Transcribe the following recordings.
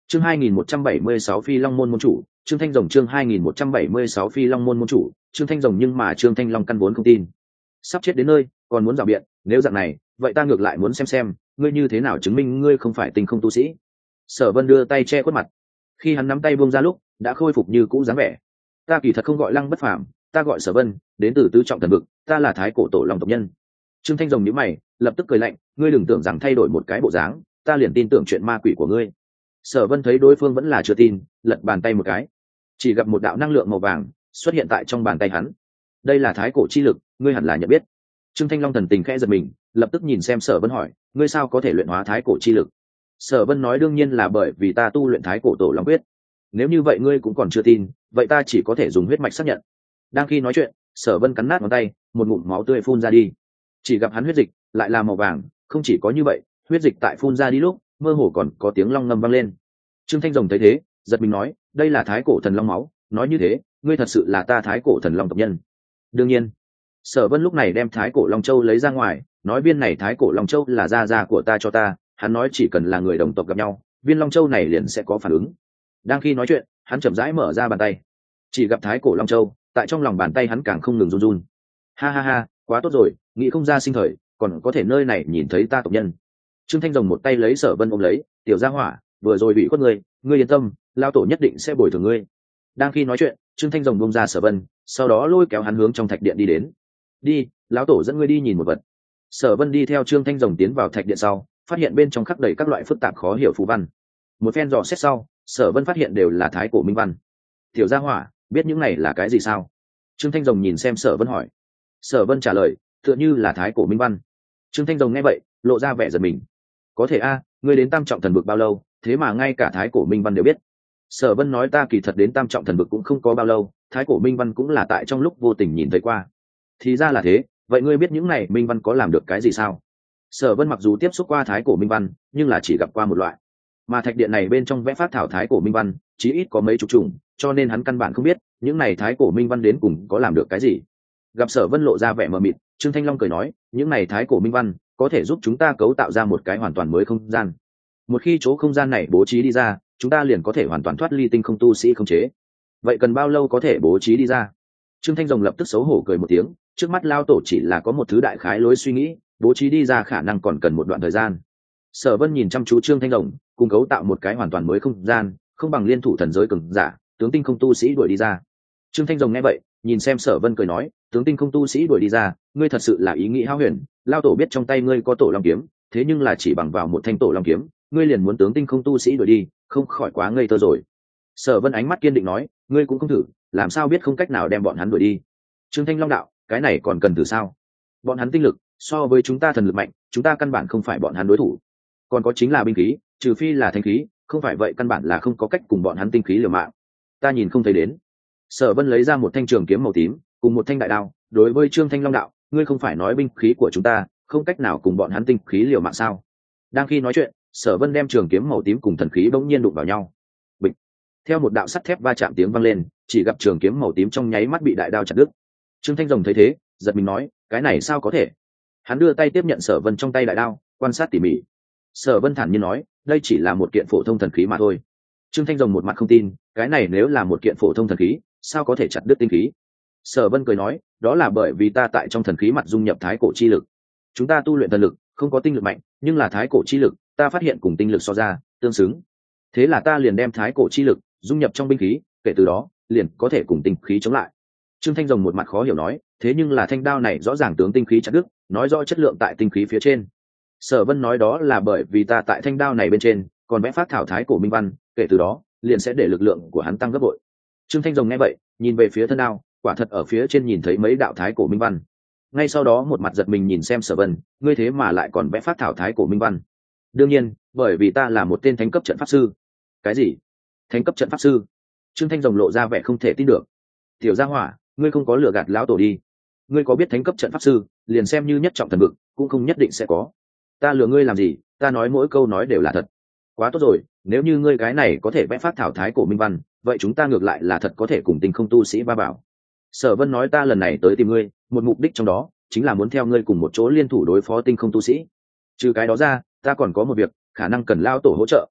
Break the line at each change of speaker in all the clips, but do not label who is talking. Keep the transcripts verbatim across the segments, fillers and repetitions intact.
chương hai nghìn một trăm bảy mươi sáu Phi Long môn môn chủ, Trương Thanh Rồng chương hai nghìn một trăm bảy mươi sáu Phi Long môn môn chủ, Trương Thanh Rồng nhưng mà Trương Thanh Long căn vốn không tin. Sắp chết đến nơi, còn muốn rào biện, nếu dạng này, vậy ta ngược lại muốn xem xem, ngươi như thế nào chứng minh ngươi không phải tinh không tu sĩ. Sở Vân đưa tay che khuất mặt. Khi hắn nắm tay buông ra lúc, đã khôi phục như cũ dáng vẻ. Ta kỳ thật không gọi Lăng Bất Phàm, ta gọi Sở Vân, đến từ tứ trọng thần vực, ta là thái cổ tổ long tộc nhân. Trương Thanh Rồng nhíu mày, lập tức cười lạnh, ngươi đừng tưởng rằng thay đổi một cái bộ dáng, ta liền tin tưởng chuyện ma quỷ của ngươi. Sở Vân thấy đối phương vẫn là chưa tin, lật bàn tay một cái, chỉ gặp một đạo năng lượng màu vàng xuất hiện tại trong bàn tay hắn. Đây là thái cổ chi lực, ngươi hẳn là nhận biết. Trương Thanh Long thần tình khẽ giật mình, lập tức nhìn xem Sở Vân hỏi, ngươi sao có thể luyện hóa thái cổ chi lực? Sở Vân nói đương nhiên là bởi vì ta tu luyện thái cổ tổ long huyết. Nếu như vậy ngươi cũng còn chưa tin, vậy ta chỉ có thể dùng huyết mạch xác nhận. Đang khi nói chuyện, Sở Vân cắn nát ngón tay, một ngụm máu tươi phun ra đi. Chỉ gặp hắn huyết dịch lại là màu vàng, không chỉ có như vậy, huyết dịch tại phun ra đi lúc, mơ hồ còn có tiếng long ngâm vang lên. Trương Thanh Rồng thấy thế, giật mình nói, đây là thái cổ thần long máu, nói như thế, ngươi thật sự là ta thái cổ thần long tộc nhân. Đương nhiên. Sở Vân lúc này đem thái cổ long châu lấy ra ngoài, nói viên này thái cổ long châu là gia gia của ta cho ta, hắn nói chỉ cần là người đồng tộc gặp nhau, viên long châu này liền sẽ có phản ứng. Đang khi nói chuyện, hắn chậm rãi mở ra bàn tay, chỉ gặp thái cổ long châu tại trong lòng bàn tay hắn càng không ngừng run run. Ha ha ha, quá tốt rồi, nghĩ không ra sinh thời còn có thể nơi này nhìn thấy ta tộc nhân. Trương Thanh Rồng một tay lấy Sở Vân ôm lấy, tiểu gia hỏa, vừa rồi bị khuất ngươi, ngươi yên tâm, lão tổ nhất định sẽ bồi thường ngươi. Đang khi nói chuyện, Trương Thanh Rồng buông ra Sở Vân, sau đó lôi kéo hắn hướng trong thạch điện đi đến. Đi, lão tổ dẫn ngươi đi nhìn một vật. Sở Vân đi theo Trương Thanh Rồng tiến vào thạch điện sau, phát hiện bên trong khắc đầy các loại phức tạp khó hiểu phù văn. Một phen dò xét sau, Sở Vân phát hiện đều là thái cổ minh văn. Tiểu gia hỏa, biết những này là cái gì sao? Trương Thanh Rồng nhìn xem Sở Vân hỏi. Sở Vân trả lời, tựa như là thái cổ minh văn. Trương Thanh Rồng nghe vậy, lộ ra vẻ giật mình. Có thể a, ngươi đến tam trọng thần vực bao lâu, thế mà ngay cả thái cổ minh văn đều biết. Sở Vân nói ta kỳ thật đến tam trọng thần vực cũng không có bao lâu, thái cổ minh văn cũng là tại trong lúc vô tình nhìn thấy qua. Thì ra là thế, vậy ngươi biết những này minh văn có làm được cái gì sao? Sở Vân mặc dù tiếp xúc qua thái cổ minh văn, nhưng là chỉ gặp qua một loại. Mà thạch điện này bên trong vẽ phát thảo thái cổ minh văn, chí ít có mấy chục chủng, cho nên hắn căn bản không biết những này thái cổ minh văn đến cùng có làm được cái gì. Gặp Sở Vân lộ ra vẻ mờ mịt, Trương Thanh Long cười nói, những này thái cổ minh văn có thể giúp chúng ta cấu tạo ra một cái hoàn toàn mới không gian. Một khi chỗ không gian này bố trí đi ra, chúng ta liền có thể hoàn toàn thoát ly tinh không tu sĩ không chế. Vậy cần bao lâu có thể bố trí đi ra? Trương Thanh Rồng lập tức xấu hổ cười một tiếng, trước mắt lao tổ chỉ là có một thứ đại khái lối suy nghĩ, bố trí đi ra khả năng còn cần một đoạn thời gian. Sở Vân nhìn chăm chú Trương Thanh Rồng, cùng cấu tạo một cái hoàn toàn mới không gian, không bằng liên thủ thần giới cường giả, tướng tinh không tu sĩ đuổi đi ra. Trương Thanh Rồng nghe vậy, nhìn xem Sở Vân cười nói, tướng tinh không tu sĩ đuổi đi ra, ngươi thật sự là ý nghĩ hão huyền, lao tổ biết trong tay ngươi có tổ long kiếm, thế nhưng là chỉ bằng vào một thanh tổ long kiếm, ngươi liền muốn tướng tinh không tu sĩ đuổi đi, không khỏi quá ngây thơ rồi. Sở Vân ánh mắt kiên định nói, ngươi cũng không thử, làm sao biết không cách nào đem bọn hắn đuổi đi. Trương Thanh Long đạo, cái này còn cần thử sao? Bọn hắn tinh lực so với chúng ta thần lực mạnh, chúng ta căn bản không phải bọn hắn đối thủ. Còn có chính là binh khí, trừ phi là thanh khí, không phải vậy căn bản là không có cách cùng bọn hắn tinh khí liều mạng. Ta nhìn không thấy đến. Sở Vân lấy ra một thanh trường kiếm màu tím, cùng một thanh đại đao, đối với Trương Thanh Long đạo, ngươi không phải nói binh khí của chúng ta không cách nào cùng bọn hắn tinh khí liều mạng sao? Đang khi nói chuyện, Sở Vân đem trường kiếm màu tím cùng thần khí bỗng nhiên đụng vào nhau. Bịch. Theo một đạo sắt thép va chạm tiếng vang lên, chỉ gặp trường kiếm màu tím trong nháy mắt bị đại đao chặt đứt. Trương Thanh Rồng thấy thế, giật mình nói, cái này sao có thể? Hắn đưa tay tiếp nhận Sở Vân trong tay đại đao, quan sát tỉ mỉ. Sở Vân thản nhiên nói, đây chỉ là một kiện phổ thông thần khí mà thôi. Trương Thanh Rồng một mặt không tin, cái này nếu là một kiện phổ thông thần khí, sao có thể chặt đứt tinh khí? Sở Vân cười nói, đó là bởi vì ta tại trong thần khí mặt dung nhập thái cổ chi lực. Chúng ta tu luyện thần lực, không có tinh lực mạnh, nhưng là thái cổ chi lực, ta phát hiện cùng tinh lực so ra, tương xứng. Thế là ta liền đem thái cổ chi lực dung nhập trong binh khí, kể từ đó, liền có thể cùng tinh khí chống lại. Trương Thanh Rồng một mặt khó hiểu nói, thế nhưng là thanh đao này rõ ràng tướng tinh khí chặt đứt, nói rõ chất lượng tại tinh khí phía trên. Sở Vân nói đó là bởi vì ta tại thanh đao này bên trên, còn vẽ phát thảo thái cổ minh văn, kể từ đó, liền sẽ để lực lượng của hắn tăng gấp bội. Trương Thanh Rồng nghe vậy, nhìn về phía thân đao, quả thật ở phía trên nhìn thấy mấy đạo thái cổ minh văn. Ngay sau đó một mặt giật mình nhìn xem Sở Vân, ngươi thế mà lại còn vẽ phát thảo thái cổ minh văn? Đương nhiên, bởi vì ta là một tên thánh cấp trận pháp sư. Cái gì? Thánh cấp trận pháp sư? Trương Thanh Rồng lộ ra vẻ không thể tin được. Tiểu gia hỏa, ngươi không có lừa gạt lão tổ đi? Ngươi có biết thánh cấp trận pháp sư, liền xem như nhất trọng thần vực, cũng không nhất định sẽ có. Ta lừa ngươi làm gì? Ta nói mỗi câu nói đều là thật. Quá tốt rồi, nếu như ngươi cái này có thể vẽ phát thảo thái cổ minh văn, vậy chúng ta ngược lại là thật có thể cùng tinh không tu sĩ va bảo. Sở Vân nói ta lần này tới tìm ngươi, một mục đích trong đó chính là muốn theo ngươi cùng một chỗ liên thủ đối phó tinh không tu sĩ. Trừ cái đó ra, ta còn có một việc, khả năng cần lao tổ hỗ trợ.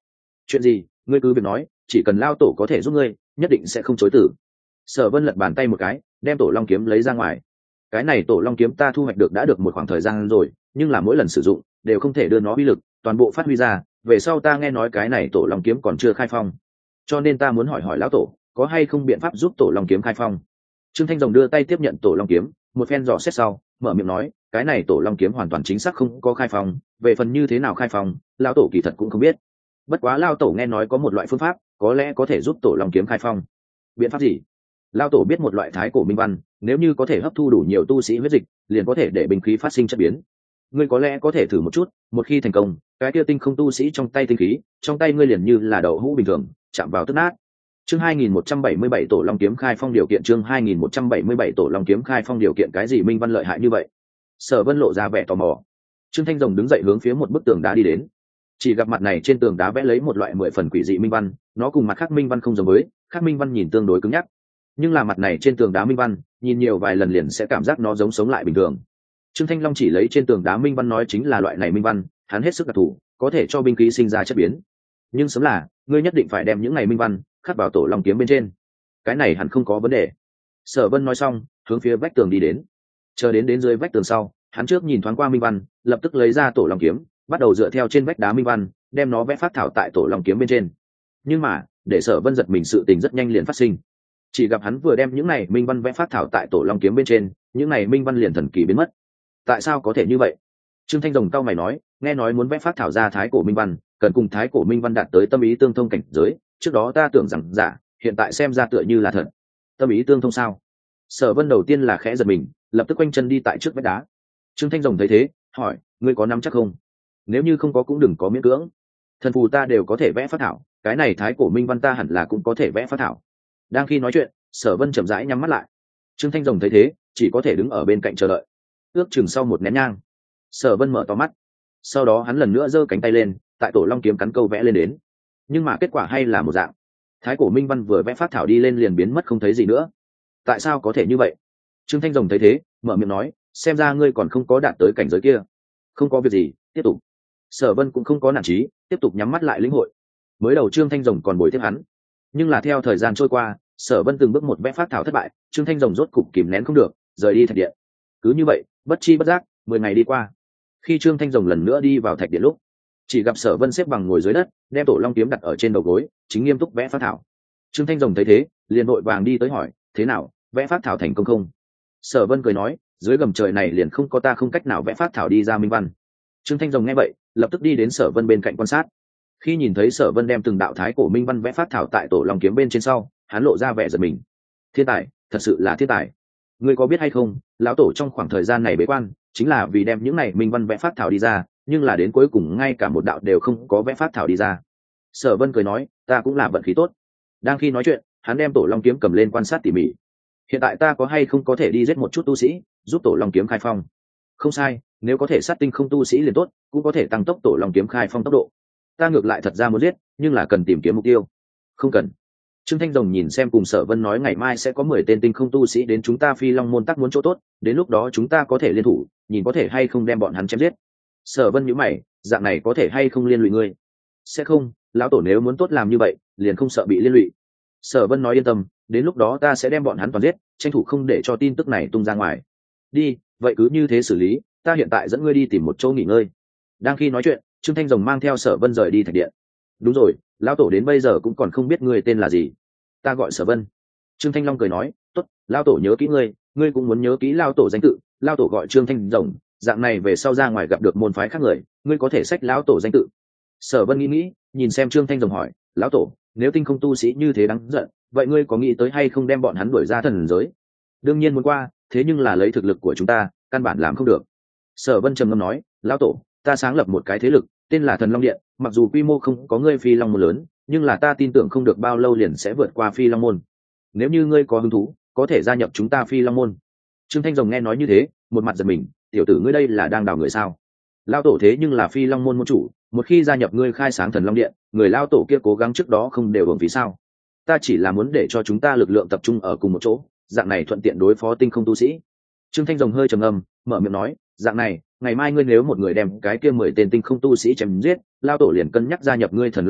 chuyện gì ngươi cứ việc nói, chỉ cần lao tổ có thể giúp ngươi nhất định sẽ không chối từ. Sở Vân lật bàn tay một cái, đem tổ long kiếm lấy ra ngoài. Cái này tổ long kiếm ta thu hoạch được đã được một khoảng thời gian rồi, nhưng là mỗi lần sử dụng đều không thể đưa nó uy lực toàn bộ phát huy ra. Về sau ta nghe nói cái này tổ long kiếm còn chưa khai phong, cho nên ta muốn hỏi hỏi lão tổ có hay không biện pháp giúp tổ long kiếm khai phong. Trương Thanh Rồng đưa tay tiếp nhận tổ long kiếm, một phen dò xét sau mở miệng nói, cái này tổ long kiếm hoàn toàn chính xác không có khai phong, về phần như thế nào khai phong lão tổ kỳ thật cũng không biết. Bất quá lão tổ nghe nói có một loại phương pháp có lẽ có thể giúp tổ long kiếm khai phong. Biện pháp gì? Lão tổ biết một loại thái cổ minh văn, nếu như có thể hấp thu đủ nhiều tu sĩ huyết dịch liền có thể để binh khí phát sinh chất biến. Ngươi có lẽ có thể thử một chút, một khi thành công cái kia tinh không tu sĩ trong tay tinh khí trong tay ngươi liền như là đậu hũ bình thường chạm vào tức nát. Chương hai nghìn một trăm bảy mươi bảy tổ long kiếm khai phong điều kiện. Chương hai nghìn một trăm bảy mươi bảy tổ long kiếm khai phong điều kiện. Cái gì minh văn lợi hại như vậy? Sở Vân lộ ra vẻ tò mò. Trương Thanh Rồng đứng dậy hướng phía một bức tường đá đi đến. Chỉ gặp mặt này trên tường đá vẽ lấy một loại mười phần quỷ dị minh văn, nó cùng mặt khác minh văn không giống với, khác minh văn nhìn tương đối cứng nhắc, nhưng là mặt này trên tường đá minh văn nhìn nhiều vài lần liền sẽ cảm giác nó giống sống lại bình thường. Trương Thanh Long chỉ lấy trên tường đá minh văn nói chính là loại này minh văn, hắn hết sức đặc thù, có thể cho binh khí sinh ra chất biến. Nhưng sớm là, ngươi nhất định phải đem những này minh văn khắc vào tổ long kiếm bên trên. Cái này hẳn không có vấn đề. Sở Vân nói xong, hướng phía vách tường đi đến. Chờ đến đến dưới vách tường sau, hắn trước nhìn thoáng qua minh văn, lập tức lấy ra tổ long kiếm, bắt đầu dựa theo trên vách đá minh văn, đem nó vẽ phát thảo tại tổ long kiếm bên trên. Nhưng mà, để Sở Vân giật mình sự tình rất nhanh liền phát sinh. Chỉ gặp hắn vừa đem những này minh văn vẽ phát thảo tại tổ long kiếm bên trên, những này minh văn liền thần kỳ biến mất. Tại sao có thể như vậy? Trương Thanh Rồng cau mày nói, nghe nói muốn vẽ phát thảo ra thái cổ minh văn cần cùng thái cổ minh văn đạt tới tâm ý tương thông cảnh giới, trước đó ta tưởng rằng giả, hiện tại xem ra tựa như là thật. Tâm ý tương thông sao? Sở Vân đầu tiên là khẽ giật mình, lập tức quanh chân đi tại trước vách đá. Trương Thanh Rồng thấy thế, hỏi, ngươi có nắm chắc không? Nếu như không có cũng đừng có miễn cưỡng. Thần phù ta đều có thể vẽ phát thảo, cái này thái cổ minh văn ta hẳn là cũng có thể vẽ phát thảo. Đang khi nói chuyện, Sở Vân chậm rãi nhắm mắt lại. Trương Thanh Rồng thấy thế, chỉ có thể đứng ở bên cạnh chờ đợi. Ước chừng sau một nén nhang, Sở Vân mở to mắt, sau đó hắn lần nữa giơ cánh tay lên, tại tổ long kiếm cắn câu vẽ lên đến. Nhưng mà kết quả hay là một dạng. Thái cổ minh văn vừa vẽ phát thảo đi lên liền biến mất không thấy gì nữa. Tại sao có thể như vậy? Trương Thanh Rồng thấy thế, mở miệng nói, xem ra ngươi còn không có đạt tới cảnh giới kia. Không có việc gì, tiếp tục. Sở Vân cũng không có nản chí, tiếp tục nhắm mắt lại lĩnh hội. Mới đầu Trương Thanh Rồng còn bồi tiếp hắn, nhưng là theo thời gian trôi qua, Sở Vân từng bước một vẽ phát thảo thất bại, Trương Thanh Rồng rốt cục kìm nén không được, rời đi thạch điện. Cứ như vậy, bất chi bất giác, mười ngày đi qua. Khi Trương Thanh Rồng lần nữa đi vào thạch điện lúc, chỉ gặp Sở Vân xếp bằng ngồi dưới đất, đem tổ long kiếm đặt ở trên đầu gối, chính nghiêm túc vẽ phát thảo. Trương Thanh Rồng thấy thế, liền vội vàng đi tới hỏi, thế nào, vẽ phát thảo thành công không? Sở Vân cười nói, dưới gầm trời này liền không có ta không cách nào vẽ phát thảo đi ra minh văn. Trương Thanh Rồng nghe vậy, lập tức đi đến Sở Vân bên cạnh quan sát. Khi nhìn thấy Sở Vân đem từng đạo thái cổ minh văn vẽ phát thảo tại tổ long kiếm bên trên sau, hắn lộ ra vẻ giật mình. Thiên tài, thật sự là thiên tài. Ngươi có biết hay không, lão tổ trong khoảng thời gian này bế quan, chính là vì đem những này minh văn vẽ phát thảo đi ra, nhưng là đến cuối cùng ngay cả một đạo đều không có vẽ phát thảo đi ra. Sở Vân cười nói, ta cũng là vận khí tốt. Đang khi nói chuyện, hắn đem tổ long kiếm cầm lên quan sát tỉ mỉ. Hiện tại ta có hay không có thể đi giết một chút tu sĩ, giúp tổ long kiếm khai phong? Không sai, nếu có thể sát tinh không tu sĩ liền tốt, cũng có thể tăng tốc tổ long kiếm khai phong tốc độ. Ta ngược lại thật ra muốn giết, nhưng là cần tìm kiếm mục tiêu. Không cần. Trương Thanh Rồng nhìn xem cùng Sở Vân nói ngày mai sẽ có mười tên tinh không tu sĩ đến chúng ta Phi Long môn tác muốn chỗ tốt, đến lúc đó chúng ta có thể liên thủ, nhìn có thể hay không đem bọn hắn chém giết. Sở Vân nhíu mày, dạng này có thể hay không liên lụy ngươi? Sẽ không, lão tổ nếu muốn tốt làm như vậy, liền không sợ bị liên lụy. Sở Vân nói yên tâm, đến lúc đó ta sẽ đem bọn hắn toàn giết, tranh thủ không để cho tin tức này tung ra ngoài. Đi, vậy cứ như thế xử lý, ta hiện tại dẫn ngươi đi tìm một chỗ nghỉ ngơi. Đang khi nói chuyện, Trương Thanh Rồng mang theo Sở Vân rời đi thạch điện. Đúng rồi, lão tổ đến bây giờ cũng còn không biết ngươi tên là gì. Ta gọi Sở Vân. Trương Thanh Long cười nói, tốt, lão tổ nhớ kỹ ngươi, ngươi cũng muốn nhớ kỹ lão tổ danh tự. Lão tổ gọi Trương Thanh Rồng, dạng này về sau ra ngoài gặp được môn phái khác người, ngươi có thể xách lão tổ danh tự. Sở Vân nghĩ nghĩ, nhìn xem Trương Thanh Rồng hỏi, lão tổ, nếu tinh không tu sĩ như thế đáng giận, vậy ngươi có nghĩ tới hay không đem bọn hắn đuổi ra thần giới? Đương nhiên muốn qua, thế nhưng là lấy thực lực của chúng ta, căn bản làm không được. Sở Vân trầm ngâm nói, lão tổ, ta sáng lập một cái thế lực, tên là Thần Long Điện, mặc dù quy mô không có ngươi Phi Long môn lớn, nhưng là ta tin tưởng không được bao lâu liền sẽ vượt qua Phi Long môn. Nếu như ngươi có hứng thú, có thể gia nhập chúng ta Phi Long môn. Trương Thanh Rồng nghe nói như thế, một mặt giật mình, tiểu tử ngươi đây là đang đào người sao? Lão tổ thế nhưng là Phi Long môn môn chủ, một khi gia nhập ngươi khai sáng Thần Long Điện, người lão tổ kia cố gắng trước đó không đều hưởng phí sao? Ta chỉ là muốn để cho chúng ta lực lượng tập trung ở cùng một chỗ, dạng này thuận tiện đối phó tinh không tu sĩ. Trương Thanh Rồng hơi trầm ngâm, mở miệng nói, dạng này, ngày mai ngươi nếu một người đem cái kia mười tên tinh không tu sĩ chém giết, lao tổ liền cân nhắc gia nhập ngươi Thần Long Điện,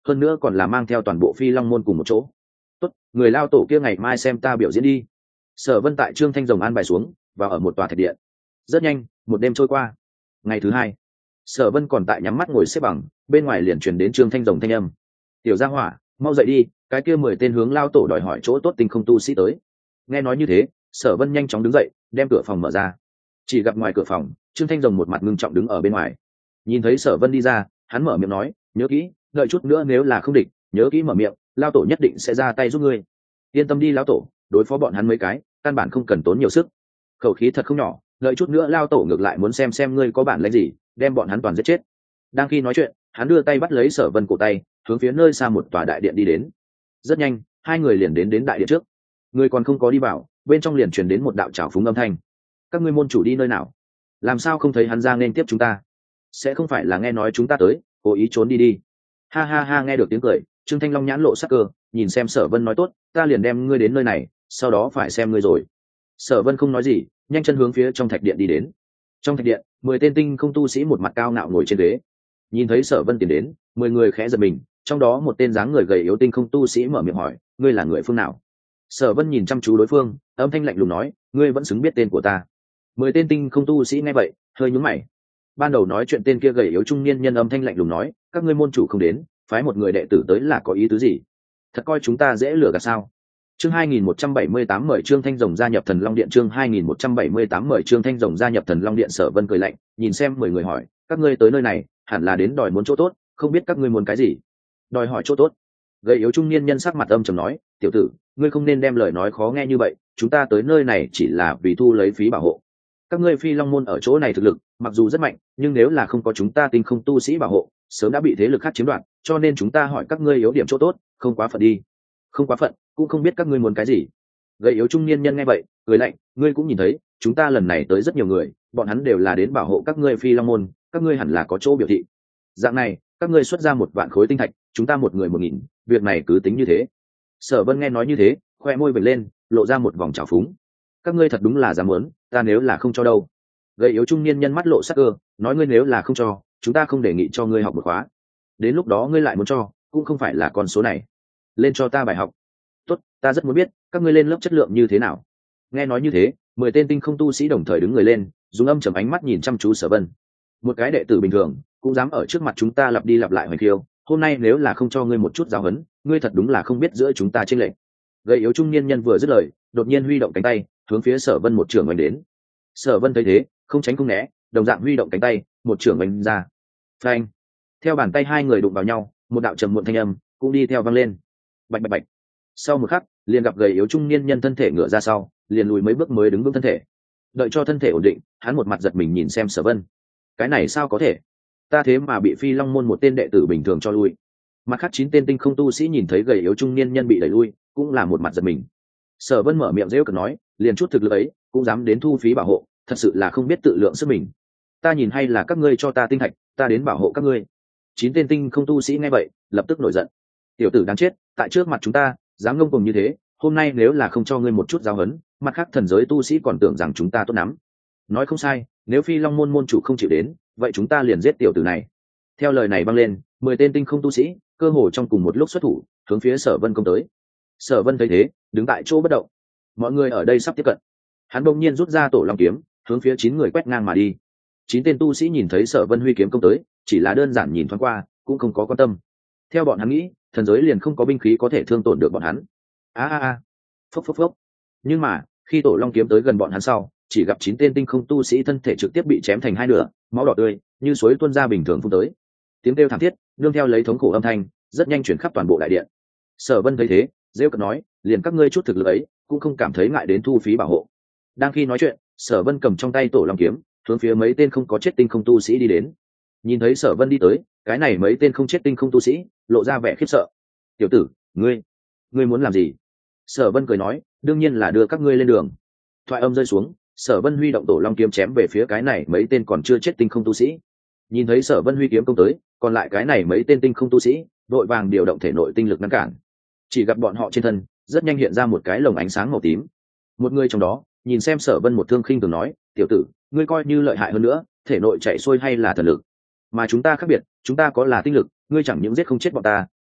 hơn nữa còn là mang theo toàn bộ phi long môn cùng một chỗ. Tốt, người lao tổ kia ngày mai xem ta biểu diễn đi. Sở Vân tại Trương Thanh Rồng an bài xuống và ở một tòa thạch điện. Rất nhanh một đêm trôi qua. Ngày thứ hai, Sở Vân còn tại nhắm mắt ngồi xếp bằng, bên ngoài liền truyền đến Trương Thanh Rồng thanh âm: tiểu gia hỏa, mau dậy đi, cái kia mười tên hướng lao tổ đòi hỏi chỗ tốt tinh không tu sĩ tới. Nghe nói như thế, Sở Vân nhanh chóng đứng dậy, đem cửa phòng mở ra. Chỉ gặp ngoài cửa phòng, Trương Thanh Rồng một mặt ngưng trọng đứng ở bên ngoài. Nhìn thấy Sở Vân đi ra, hắn mở miệng nói: nhớ kỹ, đợi chút nữa nếu là không địch, nhớ kỹ mở miệng, lao tổ nhất định sẽ ra tay giúp ngươi. Yên tâm đi lão tổ, đối phó bọn hắn mấy cái, căn bản không cần tốn nhiều sức. Khẩu khí thật không nhỏ, đợi chút nữa lao tổ ngược lại muốn xem xem ngươi có bản lĩnh gì, đem bọn hắn toàn giết chết. Đang khi nói chuyện, hắn đưa tay bắt lấy Sở Vân cổ tay, hướng phía nơi xa một tòa đại điện đi đến. Rất nhanh, hai người liền đến đến đại điện trước. Người còn không có đi vào, bên trong liền truyền đến một đạo trào phúng âm thanh: các ngươi môn chủ đi nơi nào? Làm sao không thấy hắn ra nên tiếp chúng ta? Sẽ không phải là nghe nói chúng ta tới, cố ý trốn đi đi? Ha ha ha, nghe được tiếng cười, Trương Thanh Long nhãn lộ sắc cơ, nhìn xem Sở Vân nói: tốt, ta liền đem ngươi đến nơi này, sau đó phải xem ngươi rồi. Sở Vân không nói gì, nhanh chân hướng phía trong thạch điện đi đến. Trong thạch điện, mười tên tinh không tu sĩ một mặt cao ngạo ngồi trên ghế. Nhìn thấy Sở Vân tiến đến, mười người khẽ giật mình, trong đó một tên dáng người gầy yếu tinh không tu sĩ mở miệng hỏi: ngươi là người phương nào? Sở Vân nhìn chăm chú đối phương, âm thanh lạnh lùng nói: ngươi vẫn xứng biết tên của ta? Mười tên tinh không tu sĩ nghe vậy, hơi nhướng mày. Ban đầu nói chuyện tên kia gầy yếu trung niên nhân âm thanh lạnh lùng nói: các ngươi môn chủ không đến, phái một người đệ tử tới là có ý tứ gì? Thật coi chúng ta dễ lừa gạt sao? Chương hai nghìn một trăm bảy mươi tám mời Trương Thanh Rồng gia nhập Thần Long Điện. Chương hai nghìn một trăm bảy mươi tám mời Trương Thanh Rồng gia nhập Thần Long Điện. Sở Vân cười lạnh, nhìn xem mười người hỏi: các ngươi tới nơi này, hẳn là đến đòi muốn chỗ tốt, không biết các ngươi muốn cái gì? Đòi hỏi chỗ tốt? Gầy yếu trung niên nhân sắc mặt âm trầm nói: tiểu tử, ngươi không nên đem lời nói khó nghe như vậy, chúng ta tới nơi này chỉ là vì thu lấy phí bảo hộ. Các ngươi Phi Long môn ở chỗ này thực lực mặc dù rất mạnh, nhưng nếu là không có chúng ta tinh không tu sĩ bảo hộ, sớm đã bị thế lực khác chiếm đoạt, cho nên chúng ta hỏi các ngươi yếu điểm chỗ tốt, không quá phận đi. Không quá phận, cũng không biết các ngươi muốn cái gì. Gầy yếu trung niên nhân nghe vậy, cười lạnh: ngươi cũng nhìn thấy, chúng ta lần này tới rất nhiều người, bọn hắn đều là đến bảo hộ các ngươi Phi Long môn, các ngươi hẳn là có chỗ biểu thị. Dạng này, các ngươi xuất ra một vạn khối tinh thạch, chúng ta một người một nghìn, việc này cứ tính như thế. Sở Vân nghe nói như thế, khoe môi vểnh lên, lộ ra một vòng trào phúng: các ngươi thật đúng là dám muốn, ta nếu là không cho đâu? Gầy yếu trung niên nhân mắt lộ sắc cơ, nói: ngươi nếu là không cho, chúng ta không đề nghị cho ngươi học một khóa, đến lúc đó ngươi lại muốn cho, cũng không phải là con số này. Lên cho ta bài học. Tốt, ta rất muốn biết các ngươi lên lớp chất lượng như thế nào. Nghe nói như thế, mười tên tinh không tu sĩ đồng thời đứng người lên, dùng âm trầm ánh mắt nhìn chăm chú Sở Vân. Một cái đệ tử bình thường cũng dám ở trước mặt chúng ta lặp đi lặp lại hoành khiêu, hôm nay nếu là không cho ngươi một chút giáo huấn, ngươi thật đúng là không biết giữa chúng ta chênh lệch. Gầy yếu trung niên nhân vừa dứt lời, đột nhiên huy động cánh tay, hướng phía Sở Vân một trường oanh đến. Sở Vân thấy thế, không tránh không né, đồng dạng huy động cánh tay, một trường oanh ra. Phanh! Theo bàn tay hai người đụng vào nhau, một đạo trầm muộn thanh âm cũng đi theo vang lên. Bạch bạch bạch. Sau một khắc, liền gặp gầy yếu trung niên nhân thân thể ngửa ra sau, liền lùi mấy bước mới đứng vững thân thể. Đợi cho thân thể ổn định, hắn một mặt giật mình nhìn xem Sở Vân. Cái này sao có thể? Ta thế mà bị Phi Long môn một tên đệ tử bình thường cho lui. Mặt khác chín tên tinh không tu sĩ nhìn thấy gầy yếu trung niên nhân bị đẩy lui, cũng là một mặt giật mình. Sở Vân mở miệng giễu cợt nói: liền chút thực lực ấy, cũng dám đến thu phí bảo hộ, thật sự là không biết tự lượng sức mình. Ta nhìn hay là các ngươi cho ta tinh thạch, ta đến bảo hộ các ngươi. Chín tên tinh không tu sĩ nghe vậy, lập tức nổi giận: tiểu tử đáng chết, tại trước mặt chúng ta dám ngông cuồng như thế, hôm nay nếu là không cho ngươi một chút giáo huấn, mặt khác thần giới tu sĩ còn tưởng rằng chúng ta tốt lắm. Nói không sai, nếu Phi Long môn môn chủ không chịu đến, vậy chúng ta liền giết tiểu tử này. Theo lời này vang lên, mười tên tinh không tu sĩ cơ hồ trong cùng một lúc xuất thủ, hướng phía Sở Vân công tới. Sở Vân thấy thế, đứng tại chỗ bất động. Mọi người ở đây sắp tiếp cận, hắn đột nhiên rút ra tổ long kiếm, hướng phía chín người quét ngang mà đi. Chín tên tu sĩ nhìn thấy Sở Vân huy kiếm công tới, chỉ là đơn giản nhìn thoáng qua, cũng không có quan tâm. Theo bọn hắn nghĩ, thần giới liền không có binh khí có thể thương tổn được bọn hắn. A a a, phốc phốc phốc. Nhưng mà, khi tổ long kiếm tới gần bọn hắn sau, chỉ gặp chín tên tinh không tu sĩ thân thể trực tiếp bị chém thành hai nửa, máu đỏ tươi như suối tuôn ra bình thường phun tới. Tiếng kêu thảm thiết nương theo lấy thống khổ âm thanh, rất nhanh chuyển khắp toàn bộ đại điện. Sở Vân thấy thế, rêu cợt nói: liền các ngươi chút thực lực ấy, cũng không cảm thấy ngại đến thu phí bảo hộ. Đang khi nói chuyện, Sở Vân cầm trong tay tổ long kiếm, hướng phía mấy tên không có chết tinh không tu sĩ đi đến. Nhìn thấy Sở Vân đi tới, cái này mấy tên không chết tinh không tu sĩ lộ ra vẻ khiếp sợ. tiểu tử, ngươi ngươi muốn làm gì? Sở Vân cười nói: đương nhiên là đưa các ngươi lên đường. Thoại âm rơi xuống, Sở Vân huy động tổ long kiếm chém về phía cái này mấy tên còn chưa chết tinh không tu sĩ. Nhìn thấy Sở Vân huy kiếm công tới, còn lại cái này mấy tên tinh không tu sĩ đội vàng điều động thể nội tinh lực ngăn cản. Chỉ gặp bọn họ trên thân rất nhanh hiện ra một cái lồng ánh sáng màu tím. Một người trong đó nhìn xem Sở Vân một thương khinh thường nói: tiểu tử, ngươi coi như lợi hại hơn nữa, thể nội chạy xuôi hay là thần lực, mà chúng ta khác biệt, chúng ta có là tinh lực, ngươi chẳng những giết không chết bọn ta,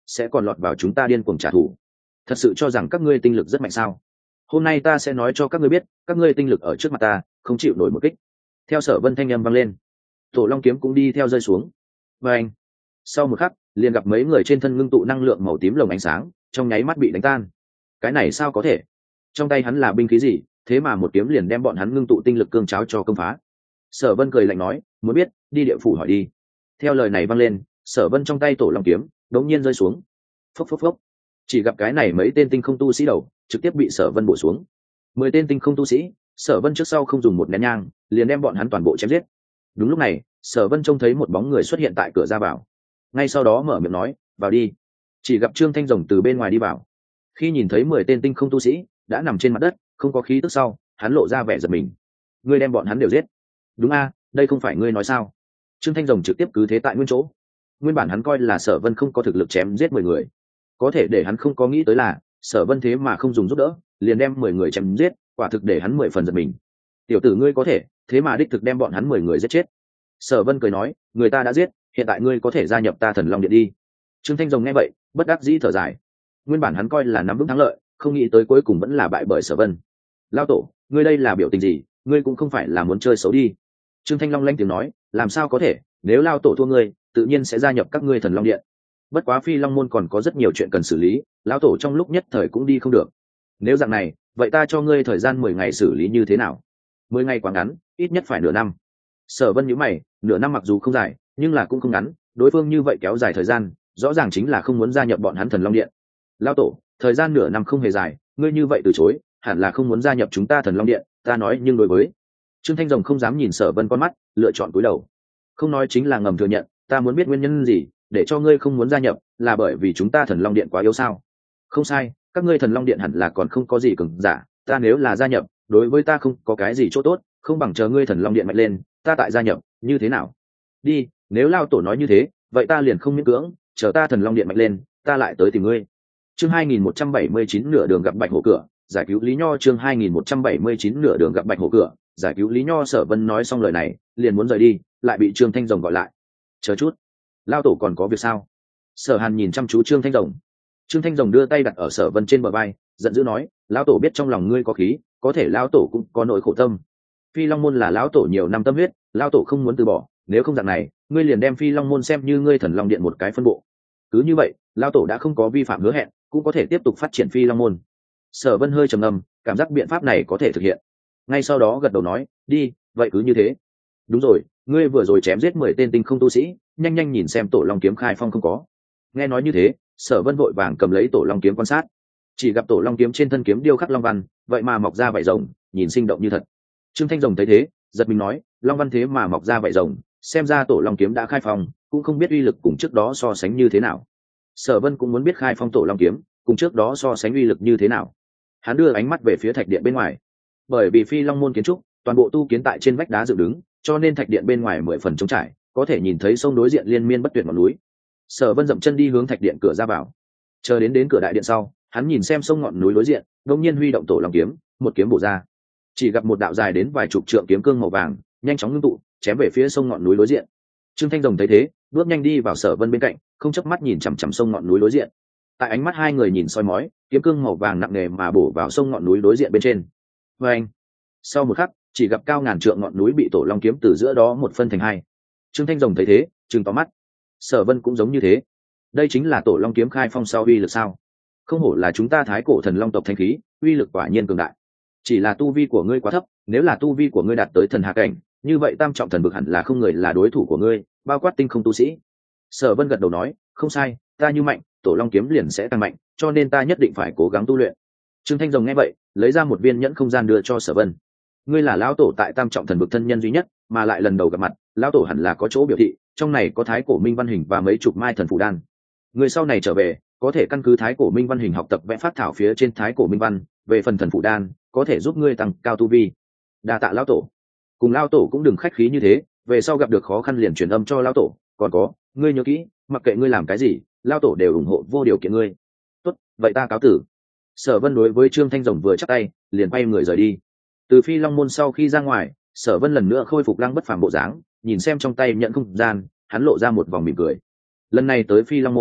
sẽ còn lọt vào chúng ta điên cuồng trả thù. Thật sự cho rằng các ngươi tinh lực rất mạnh sao? Hôm nay ta sẽ nói cho các ngươi biết, các ngươi tinh lực ở trước mặt ta không chịu nổi một kích. Theo Sở Vân thanh âm vang lên, tổ long kiếm cũng đi theo rơi xuống. Và anh, sau một khắc, liền gặp mấy người trên thân ngưng tụ năng lượng màu tím lồng ánh sáng, trong nháy mắt bị đánh tan. Cái này sao có thể? Trong tay hắn là binh khí gì, thế mà một kiếm liền đem bọn hắn ngưng tụ tinh lực cương cháo cho công phá. Sở Vân cười lạnh nói, muốn biết, đi địa phủ hỏi đi. Theo lời này vang lên, Sở Vân trong tay tổ long kiếm đống nhiên rơi xuống. Phốc phốc phốc. Chỉ gặp cái này mấy tên tinh không tu sĩ đầu trực tiếp bị Sở Vân bổ xuống. Mười tên tinh không tu sĩ, Sở Vân trước sau không dùng một nén nhang, liền đem bọn hắn toàn bộ chém giết. Đúng lúc này, Sở Vân trông thấy một bóng người xuất hiện tại cửa ra vào. Ngay sau đó mở miệng nói, vào đi. Chỉ gặp Trương Thanh Rồng từ bên ngoài đi vào. Khi nhìn thấy mười tên tinh không tu sĩ đã nằm trên mặt đất, không có khí tức sau, hắn lộ ra vẻ giật mình. Ngươi đem bọn hắn đều giết? Đúng a, đây không phải ngươi nói sao? Trương Thanh Rồng trực tiếp cứ thế tại nguyên chỗ. Nguyên bản hắn coi là Sở Vân không có thực lực chém giết mười người, có thể để hắn không có nghĩ tới là Sở Vân thế mà không dùng giúp đỡ, liền đem mười người chém giết, quả thực để hắn mười phần giật mình. Tiểu tử ngươi có thể, thế mà đích thực đem bọn hắn mười người giết chết. Sở Vân cười nói, người ta đã giết, hiện tại ngươi có thể gia nhập ta Thần Long Điện đi. Trương Thanh Rồng nghe vậy, bất đắc dĩ thở dài. Nguyên bản hắn coi là nắm vững thắng lợi, không nghĩ tới cuối cùng vẫn là bại bởi Sở Vân. Lão tổ, ngươi đây là biểu tình gì? Ngươi cũng không phải là muốn chơi xấu đi. Trương Thanh Long lanh tiếng nói, làm sao có thể, nếu lão tổ thua ngươi, tự nhiên sẽ gia nhập các ngươi Thần Long Điện. Bất quá Phi Long môn còn có rất nhiều chuyện cần xử lý, lão tổ trong lúc nhất thời cũng đi không được. Nếu dạng này, vậy ta cho ngươi thời gian mười ngày xử lý như thế nào? Mười ngày quá ngắn, ít nhất phải nửa năm. Sở Vân nhíu mày, nửa năm mặc dù không dài, nhưng là cũng không ngắn, đối phương như vậy kéo dài thời gian, rõ ràng chính là không muốn gia nhập bọn hắn Thần Long Điện. Lão tổ, thời gian nửa năm không hề dài, ngươi như vậy từ chối, hẳn là không muốn gia nhập chúng ta Thần Long Điện, ta nói nhưng đối với. Trương Thanh Rồng không dám nhìn Sở Vân con mắt, lựa chọn cúi đầu. Không nói chính là ngầm thừa nhận, ta muốn biết nguyên nhân gì, để cho ngươi không muốn gia nhập, là bởi vì chúng ta Thần Long Điện quá yếu sao? Không sai, các ngươi Thần Long Điện hẳn là còn không có gì cường giả, ta nếu là gia nhập, đối với ta không có cái gì chỗ tốt, không bằng chờ ngươi Thần Long Điện mạnh lên, ta tại gia nhập, như thế nào? Đi, nếu lao tổ nói như thế, vậy ta liền không miễn cưỡng, chờ ta Thần Long Điện mạnh lên, ta lại tới tìm ngươi. Chương hai nghìn một trăm bảy mươi chín nửa đường gặp Bạch Hổ cửa, giải cứu Lý Nho. Chương hai nghìn một trăm bảy mươi chín nửa đường gặp Bạch Hổ cửa, giải cứu Lý Nho. Sở Vân nói xong lời này, liền muốn rời đi, lại bị Trương Thanh Rồng gọi lại. Chờ chút, lao tổ còn có việc sao? Sở Hàn nhìn chăm chú Trương Thanh Rồng. Trương Thanh Rồng đưa tay đặt ở Sở Vân trên bờ vai, giận dữ nói, lão tổ biết trong lòng ngươi có khí, có thể lão tổ cũng có nỗi khổ tâm. Phi Long môn là lão tổ nhiều năm tâm huyết, lão tổ không muốn từ bỏ, nếu không dạng này, ngươi liền đem Phi Long môn xem như ngươi Thần Long Điện một cái phân bộ. Cứ như vậy, lão tổ đã không có vi phạm hứa hẹn, cũng có thể tiếp tục phát triển Phi Long môn. Sở Vân hơi trầm ngâm, cảm giác biện pháp này có thể thực hiện. Ngay sau đó gật đầu nói, đi, vậy cứ như thế. Đúng rồi, ngươi vừa rồi chém giết mười tên tinh không tu sĩ, nhanh nhanh nhìn xem tổ long kiếm khai phong không có. Nghe nói như thế, Sở Vân vội vàng cầm lấy tổ long kiếm quan sát. Chỉ gặp tổ long kiếm trên thân kiếm điêu khắc long văn, vậy mà mọc ra vảy rồng, nhìn sinh động như thật. Trương Thanh Rồng thấy thế, giật mình nói, long văn thế mà mọc ra vảy rồng, xem ra tổ long kiếm đã khai phong, cũng không biết uy lực cùng trước đó so sánh như thế nào. Sở Vân cũng muốn biết khai phong tổ long kiếm cùng trước đó so sánh uy lực như thế nào. Hắn đưa ánh mắt về phía thạch điện bên ngoài. Bởi vì Phi Long môn kiến trúc toàn bộ tu kiến tại trên vách đá dựng đứng, cho nên thạch điện bên ngoài mười phần trống trải, có thể nhìn thấy sông đối diện liên miên bất tuyệt ngọn núi. Sở Vân dậm chân đi hướng thạch điện cửa ra vào. Chờ đến đến cửa đại điện sau, hắn nhìn xem sông ngọn núi đối diện, đột nhiên huy động tổ long kiếm, một kiếm bổ ra. Chỉ gặp một đạo dài đến vài chục trượng kiếm cương màu vàng, nhanh chóng ngưng tụ, chém về phía sông ngọn núi đối diện. Trương Thanh Rồng thấy thế, bước nhanh đi vào Sở Vân bên cạnh, không chớp mắt nhìn chằm chằm sông ngọn núi đối diện. Tại ánh mắt hai người nhìn soi mói, kiếm cương màu vàng nặng nề mà bổ vào sông ngọn núi đối diện bên trên. Và anh, sau một khắc, chỉ gặp cao ngàn trượng ngọn núi bị tổ long kiếm từ giữa đó một phân thành hai. Trương Thanh Rồng thấy thế, trừng to mắt. Sở Vân cũng giống như thế. Đây chính là tổ long kiếm khai phong sau uy lực sao? Không hổ là chúng ta Thái Cổ Thần Long tộc thanh khí, uy lực quả nhiên cường đại. Chỉ là tu vi của ngươi quá thấp, nếu là tu vi của ngươi đạt tới thần hạ cảnh, như vậy tam trọng thần vực hẳn là không người là đối thủ của ngươi, bao quát tinh không tu sĩ. Sở Vân gật đầu nói, không sai, ta như mạnh, tổ long kiếm liền sẽ tăng mạnh, cho nên ta nhất định phải cố gắng tu luyện. Trương Thanh Rồng nghe vậy, lấy ra một viên nhẫn không gian đưa cho Sở Vân. Ngươi là lão tổ tại tam trọng thần vực thân nhân duy nhất, mà lại lần đầu gặp mặt, lão tổ hẳn là có chỗ biểu thị, trong này có Thái Cổ Minh Văn Hình và mấy chục mai thần phù đan. Người sau này trở về, có thể căn cứ Thái Cổ Minh Văn Hình học tập vẽ phát thảo phía trên Thái Cổ Minh Văn, về phần thần phù đan, có thể giúp ngươi tăng cao tu vi. Đa tạ lão tổ. Cùng lão tổ cũng đừng khách khí như thế, về sau gặp được khó khăn liền truyền âm cho lão tổ, còn có, ngươi nhớ kỹ, mặc kệ ngươi làm cái gì, lão tổ đều ủng hộ vô điều kiện ngươi. Tốt, vậy ta cáo tử. Sở Vân đối với Trương Thanh Rồng vừa chắp tay, liền quay người rời đi. Từ Phi Long môn sau khi ra ngoài, Sở Vân lần nữa khôi phục lăng bất phàm bộ dáng, nhìn xem trong tay nhận không gian, hắn lộ ra một vòng mỉm cười. Lần này tới Phi Long môn,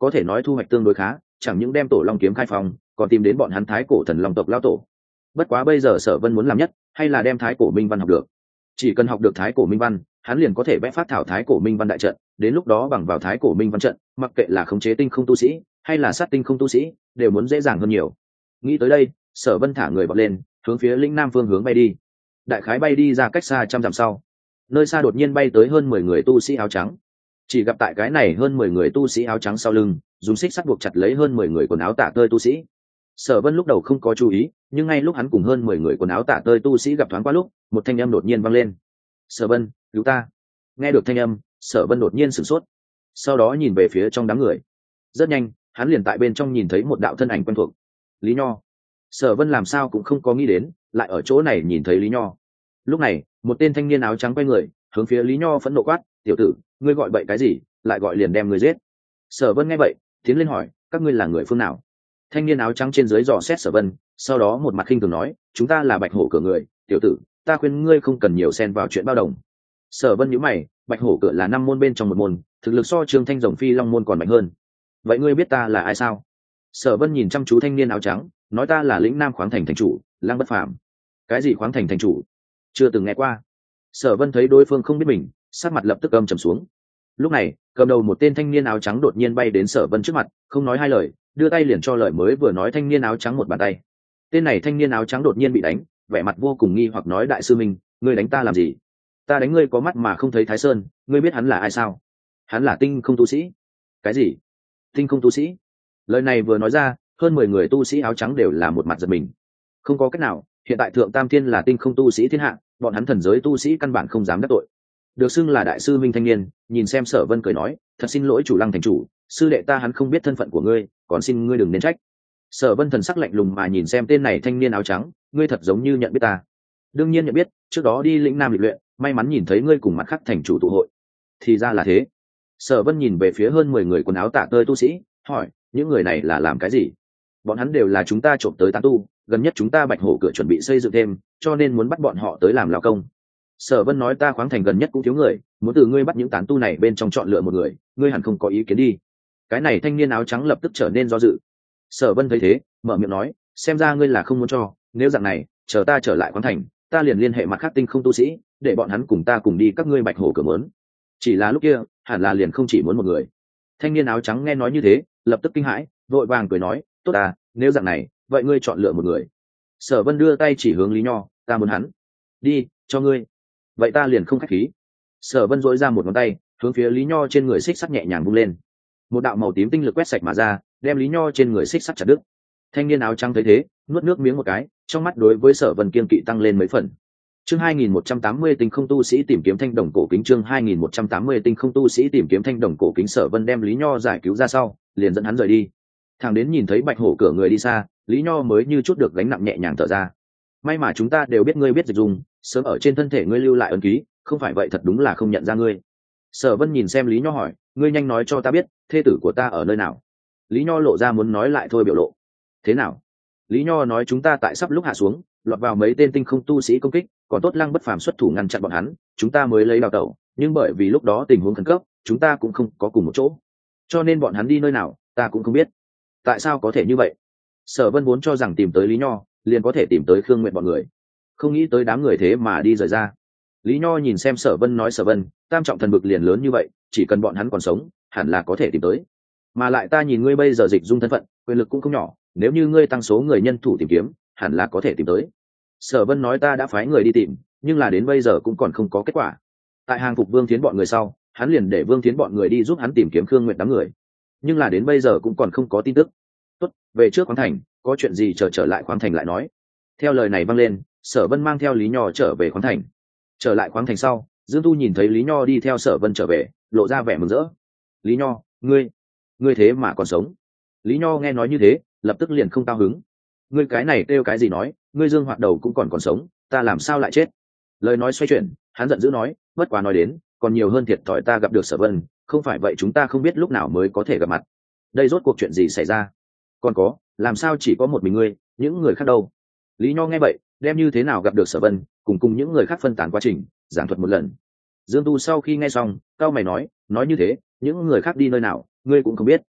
có thể nói thu hoạch tương đối khá, chẳng những đem tổ long kiếm khai phong, còn tìm đến bọn hắn thái cổ thần long tộc lao tổ. Bất quá bây giờ Sở Vân muốn làm nhất hay là đem thái cổ minh văn học được. Chỉ cần học được thái cổ minh văn, hắn liền có thể vẽ phát thảo thái cổ minh văn đại trận, đến lúc đó bằng vào thái cổ minh văn trận, mặc kệ là khống chế tinh không tu sĩ hay là sát tinh không tu sĩ, đều muốn dễ dàng hơn nhiều. Nghĩ tới đây, Sở Vân thả người bật lên, hướng phía lĩnh nam phương hướng bay đi. Đại khái bay đi ra cách xa trăm dặm sau, nơi xa đột nhiên bay tới hơn mười người tu sĩ áo trắng. Chỉ gặp tại cái này hơn mười người tu sĩ áo trắng sau lưng, dùng xích sắt buộc chặt lấy hơn mười người quần áo tả tơi tu sĩ. Sở Vân lúc đầu không có chú ý, nhưng ngay lúc hắn cùng hơn mười người quần áo tả tơi tu sĩ gặp thoáng qua lúc, một thanh âm đột nhiên vang lên. "Sở Vân, cứu ta!" Nghe được thanh âm, Sở Vân đột nhiên sửng sốt, sau đó nhìn về phía trong đám người. Rất nhanh, hắn liền tại bên trong nhìn thấy một đạo thân ảnh quen thuộc. Lý Nho. Sở Vân làm sao cũng không có nghĩ đến, lại ở chỗ này nhìn thấy Lý Nho. Lúc này, một tên thanh niên áo trắng quay người, hướng phía Lý Nho phẫn nộ quát, "Tiểu tử, ngươi gọi bậy cái gì, lại gọi liền đem ngươi giết." Sở Vân nghe vậy, tiến lên hỏi, "Các ngươi là người phương nào?" Thanh niên áo trắng trên dưới dò xét Sở Vân, sau đó một mặt khinh thường nói, "Chúng ta là Bạch Hổ cửa người, tiểu tử, ta khuyên ngươi không cần nhiều xen vào chuyện bao đồng." Sở Vân nhíu mày, Bạch Hổ cửa là năm môn bên trong một môn, thực lực so Trương Thanh Rồng Phi Long môn còn mạnh hơn. "Vậy ngươi biết ta là ai sao?" Sở Vân nhìn chăm chú thanh niên áo trắng, nói, "Ta là lĩnh Nam khoáng thành thành chủ, Lăng Bất Phàm." "Cái gì khoáng thành thành chủ? Chưa từng nghe qua." Sở Vân thấy đối phương không biết mình, sắc mặt lập tức âm trầm xuống. Lúc này, cầm đầu một tên thanh niên áo trắng đột nhiên bay đến Sở Vân trước mặt, không nói hai lời, đưa tay liền cho lời mới vừa nói thanh niên áo trắng một bàn tay. Tên này thanh niên áo trắng đột nhiên bị đánh, vẻ mặt vô cùng nghi hoặc nói, "Đại sư Minh, ngươi đánh ta làm gì?" "Ta đánh ngươi có mắt mà không thấy Thái Sơn, ngươi biết hắn là ai sao?" "Hắn là tinh không tu sĩ." "Cái gì? Tinh không tu sĩ?" Lời này vừa nói ra, hơn mười người tu sĩ áo trắng đều là một mặt giật mình. Không có cách nào, hiện tại Thượng Tam Thiên là tinh không tu sĩ thiên hạ, bọn hắn thần giới tu sĩ căn bản không dám đắc tội. Được xưng là đại sư Minh thanh niên, nhìn xem Sở Vân cười nói, "Thật xin lỗi chủ Lăng thành chủ, sư đệ ta hắn không biết thân phận của ngươi, còn xin ngươi đừng nên trách." Sở Vân thần sắc lạnh lùng mà nhìn xem tên này thanh niên áo trắng, "Ngươi thật giống như nhận biết ta." "Đương nhiên nhận biết, trước đó đi lĩnh Nam lịch luyện, may mắn nhìn thấy ngươi cùng mặt khác thành chủ tụ hội." "Thì ra là thế." Sở Vân nhìn về phía hơn mười người quần áo tả tơi tu sĩ, hỏi, "Những người này là làm cái gì?" "Bọn hắn đều là chúng ta trộm tới tán tu, gần nhất chúng ta Bạch Hổ cửa chuẩn bị xây dựng thêm, cho nên muốn bắt bọn họ tới làm lao công." Sở Vân nói, "Ta khoáng thành gần nhất cũng thiếu người, muốn từ ngươi bắt những tán tu này bên trong chọn lựa một người, ngươi hẳn không có ý kiến đi." Cái này thanh niên áo trắng lập tức trở nên do dự. Sở Vân thấy thế, mở miệng nói, "Xem ra ngươi là không muốn cho, nếu dạng này, chờ ta trở lại khoáng thành, ta liền liên hệ mặt khác tinh không tu sĩ, để bọn hắn cùng ta cùng đi các ngươi Bạch Hổ cửa muốn." Chỉ là lúc kia, hẳn là liền không chỉ muốn một người. Thanh niên áo trắng nghe nói như thế, lập tức kinh hãi, vội vàng cười nói, "Tốt à, nếu dạng này, vậy ngươi chọn lựa một người." Sở Vân đưa tay chỉ hướng Lý Nho, "Ta muốn hắn." "Đi, cho ngươi." "Vậy ta liền không khách khí." Sở Vân dỗi ra một ngón tay, hướng phía Lý Nho trên người xích sắt nhẹ nhàng vung lên. Một đạo màu tím tinh lực quét sạch mà ra, đem Lý Nho trên người xích sắt chặt đứt. Thanh niên áo trắng thấy thế, nuốt nước miếng một cái, trong mắt đối với Sở Vân kiên kỵ tăng lên mấy phần. Chương hai nghìn một trăm tám mươi tinh không tu sĩ tìm kiếm thanh đồng cổ kính, chương hai nghìn một trăm tám mươi tinh không tu sĩ tìm kiếm thanh đồng cổ kính. Sở Vân đem Lý Nho giải cứu ra sau, liền dẫn hắn rời đi. Thằng đến nhìn thấy Bạch Hổ cửa người đi xa, Lý Nho mới như chút được gánh nặng nhẹ nhàng thở ra. "May mà chúng ta đều biết ngươi biết dịch dùng, sớm ở trên thân thể ngươi lưu lại ấn ký, không phải vậy thật đúng là không nhận ra ngươi." Sở Vân nhìn xem Lý Nho hỏi, "Ngươi nhanh nói cho ta biết, thê tử của ta ở nơi nào?" Lý Nho lộ ra muốn nói lại thôi biểu lộ. "Thế nào?" Lý Nho nói, "Chúng ta tại sắp lúc hạ xuống, lọt vào mấy tên tinh không tu sĩ công kích, còn tốt Lăng Bất Phàm xuất thủ ngăn chặn bọn hắn, chúng ta mới lấy đào tẩu, nhưng bởi vì lúc đó tình huống khẩn cấp, chúng ta cũng không có cùng một chỗ, cho nên bọn hắn đi nơi nào, ta cũng không biết." "Tại sao có thể như vậy?" Sở Vân vốn cho rằng tìm tới Lý Nho, liền có thể tìm tới Khương Nguyệt bọn người, không nghĩ tới đám người thế mà đi rời ra. Lý Nho nhìn xem Sở Vân nói, "Sở Vân, tam trọng thần vực liền lớn như vậy, chỉ cần bọn hắn còn sống, hẳn là có thể tìm tới. Mà lại ta nhìn ngươi bây giờ dịch dung thân phận, quyền lực cũng không nhỏ, nếu như ngươi tăng số người nhân thủ tìm kiếm, hẳn là có thể tìm tới." Sở Vân nói, "Ta đã phái người đi tìm, nhưng là đến bây giờ cũng còn không có kết quả. Tại hàng phục Vương Thiến bọn người sau, hắn liền để Vương Thiến bọn người đi giúp hắn tìm kiếm Khương Nguyệt đám người, nhưng là đến bây giờ cũng còn không có tin tức." "Tốt, về trước khoáng thành, có chuyện gì chờ trở, trở lại khoáng thành lại nói." Theo lời này vang lên, Sở Vân mang theo Lý Nho trở về khoáng thành. Trở lại khoáng thành sau, Dương Tu nhìn thấy Lý Nho đi theo Sở Vân trở về, lộ ra vẻ mừng rỡ. "Lý Nho, ngươi, ngươi thế mà còn sống?" Lý Nho nghe nói như thế, lập tức liền không cao hứng. "Ngươi cái này kêu cái gì nói, ngươi Dương Hoạt Đầu cũng còn còn sống, ta làm sao lại chết?" Lời nói xoay chuyển, hắn giận dữ nói, "Bất quá nói đến, còn nhiều hơn thiệt thòi ta gặp được Sở Vân, không phải vậy chúng ta không biết lúc nào mới có thể gặp mặt. Đây rốt cuộc chuyện gì xảy ra? Còn có, làm sao chỉ có một mình ngươi, những người khác đâu?" Lý Nho nghe vậy, đem như thế nào gặp được Sở Vân, cùng cùng những người khác phân tán quá trình, giảng thuật một lần. Dương Tu sau khi nghe xong, cao mày nói, "Nói như thế, những người khác đi nơi nào, ngươi cũng không biết?"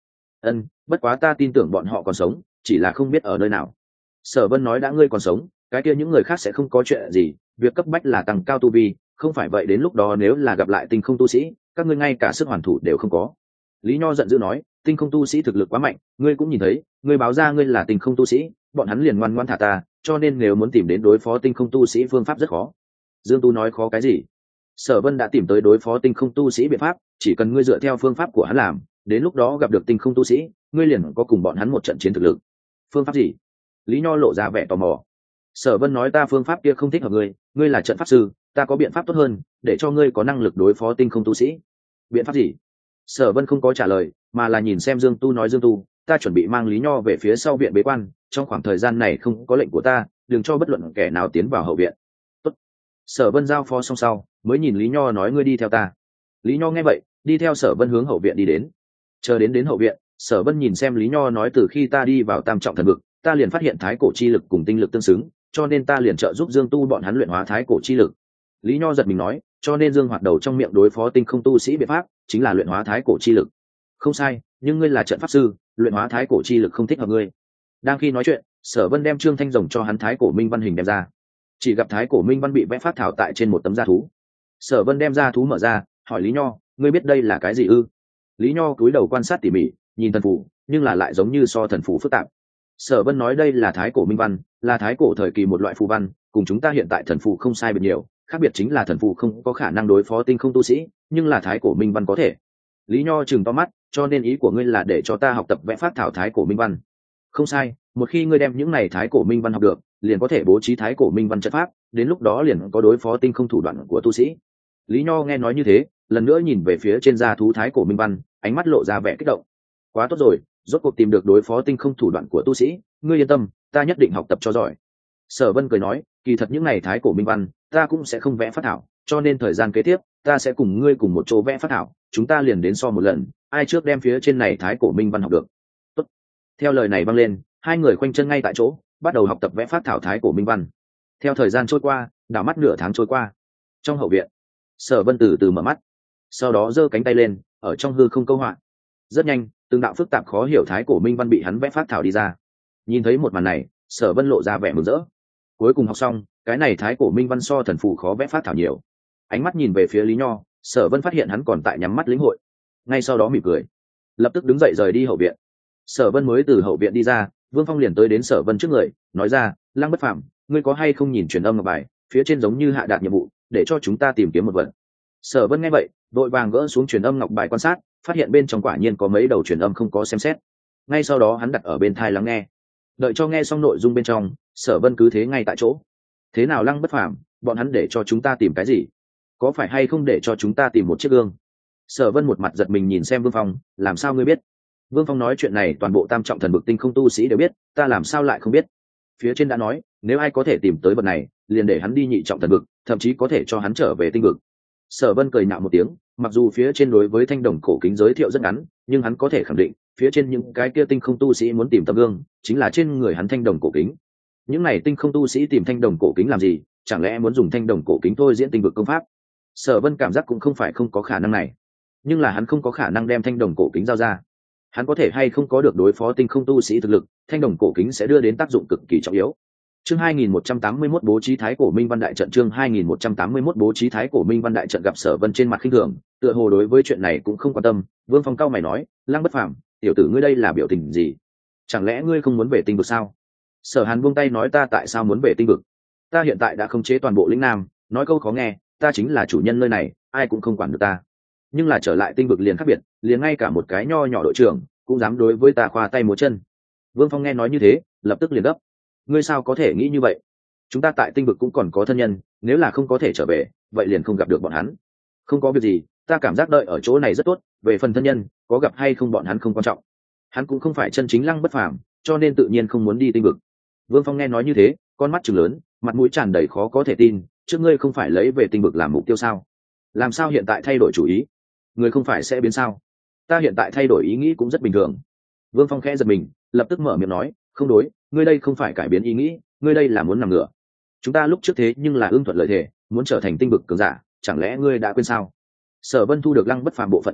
Ân, bất quá ta tin tưởng bọn họ còn sống, chỉ là không biết ở nơi nào. Sở Vân nói đã ngươi còn sống, cái kia những người khác sẽ không có chuyện gì, việc cấp bách là tăng cao tu vi, không phải vậy đến lúc đó nếu là gặp lại tinh không tu sĩ, các ngươi ngay cả sức hoàn thủ đều không có. Lý Nho giận dữ nói, tinh không tu sĩ thực lực quá mạnh, ngươi cũng nhìn thấy, ngươi báo ra ngươi là tinh không tu sĩ, bọn hắn liền ngoan ngoãn thả ta, cho nên nếu muốn tìm đến đối phó tinh không tu sĩ phương pháp rất khó. Dương Tu nói khó cái gì? Sở Vân đã tìm tới đối phó tinh không tu sĩ biện pháp, chỉ cần ngươi dựa theo phương pháp của hắn làm, đến lúc đó gặp được tinh không tu sĩ, ngươi liền có cùng bọn hắn một trận chiến thực lực. Phương pháp gì? Lý Nho lộ ra vẻ tò mò. Sở Vân nói ta phương pháp kia không thích hợp ngươi, ngươi là trận pháp sư, ta có biện pháp tốt hơn, để cho ngươi có năng lực đối phó tinh không tu sĩ. Biện pháp gì? Sở Vân không có trả lời, mà là nhìn xem Dương Tu nói Dương Tu, ta chuẩn bị mang Lý Nho về phía sau viện bế quan, trong khoảng thời gian này không có lệnh của ta, đừng cho bất luận kẻ nào tiến vào hậu viện. Tốt. Sở Vân giao phó xong sau, mới nhìn Lý Nho nói ngươi đi theo ta. Lý Nho nghe vậy, đi theo Sở Vân hướng hậu viện đi đến. Chờ đến đến hậu viện, Sở Vân nhìn xem Lý Nho nói từ khi ta đi vào Tam Trọng Thần Vực, ta liền phát hiện thái cổ chi lực cùng tinh lực tương xứng, cho nên ta liền trợ giúp Dương Tu bọn hắn luyện hóa thái cổ chi lực. Lý Nho giật mình nói, cho nên Dương Hoạt đầu trong miệng đối phó tinh không tu sĩ biện pháp chính là luyện hóa thái cổ chi lực. Không sai, nhưng ngươi là trận pháp sư, luyện hóa thái cổ chi lực không thích hợp ngươi. Đang khi nói chuyện, Sở Vân đem Trương Thanh Rồng cho hắn thái cổ minh văn hình đem ra. Chỉ gặp thái cổ minh văn bị vẽ phát thảo tại trên một tấm da thú. Sở Vân đem da thú mở ra, hỏi Lý Nho, ngươi biết đây là cái gì ư? Lý Nho cúi đầu quan sát tỉ mỉ, nhìn thần phù, nhưng là lại giống như so thần phù phức tạp. Sở Vân nói đây là thái cổ minh văn, là thái cổ thời kỳ một loại phù văn, cùng chúng ta hiện tại thần phù không sai biệt nhiều, khác biệt chính là thần phù không có khả năng đối phó tinh không tu sĩ, nhưng là thái cổ minh văn có thể. Lý Nho trừng to mắt, cho nên ý của ngươi là để cho ta học tập vẽ phát thảo thái cổ minh văn. Không sai, một khi ngươi đem những này thái cổ minh văn học được, liền có thể bố trí thái cổ minh văn trận pháp, đến lúc đó liền có đối phó tinh không thủ đoạn của tu sĩ. Lý Nho nghe nói như thế, lần nữa nhìn về phía trên da thú thái cổ minh văn, ánh mắt lộ ra vẻ kích động. Quá tốt rồi, rốt cuộc tìm được đối phó tinh không thủ đoạn của tu sĩ, ngươi yên tâm, ta nhất định học tập cho giỏi. Sở Vân cười nói, kỳ thật những này thái cổ minh văn, ta cũng sẽ không vẽ phát thảo, cho nên thời gian kế tiếp, ta sẽ cùng ngươi cùng một chỗ vẽ phát thảo, chúng ta liền đến so một lần, ai trước đem phía trên này thái cổ minh văn học được. Tốt. Theo lời này vang lên, hai người khoanh chân ngay tại chỗ, bắt đầu học tập vẽ phát thảo thái cổ minh văn. Theo thời gian trôi qua, đảo mắt nửa tháng trôi qua. Trong hậu viện, Sở Vân từ từ mở mắt, sau đó giơ cánh tay lên, ở trong hư không câu họa. Rất nhanh, từng đạo phức tạp khó hiểu thái cổ minh văn bị hắn vẽ phát thảo đi ra. Nhìn thấy một màn này, Sở Vân lộ ra vẻ mừng rỡ. Cuối cùng học xong, cái này thái cổ minh văn so thần phù khó vẽ phát thảo nhiều. Ánh mắt nhìn về phía Lý Nho, Sở Vân phát hiện hắn còn tại nhắm mắt lĩnh hội. Ngay sau đó mỉm cười, lập tức đứng dậy rời đi hậu viện. Sở Vân mới từ hậu viện đi ra, Vương Phong liền tới đến Sở Vân trước người, nói ra, Lăng Bất Phàm, ngươi có hay không nhìn truyền âm ngọc bài, phía trên giống như hạ đạt nhiệm vụ, để cho chúng ta tìm kiếm một vật. Sở Vân nghe vậy, vội vàng gỡ xuống truyền âm ngọc bài quan sát, phát hiện bên trong quả nhiên có mấy đầu truyền âm không có xem xét. Ngay sau đó hắn đặt ở bên tai lắng nghe. Đợi cho nghe xong nội dung bên trong, Sở Vân cứ thế ngay tại chỗ. Thế nào Lăng Bất Phàm, bọn hắn để cho chúng ta tìm cái gì? Có phải hay không để cho chúng ta tìm một chiếc gương? Sở Vân một mặt giật mình nhìn xem Vương Phong, làm sao ngươi biết? Vương Phong nói chuyện này toàn bộ Tam Trọng Thần Vực tinh không tu sĩ đều biết, ta làm sao lại không biết? Phía trên đã nói, nếu ai có thể tìm tới vật này, liền để hắn đi Nhị Trọng Thần Vực, thậm chí có thể cho hắn trở về tinh vực. Sở Vân cười nhạo một tiếng, mặc dù phía trên đối với thanh đồng cổ kính giới thiệu rất ngắn, nhưng hắn có thể khẳng định, phía trên những cái kia tinh không tu sĩ muốn tìm tấm gương, chính là trên người hắn thanh đồng cổ kính. Những này tinh không tu sĩ tìm thanh đồng cổ kính làm gì? Chẳng lẽ muốn dùng thanh đồng cổ kính thôi diễn tinh vực công pháp? Sở Vân cảm giác cũng không phải không có khả năng này, nhưng là hắn không có khả năng đem thanh đồng cổ kính giao ra. Hắn có thể hay không có được đối phó tinh không tu sĩ thực lực, thanh đồng cổ kính sẽ đưa đến tác dụng cực kỳ trọng yếu. Chương hai nghìn một trăm tám mươi mốt bố trí thái cổ minh văn đại trận. Chương hai nghìn một trăm tám mươi mốt bố trí thái cổ minh văn đại trận. Gặp Sở Vân trên mặt khinh thường, tựa hồ đối với chuyện này cũng không quan tâm. Vương Phong cao mày nói, Lăng Bất Phàm, tiểu tử ngươi đây là biểu tình gì? Chẳng lẽ ngươi không muốn về tinh vực sao? Sở Hàn buông tay nói, ta tại sao muốn về tinh vực? Ta hiện tại đã khống chế toàn bộ lĩnh Nam, nói câu khó nghe, ta chính là chủ nhân nơi này, ai cũng không quản được ta. Nhưng là trở lại tinh vực liền khác biệt, liền ngay cả một cái nho nhỏ đội trưởng cũng dám đối với ta khoa tay múa chân. Vương Phong nghe nói như thế, lập tức liền đáp, ngươi sao có thể nghĩ như vậy? Chúng ta tại tinh vực cũng còn có thân nhân, nếu là không có thể trở về, vậy liền không gặp được bọn hắn. Không có việc gì, ta cảm giác đợi ở chỗ này rất tốt, về phần thân nhân, có gặp hay không bọn hắn không quan trọng. Hắn cũng không phải chân chính Lăng Bất Phàm, cho nên tự nhiên không muốn đi tinh vực. Vương Phong nghe nói như thế, con mắt trừng lớn, mặt mũi tràn đầy khó có thể tin, trước ngươi không phải lấy về tinh vực làm mục tiêu sao? Làm sao hiện tại thay đổi chủ ý? Người không phải sẽ biến sao? Ta hiện tại thay đổi ý nghĩ cũng rất bình thường. Vương Phong khẽ giật mình, lập tức mở miệng nói, không đối, ngươi đây không phải cải biến ý nghĩ, ngươi đây là muốn nằm ngửa. Chúng ta lúc trước thế nhưng là ưng thuận lợi thể, muốn trở thành tinh vực cường giả, chẳng lẽ ngươi đã quên sao? Sở Vân thu được Lăng Bất Phàm bộ phận ký ức,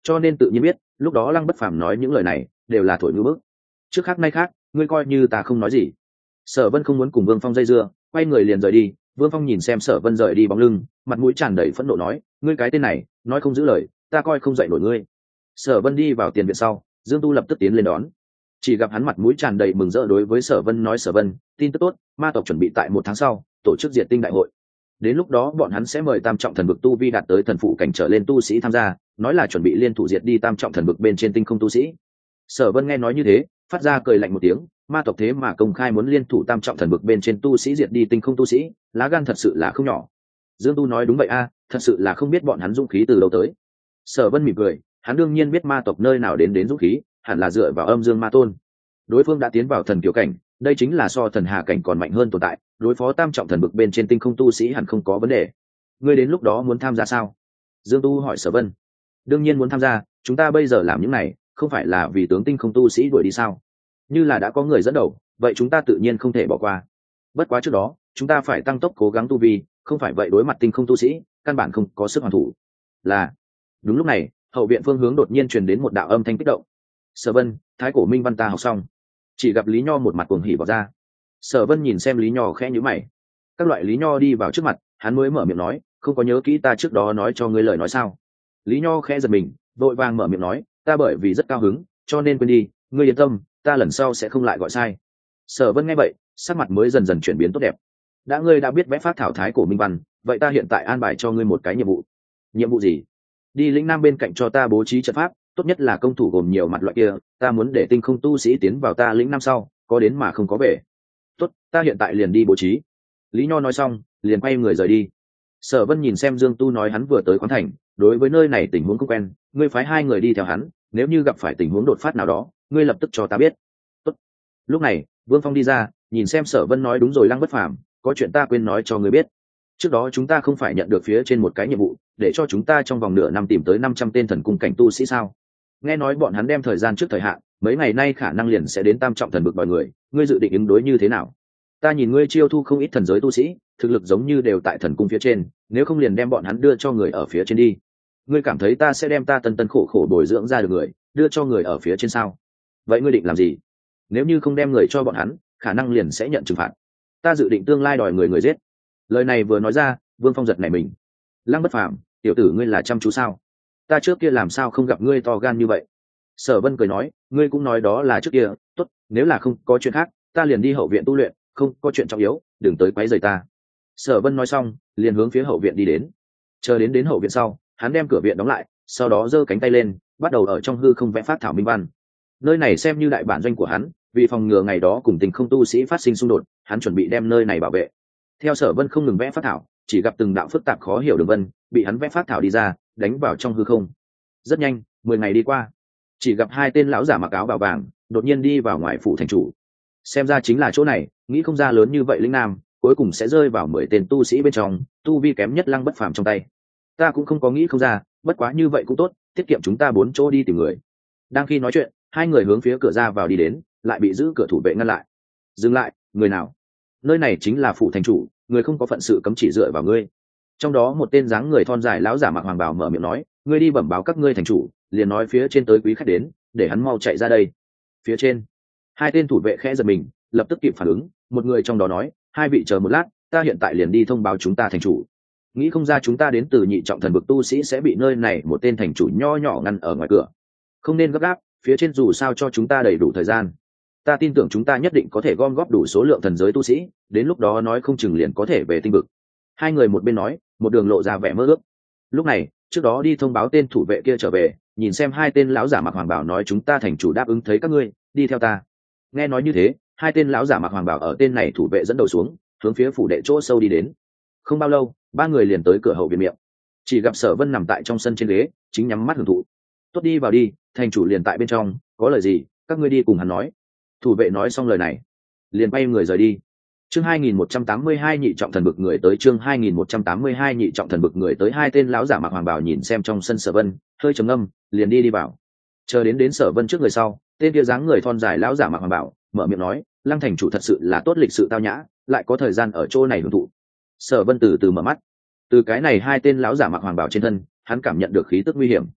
cho nên tự nhiên biết lúc đó Lăng Bất Phàm nói những lời này đều là thổi ngữ bức. Trước khác nay khác, ngươi coi như ta không nói gì. Sở Vân không muốn cùng Vương Phong dây dưa, quay người liền rời đi. Vương Phong nhìn xem Sở Vân rời đi bóng lưng, mặt mũi tràn đầy phẫn nộ nói, ngươi cái tên này nói không giữ lời, ta coi không dạy nổi ngươi. Sở Vân đi vào tiền viện sau, Dương Tu lập tức tiến lên đón. Chỉ gặp hắn mặt mũi tràn đầy mừng rỡ đối với Sở Vân nói, Sở Vân, tin tức tốt, ma tộc chuẩn bị tại một tháng sau tổ chức diệt tinh đại hội. Đến lúc đó bọn hắn sẽ mời tam trọng thần vực tu vi đạt tới thần phụ cảnh trở lên tu sĩ tham gia, nói là chuẩn bị liên thủ diệt đi tam trọng thần vực bên trên tinh không tu sĩ. Sở Vân nghe nói như thế, phát ra cười lạnh một tiếng, ma tộc thế mà công khai muốn liên thủ tam trọng thần vực bên trên tu sĩ diệt đi tinh không tu sĩ, lá gan thật sự là không nhỏ. Dương Tu nói đúng vậy a, thật sự là không biết bọn hắn dũng khí từ đâu tới. Sở Vân mỉm cười, hắn đương nhiên biết ma tộc nơi nào đến đến dũng khí, hẳn là dựa vào âm dương ma tôn. Đối phương đã tiến vào thần kiều cảnh, đây chính là so thần hà cảnh còn mạnh hơn tồn tại, đối phó tam trọng thần vực bên trên tinh không tu sĩ hẳn không có vấn đề. Ngươi đến lúc đó muốn tham gia sao? Dương Tu hỏi Sở Vân. Đương nhiên muốn tham gia, chúng ta bây giờ làm những này không phải là vì tướng tinh không tu sĩ đuổi đi sao? Như là đã có người dẫn đầu, vậy chúng ta tự nhiên không thể bỏ qua. Bất quá trước đó chúng ta phải tăng tốc cố gắng tu vi, không phải vậy đối mặt tinh không tu sĩ căn bản không có sức hoàn thủ. Là. Đúng lúc này hậu viện phương hướng đột nhiên truyền đến một đạo âm thanh kích động. Sở Vân, Thái Cổ Minh Văn ta học xong. Chỉ gặp Lý Nho một mặt cuồng hỉ vào ra. Sở Vân nhìn xem Lý Nho khẽ nhíu mày. Các loại Lý Nho đi vào trước mặt, hắn mới mở miệng nói, không có nhớ kỹ ta trước đó nói cho ngươi lời nói sao? Lý Nho khẽ giật mình, vội vàng mở miệng nói, ta bởi vì rất cao hứng cho nên quên đi, ngươi yên tâm, ta lần sau sẽ không lại gọi sai. Sở Vân nghe vậy, sắc mặt mới dần dần chuyển biến tốt đẹp. Đã ngươi đã biết vẽ phát thảo Thái Cổ Minh Văn, vậy ta hiện tại an bài cho ngươi một cái nhiệm vụ. Nhiệm vụ gì? Đi lĩnh Nam bên cạnh cho ta bố trí trận pháp, tốt nhất là công thủ gồm nhiều mặt loại kia, ta muốn để tinh không tu sĩ tiến vào ta lĩnh Nam sau có đến mà không có về. Tốt, ta hiện tại liền đi bố trí. Lý Nho nói xong liền quay người rời đi. Sở Vân nhìn xem Dương Tu nói hắn vừa tới khoáng thành, đối với nơi này tình huống không quen, ngươi phái hai người đi theo hắn, nếu như gặp phải tình huống đột phát nào đó ngươi lập tức cho ta biết. Tốt. Lúc này Vương Phong đi ra, nhìn xem Sở Vân nói đúng rồi Lăng Bất Phàm, có chuyện ta quên nói cho ngươi biết. Trước đó chúng ta không phải nhận được phía trên một cái nhiệm vụ để cho chúng ta trong vòng nửa năm tìm tới năm trăm tên thần cung cảnh tu sĩ sao? Nghe nói bọn hắn đem thời gian trước thời hạn, mấy ngày nay khả năng liền sẽ đến tam trọng thần vực mọi người, ngươi dự định ứng đối như thế nào? Ta nhìn ngươi chiêu thu không ít thần giới tu sĩ, thực lực giống như đều tại thần cung phía trên, nếu không liền đem bọn hắn đưa cho người ở phía trên đi. Ngươi cảm thấy ta sẽ đem ta tân tân khổ khổ bồi dưỡng ra được người đưa cho người ở phía trên sao? Vậy ngươi định làm gì? Nếu như không đem người cho bọn hắn, khả năng liền sẽ nhận trừng phạt. Ta dự định tương lai đòi người người giết. Lời này vừa nói ra, Vương Phong giật nảy mình. Lăng Bất Phàm, tiểu tử ngươi là chăm chú sao? Ta trước kia làm sao không gặp ngươi to gan như vậy? Sở Vân cười nói, ngươi cũng nói đó là trước kia, tốt, nếu là không có chuyện khác, ta liền đi hậu viện tu luyện, không có chuyện trọng yếu, đừng tới quấy rầy ta. Sở Vân nói xong, liền hướng phía hậu viện đi đến. Chờ đến đến hậu viện sau, hắn đem cửa viện đóng lại, sau đó giơ cánh tay lên, bắt đầu ở trong hư không vẽ phát thảo minh văn. Nơi này xem như đại bản doanh của hắn, vì phòng ngừa ngày đó cùng tình không tu sĩ phát sinh xung đột, hắn chuẩn bị đem nơi này bảo vệ. Theo Sở Vân không ngừng vẽ phát thảo, chỉ gặp từng đạo phức tạp khó hiểu đường vân bị hắn vẽ phát thảo đi ra, đánh vào trong hư không. Rất nhanh, mười ngày đi qua, chỉ gặp hai tên lão giả mặc áo bào vàng đột nhiên đi vào ngoài phủ thành chủ. Xem ra chính là chỗ này, nghĩ không ra lớn như vậy lĩnh Nam cuối cùng sẽ rơi vào mười tên tu sĩ bên trong, tu vi kém nhất Lăng Bất Phàm trong tay. Ta cũng không có nghĩ không ra, bất quá như vậy cũng tốt, tiết kiệm chúng ta bốn chỗ đi tìm người. Đang khi nói chuyện, hai người hướng phía cửa ra vào đi đến, lại bị giữ cửa thủ vệ ngăn lại. Dừng lại, người nào? Nơi này chính là phủ thành chủ, người không có phận sự cấm chỉ dựa vào ngươi. Trong đó một tên dáng người thon dài lão giả mặc hoàng bào mở miệng nói, ngươi đi bẩm báo các ngươi thành chủ, liền nói phía trên tới quý khách đến, để hắn mau chạy ra đây. Phía trên, hai tên thủ vệ khẽ giật mình, lập tức kịp phản ứng, một người trong đó nói, hai vị chờ một lát, ta hiện tại liền đi thông báo chúng ta thành chủ. Nghĩ không ra chúng ta đến từ nhị trọng thần vực tu sĩ sẽ bị nơi này một tên thành chủ nho nhỏ ngăn ở ngoài cửa. Không nên gấp gáp, phía trên dù sao cho chúng ta đầy đủ thời gian. Ta tin tưởng chúng ta nhất định có thể gom góp đủ số lượng thần giới tu sĩ, đến lúc đó nói không chừng liền có thể về tinh vực. Hai người một bên nói, một đường lộ ra vẻ mơ ước. Lúc này, trước đó đi thông báo tên thủ vệ kia trở về, nhìn xem hai tên lão giả mặc hoàng bào nói chúng ta thành chủ đáp ứng thấy các ngươi, đi theo ta. Nghe nói như thế, hai tên lão giả mặc hoàng bào ở tên này thủ vệ dẫn đầu xuống, hướng phía phủ đệ chỗ sâu đi đến. Không bao lâu, ba người liền tới cửa hậu viện miệng. Chỉ gặp Sở Vân nằm tại trong sân trên ghế, chính nhắm mắt hưởng thụ. Tốt, đi vào đi, thành chủ liền tại bên trong, có lời gì, các ngươi đi cùng hắn nói. Thủ vệ nói xong lời này, liền bay người rời đi. Chương hai nghìn một trăm tám mươi hai nhị trọng thần bực người tới chương hai nghìn một trăm tám mươi hai nhị trọng thần bực người tới hai tên lão giả mặc hoàng bào nhìn xem trong sân Sở Vân, hơi trầm ngâm, liền đi đi vào. Chờ đến đến Sở Vân trước người sau, tên kia dáng người thon dài lão giả mặc hoàng bào, mở miệng nói, Lăng thành chủ thật sự là tốt lịch sự tao nhã, lại có thời gian ở chỗ này hưởng thụ. Sở Vân từ từ mở mắt, từ cái này hai tên lão giả mặc hoàng bào trên thân, hắn cảm nhận được khí tức nguy hiểm.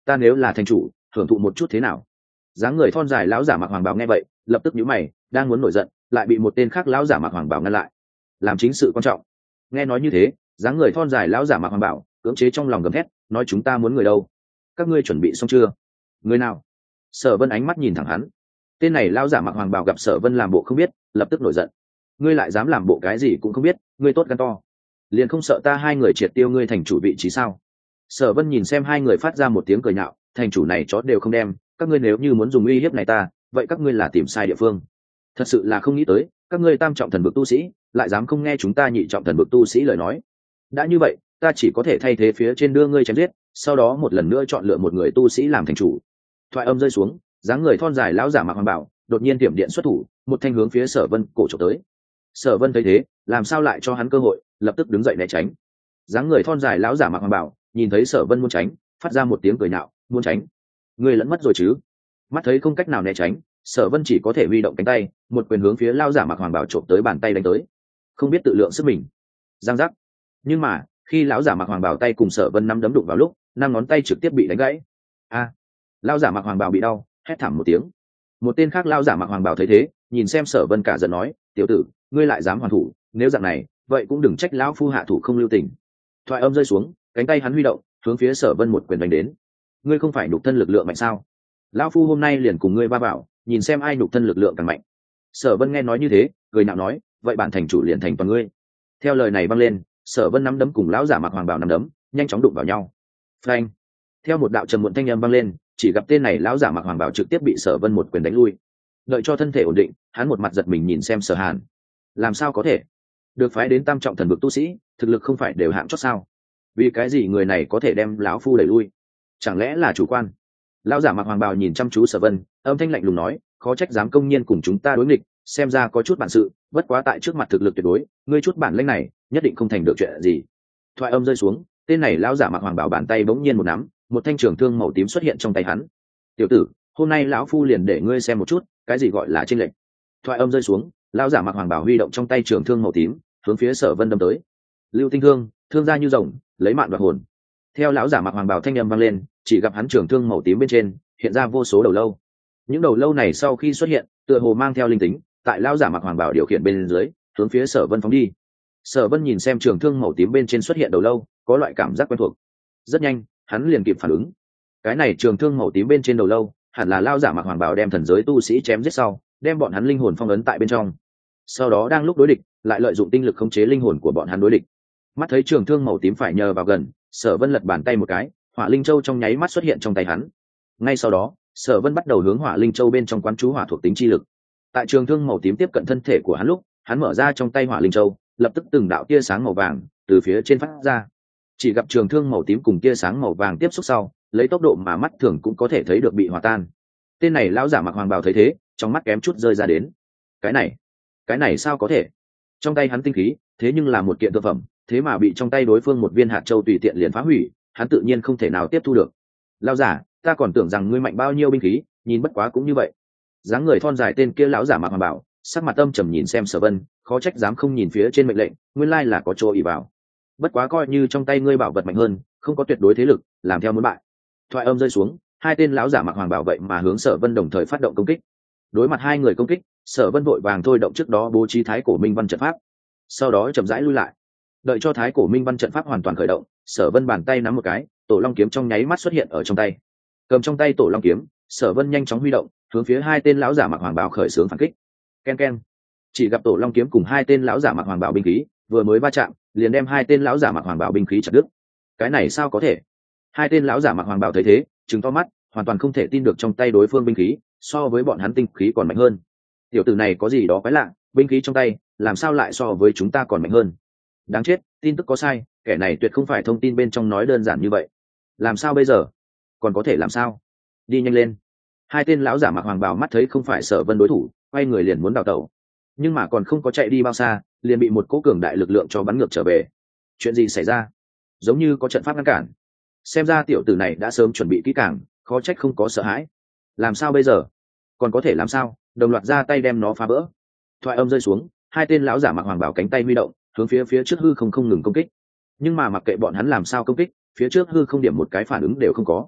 ta nếu là thành chủ hưởng thụ một chút thế nào? Dáng người thon dài lão giả mặc hoàng bào nghe vậy lập tức nhíu mày, đang muốn nổi giận lại bị một tên khác lão giả mặc hoàng bào ngăn lại. Làm chính sự quan trọng. Nghe nói như thế, dáng người thon dài lão giả mặc hoàng bào cưỡng chế trong lòng gầm thét, nói chúng ta muốn người đâu? Các ngươi chuẩn bị xong chưa? Người nào? Sở Vân ánh mắt nhìn thẳng hắn. Tên này lão giả mặc hoàng bào gặp Sở Vân làm bộ không biết, lập tức nổi giận. Ngươi lại dám làm bộ cái gì cũng không biết, ngươi tốt gan to. Liền không sợ ta hai người triệt tiêu ngươi thành chủ vị trí sao? Sở Vân nhìn xem hai người phát ra một tiếng cười nhạo, thành chủ này chó đều không đem, các ngươi nếu như muốn dùng uy hiếp này ta, vậy các ngươi là tìm sai địa phương. Thật sự là không nghĩ tới, các ngươi tam trọng thần vực tu sĩ, lại dám không nghe chúng ta nhị trọng thần vực tu sĩ lời nói. Đã như vậy, ta chỉ có thể thay thế phía trên đưa ngươi chém giết, sau đó một lần nữa chọn lựa một người tu sĩ làm thành chủ. Thoại âm rơi xuống, dáng người thon dài lão giả mặc hoàng bào, đột nhiên tiệm điện xuất thủ, một thanh hướng phía Sở Vân cổ chụp tới. Sở Vân thấy thế, làm sao lại cho hắn cơ hội, lập tức đứng dậy né tránh. Dáng người thon dài lão giả mặc hoàng bào, nhìn thấy Sở Vân muốn tránh, phát ra một tiếng cười nhạo, muốn tránh? Ngươi lẫn mất rồi chứ? Mắt thấy không cách nào né tránh, Sở Vân chỉ có thể huy động cánh tay, một quyền hướng phía lão giả mặc hoàng bào chộp tới bàn tay đánh tới. Không biết tự lượng sức mình. Giang giác. Nhưng mà, khi lão giả mặc hoàng bào tay cùng Sở Vân nắm đấm đụng vào lúc, năm ngón tay trực tiếp bị đánh gãy. A! Lão giả mặc hoàng bào bị đau, hét thảm một tiếng. Một tên khác lão giả mặc hoàng bào thấy thế, nhìn xem Sở Vân cả giận nói, tiểu tử, ngươi lại dám hoàn thủ, nếu dạng này, vậy cũng đừng trách lão phu hạ thủ không lưu tình. Thoại âm rơi xuống, cánh tay hắn huy động, hướng phía Sở Vân một quyền đánh đến. Ngươi không phải nhục thân lực lượng mạnh sao? Lão phu hôm nay liền cùng ngươi va vào, nhìn xem ai nhục thân lực lượng càng mạnh. Sở Vân nghe nói như thế, cười nhạo nói, vậy bản thành chủ liền thành toàn ngươi. Theo lời này vang lên, Sở Vân nắm đấm cùng lão giả mặc hoàng bào nắm đấm, nhanh chóng đụng vào nhau. Phanh! Theo một đạo trầm muộn thanh âm vang lên, chỉ gặp tên này lão giả mặc hoàng bào trực tiếp bị Sở Vân một quyền đánh lui. Đợi cho thân thể ổn định, hắn một mặt giật mình nhìn xem Sở Hàn. Làm sao có thể? Được phái đến tam trọng thần vực tu sĩ, thực lực không phải đều hạng chót sao? Vì cái gì người này có thể đem lão phu đẩy lui? Chẳng lẽ là chủ quan? Lão giả mặc hoàng bào nhìn chăm chú Sở Vân, âm thanh lạnh lùng nói, khó trách dám công nhiên cùng chúng ta đối nghịch, xem ra có chút bản sự, bất quá tại trước mặt thực lực tuyệt đối, ngươi chút bản lĩnh này, nhất định không thành được chuyện gì. Thoại âm rơi xuống, tên này lão giả mặc hoàng bào bàn tay bỗng nhiên một nắm, một thanh trường thương màu tím xuất hiện trong tay hắn. Tiểu tử, hôm nay lão phu liền để ngươi xem một chút, cái gì gọi là chênh lệch. Thoại âm rơi xuống, lão giả mặc hoàng bào huy động trong tay trường thương màu tím, hướng phía Sở Vân đâm tới. Lưu tinh thương, thương ra như rồng, lấy mạng đoạt hồn. Theo lão giả mặc hoàng bào thanh âm vang lên, chỉ gặp hắn trường thương màu tím bên trên hiện ra vô số đầu lâu. Những đầu lâu này sau khi xuất hiện, tựa hồ mang theo linh tính, tại lão giả mặc hoàng bào điều khiển bên dưới, hướng phía Sở Vân phóng đi. Sở Vân nhìn xem trường thương màu tím bên trên xuất hiện đầu lâu, có loại cảm giác quen thuộc. Rất nhanh, hắn liền kịp phản ứng. Cái này trường thương màu tím bên trên đầu lâu, hẳn là lão giả mặc hoàng bào đem thần giới tu sĩ chém giết sau, đem bọn hắn linh hồn phong ấn tại bên trong. Sau đó đang lúc đối địch, lại lợi dụng tinh lực khống chế linh hồn của bọn hắn đối địch. Mắt thấy trường thương màu tím phải nhờ vào gần, Sở Vân lật bàn tay một cái, Hỏa Linh Châu trong nháy mắt xuất hiện trong tay hắn. Ngay sau đó, Sở Vân bắt đầu hướng Hỏa Linh Châu bên trong quán chú hỏa thuộc tính chi lực. Tại trường thương màu tím tiếp cận thân thể của hắn lúc, hắn mở ra trong tay Hỏa Linh Châu, lập tức từng đạo tia sáng màu vàng từ phía trên phát ra. Chỉ gặp trường thương màu tím cùng tia sáng màu vàng tiếp xúc sau, lấy tốc độ mà mắt thường cũng có thể thấy được bị hòa tan. Tên này lão giả mặc hoàng bào thấy thế, trong mắt kém chút rơi ra đến. Cái này, cái này sao có thể? Trong tay hắn tinh khí, thế nhưng là một kiện thực phẩm, thế mà bị trong tay đối phương một viên hạt châu tùy tiện liền phá hủy, hắn tự nhiên không thể nào tiếp thu được. Lão giả, ta còn tưởng rằng ngươi mạnh bao nhiêu binh khí, nhìn bất quá cũng như vậy. Dáng người thon dài tên kia lão giả mặc hoàng bào, sắc mặt âm trầm nhìn xem Sở Vân, khó trách dám không nhìn phía trên mệnh lệnh, nguyên lai là có chỗ ỷ vào. Bất quá coi như trong tay ngươi bảo vật mạnh hơn, không có tuyệt đối thế lực, làm theo muốn bại. Thoại âm rơi xuống, hai tên lão giả mặc hoàng bào vậy mà hướng Sở Vân đồng thời phát động công kích. Đối mặt hai người công kích, Sở Vân vội vàng thôi động trước đó bố trí Thái Cổ Minh Văn trận pháp, sau đó chậm rãi lui lại. Đợi cho Thái Cổ Minh Văn trận pháp hoàn toàn khởi động, Sở Vân bàn tay nắm một cái, Tổ Long kiếm trong nháy mắt xuất hiện ở trong tay. Cầm trong tay Tổ Long kiếm, Sở Vân nhanh chóng huy động, hướng phía hai tên lão giả mặc hoàng bào khởi xướng phản kích. Ken ken. Chỉ gặp Tổ Long kiếm cùng hai tên lão giả mặc hoàng bào binh khí, vừa mới va chạm, liền đem hai tên lão giả mặc hoàng bào binh khí chặt đứt. Cái này sao có thể? Hai tên lão giả mặc hoàng bào thấy thế, trừng to mắt, hoàn toàn không thể tin được trong tay đối phương binh khí so với bọn hắn tinh khí còn mạnh hơn. Tiểu tử này có gì đó quái lạ, binh khí trong tay làm sao lại so với chúng ta còn mạnh hơn? Đáng chết, tin tức có sai, kẻ này tuyệt không phải thông tin bên trong nói đơn giản như vậy. Làm sao bây giờ? Còn có thể làm sao? Đi nhanh lên. Hai tên lão giả mặc hoàng bào mắt thấy không phải Sở Vân đối thủ, quay người liền muốn đào tẩu. Nhưng mà còn không có chạy đi bao xa, liền bị một cỗ cường đại lực lượng cho bắn ngược trở về. Chuyện gì xảy ra? Giống như có trận pháp ngăn cản. Xem ra tiểu tử này đã sớm chuẩn bị kỹ càng, khó trách không có sợ hãi. Làm sao bây giờ? Còn có thể làm sao? Đồng loạt ra tay đem nó phá vỡ. Thoại âm rơi xuống, hai tên lão giả mặc hoàng bào cánh tay huy động, hướng phía phía trước hư không không ngừng công kích. Nhưng mà mặc kệ bọn hắn làm sao công kích, phía trước hư không điểm một cái phản ứng đều không có.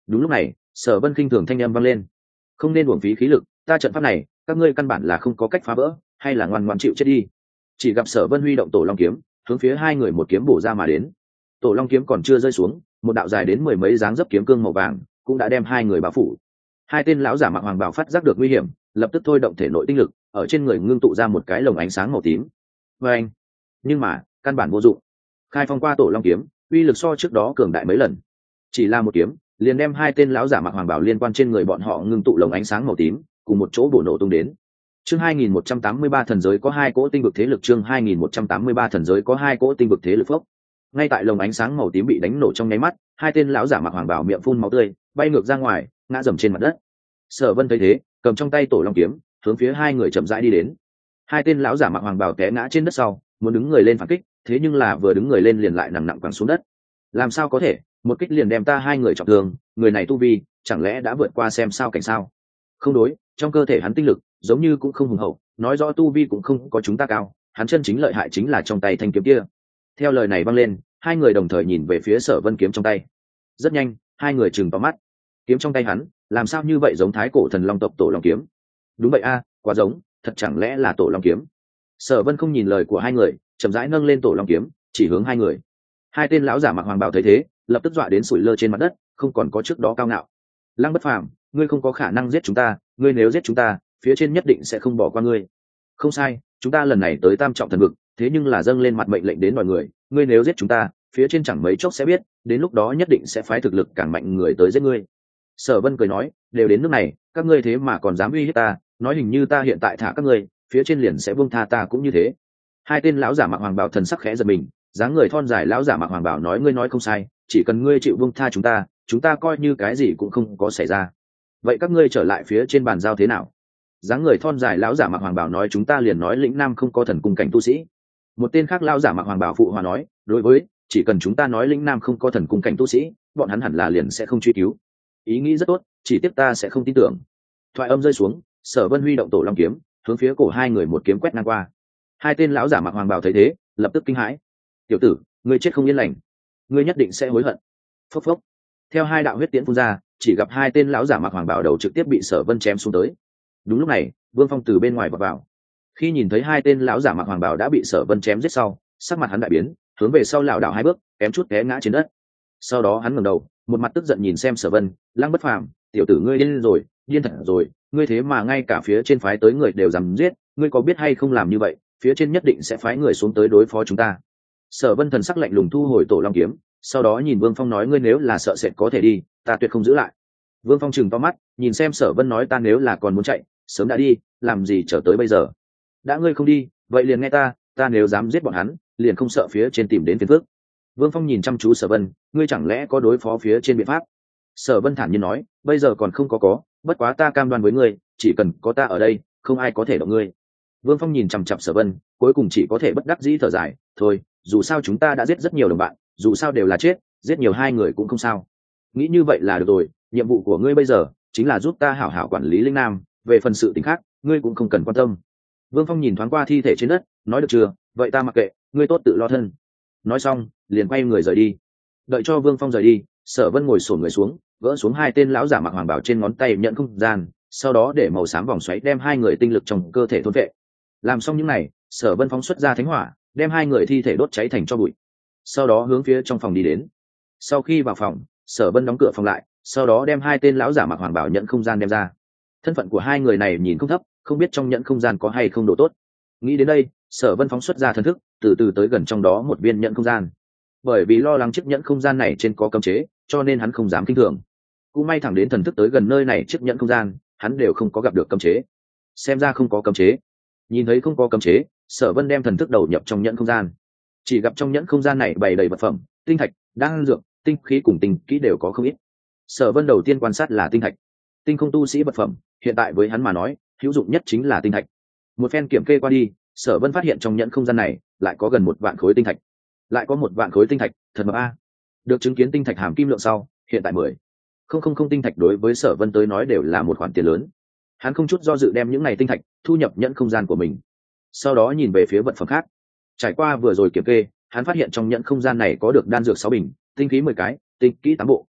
Đúng lúc này Sở Vân khinh thường thanh âm vang lên, không nên uổng phí khí lực, ta trận pháp này các ngươi căn bản là không có cách phá vỡ, hay là ngoan ngoãn chịu chết đi. Chỉ gặp Sở Vân huy động Tổ Long kiếm hướng phía hai người một kiếm bổ ra mà đến. Tổ Long kiếm còn chưa rơi xuống, một đạo dài đến mười mấy dáng dấp kiếm cương màu vàng cũng đã đem hai người bao phủ. Hai tên lão giả mặc hoàng bào phát giác được nguy hiểm, lập tức thôi động thể nội tinh lực, ở trên người ngưng tụ ra một cái lồng ánh sáng màu tím. Và anh, nhưng mà căn bản vô dụng. Khai phong qua Tổ Long kiếm, uy lực so trước đó cường đại mấy lần. Chỉ là một kiếm, liền đem hai tên lão giả mặc hoàng bào liên quan trên người bọn họ ngưng tụ lồng ánh sáng màu tím, cùng một chỗ bổ nổ tung đến. Chương hai nghìn một trăm tám mươi ba thần giới có hai cỗ tinh vực thế lực, chương hai nghìn một trăm tám mươi ba thần giới có hai cỗ tinh vực thế lực phốc. Ngay tại lồng ánh sáng màu tím bị đánh nổ trong nháy mắt, hai tên lão giả mặc hoàng bào miệng phun máu tươi, bay ngược ra ngoài, ngã dầm trên mặt đất. Sở Vân thấy thế, cầm trong tay Tổ Long kiếm, hướng phía hai người chậm rãi đi đến. Hai tên lão giả mặc hoàng bào té ngã trên đất sau, muốn đứng người lên phản kích, thế nhưng là vừa đứng người lên liền lại nặng nặng quẳng xuống đất. Làm sao có thể, một kích liền đem ta hai người trọng thương, người này tu vi, chẳng lẽ đã vượt qua xem sao cảnh sao? Không đối, trong cơ thể hắn tinh lực giống như cũng không hùng hậu, nói rõ tu vi cũng không có chúng ta cao, hắn chân chính lợi hại chính là trong tay thanh kiếm kia. Theo lời này vang lên, hai người đồng thời nhìn về phía Sở Vân kiếm trong tay. Rất nhanh, hai người trừng to mắt. Kiếm trong tay hắn, làm sao như vậy giống thái cổ thần long tộc Tổ Long kiếm? Đúng vậy a, quá giống, thật chẳng lẽ là Tổ Long kiếm? Sở Vân không nhìn lời của hai người, chậm rãi nâng lên Tổ Long kiếm, chỉ hướng hai người. Hai tên lão giả mặc hoàng bào thấy thế, lập tức dọa đến sủi lơ trên mặt đất, không còn có trước đó cao ngạo. Lăng Bất Phàm, ngươi không có khả năng giết chúng ta, ngươi nếu giết chúng ta, phía trên nhất định sẽ không bỏ qua ngươi. Không sai, chúng ta lần này tới Tam Trọng Thần Vực, thế nhưng là dâng lên mặt mệnh lệnh đến mọi người, ngươi nếu giết chúng ta, phía trên chẳng mấy chốc sẽ biết, đến lúc đó nhất định sẽ phái thực lực càng mạnh người tới giết ngươi. Sở Vân cười nói, đều đến nước này, các ngươi thế mà còn dám uy hiếp ta, nói hình như ta hiện tại thả các ngươi, phía trên liền sẽ buông tha ta cũng như thế. Hai tên lão giả mặc hoàng bào thần sắc khẽ giật mình, dáng người thon dài lão giả mặc hoàng bào nói, ngươi nói không sai, chỉ cần ngươi chịu buông tha chúng ta, chúng ta coi như cái gì cũng không có xảy ra. Vậy các ngươi trở lại phía trên bàn giao thế nào? Dáng người thon dài lão giả mặc hoàng bào nói, chúng ta liền nói lĩnh nam không có thần cung cảnh tu sĩ. Một tên khác lão giả mặc hoàng bào phụ hòa nói, đối với, chỉ cần chúng ta nói lĩnh nam không có thần cung cảnh tu sĩ, bọn hắn hẳn là liền sẽ không truy cứu. Ý nghĩ rất tốt, chỉ tiếc ta sẽ không tin tưởng. Thoại âm rơi xuống, Sở Vân huy động Tổ Long kiếm, hướng phía cổ hai người một kiếm quét ngang qua. Hai tên lão giả mặc hoàng bào thấy thế, lập tức kinh hãi. Tiểu tử, ngươi chết không yên lành, ngươi nhất định sẽ hối hận. Phốc phốc. Theo hai đạo huyết tiễn phun ra, chỉ gặp hai tên lão giả mặc hoàng bào đầu trực tiếp bị Sở Vân chém xuống tới. Đúng lúc này, Vương Phong từ bên ngoài vọt vào. Khi nhìn thấy hai tên lão giả mặc hoàng bào đã bị Sở Vân chém giết sau, sắc mặt hắn đại biến, hướng về sau lảo đảo hai bước, kém chút té ngã trên đất. Sau đó hắn ngẩng đầu, một mặt tức giận nhìn xem Sở Vân, Lăng Bất Phàm, tiểu tử ngươi điên rồi, điên thật rồi, ngươi thế mà ngay cả phía trên phái tới người đều dám giết, ngươi có biết hay không làm như vậy, phía trên nhất định sẽ phái người xuống tới đối phó chúng ta. Sở Vân thần sắc lạnh lùng thu hồi Tổ Long kiếm, sau đó nhìn Vương Phong nói, ngươi nếu là sợ sệt có thể đi, ta tuyệt không giữ lại. Vương Phong trừng to mắt, nhìn xem Sở Vân nói, ta nếu là còn muốn chạy, sớm đã đi, làm gì chờ tới bây giờ? Đã ngươi không đi, vậy liền nghe ta, ta nếu dám giết bọn hắn, liền không sợ phía trên tìm đến phiền phức. Vương Phong nhìn chăm chú Sở Vân, ngươi chẳng lẽ có đối phó phía trên biện pháp? Sở Vân thản nhiên nói, bây giờ còn không có có, bất quá ta cam đoan với ngươi, chỉ cần có ta ở đây, không ai có thể động ngươi. Vương Phong nhìn chằm chằm Sở Vân, cuối cùng chỉ có thể bất đắc dĩ thở dài, thôi, dù sao chúng ta đã giết rất nhiều đồng bạn, dù sao đều là chết, giết nhiều hai người cũng không sao. Nghĩ như vậy là được rồi, nhiệm vụ của ngươi bây giờ chính là giúp ta hảo hảo quản lý Linh Nam, về phần sự tình khác, ngươi cũng không cần quan tâm. Vương Phong nhìn thoáng qua thi thể trên đất, nói được chưa, vậy ta mặc kệ, ngươi tốt tự lo thân. Nói xong, liền quay người rời đi. Đợi cho Vương Phong rời đi, Sở Vân ngồi xổm người xuống, gỡ xuống hai tên lão giả mặc hoàng bào trên ngón tay nhận không gian, sau đó để màu xám vòng xoáy đem hai người tinh lực trong cơ thể thôn vệ. Làm xong những này, Sở Vân phóng xuất ra thánh hỏa, đem hai người thi thể đốt cháy thành tro bụi. Sau đó hướng phía trong phòng đi đến. Sau khi vào phòng, Sở Vân đóng cửa phòng lại, sau đó đem hai tên lão giả mặc hoàng bào nhận không gian đem ra. Thân phận của hai người này nhìn không thấp, không biết trong nhận không gian có hay không đồ tốt. Nghĩ đến đây, Sở Vân phóng xuất ra thần thức, từ từ tới gần trong đó một viên nhận không gian. Bởi vì lo lắng chiếc nhẫn không gian này trên có cấm chế, cho nên hắn không dám kinh thường. Cũng may thẳng đến thần thức tới gần nơi này chiếc nhẫn không gian, hắn đều không có gặp được cấm chế. Xem ra không có cấm chế. Nhìn thấy không có cấm chế, Sở Vân đem thần thức đầu nhập trong nhẫn không gian. Chỉ gặp trong nhẫn không gian này bày đầy vật phẩm, tinh thạch, đan dược, tinh khí cùng tinh kỹ đều có không ít. Sở Vân đầu tiên quan sát là tinh thạch. Tinh không tu sĩ vật phẩm, hiện tại với hắn mà nói, hữu dụng nhất chính là tinh thạch. Một phen kiểm kê qua đi, Sở Vân phát hiện trong nhẫn không gian này lại có gần một vạn khối tinh thạch. Lại có một vạn khối tinh thạch, thật mập a. Được chứng kiến tinh thạch hàm kim lượng sau, hiện tại mười không không không tinh thạch đối với Sở Vân tới nói đều là một khoản tiền lớn. Hắn không chút do dự đem những này tinh thạch thu nhập nhẫn không gian của mình. Sau đó nhìn về phía vật phẩm khác. Trải qua vừa rồi kiểm kê, hắn phát hiện trong nhẫn không gian này có được đan dược sáu bình, tinh khí mười cái, tinh kỹ tám bộ.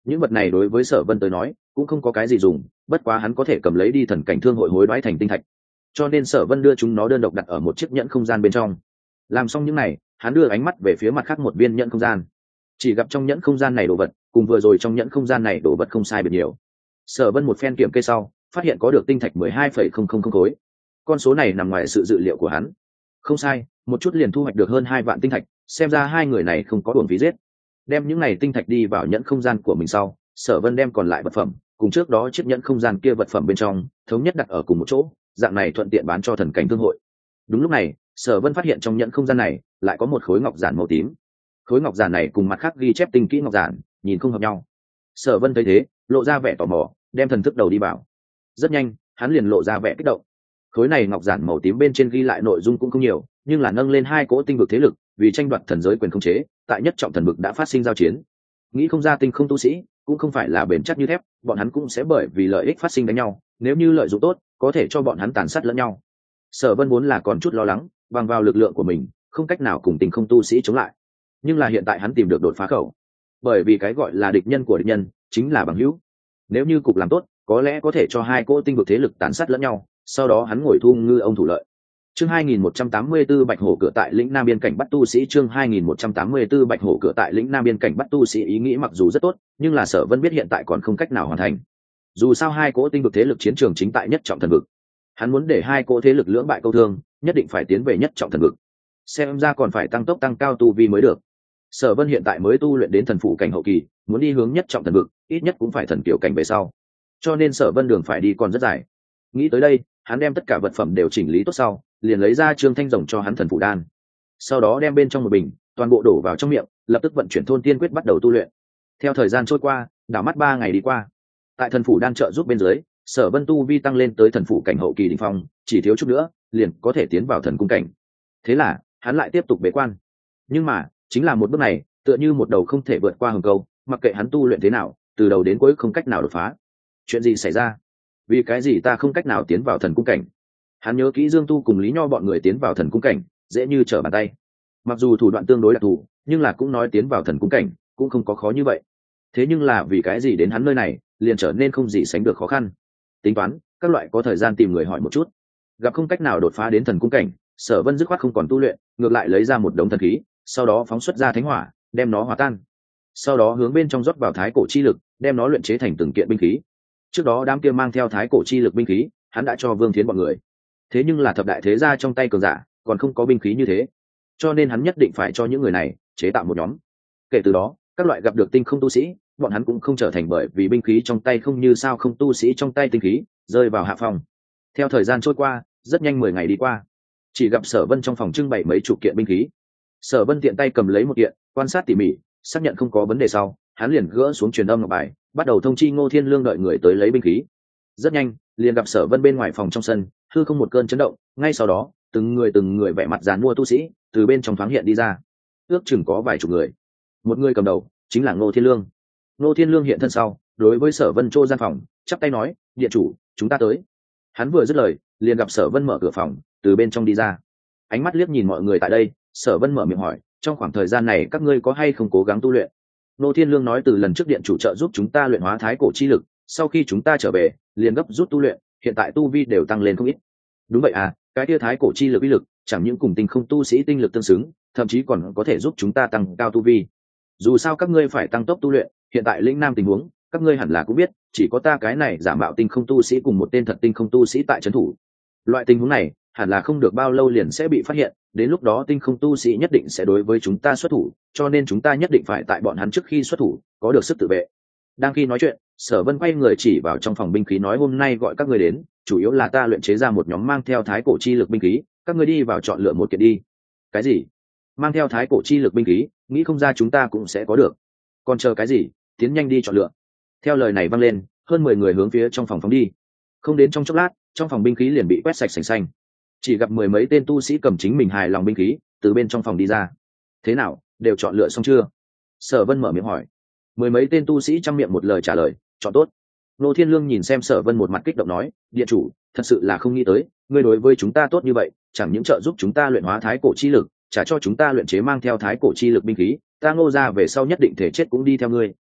những vật này đối với Sở Vân tới nói cũng không có cái gì dùng, bất quá hắn có thể cầm lấy đi thần cảnh thương hội hối đoái thành tinh thạch, cho nên Sở Vân đưa chúng nó đơn độc đặt ở một chiếc nhẫn không gian bên trong. Làm xong những này, hắn đưa ánh mắt về phía mặt khác một viên nhẫn không gian. Chỉ gặp trong nhẫn không gian này đồ vật cùng vừa rồi trong nhẫn không gian này đồ vật không sai biệt nhiều. Sở Vân một phen kiểm kê sau, phát hiện có được tinh thạch mười hai phẩy không không không khối. Con số này nằm ngoài sự dự liệu của hắn. Không sai, một chút liền thu hoạch được hơn hai vạn tinh thạch, xem ra hai người này không có uổng phí giết. Đem những này tinh thạch đi vào nhẫn không gian của mình sau, Sở Vân đem còn lại vật phẩm cùng trước đó chiếc nhẫn không gian kia vật phẩm bên trong thống nhất đặt ở cùng một chỗ, dạng này thuận tiện bán cho thần cảnh thương hội. Đúng lúc này, Sở Vân phát hiện trong nhẫn không gian này lại có một khối ngọc giản màu tím. Khối ngọc giản này cùng mặt khác ghi chép tinh kỹ ngọc giản nhìn không hợp nhau. Sở Vân thấy thế, lộ ra vẻ tò mò, đem thần thức đầu đi vào. Rất nhanh, hắn liền lộ ra vẻ kích động. Khối này ngọc giản màu tím bên trên ghi lại nội dung cũng không nhiều, nhưng là nâng lên hai cỗ tinh vực thế lực, vì tranh đoạt thần giới quyền khống chế, tại nhất trọng thần vực đã phát sinh giao chiến. Nghĩ không ra tinh không tu sĩ cũng không phải là bền chắc như thép, bọn hắn cũng sẽ bởi vì lợi ích phát sinh đánh nhau, nếu như lợi dụng tốt, có thể cho bọn hắn tàn sát lẫn nhau. Sở Vân vốn là còn chút lo lắng, bằng vào lực lượng của mình, không cách nào cùng tinh không tu sĩ chống lại. Nhưng là hiện tại hắn tìm được đột phá khẩu. Bởi vì cái gọi là địch nhân của địch nhân, chính là bằng hữu. Nếu như cục làm tốt, có lẽ có thể cho hai cỗ tinh vực thế lực tàn sát lẫn nhau, sau đó hắn ngồi thu ngư ông thủ lợi. Chương hai nghìn một trăm tám mươi tư Bạch Hổ cửa tại lĩnh Nam biên cảnh bắt tu sĩ. Chương hai nghìn một trăm tám mươi tư Bạch Hổ cửa tại lĩnh Nam biên cảnh bắt tu sĩ. Ý nghĩ mặc dù rất tốt, nhưng là Sở Vân biết hiện tại còn không cách nào hoàn thành. Dù sao hai cỗ tinh vực thế lực chiến trường chính tại nhất trọng thần vực, hắn muốn để hai cỗ thế lực lưỡng bại câu thương, nhất định phải tiến về nhất trọng thần vực. Xem ra còn phải tăng tốc tăng cao tu vi mới được. Sở Vân hiện tại mới tu luyện đến thần phụ cảnh hậu kỳ, muốn đi hướng nhất trọng thần vực, ít nhất cũng phải thần kiều cảnh về sau. Cho nên Sở Vân đường phải đi còn rất dài. Nghĩ tới đây, hắn đem tất cả vật phẩm đều chỉnh lý tốt sau, liền lấy ra Trương Thanh Rồng cho hắn thần phụ đan. Sau đó đem bên trong một bình, toàn bộ đổ vào trong miệng, lập tức vận chuyển thôn tiên quyết bắt đầu tu luyện. Theo thời gian trôi qua, đảo mắt ba ngày đi qua. Tại thần phụ đan trợ giúp bên dưới, Sở Vân tu vi tăng lên tới thần phụ cảnh hậu kỳ đỉnh phong, chỉ thiếu chút nữa, liền có thể tiến vào thần cung cảnh. Thế là, hắn lại tiếp tục bế quan. Nhưng mà, chính là một bước này, tựa như một đầu không thể vượt qua hừng câu, mặc kệ hắn tu luyện thế nào, từ đầu đến cuối không cách nào đột phá. Chuyện gì xảy ra? Vì cái gì ta không cách nào tiến vào thần cung cảnh? Hắn nhớ kỹ Dương Tu cùng Lý Nho bọn người tiến vào thần cung cảnh, dễ như trở bàn tay. Mặc dù thủ đoạn tương đối đặc thù, nhưng là cũng nói tiến vào thần cung cảnh, cũng không có khó như vậy. Thế nhưng là vì cái gì đến hắn nơi này, liền trở nên không gì sánh được khó khăn. Tính toán, các loại có thời gian tìm người hỏi một chút. Gặp không cách nào đột phá đến thần cung cảnh, Sở Vân dứt khoát không còn tu luyện, ngược lại lấy ra một đống thần khí, sau đó phóng xuất ra thánh hỏa, đem nó hòa tan. Sau đó hướng bên trong rót vào thái cổ chi lực, đem nó luyện chế thành từng kiện binh khí. Trước đó đám kia mang theo thái cổ chi lực binh khí, hắn đã cho Vương Thiến bọn người. Thế nhưng là thập đại thế gia trong tay cường giả, còn không có binh khí như thế, cho nên hắn nhất định phải cho những người này chế tạo một nhóm. Kể từ đó, các loại gặp được tinh không tu sĩ, bọn hắn cũng không trở thành bởi vì binh khí trong tay không như sao không tu sĩ trong tay tinh khí rơi vào hạ phòng. Theo thời gian trôi qua, rất nhanh mười ngày đi qua, chỉ gặp Sở Vân trong phòng trưng bày mấy chục kiện binh khí. Sở Vân tiện tay cầm lấy một kiện, quan sát tỉ mỉ, xác nhận không có vấn đề sau, hắn liền gỡ xuống truyền âm ngọc bài, bắt đầu thông chi Ngô Thiên Lương đợi người tới lấy binh khí. Rất nhanh, liền gặp Sở Vân bên ngoài phòng trong sân, hư không một cơn chấn động, ngay sau đó, từng người từng người vẻ mặt giàn mua tu sĩ từ bên trong thoáng hiện đi ra, ước chừng có vài chục người. Một người cầm đầu chính là Ngô Thiên Lương. Ngô Thiên Lương hiện thân sau, đối với Sở Vân trô gian phòng, chắp tay nói: "Điện chủ, chúng ta tới." Hắn vừa dứt lời, liền gặp Sở Vân mở cửa phòng, từ bên trong đi ra. Ánh mắt liếc nhìn mọi người tại đây, Sở Vân mở miệng hỏi: "Trong khoảng thời gian này các ngươi có hay không cố gắng tu luyện?" Ngô Thiên Lương nói: "Từ lần trước điện chủ trợ giúp chúng ta luyện hóa thái cổ chi lực, sau khi chúng ta trở về, liền gấp rút tu luyện, hiện tại tu vi đều tăng lên không ít." "Đúng vậy à, cái kia thái cổ chi lực uy lực, chẳng những cùng tinh không tu sĩ tinh lực tương xứng, thậm chí còn có thể giúp chúng ta tăng cao tu vi. Dù sao các ngươi phải tăng tốc tu luyện, hiện tại lĩnh Nam tình huống, các ngươi hẳn là cũng biết, chỉ có ta cái này giả mạo tinh không tu sĩ cùng một tên thật tinh không tu sĩ tại trấn thủ. Loại tình huống này, hẳn là không được bao lâu liền sẽ bị phát hiện, đến lúc đó tinh không tu sĩ nhất định sẽ đối với chúng ta xuất thủ, cho nên chúng ta nhất định phải tại bọn hắn trước khi xuất thủ, có được sức tự vệ." Đang khi nói chuyện, Sở Vân quay người chỉ vào trong phòng binh khí nói: "Hôm nay gọi các ngươi đến, chủ yếu là ta luyện chế ra một nhóm mang theo thái cổ chi lực binh khí, các ngươi đi vào chọn lựa một kiện đi." "Cái gì? Mang theo thái cổ chi lực binh khí? Nghĩ không ra chúng ta cũng sẽ có được. Còn chờ cái gì, tiến nhanh đi chọn lựa." Theo lời này vang lên, hơn mười người hướng phía trong phòng phóng đi. Không đến trong chốc lát, trong phòng binh khí liền bị quét sạch sành xanh. Chỉ gặp mười mấy tên tu sĩ cầm chính mình hài lòng binh khí từ bên trong phòng đi ra. "Thế nào, đều chọn lựa xong chưa?" Sở Vân mở miệng hỏi. Mười mấy tên tu sĩ trong miệng một lời trả lời: "Chọn tốt." Ngô Thiên Lương nhìn xem Sở Vân một mặt kích động nói: "Điện chủ, thật sự là không nghĩ tới, ngươi đối với chúng ta tốt như vậy, chẳng những trợ giúp chúng ta luyện hóa thái cổ chi lực, trả cho chúng ta luyện chế mang theo thái cổ chi lực binh khí, ta Ngô gia về sau nhất định thể chết cũng đi theo ngươi."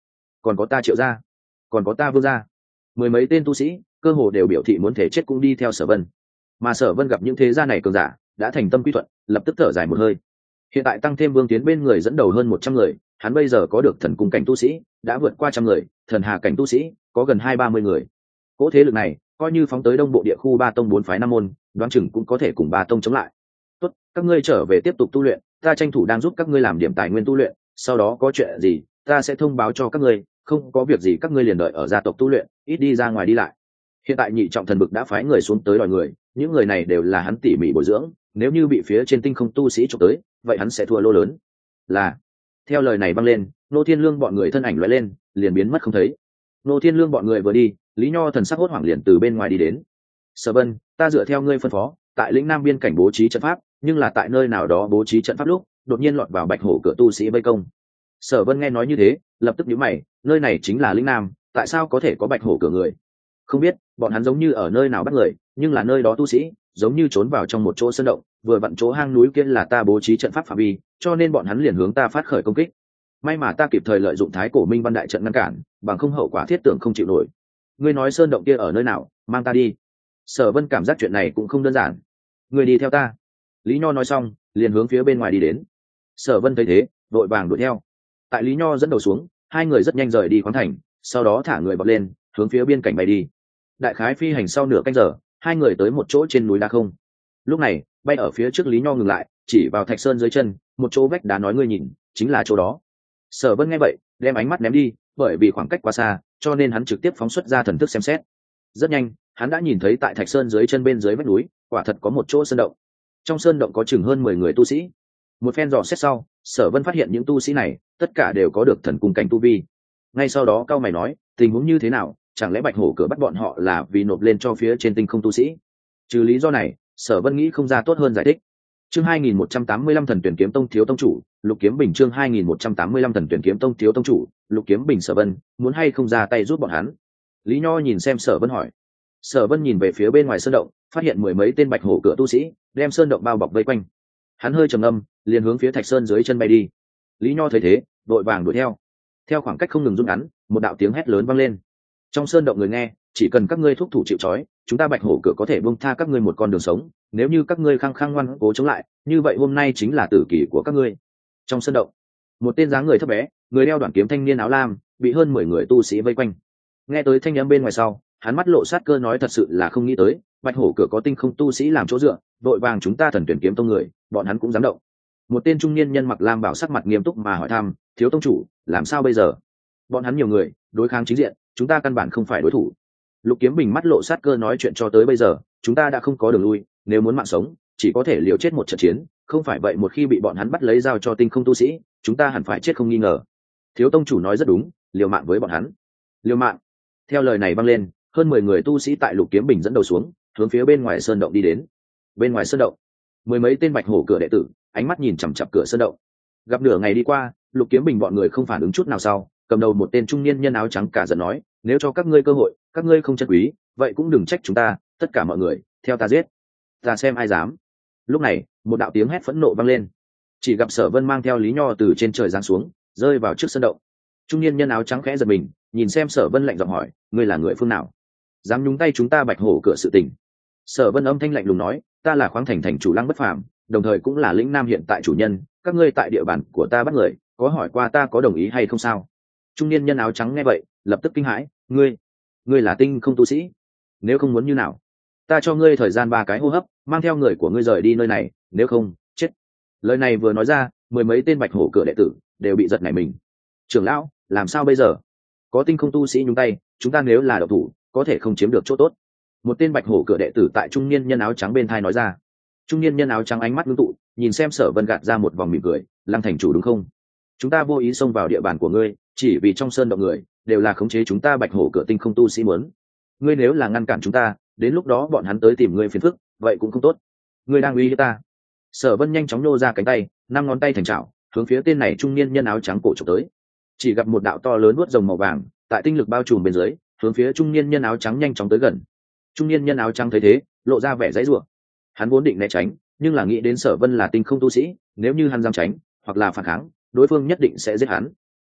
còn có ta Triệu gia, còn có ta Vương gia. Mười mấy tên tu sĩ cơ hồ đều biểu thị muốn thể chết cũng đi theo Sở Vân. Mà Sở Vân gặp những thế gia này cường giả đã thành tâm quy thuận, lập tức thở dài một hơi. Hiện tại tăng thêm Vương Tiến bên người dẫn đầu hơn một trăm người, hắn bây giờ có được thần cung cảnh tu sĩ đã vượt qua trăm người, thần hà cảnh tu sĩ có gần hai ba mươi người. Cỗ thế lực này coi như phóng tới đông bộ địa khu ba tông bốn phái năm môn, đoán chừng cũng có thể cùng ba tông chống lại. Tốt, các ngươi trở về tiếp tục tu luyện, ta tranh thủ đang giúp các ngươi làm điểm tài nguyên tu luyện, sau đó có chuyện gì ta sẽ thông báo cho các ngươi, không có việc gì các ngươi liền đợi ở gia tộc tu luyện, ít đi ra ngoài đi lại. Hiện tại nhị trọng thần bực đã phái người xuống tới đòi người, những người này đều là hắn tỉ mỉ bồi dưỡng, nếu như bị phía trên tinh không tu sĩ chụp tới, vậy hắn sẽ thua lô lớn. Là. Theo lời này vang lên, Nô Thiên Lương bọn người thân ảnh lóe lên, liền biến mất không thấy. Nô Thiên Lương bọn người vừa đi, Lý Nho thần sắc hốt hoảng liền từ bên ngoài đi đến. Sở Vân, ta dựa theo ngươi phân phó, tại lĩnh Nam biên cảnh bố trí trận pháp, nhưng là tại nơi nào đó bố trí trận pháp lúc, đột nhiên lọt vào Bạch Hổ cửa tu sĩ vây công. Sở Vân nghe nói như thế, lập tức nhíu mày, nơi này chính là lĩnh Nam, tại sao có thể có Bạch Hổ cửa người? Không biết, bọn hắn giống như ở nơi nào bắt người, nhưng là nơi đó tu sĩ giống như trốn vào trong một chỗ sơn động, vừa vặn chỗ hang núi kia là ta bố trí trận pháp phạm vi, cho nên bọn hắn liền hướng ta phát khởi công kích. May mà ta kịp thời lợi dụng Thái Cổ Minh Văn đại trận ngăn cản, bằng không hậu quả thiết tưởng không chịu nổi. Ngươi nói sơn động kia ở nơi nào, mang ta đi. Sở Vân cảm giác chuyện này cũng không đơn giản. Ngươi đi theo ta. Lý Nho nói xong, liền hướng phía bên ngoài đi đến. Sở Vân thấy thế, vội vàng đuổi theo. Tại Lý Nho dẫn đầu xuống, hai người rất nhanh rời đi khoáng thành, sau đó thả người bật lên, hướng phía biên cảnh bay đi. Đại khái phi hành sau nửa canh giờ, hai người tới một chỗ trên núi đá không. Lúc này, bay ở phía trước Lý Nho ngừng lại, chỉ vào thạch sơn dưới chân, một chỗ vách đá nói ngươi nhìn, chính là chỗ đó. Sở Vân nghe vậy, đem ánh mắt ném đi, bởi vì khoảng cách quá xa, cho nên hắn trực tiếp phóng xuất ra thần thức xem xét. Rất nhanh, hắn đã nhìn thấy tại thạch sơn dưới chân bên dưới vách núi, quả thật có một chỗ sơn động. Trong sơn động có chừng hơn mười người tu sĩ. Một phen dò xét sau, Sở Vân phát hiện những tu sĩ này, tất cả đều có được thần cung cảnh tu vi. Ngay sau đó cao mày nói, tình huống như thế nào, chẳng lẽ Bạch Hổ cửa bắt bọn họ là vì nộp lên cho phía trên tinh không tu sĩ? Trừ lý do này, Sở Vân nghĩ không ra tốt hơn giải thích. Chương hai nghìn một trăm tám mươi lăm Thần Tuyển Kiếm Tông thiếu tông chủ, Lục Kiếm Bình chương hai nghìn một trăm tám mươi lăm Thần Tuyển Kiếm Tông thiếu tông chủ, Lục Kiếm Bình. Sở Vân, muốn hay không ra tay giúp bọn hắn? Lý Nho nhìn xem Sở Vân hỏi. Sở Vân nhìn về phía bên ngoài sơn động, phát hiện mười mấy tên Bạch Hổ cửa tu sĩ đem sơn động bao bọc vây quanh. Hắn hơi trầm ngâm, liền hướng phía thạch sơn dưới chân bay đi. Lý Nho thấy thế, đội vàng đuổi theo. Theo khoảng cách không ngừng rút ngắn, một đạo tiếng hét lớn vang lên. Trong sơn động người nghe, chỉ cần các ngươi thúc thủ chịu trói, chúng ta Bạch Hổ cửa có thể buông tha các ngươi một con đường sống, nếu như các ngươi khăng khăng ngoan cố chống lại, như vậy hôm nay chính là tử kỷ của các ngươi. Trong sơn động, một tên dáng người thấp bé, người đeo đoạn kiếm thanh niên áo lam, bị hơn mười người tu sĩ vây quanh. Nghe tới thanh âm bên ngoài sau, hắn mắt lộ sát cơ nói thật sự là không nghĩ tới, Bạch Hổ cửa có tinh không tu sĩ làm chỗ dựa, đội vàng chúng ta Thần Tuyển Kiếm Tông người, bọn hắn cũng dám động. Một tên trung niên nhân mặc lam bảo sắc mặt nghiêm túc mà hỏi thăm, thiếu tông chủ, làm sao bây giờ? Bọn hắn nhiều người, đối kháng chính diện, chúng ta căn bản không phải đối thủ. Lục Kiếm Bình mắt lộ sát cơ nói chuyện cho tới bây giờ, chúng ta đã không có đường lui, nếu muốn mạng sống, chỉ có thể liều chết một trận chiến, không phải vậy một khi bị bọn hắn bắt lấy giao cho tinh không tu sĩ, chúng ta hẳn phải chết không nghi ngờ. Thiếu tông chủ nói rất đúng, liều mạng với bọn hắn. Liều mạng. Theo lời này vang lên, hơn mười người tu sĩ tại Lục Kiếm Bình dẫn đầu xuống, hướng phía bên ngoài sơn động đi đến. Bên ngoài sơn động, mười mấy tên Bạch Hổ cửa đệ tử, ánh mắt nhìn chằm chằm cửa sơn động. Gặp nửa ngày đi qua, Lục Kiếm Bình bọn người không phản ứng chút nào sau, cầm đầu một tên trung niên nhân áo trắng cả giận nói, nếu cho các ngươi cơ hội, các ngươi không trân quý, vậy cũng đừng trách chúng ta, tất cả mọi người, theo ta giết. Ta xem ai dám. Lúc này, một đạo tiếng hét phẫn nộ vang lên. Chỉ gặp Sở Vân mang theo Lý Nho từ trên trời giáng xuống, rơi vào trước sơn động. Trung niên nhân áo trắng khẽ giật mình, nhìn xem Sở Vân lạnh giọng hỏi, ngươi là người phương nào? Dám nhúng tay chúng ta Bạch Hổ cửa sự tình? Sở Vân âm thanh lạnh lùng nói, ta là Khoáng Thành thành chủ Lăng Bất Phàm, đồng thời cũng là lĩnh Nam hiện tại chủ nhân, các ngươi tại địa bàn của ta bắt người, có hỏi qua ta có đồng ý hay không sao? Trung niên nhân áo trắng nghe vậy, lập tức kinh hãi, ngươi, ngươi là tinh không tu sĩ? Nếu không muốn như nào, ta cho ngươi thời gian ba cái hô hấp, mang theo người của ngươi rời đi nơi này, nếu không, chết. Lời này vừa nói ra, mười mấy tên Bạch Hổ cửa đệ tử đều bị giật nảy mình. Trưởng lão, làm sao bây giờ? Có tinh không tu sĩ nhúng tay, chúng ta nếu là độc thủ, có thể không chiếm được chỗ tốt. Một tên Bạch Hổ cửa đệ tử tại trung niên nhân áo trắng bên thai nói ra. Trung niên nhân áo trắng ánh mắt ngưng tụ, nhìn xem Sở Vân gạt ra một vòng mỉm cười, Lăng thành chủ đúng không? Chúng ta vô ý xông vào địa bàn của ngươi, chỉ vì trong sơn động người đều là khống chế chúng ta Bạch Hổ cửa tinh không tu sĩ muốn. Ngươi nếu là ngăn cản chúng ta, đến lúc đó bọn hắn tới tìm ngươi phiền phức, vậy cũng không tốt. Ngươi đang uy hiếp ta. Sở Vân nhanh chóng nô ra cánh tay, năm ngón tay thành chảo, hướng phía tên này trung niên nhân áo trắng cổ chụp tới. Chỉ gặp một đạo to lớn nuốt rồng màu vàng, tại tinh lực bao trùm bên dưới, hướng phía trung niên nhân áo trắng nhanh chóng tới gần. Trung niên nhân áo trắng thấy thế, lộ ra vẻ giãy giụa. Hắn vốn định né tránh, nhưng là nghĩ đến Sở Vân là tinh không tu sĩ, nếu như hắn dám tránh hoặc là phản kháng, đối phương nhất định sẽ giết hắn.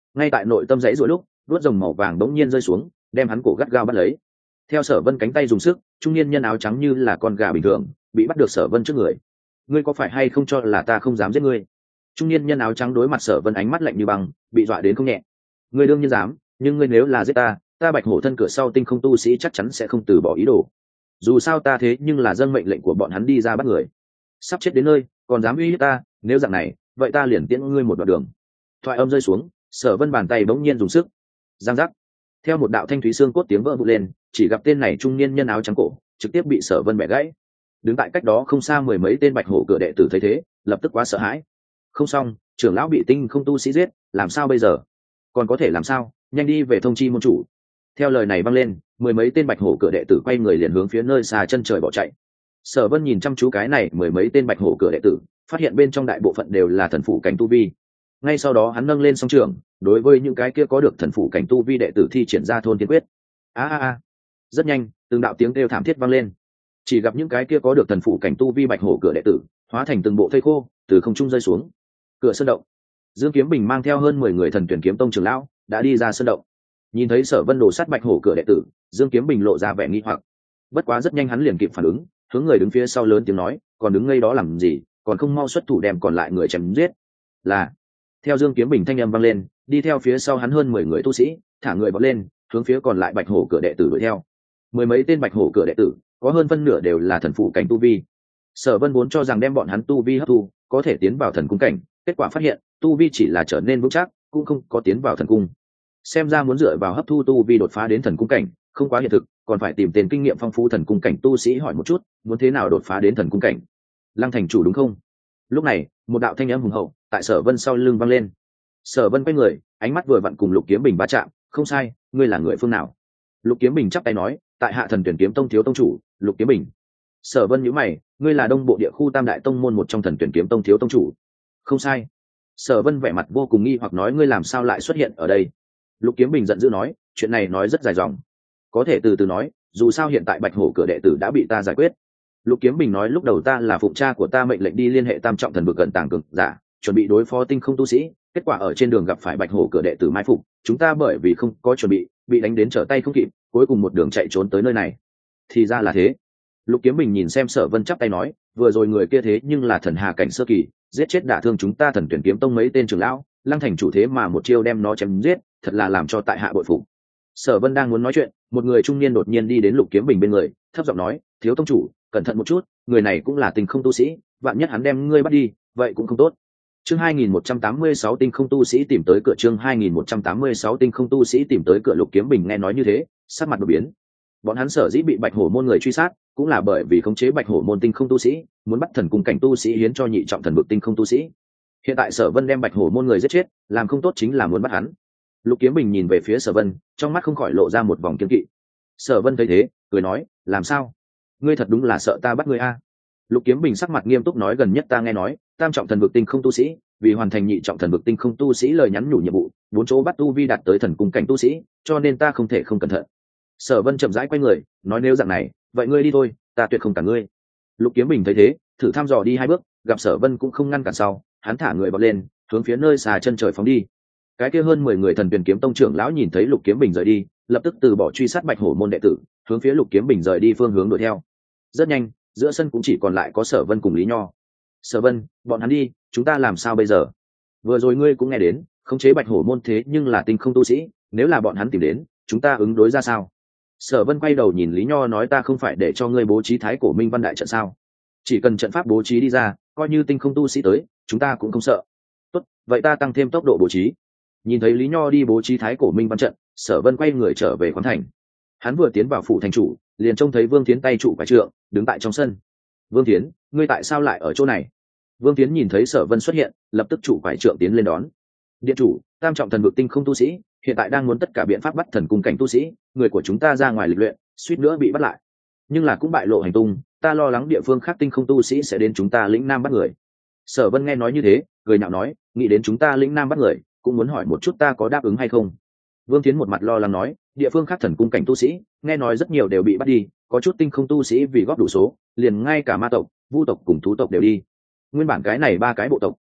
ngay tại nội tâm dãy dỗi lúc đuốt rồng màu vàng đống nhiên rơi xuống đem hắn cổ gắt gao bắt lấy. Theo Sở Vân cánh tay dùng sức, trung niên nhân áo trắng như là con gà bình thường bị bắt được Sở Vân trước người. Ngươi có phải hay không cho là ta không dám giết ngươi? Trung niên nhân áo trắng đối mặt Sở Vân ánh mắt lạnh như băng, bị dọa đến không nhẹ. Ngươi đương nhiên dám, nhưng ngươi nếu là giết ta, ta Bạch Hổ thân cửa sau tinh không tu sĩ chắc chắn sẽ không từ bỏ ý đồ. Dù sao ta thế nhưng là dâng mệnh lệnh của bọn hắn đi ra bắt người. Sắp chết đến nơi, còn dám uy hiếp ta, nếu dạng này, vậy ta liền tiễn ngươi một đoạn đường. Thoại âm rơi xuống, Sở Vân bàn tay bỗng nhiên dùng sức. Giang giác. Theo một đạo thanh thúy xương cốt tiếng vỡ vụn lên, chỉ gặp tên này trung niên nhân áo trắng cổ trực tiếp bị Sở Vân bẻ gãy. Đứng tại cách đó không xa mười mấy tên Bạch Hổ cửa đệ tử thấy thế, lập tức quá sợ hãi. Không xong, trưởng lão bị tinh không tu sĩ giết, làm sao bây giờ? Còn có thể làm sao? Nhanh đi về thông chi môn chủ. Theo lời này vang lên, mười mấy tên Bạch Hổ cửa đệ tử quay người liền hướng phía nơi xa chân trời bỏ chạy. Sở Vân nhìn chăm chú cái này mười mấy tên Bạch Hổ cửa đệ tử, phát hiện bên trong đại bộ phận đều là thần phụ cảnh tu vi. Ngay sau đó hắn nâng lên song trường, đối với những cái kia có được thần phụ cảnh tu vi đệ tử thi triển ra thôn tiên quyết. A a a. Rất nhanh, từng đạo tiếng kêu thảm thiết vang lên. Chỉ gặp những cái kia có được thần phụ cảnh tu vi Bạch Hổ cửa đệ tử, hóa thành từng bộ thây khô, từ không trung rơi xuống. Cửa sơn động. Dương Kiếm Bình mang theo hơn mười người thần tuyển kiếm tông trưởng lão, đã đi ra sơn động. Nhìn thấy Sở Vân đổ sát Bạch Hổ cửa đệ tử, Dương Kiếm Bình lộ ra vẻ nghi hoặc. Bất quá rất nhanh hắn liền kịp phản ứng, hướng người đứng phía sau lớn tiếng nói, còn đứng ngây đó làm gì, còn không mau xuất thủ đem còn lại người chém giết. Là. Theo Dương Kiếm Bình thanh âm vang lên, đi theo phía sau hắn hơn mười người tu sĩ, thả người vọt lên, hướng phía còn lại Bạch Hổ cửa đệ tử đuổi theo. Mười mấy tên Bạch Hổ cửa đệ tử, có hơn phân nửa đều là thần phụ cảnh tu vi. Sở Vân vốn cho rằng đem bọn hắn tu vi hấp thu, có thể tiến vào thần cung cảnh, kết quả phát hiện, tu vi chỉ là trở nên vững chắc, cũng không có tiến vào thần cung. Xem ra muốn dựa vào hấp thu tu vi đột phá đến thần cung cảnh, không quá hiện thực, còn phải tìm tên kinh nghiệm phong phú thần cung cảnh tu sĩ hỏi một chút, muốn thế nào đột phá đến thần cung cảnh. Lăng thành chủ đúng không? Lúc này, một đạo thanh âm hùng hậu tại Sở Vân sau lưng vang lên. Sở Vân quay người, ánh mắt vừa vặn cùng Lục Kiếm Bình va chạm, không sai, ngươi là người phương nào? Lục Kiếm Bình chắp tay nói, tại Hạ Thần Tuyển Kiếm Tông thiếu tông chủ, Lục Kiếm Bình. Sở Vân nhíu mày, ngươi là Đông Bộ địa khu Tam đại tông môn một trong Thần Tuyển Kiếm Tông thiếu tông chủ? Không sai. Sở Vân vẻ mặt vô cùng nghi hoặc nói, ngươi làm sao lại xuất hiện ở đây? Lục Kiếm Bình giận dữ nói, chuyện này nói rất dài dòng, có thể từ từ nói, dù sao hiện tại Bạch Hổ cửa đệ tử đã bị ta giải quyết. Lục Kiếm Bình nói, lúc đầu ta là phụng cha của ta mệnh lệnh đi liên hệ tam trọng thần vực gần tàng cường giả, chuẩn bị đối phó tinh không tu sĩ, kết quả ở trên đường gặp phải Bạch Hổ cửa đệ tử mai phục, chúng ta bởi vì không có chuẩn bị, bị đánh đến trở tay không kịp, cuối cùng một đường chạy trốn tới nơi này. Thì ra là thế. Lục Kiếm Bình nhìn xem Sở Vân chắp tay nói, vừa rồi người kia thế nhưng là thần hà cảnh sơ kỳ, giết chết đả thương chúng ta Thần Tuyển Kiếm Tông mấy tên trưởng lão, Lăng thành chủ thế mà một chiêu đem nó chém giết, thật là làm cho tại hạ bội phục. Sở Vân đang muốn nói chuyện, một người trung niên đột nhiên đi đến Lục Kiếm Bình bên người, thấp giọng nói, thiếu tông chủ, cẩn thận một chút, người này cũng là tinh không tu sĩ, vạn nhất hắn đem ngươi bắt đi, vậy cũng không tốt. Chương hai nghìn một trăm tám mươi sáu tinh không tu sĩ tìm tới cửa. Chương hai nghìn một trăm tám mươi sáu tinh không tu sĩ tìm tới cửa. Lục Kiếm Bình nghe nói như thế, sắc mặt đổi biến. Bọn hắn sở dĩ bị Bạch Hổ môn người truy sát, cũng là bởi vì khống chế Bạch Hổ môn tinh không tu sĩ, muốn bắt thần cung cảnh tu sĩ hiến cho nhị trọng thần vực tinh không tu sĩ. Hiện tại Sở Vân đem Bạch Hổ môn người giết chết, làm không tốt chính là muốn bắt hắn. Lục Kiếm Bình nhìn về phía Sở Vân, trong mắt không khỏi lộ ra một vòng kiêng kỵ. Sở Vân thấy thế, cười nói, làm sao? Ngươi thật đúng là sợ ta bắt ngươi a? Lục Kiếm Bình sắc mặt nghiêm túc nói, gần nhất ta nghe nói, tam trọng thần vực tinh không tu sĩ, vì hoàn thành nhị trọng thần vực tinh không tu sĩ lời nhắn nhủ nhiệm vụ, bốn chỗ bắt tu vi đạt tới thần cung cảnh tu sĩ, cho nên ta không thể không cẩn thận. Sở Vân chậm rãi quay người, nói, nếu dạng này, vậy ngươi đi thôi, ta tuyệt không cản ngươi. Lục Kiếm Bình thấy thế, thử thăm dò đi hai bước, gặp Sở Vân cũng không ngăn cản sau, hắn thả người bật lên, hướng phía nơi xà chân trời phóng đi. Cái kia hơn mười người Thần Tuyển Kiếm Tông trưởng lão nhìn thấy Lục Kiếm Bình rời đi, lập tức từ bỏ truy sát Bạch Hổ môn đệ tử, hướng phía Lục Kiếm Bình rời đi phương hướng đuổi theo. Rất nhanh, giữa sân cũng chỉ còn lại có Sở Vân cùng Lý Nho. Sở Vân, bọn hắn đi, chúng ta làm sao bây giờ? Vừa rồi ngươi cũng nghe đến, khống chế Bạch Hổ môn thế nhưng là tinh không tu sĩ, nếu là bọn hắn tìm đến, chúng ta ứng đối ra sao? Sở Vân quay đầu nhìn Lý Nho nói, ta không phải để cho ngươi bố trí Thái Cổ Minh Văn đại trận sao? Chỉ cần trận pháp bố trí đi ra, coi như tinh không tu sĩ tới, chúng ta cũng không sợ. Tốt, vậy ta tăng thêm tốc độ bố trí. Nhìn thấy Lý Nho đi bố trí Thái Cổ Minh Văn trận, Sở Vân quay người trở về khoáng thành. Hắn vừa tiến vào phủ thành chủ, liền trông thấy Vương Thiến tay trụ quải trượng, đứng tại trong sân. Vương Thiến, ngươi tại sao lại ở chỗ này? Vương Thiến nhìn thấy Sở Vân xuất hiện, lập tức trụ quải trượng tiến lên đón. Điện chủ, tam trọng thần vực tinh không tu sĩ, hiện tại đang muốn tất cả biện pháp bắt thần cung cảnh tu sĩ, người của chúng ta ra ngoài lịch luyện, suýt nữa bị bắt lại. Nhưng là cũng bại lộ hành tung, ta lo lắng địa phương khác tinh không tu sĩ sẽ đến chúng ta lĩnh Nam bắt người. Sở Vân nghe nói như thế, cười nhạo nói, nghĩ đến chúng ta lĩnh Nam bắt người, cũng muốn hỏi một chút ta có đáp ứng hay không. Vương Thiến một mặt lo lắng nói, địa phương khác thần cung cảnh tu sĩ, nghe nói rất nhiều đều bị bắt đi, có chút tinh không tu sĩ vì góp đủ số, liền ngay cả ma tộc, vu tộc cùng thú tộc đều đi. Nguyên bản cái này ba cái bộ tộc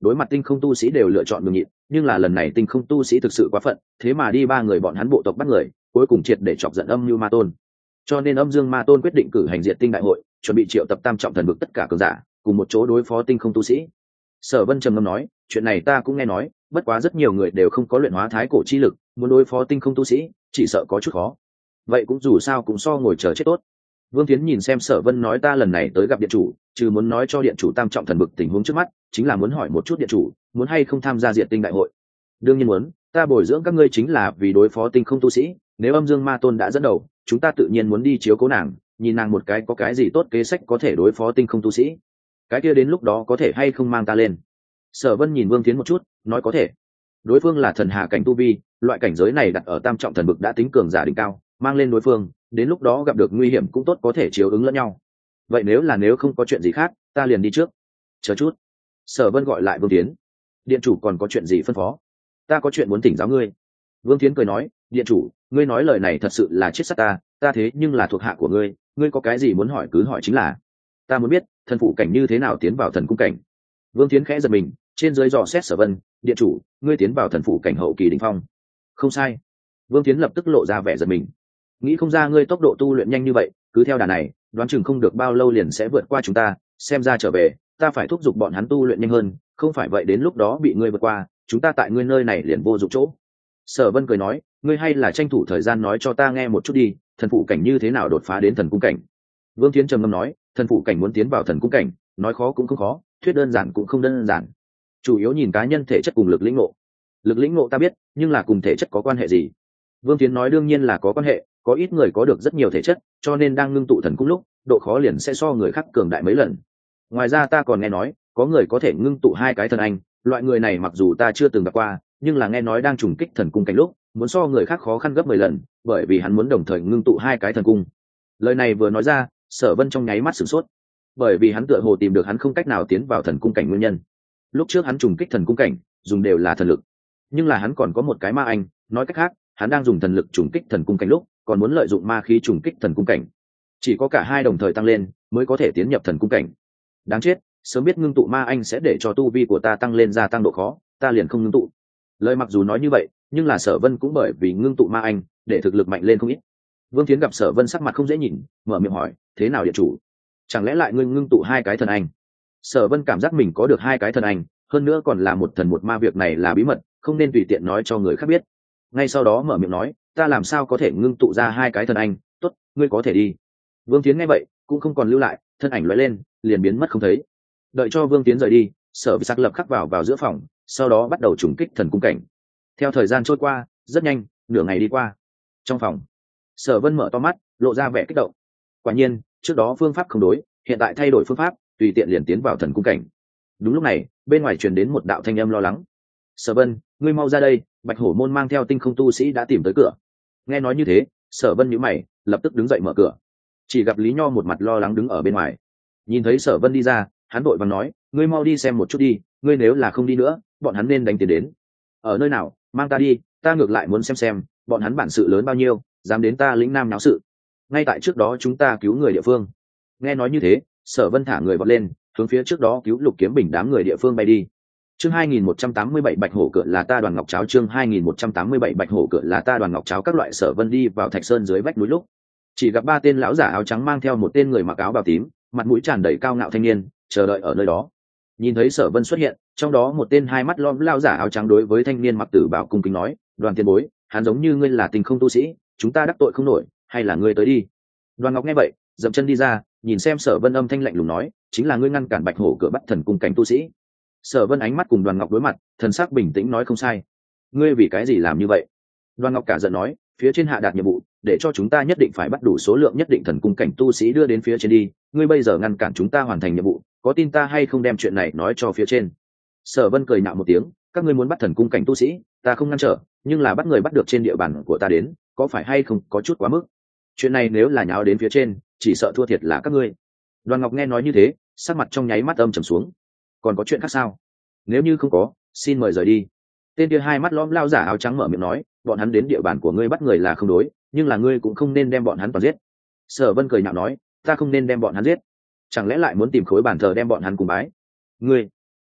đối mặt tinh không tu sĩ đều lựa chọn nhường nhịn, nhưng là lần này tinh không tu sĩ thực sự quá phận, thế mà đi ba người bọn hắn bộ tộc bắt người, cuối cùng triệt để chọc giận âm như ma tôn. Cho nên âm dương ma tôn quyết định cử hành diệt tinh đại hội, chuẩn bị triệu tập tam trọng thần vực tất cả cường giả cùng một chỗ đối phó tinh không tu sĩ. Sở Vân trầm ngâm nói, chuyện này ta cũng nghe nói, bất quá rất nhiều người đều không có luyện hóa thái cổ chi lực, muốn đối phó tinh không tu sĩ chỉ sợ có chút khó. Vậy cũng dù sao cũng so ngồi chờ chết tốt. Vương Tiến nhìn xem Sở Vân nói, ta lần này tới gặp điện chủ, trừ muốn nói cho điện chủ tam trọng thần vực tình huống trước mắt, chính là muốn hỏi một chút điện chủ muốn hay không tham gia diệt tinh đại hội. Đương nhiên muốn, ta bồi dưỡng các ngươi chính là vì đối phó tinh không tu sĩ, nếu âm dương ma tôn đã dẫn đầu, chúng ta tự nhiên muốn đi chiếu cố nàng, nhìn nàng một cái có cái gì tốt kế sách có thể đối phó tinh không tu sĩ. Cái kia đến lúc đó có thể hay không mang ta lên? Sở Vân nhìn Vương Tiến một chút, nói có thể. Đối phương là thần hà cảnh tu vi, loại cảnh giới này đặt ở tam trọng thần vực đã tính cường giả đỉnh cao, mang lên đối phương, đến lúc đó gặp được nguy hiểm cũng tốt có thể chiếu ứng lẫn nhau. Vậy nếu là nếu không có chuyện gì khác, ta liền đi trước. Chờ chút. Sở Vân gọi lại Vương Tiến. Điện chủ còn có chuyện gì phân phó? Ta có chuyện muốn thỉnh giáo ngươi. Vương Tiến cười nói, điện chủ, ngươi nói lời này thật sự là chết sắt ta, ta thế nhưng là thuộc hạ của ngươi, ngươi có cái gì muốn hỏi cứ hỏi chính là. Ta muốn biết, thần phụ cảnh như thế nào tiến vào thần cung cảnh. Vương Tiến khẽ giật mình, trên dưới dò xét Sở Vân, điện chủ, ngươi tiến vào thần phụ cảnh hậu kỳ đỉnh phong. Không sai. Vương Tiến lập tức lộ ra vẻ giật mình. Nghĩ không ra ngươi tốc độ tu luyện nhanh như vậy, cứ theo đà này, đoán chừng không được bao lâu liền sẽ vượt qua chúng ta, xem ra trở về, ta phải thúc giục bọn hắn tu luyện nhanh hơn, không phải vậy đến lúc đó bị ngươi vượt qua, chúng ta tại ngươi nơi này liền vô dụng chỗ. Sở Vân cười nói, ngươi hay là tranh thủ thời gian nói cho ta nghe một chút đi, thần phụ cảnh như thế nào đột phá đến thần cung cảnh. Vương Tiến trầm ngâm nói, thần phụ cảnh muốn tiến vào thần cung cảnh, nói khó cũng không khó, thuyết đơn giản cũng không đơn giản, chủ yếu nhìn cá nhân thể chất cùng lực lĩnh ngộ. Lực lĩnh ngộ ta biết, nhưng là cùng thể chất có quan hệ gì? Vương Tiến nói, đương nhiên là có quan hệ, có ít người có được rất nhiều thể chất, cho nên đang ngưng tụ thần cung lúc, độ khó liền sẽ so người khác cường đại mấy lần. Ngoài ra ta còn nghe nói, có người có thể ngưng tụ hai cái thần anh, loại người này mặc dù ta chưa từng gặp qua, nhưng là nghe nói đang trùng kích thần cung cảnh lúc, muốn so người khác khó khăn gấp mười lần, bởi vì hắn muốn đồng thời ngưng tụ hai cái thần cung. Lời này vừa nói ra, Sở Vân trong nháy mắt sửng sốt, bởi vì hắn tựa hồ tìm được hắn không cách nào tiến vào thần cung cảnh nguyên nhân. Lúc trước hắn trùng kích thần cung cảnh, dùng đều là thần lực, nhưng là hắn còn có một cái ma anh, nói cách khác, hắn đang dùng thần lực trùng kích thần cung cảnh lúc, còn muốn lợi dụng ma khí trùng kích thần cung cảnh. Chỉ có cả hai đồng thời tăng lên, mới có thể tiến nhập thần cung cảnh. Đáng chết, sớm biết ngưng tụ ma anh sẽ để cho tu vi của ta tăng lên, gia tăng độ khó, ta liền không ngưng tụ. Lời mặc dù nói như vậy, nhưng là Sở Vân cũng bởi vì ngưng tụ ma anh, để thực lực mạnh lên không ít. Vương Thiến gặp Sở Vân sắc mặt không dễ nhìn, mở miệng hỏi, thế nào điện chủ? Chẳng lẽ lại ngươi ngưng tụ hai cái thần anh? Sở Vân cảm giác mình có được hai cái thần anh, hơn nữa còn là một thần một ma, việc này là bí mật, không nên tùy tiện nói cho người khác biết. Ngay sau đó mở miệng nói, ta làm sao có thể ngưng tụ ra hai cái thần anh? Tốt, ngươi có thể đi. Vương Thiến nghe vậy, cũng không còn lưu lại, thân ảnh lóe lên, liền biến mất không thấy. Đợi cho Vương Thiến rời đi, Sở Vi sắc lập khắc vào vào giữa phòng, sau đó bắt đầu trùng kích thần cung cảnh. Theo thời gian trôi qua, rất nhanh, nửa ngày đi qua. Trong phòng, Sở Vân mở to mắt, lộ ra vẻ kích động. Quả nhiên, trước đó phương pháp không đối, hiện tại thay đổi phương pháp, tùy tiện liền tiến vào thần cung cảnh. Đúng lúc này, bên ngoài truyền đến một đạo thanh âm lo lắng. Sở Vân, ngươi mau ra đây, Bạch Hổ môn mang theo tinh không tu sĩ đã tìm tới cửa. Nghe nói như thế, Sở Vân nhíu mày, lập tức đứng dậy mở cửa. Chỉ gặp Lý Nho một mặt lo lắng đứng ở bên ngoài. Nhìn thấy Sở Vân đi ra, hắn vội vàng nói, ngươi mau đi xem một chút đi, ngươi nếu là không đi nữa, bọn hắn nên đánh tiền đến. Ở nơi nào, mang ta đi, ta ngược lại muốn xem xem, bọn hắn bản sự lớn bao nhiêu, dám đến ta lĩnh nam náo sự. Ngay tại trước đó chúng ta cứu người địa phương. Nghe nói như thế, Sở Vân thả người vọt lên, hướng phía trước đó cứu Lục Kiếm Bình đám người địa phương bay đi. Chương hai nghìn một trăm tám mươi bảy Bạch Hổ cửa là ta Đoàn Ngọc Cháo, chương hai nghìn một trăm tám mươi bảy Bạch Hổ cửa là ta Đoàn Ngọc Cháo. Các loại Sở Vân đi vào Thạch Sơn dưới vách núi lúc, chỉ gặp ba tên lão giả áo trắng mang theo một tên người mặc áo bào tím, mặt mũi tràn đầy cao ngạo thanh niên, chờ đợi ở nơi đó. Nhìn thấy Sở Vân xuất hiện, trong đó một tên hai mắt lom lão giả áo trắng đối với thanh niên mặc tử bào cung kính nói, Đoàn tiền bối, hắn giống như ngươi là tình không tu sĩ, chúng ta đắc tội không nổi, hay là ngươi tới đi. Đoàn Ngọc nghe vậy, dậm chân đi ra, nhìn xem Sở Vân âm thanh lạnh lùng nói, chính là ngươi ngăn cản Bạch Hổ cửa bắt thần cung cảnh tu sĩ. Sở Vân ánh mắt cùng Đoàn Ngọc đối mặt, thần sắc bình tĩnh nói, không sai. Ngươi vì cái gì làm như vậy? Đoàn Ngọc cả giận nói, phía trên hạ đạt nhiệm vụ, để cho chúng ta nhất định phải bắt đủ số lượng nhất định thần cung cảnh tu sĩ đưa đến phía trên đi, ngươi bây giờ ngăn cản chúng ta hoàn thành nhiệm vụ, có tin ta hay không đem chuyện này nói cho phía trên? Sở Vân cười nhạo một tiếng, các ngươi muốn bắt thần cung cảnh tu sĩ, ta không ngăn trở, nhưng là bắt người bắt được trên địa bàn của ta đến, có phải hay không có chút quá mức? Chuyện này nếu là nháo đến phía trên, chỉ sợ thua thiệt là các ngươi. Đoàn Ngọc nghe nói như thế, sắc mặt trong nháy mắt âm trầm xuống. Còn có chuyện khác sao? Nếu như không có, xin mời rời đi. Tên kia hai mắt lõm lao giả áo trắng mở miệng nói, bọn hắn đến địa bàn của ngươi bắt người là không đối, nhưng là ngươi cũng không nên đem bọn hắn toàn giết. Sở Vân cười nhạo nói, ta không nên đem bọn hắn giết, chẳng lẽ lại muốn tìm khối bàn thờ đem bọn hắn cùng bái? Ngươi,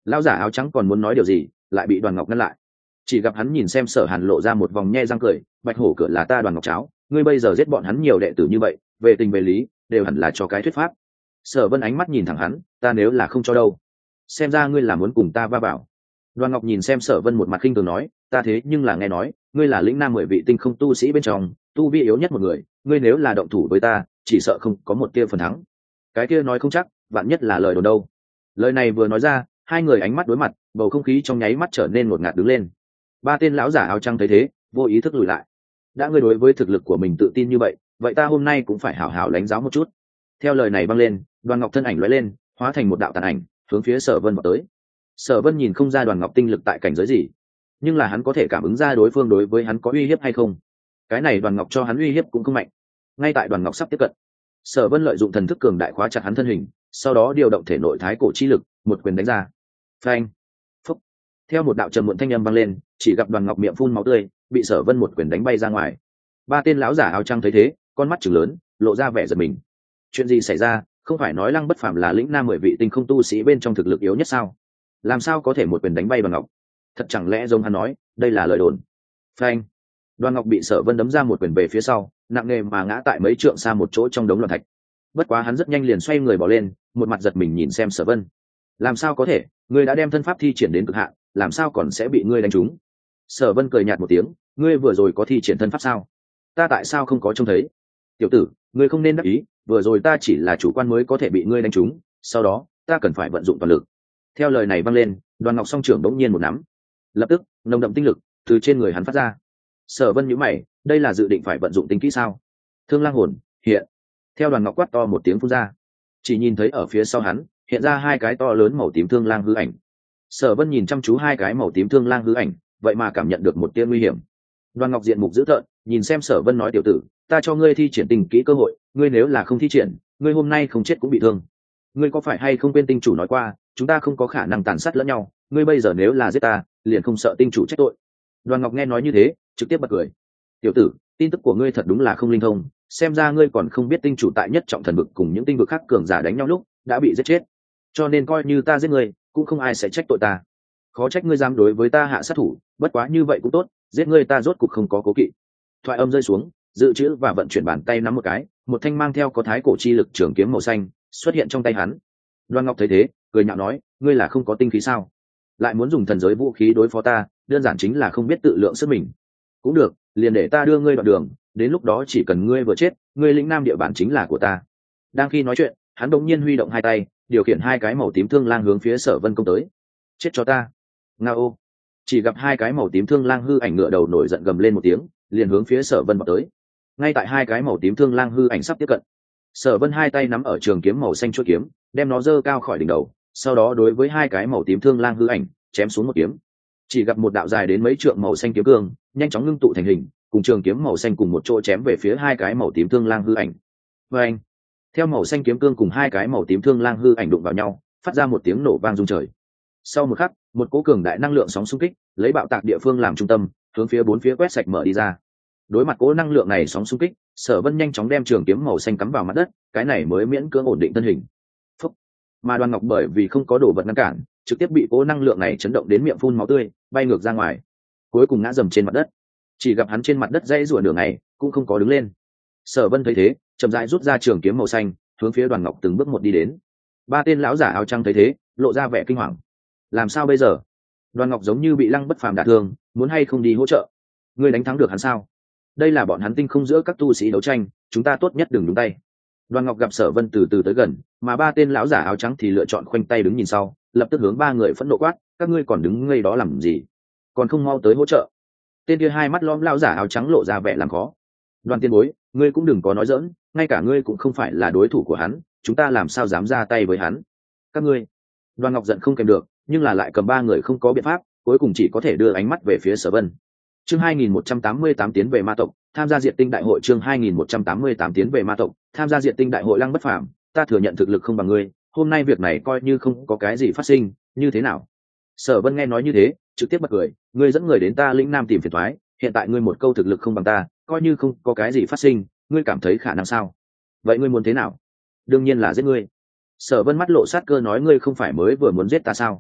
Lão giả áo trắng còn muốn nói điều gì lại bị Đoàn Ngọc ngăn lại. Chỉ gặp hắn nhìn xem Sở Hàn lộ ra một vòng nhe răng cười, bạch hổ cửa là ta Đoàn Ngọc cháo, ngươi bây giờ giết bọn hắn nhiều đệ tử như vậy, về tình về lý đều hẳn là cho cái thuyết pháp. Sở Vân ánh mắt nhìn thẳng hắn, ta nếu là không cho đâu, xem ra ngươi là muốn cùng ta va vào. Đoàn Ngọc nhìn xem Sở Vân một mặt khinh thường nói, ta thế nhưng là nghe nói ngươi là lĩnh nam mười vị tinh không tu sĩ bên trong tu vi yếu nhất một người, ngươi nếu là động thủ với ta chỉ sợ không có một tia phần thắng. Cái kia nói không chắc, vạn nhất là lời đồn đâu. Lời này vừa nói ra, hai người ánh mắt đối mặt, bầu không khí trong nháy mắt trở nên ngột ngạt đứng lên. Ba tên lão giả áo trắng thấy thế, vô ý thức lùi lại. Đã ngươi đối với thực lực của mình tự tin như vậy, vậy ta hôm nay cũng phải hảo hảo đánh giáo một chút. Theo lời này vang lên, Đoàn Ngọc thân ảnh lóe lên, hóa thành một đạo tàn ảnh, hướng phía Sở Vân vọt tới. Sở Vân nhìn không ra Đoàn Ngọc tinh lực tại cảnh giới gì, nhưng là hắn có thể cảm ứng ra đối phương đối với hắn có uy hiếp hay không. Cái này Đoàn Ngọc cho hắn uy hiếp cũng không mạnh. Ngay tại Đoàn Ngọc sắp tiếp cận, Sở Vân lợi dụng thần thức cường đại khóa chặt hắn thân hình, sau đó điều động thể nội thái cổ chi lực, một quyền đánh ra. Phanh! Phúc! Theo một đạo trầm muộn thanh âm vang lên, chỉ gặp Đoàn Ngọc miệng phun máu tươi, bị Sở Vân một quyền đánh bay ra ngoài. Ba tên lão giả áo trắng thấy thế, con mắt trừng lớn, lộ ra vẻ giận mình. Chuyện gì xảy ra? Không phải nói Lăng Bất Phàm là lĩnh nam mười vị tinh không tu sĩ bên trong thực lực yếu nhất sao? Làm sao có thể một quyền đánh bay Đoàn Ngọc? Thật chẳng lẽ giống hắn nói, đây là lời đồn? Phanh! Đoàn Ngọc bị Sở Vân đấm ra một quyền về phía sau, nặng nề mà ngã tại mấy trượng xa một chỗ trong đống loạn thạch. Bất quá hắn rất nhanh liền xoay người bỏ lên, một mặt giật mình nhìn xem Sở Vân. Làm sao có thể, ngươi đã đem thân pháp thi triển đến cực hạn, làm sao còn sẽ bị ngươi đánh trúng? Sở Vân cười nhạt một tiếng, ngươi vừa rồi có thi triển thân pháp sao? Ta tại sao không có trông thấy? Tiểu tử, ngươi không nên đắc ý, vừa rồi ta chỉ là chủ quan mới có thể bị ngươi đánh trúng, sau đó ta cần phải vận dụng toàn lực. Theo lời này vang lên, Đoàn Ngọc song trưởng đống nhiên một nắm, lập tức nồng đậm tinh lực từ trên người hắn phát ra. Sở Vân nhíu mày, đây là dự định phải vận dụng tinh kỹ sao? Thương Lang hồn hiện. Theo Đoàn Ngọc quát to một tiếng phun ra, chỉ nhìn thấy ở phía sau hắn hiện ra hai cái to lớn màu tím thương lang hư ảnh. Sở Vân nhìn chăm chú hai cái màu tím thương lang hư ảnh, vậy mà cảm nhận được một tia nguy hiểm. Đoàn Ngọc diện mục dữ tợn, nhìn xem Sở Vân nói, tiểu tử, ta cho ngươi thi triển tình kỹ cơ hội, ngươi nếu là không thi triển, ngươi hôm nay không chết cũng bị thương. Ngươi có phải hay không quên tinh chủ nói qua, chúng ta không có khả năng tàn sát lẫn nhau, ngươi bây giờ nếu là giết ta, liền không sợ tinh chủ trách tội. Đoàn Ngọc nghe nói như thế, trực tiếp bật cười. Tiểu tử, tin tức của ngươi thật đúng là không linh thông, xem ra ngươi còn không biết tinh chủ tại nhất trọng thần vực cùng những tinh vực khác cường giả đánh nhau lúc đã bị giết chết, cho nên coi như ta giết ngươi cũng không ai sẽ trách tội ta. Khó trách ngươi dám đối với ta hạ sát thủ, bất quá như vậy cũng tốt, giết ngươi ta rốt cục không có cố kỵ. Thoại âm rơi xuống, dự trữ và vận chuyển bàn tay nắm một cái, một thanh mang theo có thái cổ chi lực trường kiếm màu xanh xuất hiện trong tay hắn. Đoan Ngọc thấy thế, cười nhạo nói, ngươi là không có tinh khí sao? Lại muốn dùng thần giới vũ khí đối phó ta, đơn giản chính là không biết tự lượng sức mình. Cũng được, liền để ta đưa ngươi đoạn đường, đến lúc đó chỉ cần ngươi vừa chết, ngươi lĩnh nam địa bàn chính là của ta. Đang khi nói chuyện, hắn đột nhiên huy động hai tay, điều khiển hai cái màu tím thương lang hướng phía Sở Vân công tới. Chết cho ta! Ngao! Chỉ gặp hai cái màu tím thương lang hư ảnh ngựa đầu nổi giận gầm lên một tiếng, liền hướng phía Sở Vân vọt tới. Ngay tại hai cái màu tím thương lang hư ảnh sắp tiếp cận, Sở Vân hai tay nắm ở trường kiếm màu xanh chuôi kiếm, đem nó giơ cao khỏi đỉnh đầu, sau đó đối với hai cái màu tím thương lang hư ảnh chém xuống một kiếm. Chỉ gặp một đạo dài đến mấy trượng màu xanh kiếm cương nhanh chóng ngưng tụ thành hình, cùng trường kiếm màu xanh cùng một chỗ chém về phía hai cái màu tím thương lang hư ảnh. Và anh, theo màu xanh kiếm cương cùng hai cái màu tím thương lang hư ảnh đụng vào nhau, phát ra một tiếng nổ vang rung trời. Sau một khắc, một cỗ cường đại năng lượng sóng xung kích lấy bạo tạc địa phương làm trung tâm, hướng phía bốn phía quét sạch mở đi ra. Đối mặt cỗ năng lượng này sóng xung kích, Sở Vân nhanh chóng đem trường kiếm màu xanh cắm vào mặt đất, cái này mới miễn cưỡng ổn định thân hình. Phúc. Mà Đoàn Ngọc bởi vì không có đồ vật ngăn cản, trực tiếp bị cỗ năng lượng này chấn động đến miệng phun máu tươi, bay ngược ra ngoài, cuối cùng ngã dầm trên mặt đất. Chỉ gặp hắn trên mặt đất dãy rủa nửa ngày, cũng không có đứng lên. Sở Vân thấy thế, chậm rãi rút ra trường kiếm màu xanh, hướng phía Đoàn Ngọc từng bước một đi đến. Ba tên lão giả áo trắng thấy thế, lộ ra vẻ kinh hoàng. Làm sao bây giờ? Đoàn Ngọc giống như bị Lăng Bất Phàm đả thương, muốn hay không đi hỗ trợ? Ngươi đánh thắng được hắn sao? Đây là bọn hắn tinh không giữa các tu sĩ đấu tranh, chúng ta tốt nhất đừng nhúng tay. Đoàn Ngọc gặp Sở Vân từ từ tới gần, mà ba tên lão giả áo trắng thì lựa chọn khoanh tay đứng nhìn sau, lập tức hướng ba người phẫn nộ quát, các ngươi còn đứng ngây đó làm gì? Còn không mau tới hỗ trợ. Tên kia hai mắt lõm lão giả áo trắng lộ ra vẻ làm khó. Đoàn tiên bối, ngươi cũng đừng có nói giỡn, ngay cả ngươi cũng không phải là đối thủ của hắn, chúng ta làm sao dám ra tay với hắn? Các ngươi. Đoàn Ngọc giận không kèm được, nhưng là lại cầm ba người không có biện pháp, cuối cùng chỉ có thể đưa ánh mắt về phía Sở Vân. Chương hai nghìn một trăm tám mươi tám tiến về ma tộc, tham gia Diệt Tinh đại hội. Chương hai nghìn một trăm tám mươi tám tiến về ma tộc, tham gia Diệt Tinh đại hội. Lăng Bất Phàm, ta thừa nhận thực lực không bằng ngươi, hôm nay việc này coi như không có cái gì phát sinh, như thế nào? Sở Vân nghe nói như thế, trực tiếp bật cười, ngươi dẫn người đến ta lĩnh nam tìm phiền toái, hiện tại ngươi một câu thực lực không bằng ta, coi như không có cái gì phát sinh, ngươi cảm thấy khả năng sao? Vậy ngươi muốn thế nào? Đương nhiên là giết ngươi. Sở Vân mắt lộ sát cơ nói, ngươi không phải mới vừa muốn giết ta sao?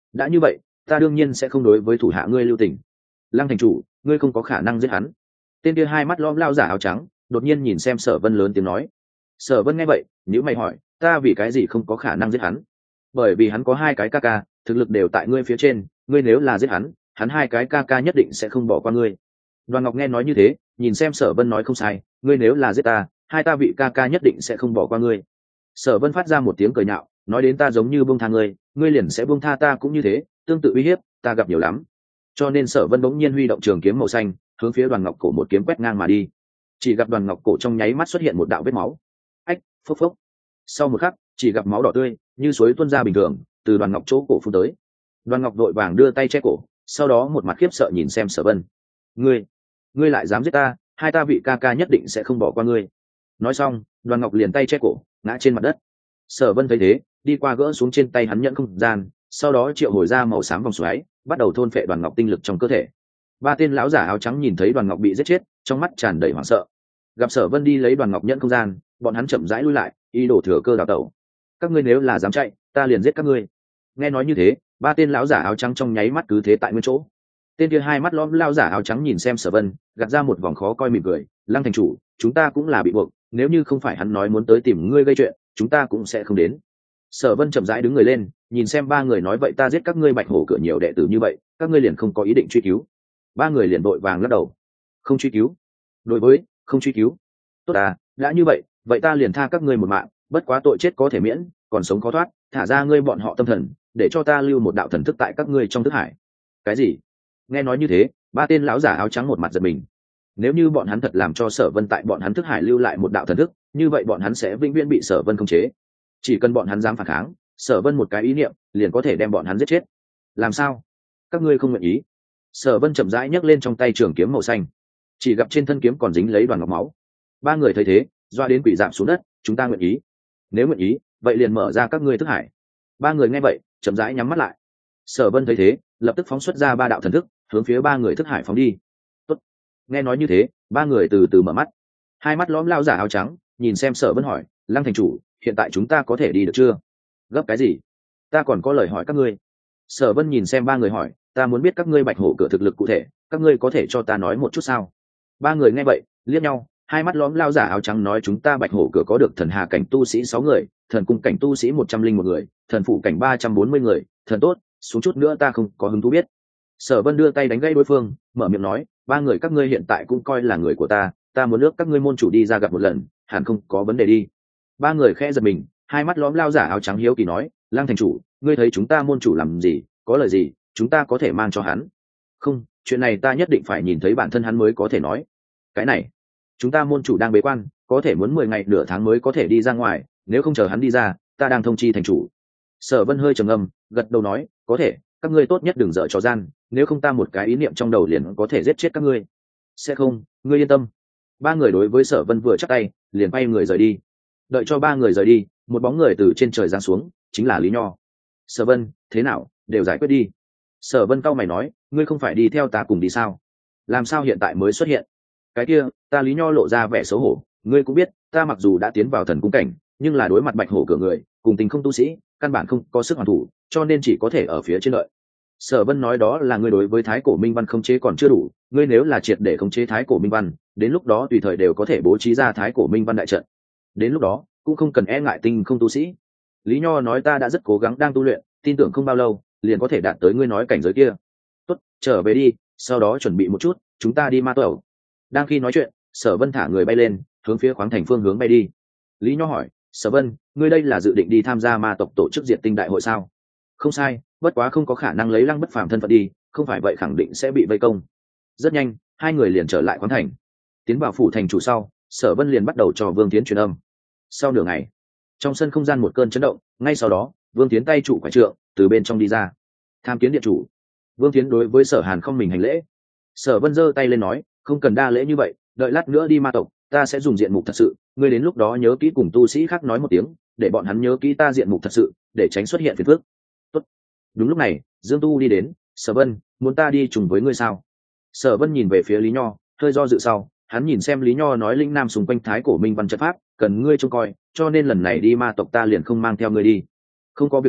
đã như vậy ta đương nhiên sẽ không đối với thủ hạ ngươi lưu tình. Lăng thành chủ, ngươi không có khả năng giết hắn. Tên kia hai mắt lõm lao giả áo trắng đột nhiên nhìn xem Sở Vân lớn tiếng nói. Sở Vân nghe vậy nếu mày hỏi, ta vì cái gì không có khả năng giết hắn? Bởi vì hắn có hai cái ca ca, thực lực đều tại ngươi phía trên, ngươi nếu là giết hắn, hắn hai cái ca ca nhất định sẽ không bỏ qua ngươi. Đoàn Ngọc nghe nói như thế, nhìn xem Sở Vân nói không sai, ngươi nếu là giết ta, hai ta vị ca ca nhất định sẽ không bỏ qua ngươi. Sở Vân phát ra một tiếng cười nhạo, nói đến ta giống như buông tha ngươi, ngươi liền sẽ buông tha ta cũng như thế, tương tự uy hiếp, ta gặp nhiều lắm. Cho nên Sở Vân bỗng nhiên huy động trường kiếm màu xanh, hướng phía Đoàn Ngọc cổ một kiếm quét ngang mà đi. Chỉ gặp Đoàn Ngọc cổ trong nháy mắt xuất hiện một đạo vết máu. Ách, phốc phốc. Sau một khắc, chỉ gặp máu đỏ tươi như suối tuôn ra bình thường, từ Đoàn Ngọc chỗ cổ phun tới. Đoàn Ngọc đội vàng đưa tay che cổ, sau đó một mặt khiếp sợ nhìn xem Sở Vân. Ngươi, ngươi lại dám giết ta, hai ta vị ca ca nhất định sẽ không bỏ qua ngươi. Nói xong, Đoàn Ngọc liền tay che cổ, ngã trên mặt đất. Sở Vân thấy thế, đi qua gỡ xuống trên tay hắn nhẫn không gian, sau đó triệu hồi ra màu xám vòng xoáy, bắt đầu thôn phệ Đoàn Ngọc tinh lực trong cơ thể. Ba tên lão giả áo trắng nhìn thấy Đoàn Ngọc bị giết chết, trong mắt tràn đầy hoảng sợ. Gặp Sở Vân đi lấy Đoàn Ngọc nhẫn không gian, bọn hắn chậm rãi lui lại, ý đồ thừa cơ đào tẩu. Các ngươi nếu là dám chạy, ta liền giết các ngươi. Nghe nói như thế, ba tên lão giả áo trắng trong nháy mắt cứ thế tại nguyên chỗ. Tên kia hai mắt lõm lao giả áo trắng nhìn xem Sở Vân, gạt ra một vòng khó coi mỉm cười, Lăng thành chủ, chúng ta cũng là bị buộc, nếu như không phải hắn nói muốn tới tìm ngươi gây chuyện, chúng ta cũng sẽ không đến. Sở Vân chậm rãi đứng người lên, nhìn xem ba người nói vậy ta giết các ngươi Bạch Hổ cửa nhiều đệ tử như vậy, các ngươi liền không có ý định truy cứu. Ba người liền vội vàng lắc đầu. Không truy cứu. Đối với, không truy cứu. Tốt à, đã như vậy, vậy ta liền tha các ngươi một mạng, bất quá tội chết có thể miễn, còn sống khó thoát, thả ra ngươi bọn họ tâm thần, để cho ta lưu một đạo thần thức tại các ngươi trong thức hải. Cái gì? Nghe nói như thế, ba tên lão giả áo trắng một mặt giật mình. Nếu như bọn hắn thật làm cho Sở Vân tại bọn hắn thức hải lưu lại một đạo thần thức, như vậy bọn hắn sẽ vĩnh viễn bị Sở Vân khống chế. Chỉ cần bọn hắn dám phản kháng, Sở Vân một cái ý niệm liền có thể đem bọn hắn giết chết. Làm sao? Các ngươi không nguyện ý? Sở Vân chậm rãi nhấc lên trong tay trường kiếm màu xanh, chỉ gặp trên thân kiếm còn dính lấy đoàn ngọc máu. Ba người thấy thế, doa đến quỷ giảm xuống đất, chúng ta nguyện ý. Nếu nguyện ý, vậy liền mở ra các ngươi thức hải. Ba người nghe vậy, chậm rãi nhắm mắt lại. Sở Vân thấy thế, lập tức phóng xuất ra ba đạo thần thức, hướng phía ba người thức hải phóng đi. Tốt. Nghe nói như thế, ba người từ từ mở mắt. Hai mắt lõm lao giả áo trắng, nhìn xem Sở Vân hỏi, Lăng thành chủ, hiện tại chúng ta có thể đi được chưa? Gấp cái gì? Ta còn có lời hỏi các ngươi. Sở Vân nhìn xem ba người hỏi, ta muốn biết các ngươi Bạch Hổ cửa thực lực cụ thể, các ngươi có thể cho ta nói một chút sao? Ba người nghe vậy, liếc nhau, hai mắt lõm lao giả áo trắng nói chúng ta Bạch Hổ cửa có được thần hà cảnh tu sĩ sáu người, thần cung cảnh tu sĩ một trăm linh một người, thần phụ cảnh ba trăm bốn mươi người, thần tốt, xuống chút nữa ta không có hứng thú biết. Sở Vân đưa tay đánh gãy đối phương, mở miệng nói, ba người các ngươi hiện tại cũng coi là người của ta, ta muốn ước các ngươi môn chủ đi ra gặp một lần, hẳn không có vấn đề đi. Ba người khẽ giật mình, hai mắt lõm lao giả áo trắng hiếu kỳ nói, Lăng thành chủ, ngươi thấy chúng ta môn chủ làm gì, có lời gì, chúng ta có thể mang cho hắn. Không, chuyện này ta nhất định phải nhìn thấy bản thân hắn mới có thể nói. Cái này, chúng ta môn chủ đang bế quan, có thể muốn mười ngày nửa tháng mới có thể đi ra ngoài, nếu không chờ hắn đi ra, ta đang thông chi thành chủ. Sở Vân hơi trầm ngâm, gật đầu nói, có thể, các ngươi tốt nhất đừng dở trò gian, nếu không ta một cái ý niệm trong đầu liền có thể giết chết các ngươi. Sẽ không, ngươi yên tâm. Ba người đối với Sở Vân vừa chắp tay, liền bay người rời đi. Đợi cho ba người rời đi, một bóng người từ trên trời giáng xuống, chính là Lý Nho. Sở Vân, thế nào, đều giải quyết đi. Sở Vân cau mày nói, ngươi không phải đi theo ta cùng đi sao? Làm sao hiện tại mới xuất hiện? Cái kia, ta Lý Nho lộ ra vẻ xấu hổ, ngươi cũng biết, ta mặc dù đã tiến vào thần cung cảnh, nhưng là đối mặt Bạch Hổ cửa người, cùng tình không tu sĩ, căn bản không có sức hoàn thủ, cho nên chỉ có thể ở phía trên lợi. Sở Vân nói đó là ngươi đối với Thái Cổ Minh Văn khống chế còn chưa đủ, ngươi nếu là triệt để khống chế Thái Cổ Minh Văn, đến lúc đó tùy thời đều có thể bố trí ra Thái Cổ Minh Văn đại trận. Đến lúc đó, cũng không cần e ngại tinh không tu sĩ. Lý Nho nói ta đã rất cố gắng đang tu luyện, tin tưởng không bao lâu, liền có thể đạt tới ngươi nói cảnh giới kia. Tốt, trở về đi, sau đó chuẩn bị một chút, chúng ta đi ma tẩu. Đang khi nói chuyện, Sở Vân thả người bay lên, hướng phía khoáng thành phương hướng bay đi. Lý Nho hỏi, Sở Vân, ngươi đây là dự định đi tham gia ma tộc tổ chức diệt tinh đại hội sao? Không sai, bất quá không có khả năng lấy Lăng Bất Phàm thân phận đi, không phải vậy khẳng định sẽ bị vây công. Rất nhanh, hai người liền trở lại khoáng thành. Tiến vào phủ thành chủ sau, Sở Vân liền bắt đầu cho Vương Tiến truyền âm. Sau nửa ngày, trong sân không gian một cơn chấn động, ngay sau đó, Vương Tiến tay trụ quải trượng, từ bên trong đi ra. Tham kiến điện chủ. Vương Tiến đối với Sở Hàn không mình hành lễ. Sở Vân giơ tay lên nói, không cần đa lễ như vậy, đợi lát nữa đi ma tộc, ta sẽ dùng diện mục thật sự, ngươi đến lúc đó nhớ kỹ cùng tu sĩ khác nói một tiếng, để bọn hắn nhớ kỹ ta diện mục thật sự, để tránh xuất hiện phiền phức. Tốt. Đúng lúc này, Dương Tu đi đến, Sở Vân, muốn ta đi chung với ngươi sao? Sở Vân nhìn về phía Lý Nho, hơi do dự sau, hắn nhìn xem Lý Nho nói lĩnh nam xung quanh Thái Cổ Minh Văn trận pháp, cần ngươi trông coi, cho nên lần này đi ma tộc ta liền không mang theo ngươi đi. Không có việc gì,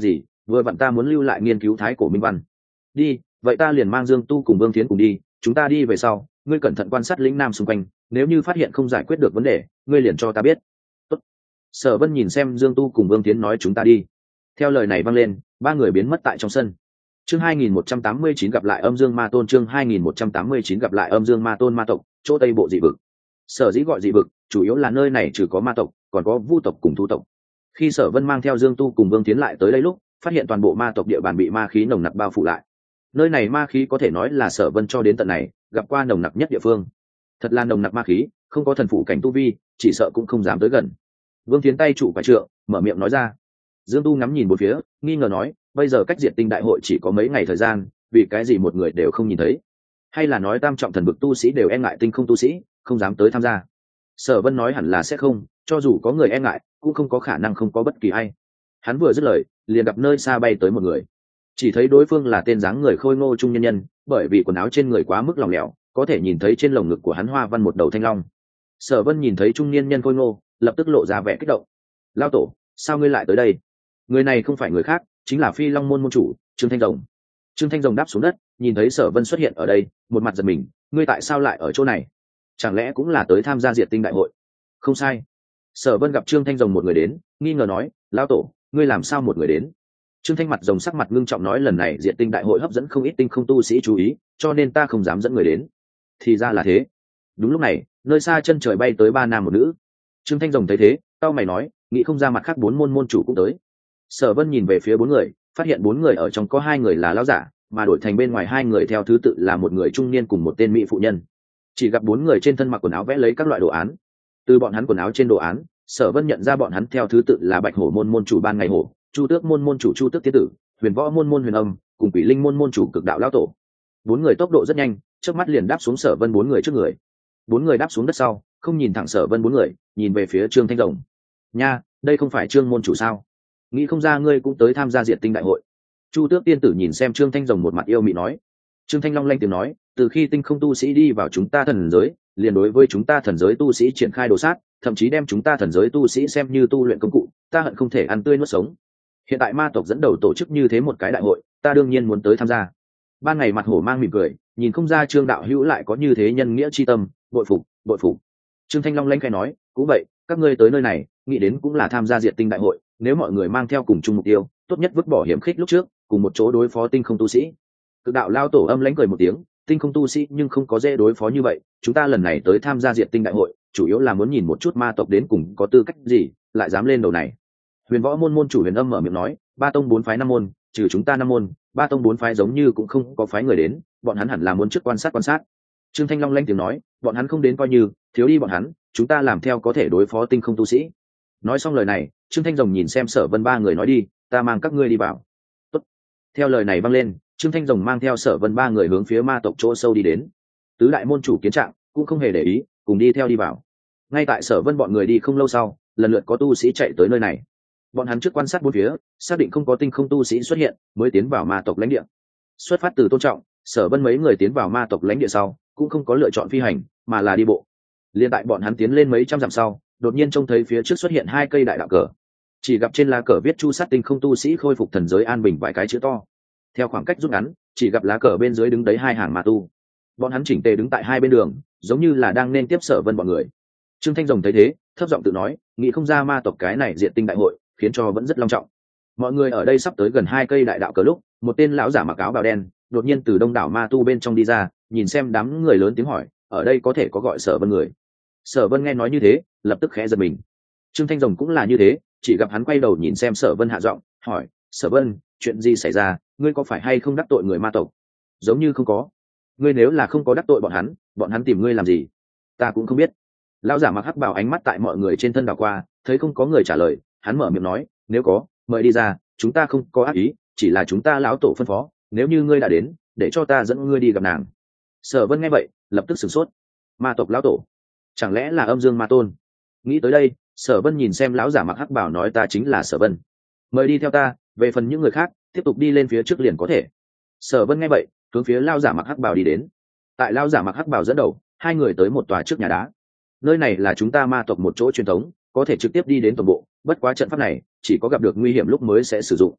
vừa vặn ta muốn lưu lại nghiên cứu thái cổ minh văn. Đi, vậy ta liền mang Dương Tu cùng Vương Thiến cùng đi, chúng ta đi về sau ngươi cẩn thận quan sát lĩnh nam xung quanh, nếu như phát hiện không giải quyết được vấn đề ngươi liền cho ta biết. Tốt. Sở Vân nhìn xem Dương Tu cùng Vương Thiến nói chúng ta đi. Theo lời này vang lên, ba người biến mất tại trong sân. Chương hai nghìn một trăm tám mươi chín gặp lại Âm Dương Ma Tôn. Chương hai nghìn một trăm tám mươi chín gặp lại Âm Dương Ma Tôn. Ma tộc, chỗ Tây Bộ dị vực. Sở dĩ gọi dị vực, chủ yếu là nơi này trừ có ma tộc, còn có vu tộc cùng thu tộc. Khi Sở Vân mang theo Dương Tu cùng Vương Tiến lại tới đây lúc, phát hiện toàn bộ ma tộc địa bàn bị ma khí nồng nặc bao phủ lại. Nơi này ma khí có thể nói là Sở Vân cho đến tận này gặp qua nồng nặc nhất địa phương. Thật là nồng nặc ma khí, không có thần phụ cảnh tu vi, chỉ sợ cũng không dám tới gần. Vương Tiến tay trụ quả trượng, mở miệng nói ra. Dương Tu ngắm nhìn một phía, nghi ngờ nói, bây giờ cách diệt tinh đại hội chỉ có mấy ngày thời gian, vì cái gì một người đều không nhìn thấy? Hay là nói tam trọng thần vực tu sĩ đều e ngại tinh không tu sĩ, không dám tới tham gia? Sở Vân nói hẳn là sẽ không, cho dù có người e ngại, cũng không có khả năng không có bất kỳ ai. Hắn vừa dứt lời, liền gặp nơi xa bay tới một người. Chỉ thấy đối phương là tên dáng người khôi ngô trung nhân nhân, bởi vì quần áo trên người quá mức lỏng lẻo, có thể nhìn thấy trên lồng ngực của hắn hoa văn một đầu thanh long. Sở Vân nhìn thấy trung niên nhân khôi ngô, lập tức lộ ra vẻ kích động. Lão tổ, sao ngươi lại tới đây? Người này không phải người khác, chính là Phi Long môn môn chủ Trương Thanh Rồng. Trương Thanh Rồng đáp xuống đất, nhìn thấy Sở Vân xuất hiện ở đây, một mặt giật mình, ngươi tại sao lại ở chỗ này? Chẳng lẽ cũng là tới tham gia diệt tinh đại hội? Không sai. Sở Vân gặp Trương Thanh Rồng một người đến, nghi ngờ nói, lão tổ, ngươi làm sao một người đến? Trương Thanh mặt rồng sắc mặt ngưng trọng nói, lần này diệt tinh đại hội hấp dẫn không ít tinh không tu sĩ chú ý, cho nên ta không dám dẫn người đến. Thì ra là thế. Đúng lúc này, nơi xa chân trời bay tới ba nam một nữ. Trương Thanh Rồng thấy thế, cau mày nói, nghĩ không ra mặt khác bốn môn môn chủ cũng tới. Sở Vân nhìn về phía bốn người, phát hiện bốn người ở trong có hai người là lão giả, mà đổi thành bên ngoài hai người theo thứ tự là một người trung niên cùng một tên mỹ phụ nhân. Chỉ gặp bốn người trên thân mặc quần áo vẽ lấy các loại đồ án. Từ bọn hắn quần áo trên đồ án, Sở Vân nhận ra bọn hắn theo thứ tự là Bạch Hổ môn môn chủ Ban Ngày Hổ, Chu Tước môn môn chủ Chu Tước Tiết Tử, Huyền Võ môn môn Huyền Âm, cùng Quỷ Linh môn môn chủ Cực Đạo lão tổ. Bốn người tốc độ rất nhanh, chớp mắt liền đáp xuống Sở Vân bốn người trước người. Bốn người đáp xuống đất sau, không nhìn thẳng Sở Vân bốn người, nhìn về phía Trương Thanh Rồng. Nha, đây không phải Trương môn chủ sao? Nghĩ không ra ngươi cũng tới tham gia diệt tinh đại hội. Chu Tước tiên tử nhìn xem Trương Thanh Rồng một mặt yêu mị nói. Trương Thanh Long lanh tiếng nói, từ khi tinh không tu sĩ đi vào chúng ta thần giới, liền đối với chúng ta thần giới tu sĩ triển khai đồ sát, thậm chí đem chúng ta thần giới tu sĩ xem như tu luyện công cụ, ta hận không thể ăn tươi nuốt sống. Hiện tại ma tộc dẫn đầu tổ chức như thế một cái đại hội, ta đương nhiên muốn tới tham gia. Ban Ngày mặt hổ mang mỉm cười, nhìn không ra Trương đạo hữu lại có như thế nhân nghĩa chi tâm, bội phục, bội phục. Trương Thanh Long lanh khai nói, cũng vậy, các ngươi tới nơi này, nghĩ đến cũng là tham gia diệt tinh đại hội, nếu mọi người mang theo cùng chung mục tiêu, tốt nhất vứt bỏ hiểm khích lúc trước, cùng một chỗ đối phó tinh không tu sĩ. Cực đạo lao tổ âm lãnh cười một tiếng, tinh không tu sĩ nhưng không có dễ đối phó như vậy, chúng ta lần này tới tham gia diệt tinh đại hội, chủ yếu là muốn nhìn một chút ma tộc đến cùng có tư cách gì, lại dám lên đầu này. Huyền Võ môn môn chủ Huyền Âm mở miệng nói, ba tông bốn phái năm môn, trừ chúng ta năm môn, ba tông bốn phái giống như cũng không có phái người đến, bọn hắn hẳn là muốn trước quan sát quan sát. Trương Thanh Long lanh tiếng nói, bọn hắn không đến coi như, thiếu đi bọn hắn, chúng ta làm theo có thể đối phó tinh không tu sĩ. Nói xong lời này, Trương Thanh Rồng nhìn xem Sở Vân ba người nói đi, ta mang các ngươi đi vào. Tốt. Theo lời này vang lên, Trương Thanh Rồng mang theo Sở Vân ba người hướng phía ma tộc chỗ sâu đi đến. Tứ đại môn chủ Kiến Trạng cũng không hề để ý, cùng đi theo đi vào. Ngay tại Sở Vân bọn người đi không lâu sau, lần lượt có tu sĩ chạy tới nơi này. Bọn hắn trước quan sát bốn phía, xác định không có tinh không tu sĩ xuất hiện, mới tiến vào ma tộc lãnh địa. Xuất phát từ tôn trọng, Sở Vân mấy người tiến vào ma tộc lãnh địa sau, cũng không có lựa chọn phi hành, mà là đi bộ. Liên tại bọn hắn tiến lên mấy trăm dặm sau, đột nhiên trông thấy phía trước xuất hiện hai cây đại đạo cờ. Chỉ gặp trên lá cờ viết chu sát tinh không tu sĩ khôi phục thần giới an bình vài cái chữ to. Theo khoảng cách rút ngắn, chỉ gặp lá cờ bên dưới đứng đấy hai hàng ma tu. Bọn hắn chỉnh tề đứng tại hai bên đường, giống như là đang nên tiếp Sở Vân bọn người. Trương Thanh Rồng thấy thế, thấp giọng tự nói, nghĩ không ra ma tộc cái này diện tinh đại hội, khiến cho vẫn rất long trọng. Mọi người ở đây sắp tới gần hai cây đại đạo cờ lúc, một tên lão giả mặc áo bào đen đột nhiên từ đông đảo ma tu bên trong đi ra, nhìn xem đám người lớn tiếng hỏi, ở đây có thể có gọi Sở Vân người? Sở Vân nghe nói như thế, lập tức khẽ giật mình. Trương Thanh Rồng cũng là như thế, chỉ gặp hắn quay đầu nhìn xem Sở Vân hạ giọng hỏi, Sở Vân, chuyện gì xảy ra, ngươi có phải hay không đắc tội người ma tộc? Giống như không có. Ngươi nếu là không có đắc tội bọn hắn, bọn hắn tìm ngươi làm gì? Ta cũng không biết. Lão giả mặc hắc bào ánh mắt tại mọi người trên thân đảo qua, thấy không có người trả lời, hắn mở miệng nói, nếu có, mời đi ra, chúng ta không có ác ý, chỉ là chúng ta lão tổ phân phó, nếu như ngươi đã đến, để cho ta dẫn ngươi đi gặp nàng. Sở Vân nghe vậy, lập tức sửng sốt. Ma tộc lão tổ, chẳng lẽ là Âm Dương Ma Tôn? Nghĩ tới đây, Sở Vân nhìn xem lão giả mặc hắc bào nói, ta chính là Sở Vân, mời đi theo ta, về phần những người khác, tiếp tục đi lên phía trước liền có thể. Sở Vân nghe vậy, hướng phía lão giả mặc hắc bào đi đến. Tại lão giả mặc hắc bào dẫn đầu, hai người tới một tòa trước nhà đá. Nơi này là chúng ta ma tộc một chỗ truyền thống, có thể trực tiếp đi đến tổng bộ, bất quá trận pháp này chỉ có gặp được nguy hiểm lúc mới sẽ sử dụng.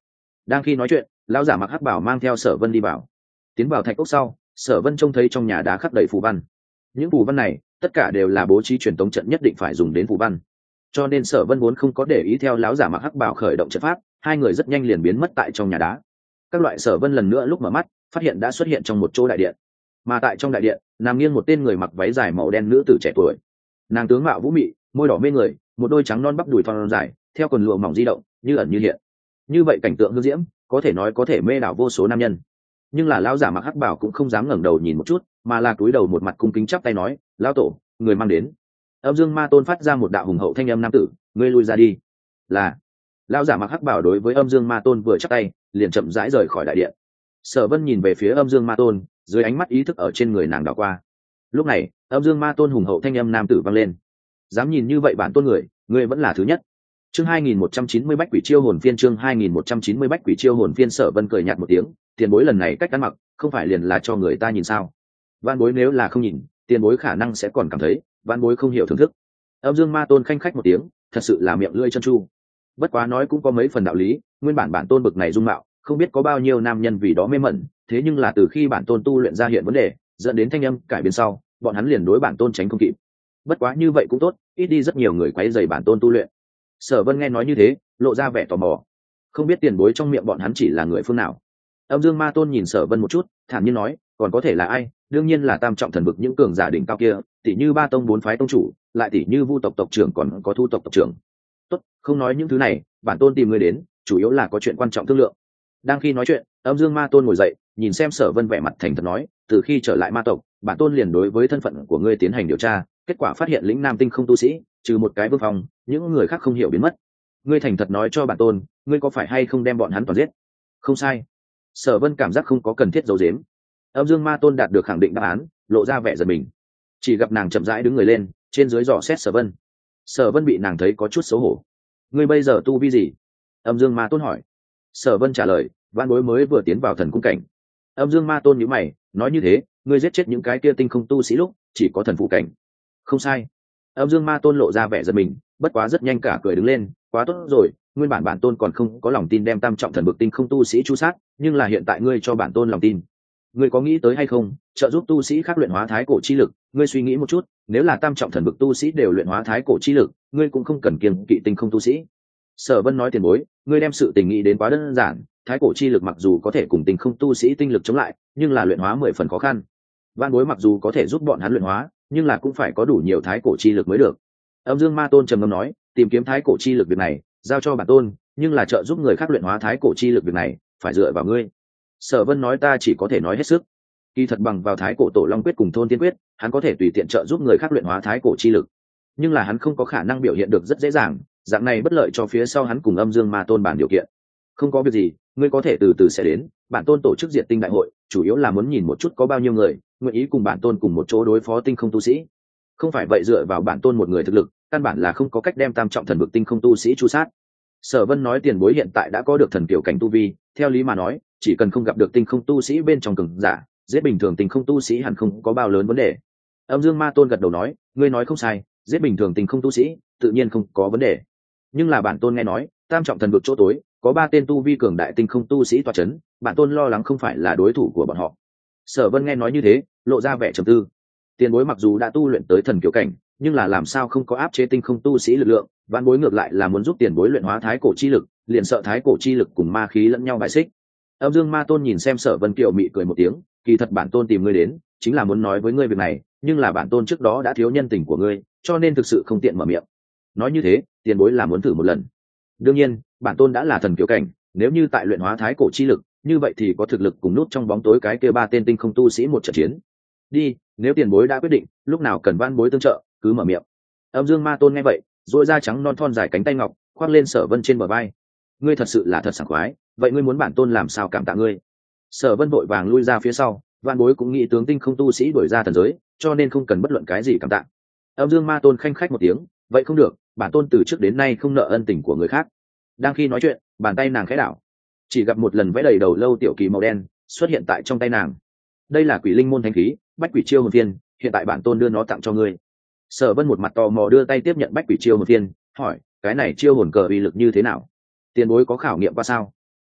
Đang khi nói chuyện, lão giả mặc hắc bảo mang theo Sở Vân đi vào. Tiến vào thạch ốc sau, Sở Vân trông thấy trong nhà đá khắc đầy phù văn. Những phù văn này tất cả đều là bố trí truyền tống trận nhất định phải dùng đến phù văn, cho nên Sở Vân vốn không có để ý theo lão giả mặc hắc bảo khởi động trận pháp, hai người rất nhanh liền biến mất tại trong nhà đá. Các loại Sở Vân lần nữa lúc mở mắt, phát hiện đã xuất hiện trong một chỗ đại điện, mà tại trong đại điện nằm nghiêng một tên người mặc váy dài màu đen nữ tử trẻ tuổi. Nàng tướng mạo vũ mị, môi đỏ mê người, một đôi trắng non bắp đùi thon dài theo quần lụa mỏng di động, như ẩn như hiện. Như vậy cảnh tượng hư diễm, có thể nói có thể mê đảo vô số nam nhân. Nhưng là lão giả mặc hắc bảo cũng không dám ngẩng đầu nhìn một chút, mà là cúi đầu một mặt cung kính chắp tay nói: "Lão tổ, người mang đến." Âm Dương Ma Tôn phát ra một đạo hùng hậu thanh âm: "Nam tử, ngươi lui ra đi." Là. Lão giả mặc hắc bảo đối với Âm Dương Ma Tôn vừa chắp tay, liền chậm rãi rời khỏi đại điện. Sở Vân nhìn về phía Âm Dương Ma Tôn, dưới ánh mắt ý thức ở trên người nàng đảo qua. Lúc này, Âm Dương Ma Tôn hùng hậu thanh âm nam tử vang lên: "Dám nhìn như vậy bản tôn người, ngươi vẫn là thứ nhất." Chương hai nghìn một trăm chín mươi Bách Quỷ Chiêu Hồn Phiên chương hai nghìn một trăm chín mươi Bách Quỷ Chiêu Hồn Phiên. Sở Vân cười nhạt một tiếng, tiền bối lần này cách ăn mặc, không phải liền là cho người ta nhìn sao? Vạn bối nếu là không nhìn, tiền bối khả năng sẽ còn cảm thấy vạn bối không hiểu thưởng thức. Âm Dương Ma Tôn khanh khách một tiếng, thật sự là miệng lưỡi chân chu. Bất quá nói cũng có mấy phần đạo lý, nguyên bản bản tôn bực này dung mạo, không biết có bao nhiêu nam nhân vì đó mê mẩn, thế nhưng là từ khi bản tôn tu luyện ra hiện vấn đề, dẫn đến thanh âm cải biến sau, bọn hắn liền đối bản tôn tránh không kịp. Bất quá như vậy cũng tốt, ít đi rất nhiều người quấy rầy bản tôn tu luyện. Sở Vân nghe nói như thế, lộ ra vẻ tò mò, không biết tiền bối trong miệng bọn hắn chỉ là người phương nào. Âm Dương Ma Tôn nhìn Sở Vân một chút, thản nhiên nói: "Còn có thể là ai? Đương nhiên là tam trọng thần vực những cường giả đỉnh cao kia, tỷ như ba tông bốn phái tông chủ, lại tỷ như Vu tộc tộc trưởng, còn có Thu tộc tộc trưởng." "Tốt, không nói những thứ này, bản tôn tìm ngươi đến, chủ yếu là có chuyện quan trọng thương lượng." Đang khi nói chuyện, Âm Dương Ma Tôn ngồi dậy, nhìn xem Sở Vân vẻ mặt thành thật nói: "Từ khi trở lại ma tộc, bản tôn liền đối với thân phận của ngươi tiến hành điều tra, kết quả phát hiện lĩnh Nam Tinh không tu sĩ, trừ một cái Vương Phong, những người khác không hiểu biến mất. Ngươi thành thật nói cho bản tôn, ngươi có phải hay không đem bọn hắn toàn giết?" "Không sai." Sở Vân cảm giác không có cần thiết giấu giếm. Âm Dương Ma Tôn đạt được khẳng định đáp án, lộ ra vẻ giật mình. Chỉ gặp nàng chậm rãi đứng người lên, trên dưới dò xét Sở Vân. Sở Vân bị nàng thấy có chút xấu hổ. "Ngươi bây giờ tu vi gì?" Âm Dương Ma Tôn hỏi. Sở Vân trả lời: "Vạn bối mới vừa tiến vào thần cung cảnh." Âm Dương Ma Tôn nhíu mày, nói: "Như thế, ngươi giết chết những cái kia tinh không tu sĩ lúc, chỉ có thần phụ cảnh?" "Không sai." Âm Dương Ma Tôn lộ ra vẻ giật mình, bất quá rất nhanh cả cười đứng lên: "Quá tốt rồi, nguyên bản bản tôn còn không có lòng tin đem tam trọng thần vực tinh không tu sĩ chu sát, nhưng là hiện tại ngươi cho bản tôn lòng tin. Ngươi có nghĩ tới hay không, trợ giúp tu sĩ khác luyện hóa thái cổ chi lực, ngươi suy nghĩ một chút, nếu là tam trọng thần vực tu sĩ đều luyện hóa thái cổ chi lực, ngươi cũng không cần kiêng kỵ tinh không tu sĩ." Sở Vân nói: "Tiền bối, ngươi đem sự tình nghĩ đến quá đơn giản, thái cổ chi lực mặc dù có thể cùng tinh không tu sĩ tinh lực chống lại, nhưng là luyện hóa mười phần khó khăn. Vạn bối mặc dù có thể giúp bọn hắn luyện hóa, nhưng là cũng phải có đủ nhiều thái cổ chi lực mới được." Âm Dương Ma Tôn trầm ngâm nói: "Tìm kiếm thái cổ chi lực việc này, giao cho bản tôn, nhưng là trợ giúp người khác luyện hóa thái cổ chi lực việc này, phải dựa vào ngươi." Sở Vân nói: "Ta chỉ có thể nói hết sức. Kỳ thật bằng vào thái cổ tổ long quyết cùng thôn tiên quyết, hắn có thể tùy tiện trợ giúp người khác luyện hóa thái cổ chi lực, nhưng là hắn không có khả năng biểu hiện được rất dễ dàng, dạng này bất lợi cho phía sau hắn cùng Âm Dương Ma Tôn bàn điều kiện. Không có việc gì, ngươi có thể từ từ sẽ đến, bản tôn tổ chức diệt tinh đại hội, chủ yếu là muốn nhìn một chút có bao nhiêu người nguyện ý cùng bản tôn cùng một chỗ đối phó tinh không tu sĩ. Không phải vậy dựa vào bản tôn một người thực lực, căn bản là không có cách đem tam trọng thần vực tinh không tu sĩ chu sát." Sở Vân nói: "Tiền bối hiện tại đã có được thần kiểu cảnh tu vi, theo lý mà nói, chỉ cần không gặp được tinh không tu sĩ bên trong cường giả, giết bình thường tinh không tu sĩ hẳn không có bao lớn vấn đề." Âm Dương Ma Tôn gật đầu nói: "Ngươi nói không sai, giết bình thường tinh không tu sĩ, tự nhiên không có vấn đề. Nhưng là bản tôn nghe nói, tam trọng thần vực chỗ tối, có ba tên tu vi cường đại tinh không tu sĩ tọa chấn, bản tôn lo lắng không phải là đối thủ của bọn họ." Sở Vân nghe nói như thế, lộ ra vẻ trầm tư. Tiền bối mặc dù đã tu luyện tới thần kiểu cảnh, nhưng là làm sao không có áp chế tinh không tu sĩ lực lượng, vạn bối ngược lại là muốn giúp tiền bối luyện hóa thái cổ chi lực, liền sợ thái cổ chi lực cùng ma khí lẫn nhau bại xích. Âm Dương Ma Tôn nhìn xem Sở Vân kiều mị cười một tiếng: "Kỳ thật bản tôn tìm ngươi đến, chính là muốn nói với ngươi việc này, nhưng là bản tôn trước đó đã thiếu nhân tình của ngươi, cho nên thực sự không tiện mở miệng." Nói như thế, tiền bối là muốn thử một lần. Đương nhiên, bản tôn đã là thần kiểu cảnh, nếu như tại luyện hóa thái cổ chi lực, như vậy thì có thực lực cùng nút trong bóng tối cái kia ba tên tinh không tu sĩ một trận chiến. Đi, nếu tiền bối đã quyết định, lúc nào cần van bối tương trợ, cứ mở miệng. Âm Dương Ma Tôn nghe vậy, duỗi ra trắng non thon dài cánh tay ngọc, khoác lên Sở Vân trên bờ vai. "Ngươi thật sự là thật sảng khoái, vậy ngươi muốn bản tôn làm sao cảm tạ ngươi?" Sở Vân vội vàng lui ra phía sau, van bối cũng nghĩ tướng tinh không tu sĩ đuổi ra thần giới, cho nên không cần bất luận cái gì cảm tạ. Âm Dương Ma Tôn khanh khách một tiếng: "Vậy không được, bản tôn từ trước đến nay không nợ ân tình của người khác." Đang khi nói chuyện, bàn tay nàng khẽ đảo, chỉ gặp một lần vẽ đầy đầu lâu tiểu kỳ màu đen xuất hiện tại trong tay nàng. "Đây là Quỷ Linh môn thánh khí, Bách Quỷ Chiêu Hồn Phiên, hiện tại bản tôn đưa nó tặng cho ngươi." Sở Vân một mặt tò mò đưa tay tiếp nhận Bách Quỷ Chiêu Hồn Phiên, hỏi: "Cái này chiêu hồn cờ uy lực như thế nào? Tiền bối có khảo nghiệm qua sao?"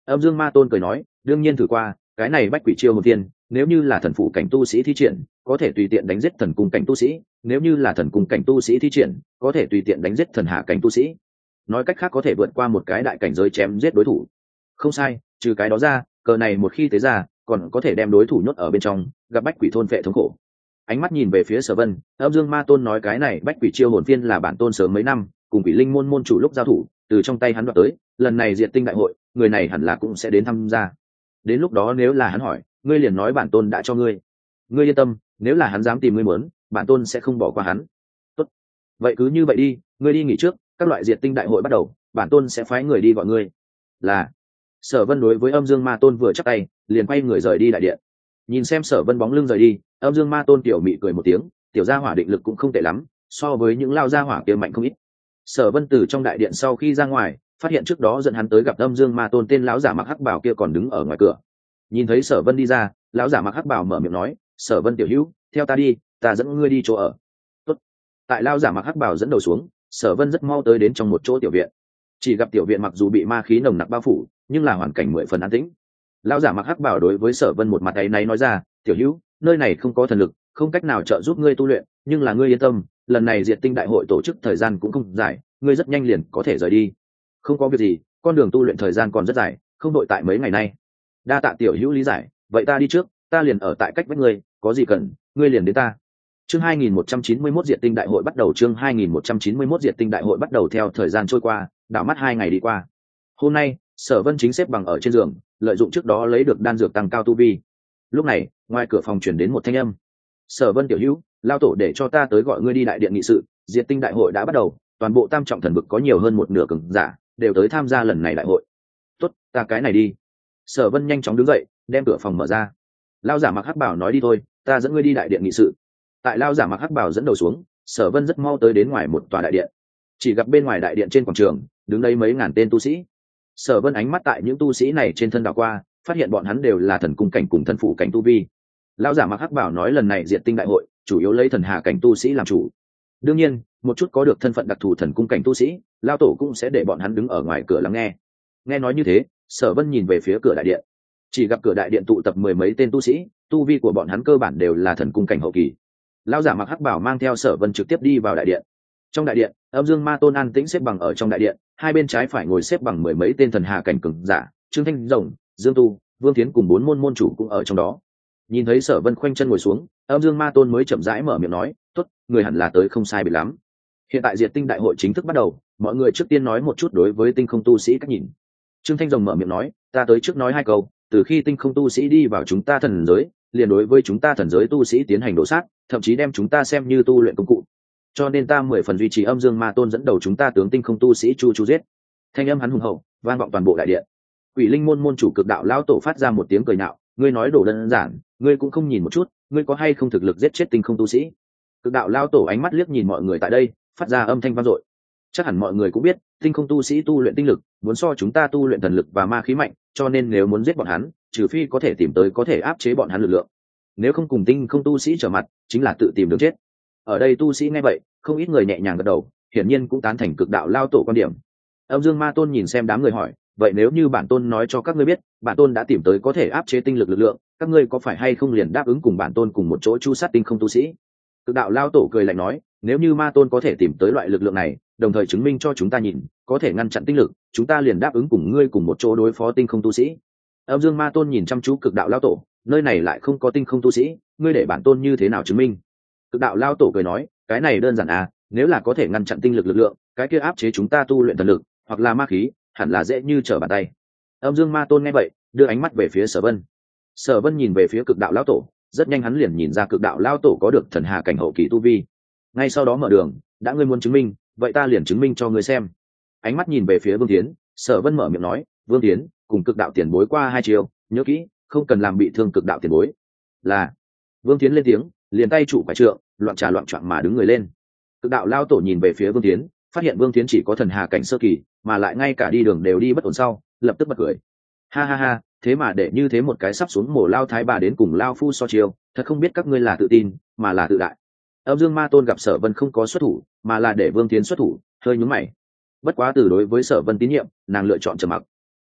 Âm Dương Ma Tôn cười nói, đương nhiên thử qua, cái này bách quỷ chiêu hồn tiên, nếu như là thần phụ cảnh tu sĩ thi triển, có thể tùy tiện đánh giết thần cung cảnh tu sĩ, nếu như là thần cung cảnh tu sĩ thi triển, có thể tùy tiện đánh giết thần hạ cảnh tu sĩ. Nói cách khác có thể vượt qua một cái đại cảnh giới chém giết đối thủ. Không sai, trừ cái đó ra, cờ này một khi tế ra, còn có thể đem đối thủ nhốt ở bên trong, gặp bách quỷ thôn vệ thống khổ. Ánh mắt nhìn về phía Sở Vân, Âm Dương Ma Tôn nói cái này bách quỷ chiêu hồn phiên là bản tôn sớm mấy năm, cùng quỷ linh môn môn chủ lúc giao thủ, từ trong tay hắn đoạt tới, lần này diệt tinh đại hội, người này hẳn là cũng sẽ đến tham gia. Đến lúc đó nếu là hắn hỏi, ngươi liền nói bản tôn đã cho ngươi. Ngươi yên tâm, nếu là hắn dám tìm ngươi muốn, bản tôn sẽ không bỏ qua hắn. Tốt. Vậy cứ như vậy đi, ngươi đi nghỉ trước, các loại diệt tinh đại hội bắt đầu, bản tôn sẽ phái người đi gọi ngươi. Là. Sở Vân đối với Âm Dương Ma Tôn vừa chắp tay, liền quay người rời đi đại điện. Nhìn xem Sở Vân bóng lưng rời đi, Âm Dương Ma Tôn tiểu mị cười một tiếng, tiểu gia hỏa định lực cũng không tệ lắm, so với những lao gia hỏa kia mạnh không ít. Sở Vân từ trong đại điện sau khi ra ngoài, phát hiện trước đó dẫn hắn tới gặp Âm Dương Ma Tôn tên lão giả mặc hắc bào kia còn đứng ở ngoài cửa. Nhìn thấy Sở Vân đi ra, lão giả mặc hắc bào mở miệng nói, Sở Vân tiểu hữu, theo ta đi, ta dẫn ngươi đi chỗ ở. Tốt. Tại lão giả mặc hắc bào dẫn đầu xuống, Sở Vân rất mau tới đến trong một chỗ tiểu viện. Chỉ gặp tiểu viện mặc dù bị ma khí nồng nặc bao phủ, nhưng là hoàn cảnh mười phần an tĩnh. Lão giả mặc hắc bào đối với Sở Vân một mặt áy náy nói ra, tiểu hữu, nơi này không có thần lực, không cách nào trợ giúp ngươi tu luyện, nhưng là ngươi yên tâm, lần này diệt tinh đại hội tổ chức thời gian cũng không dài, ngươi rất nhanh liền có thể rời đi. Không có việc gì, con đường tu luyện thời gian còn rất dài, không đội tại mấy ngày nay. Đa tạ tiểu hữu lý giải, vậy ta đi trước, ta liền ở tại cách vách ngươi, có gì cần, ngươi liền đến ta. Chương hai nghìn một trăm chín mươi mốt diệt tinh đại hội bắt đầu, chương hai nghìn một trăm chín mươi mốt diệt tinh đại hội bắt đầu. Theo thời gian trôi qua, đảo mắt hai ngày đi qua. Hôm nay, Sở Vân chính xếp bằng ở trên giường, lợi dụng trước đó lấy được đan dược tăng cao tu vi. Lúc này, ngoài cửa phòng truyền đến một thanh âm. Sở Vân tiểu hữu, lao tổ để cho ta tới gọi ngươi đi đại điện nghị sự, diệt tinh đại hội đã bắt đầu, toàn bộ tam trọng thần vực có nhiều hơn một nửa cường giả đều tới tham gia lần này đại hội. Tốt, ta cái này đi. Sở Vân nhanh chóng đứng dậy, đem cửa phòng mở ra. Lão giả mặc hắc bào nói đi thôi, ta dẫn ngươi đi đại điện nghị sự. Tại lão giả mặc hắc bào dẫn đầu xuống, Sở Vân rất mau tới đến ngoài một tòa đại điện. Chỉ gặp bên ngoài đại điện trên quảng trường đứng đấy mấy ngàn tên tu sĩ. Sở Vân ánh mắt tại những tu sĩ này trên thân đảo qua, phát hiện bọn hắn đều là thần cung cảnh cùng thần phụ cảnh tu vi. Lão giả mặc hắc bào nói lần này diệt tinh đại hội chủ yếu lấy thần hà cảnh tu sĩ làm chủ. Đương nhiên, một chút có được thân phận đặc thù thần cung cảnh tu sĩ, lão tổ cũng sẽ để bọn hắn đứng ở ngoài cửa lắng nghe. Nghe nói như thế, Sở Vân nhìn về phía cửa đại điện, chỉ gặp cửa đại điện tụ tập mười mấy tên tu sĩ, tu vi của bọn hắn cơ bản đều là thần cung cảnh hậu kỳ. Lão giả mặc hắc bào mang theo Sở Vân trực tiếp đi vào đại điện. Trong đại điện, Âm Dương Ma Tôn an tĩnh xếp bằng ở trong đại điện, hai bên trái phải ngồi xếp bằng mười mấy tên thần hà cảnh cường giả, Trương Thanh Rồng, Dương Tu, Vương Thiến cùng bốn môn môn chủ cũng ở trong đó. Nhìn thấy Sở Vân khoanh chân ngồi xuống, Âm Dương Ma Tôn mới chậm rãi mở miệng nói, "Tốt, người hẳn là tới không sai biệt lắm. Hiện tại diệt tinh đại hội chính thức bắt đầu, mọi người trước tiên nói một chút đối với tinh không tu sĩ cách nhìn." Trương Thanh Rồng mở miệng nói, "Ta tới trước nói hai câu, từ khi tinh không tu sĩ đi vào chúng ta thần giới, liền đối với chúng ta thần giới tu sĩ tiến hành đổ sát, thậm chí đem chúng ta xem như tu luyện công cụ. Cho nên ta mười phần duy trì Âm Dương Ma Tôn dẫn đầu chúng ta tướng tinh không tu sĩ chu chu giết." Thanh âm hắn hùng hậu, vang vọng toàn bộ đại điện. Quỷ Linh môn môn chủ Cực Đạo lão tổ phát ra một tiếng cười nhạo, "Ngươi nói đổ đơn giản, ngươi cũng không nhìn một chút, ngươi có hay không thực lực giết chết tinh không tu sĩ?" Cực Đạo lão tổ ánh mắt liếc nhìn mọi người tại đây, phát ra âm thanh vang dội. Chắc hẳn mọi người cũng biết, tinh không tu sĩ tu luyện tinh lực, muốn so chúng ta tu luyện thần lực và ma khí mạnh, cho nên nếu muốn giết bọn hắn, trừ phi có thể tìm tới có thể áp chế bọn hắn lực lượng. Nếu không cùng tinh không tu sĩ trở mặt, chính là tự tìm đường chết. Ở đây tu sĩ nghe vậy, không ít người nhẹ nhàng gật đầu, hiển nhiên cũng tán thành Cực Đạo lão tổ quan điểm. Âm Dương Ma Tôn nhìn xem đám người hỏi, "Vậy nếu như bản tôn nói cho các ngươi biết, bản tôn đã tìm tới có thể áp chế tinh lực lực lượng, các ngươi có phải hay không liền đáp ứng cùng bản tôn cùng một chỗ chu sát tinh không tu sĩ?" Cực Đạo lão tổ cười lạnh nói, "Nếu như Ma Tôn có thể tìm tới loại lực lượng này, đồng thời chứng minh cho chúng ta nhìn, có thể ngăn chặn tinh lực, chúng ta liền đáp ứng cùng ngươi cùng một chỗ đối phó tinh không tu sĩ." Âm Dương Ma Tôn nhìn chăm chú Cực Đạo lão tổ, "Nơi này lại không có tinh không tu sĩ, ngươi để bản tôn như thế nào chứng minh?" Cực Đạo lão tổ cười nói, "Cái này đơn giản à, nếu là có thể ngăn chặn tinh lực lực lượng, cái kia áp chế chúng ta tu luyện thần lực hoặc là ma khí, hẳn là dễ như trở bàn tay." Âm Dương Ma Tôn nghe vậy, đưa ánh mắt về phía Sở Vân. Sở Vân nhìn về phía Cực Đạo lão tổ, rất nhanh hắn liền nhìn ra Cực Đạo lão tổ có được thần hà cảnh hậu kỳ tu vi. Ngay sau đó mở đường, "Đã ngươi muốn chứng minh, vậy ta liền chứng minh cho ngươi xem." Ánh mắt nhìn về phía Vương Thiến, Sở Vân mở miệng nói, "Vương Thiến, cùng Cực Đạo tiền bối qua hai chiều, nhớ kỹ, không cần làm bị thương Cực Đạo tiền bối." Là. Vương Thiến lên tiếng, liền tay trụ phải trượng, loạn trà loạn choạng mà đứng người lên. Cực Đạo lão tổ nhìn về phía Vương Thiến, phát hiện Vương Thiến chỉ có thần hà cảnh sơ kỳ, mà lại ngay cả đi đường đều đi bất ổn sau, lập tức bật cười. "Ha ha ha, thế mà để như thế một cái sắp xuống mổ lao thái bà đến cùng lao phu so chiêu, thật không biết các ngươi là tự tin mà là tự đại." Âm Dương Ma Tôn gặp Sở Vân không có xuất thủ, mà là để Vương Thiến xuất thủ, hơi nhướng mày. Bất quá từ đối với Sở Vân tín nhiệm, nàng lựa chọn trầm mặc.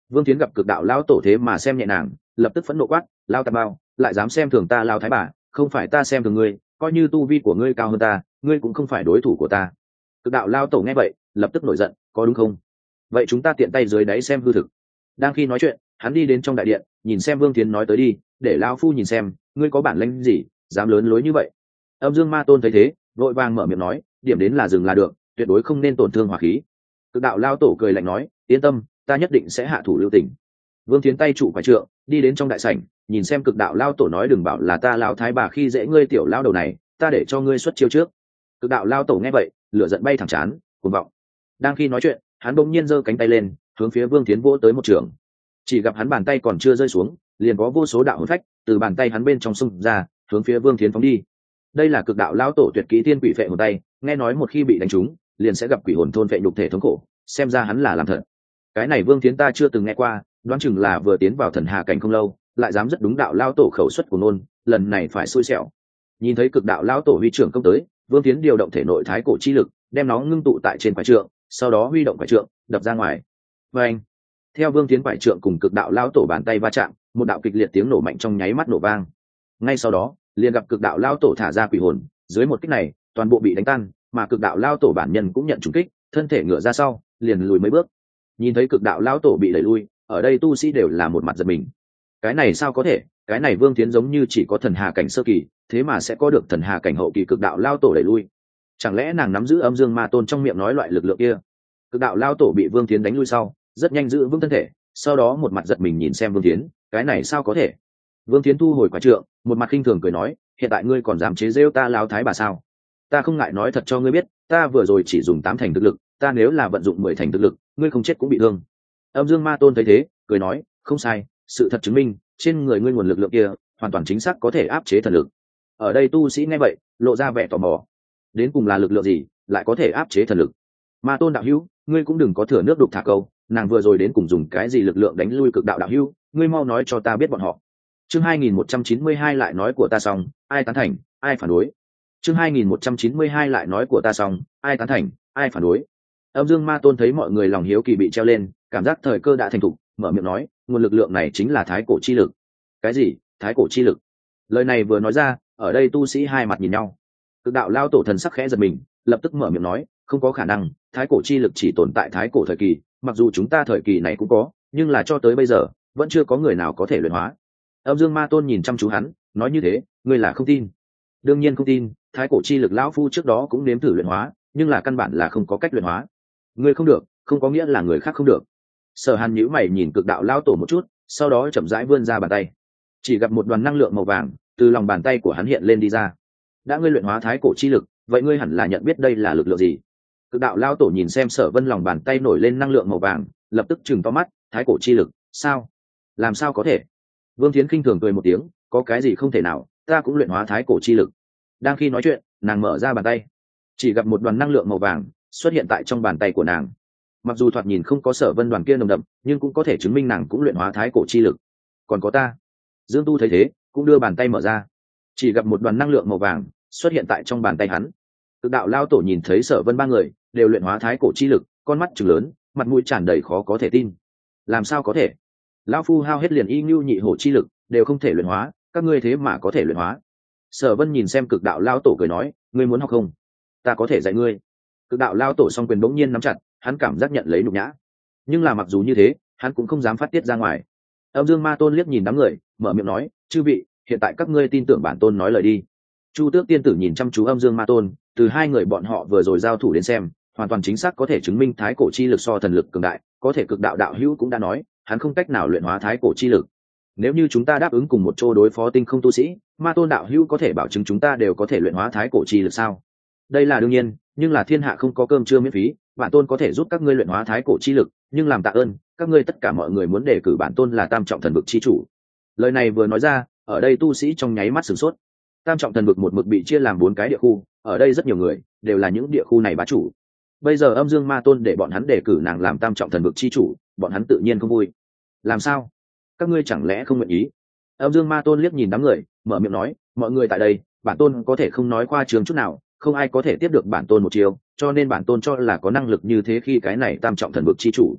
Vương Tiến gặp cực đạo lão tổ thế mà xem nhẹ nàng, lập tức phẫn nộ quát, lao tạp bao, lại dám xem thường ta lao thái bà, không phải ta xem thường ngươi, coi như tu vi của ngươi cao hơn ta, ngươi cũng không phải đối thủ của ta. Cực đạo lao tổ nghe vậy lập tức nổi giận, có đúng không? Vậy chúng ta tiện tay dưới đáy xem hư thực. Đang khi nói chuyện, hắn đi đến trong đại điện, nhìn xem Vương Tiến nói tới đi, để lão phu nhìn xem ngươi có bản lĩnh gì dám lớn lối như vậy. Âm Dương Ma Tôn thấy thế vội vàng mở miệng nói, điểm đến là dừng là được, tuyệt đối không nên tổn thương hỏa khí. Cực đạo lao tổ cười lạnh nói, yên tâm, ta nhất định sẽ hạ thủ lưu tình. Vương Tiến tay trụ quả trượng đi đến trong đại sảnh, nhìn xem cực đạo lao tổ nói, đừng bảo là ta lão thái bà khi dễ ngươi tiểu lao đầu này, ta để cho ngươi xuất chiêu trước. Cực đạo lao tổ nghe vậy lửa giận bay thẳng chán, cuồng vọng. Đang khi nói chuyện, hắn bỗng nhiên giơ cánh tay lên hướng phía Vương Tiến vỗ tới một trường. Chỉ gặp hắn bàn tay còn chưa rơi xuống, liền có vô số đạo hồn phách từ bàn tay hắn bên trong xung ra, hướng phía Vương Tiến phóng đi. Đây là cực đạo lao tổ tuyệt kỹ tiên quỷ phệ hồn tay, nghe nói một khi bị đánh trúng liền sẽ gặp quỷ hồn thôn phệ nhục thể thống khổ, xem ra hắn là làm thật. Cái này Vương Tiến ta chưa từng nghe qua, đoán chừng là vừa tiến vào thần hà cảnh không lâu, lại dám rất đúng đạo lao tổ khẩu suất của nôn, lần này phải xui xẻo. Nhìn thấy cực đạo lao tổ huy trưởng công tới, Vương Tiến điều động thể nội thái cổ chi lực, đem nó ngưng tụ tại trên quải trượng, sau đó huy động quải trượng đập ra ngoài. Và anh, theo Vương Tiến quải trượng cùng cực đạo lao tổ bàn tay va chạm, một đạo kịch liệt tiếng nổ mạnh trong nháy mắt nổ vang. Ngay sau đó liền gặp cực đạo lao tổ thả ra quỷ hồn, dưới một kích này toàn bộ bị đánh tan, mà cực đạo lao tổ bản nhân cũng nhận trúng kích, thân thể ngửa ra sau liền lùi mấy bước. Nhìn thấy cực đạo lao tổ bị đẩy lui, ở đây tu sĩ đều là một mặt giật mình. Cái này sao có thể? Cái này Vương Tiến giống như chỉ có thần hà cảnh sơ kỳ, thế mà sẽ có được thần hà cảnh hậu kỳ cực đạo lao tổ đẩy lui. Chẳng lẽ nàng nắm giữ Âm Dương Ma Tôn trong miệng nói loại lực lượng kia? Cực đạo lao tổ bị Vương Tiến đánh lui sau, rất nhanh giữ vững thân thể, sau đó một mặt giật mình nhìn xem Vương Tiến, cái này sao có thể? Vương Tiến thu hồi quả trượng, một mặt khinh thường cười nói, hiện tại ngươi còn dám chế giễu ta lao thái bà sao? Ta không ngại nói thật cho ngươi biết, ta vừa rồi chỉ dùng tám thành thực lực, ta nếu là vận dụng mười thành thực lực, ngươi không chết cũng bị thương. Âm Dương Ma Tôn thấy thế cười nói, không sai, sự thật chứng minh trên người ngươi nguồn lực lượng kia hoàn toàn chính xác có thể áp chế thần lực. Ở đây tu sĩ nghe vậy lộ ra vẻ tò mò, đến cùng là lực lượng gì lại có thể áp chế thần lực? Ma Tôn đạo hữu, ngươi cũng đừng có thừa nước đục thả câu, nàng vừa rồi đến cùng dùng cái gì lực lượng đánh lui cực đạo đạo hữu, ngươi mau nói cho ta biết bọn họ. Chương hai nghìn một trăm chín mươi hai lại nói của ta xong, ai tán thành, ai phản đối. Chương hai nghìn một trăm chín mươi hai lại nói của ta xong, ai tán thành, ai phản đối. Âm Dương Ma Tôn thấy mọi người lòng hiếu kỳ bị treo lên, cảm giác thời cơ đã thành thục, mở miệng nói, nguồn lực lượng này chính là thái cổ chi lực. Cái gì? Thái cổ chi lực? Lời này vừa nói ra, ở đây tu sĩ hai mặt nhìn nhau. Cực đạo lao tổ thần sắc khẽ giật mình, lập tức mở miệng nói, không có khả năng, thái cổ chi lực chỉ tồn tại thái cổ thời kỳ, mặc dù chúng ta thời kỳ này cũng có, nhưng là cho tới bây giờ vẫn chưa có người nào có thể luyện hóa. Âm Dương Ma Tôn nhìn chăm chú hắn, nói như thế, ngươi là không tin? Đương nhiên không tin, thái cổ chi lực lão phu trước đó cũng nếm thử luyện hóa, nhưng là căn bản là không có cách luyện hóa. Ngươi không được, không có nghĩa là người khác không được. Sở Hàn nhíu mày nhìn cực đạo lao tổ một chút, sau đó chậm rãi vươn ra bàn tay, chỉ gặp một đoàn năng lượng màu vàng từ lòng bàn tay của hắn hiện lên đi ra. Đã ngươi luyện hóa thái cổ chi lực, vậy ngươi hẳn là nhận biết đây là lực lượng gì? Cực đạo lao tổ nhìn xem Sở Vân lòng bàn tay nổi lên năng lượng màu vàng, lập tức chừng to mắt, thái cổ chi lực? Sao? Làm sao có thể? Vương Thiến khinh thường cười một tiếng, có cái gì không thể nào, ta cũng luyện hóa thái cổ chi lực. Đang khi nói chuyện, nàng mở ra bàn tay, chỉ gặp một đoàn năng lượng màu vàng xuất hiện tại trong bàn tay của nàng. Mặc dù thoạt nhìn không có Sở Vân đoàn kia nồng đậm, nhưng cũng có thể chứng minh nàng cũng luyện hóa thái cổ chi lực. Còn có ta. Dương Tu thấy thế cũng đưa bàn tay mở ra, chỉ gặp một đoàn năng lượng màu vàng xuất hiện tại trong bàn tay hắn. Cực đạo lao tổ nhìn thấy Sở Vân ba người đều luyện hóa thái cổ chi lực, con mắt trừng lớn, mặt mũi tràn đầy khó có thể tin. Làm sao có thể? Lão phu hao hết liền y nhu nhị hổ chi lực đều không thể luyện hóa, các ngươi thế mà có thể luyện hóa. Sở Vân nhìn xem cực đạo lao tổ cười nói, ngươi muốn học không? Ta có thể dạy ngươi. Cực đạo lao tổ song quyền bỗng nhiên nắm chặt, hắn cảm giác nhận lấy nhục nhã, nhưng là mặc dù như thế hắn cũng không dám phát tiết ra ngoài. Âm Dương Ma Tôn liếc nhìn đám người, mở miệng nói, chư vị, hiện tại các ngươi tin tưởng bản tôn nói lời đi. Chu Tước tiên tử nhìn chăm chú Âm Dương Ma Tôn, từ hai người bọn họ vừa rồi giao thủ đến xem, hoàn toàn chính xác có thể chứng minh thái cổ chi lực so thần lực cường đại, có thể cực đạo đạo hữu cũng đã nói hắn không cách nào luyện hóa thái cổ chi lực. Nếu như chúng ta đáp ứng cùng một chỗ đối phó tinh không tu sĩ, Ma Tôn đạo hữu có thể bảo chứng chúng ta đều có thể luyện hóa thái cổ chi lực sao? Đây là đương nhiên, nhưng là thiên hạ không có cơm trưa miễn phí, bản tôn có thể giúp các ngươi luyện hóa thái cổ chi lực, nhưng làm tạ ơn các ngươi tất cả mọi người muốn đề cử bản tôn là tam trọng thần vực chi chủ. Lời này vừa nói ra, ở đây tu sĩ trong nháy mắt sửng sốt. Tam trọng thần vực một mực bị chia làm bốn cái địa khu, ở đây rất nhiều người đều là những địa khu này bá chủ. Bây giờ Âm Dương Ma Tôn để bọn hắn đề cử nàng làm tam trọng thần vực chi chủ, bọn hắn tự nhiên không vui. Làm sao? Các ngươi chẳng lẽ không nguyện ý? Âm Dương Ma Tôn liếc nhìn đám người, mở miệng nói, mọi người tại đây, bản tôn có thể không nói khoa trương chút nào, không ai có thể tiếp được bản tôn một chiều, cho nên bản tôn cho là có năng lực như thế khi cái này tam trọng thần vực chi chủ.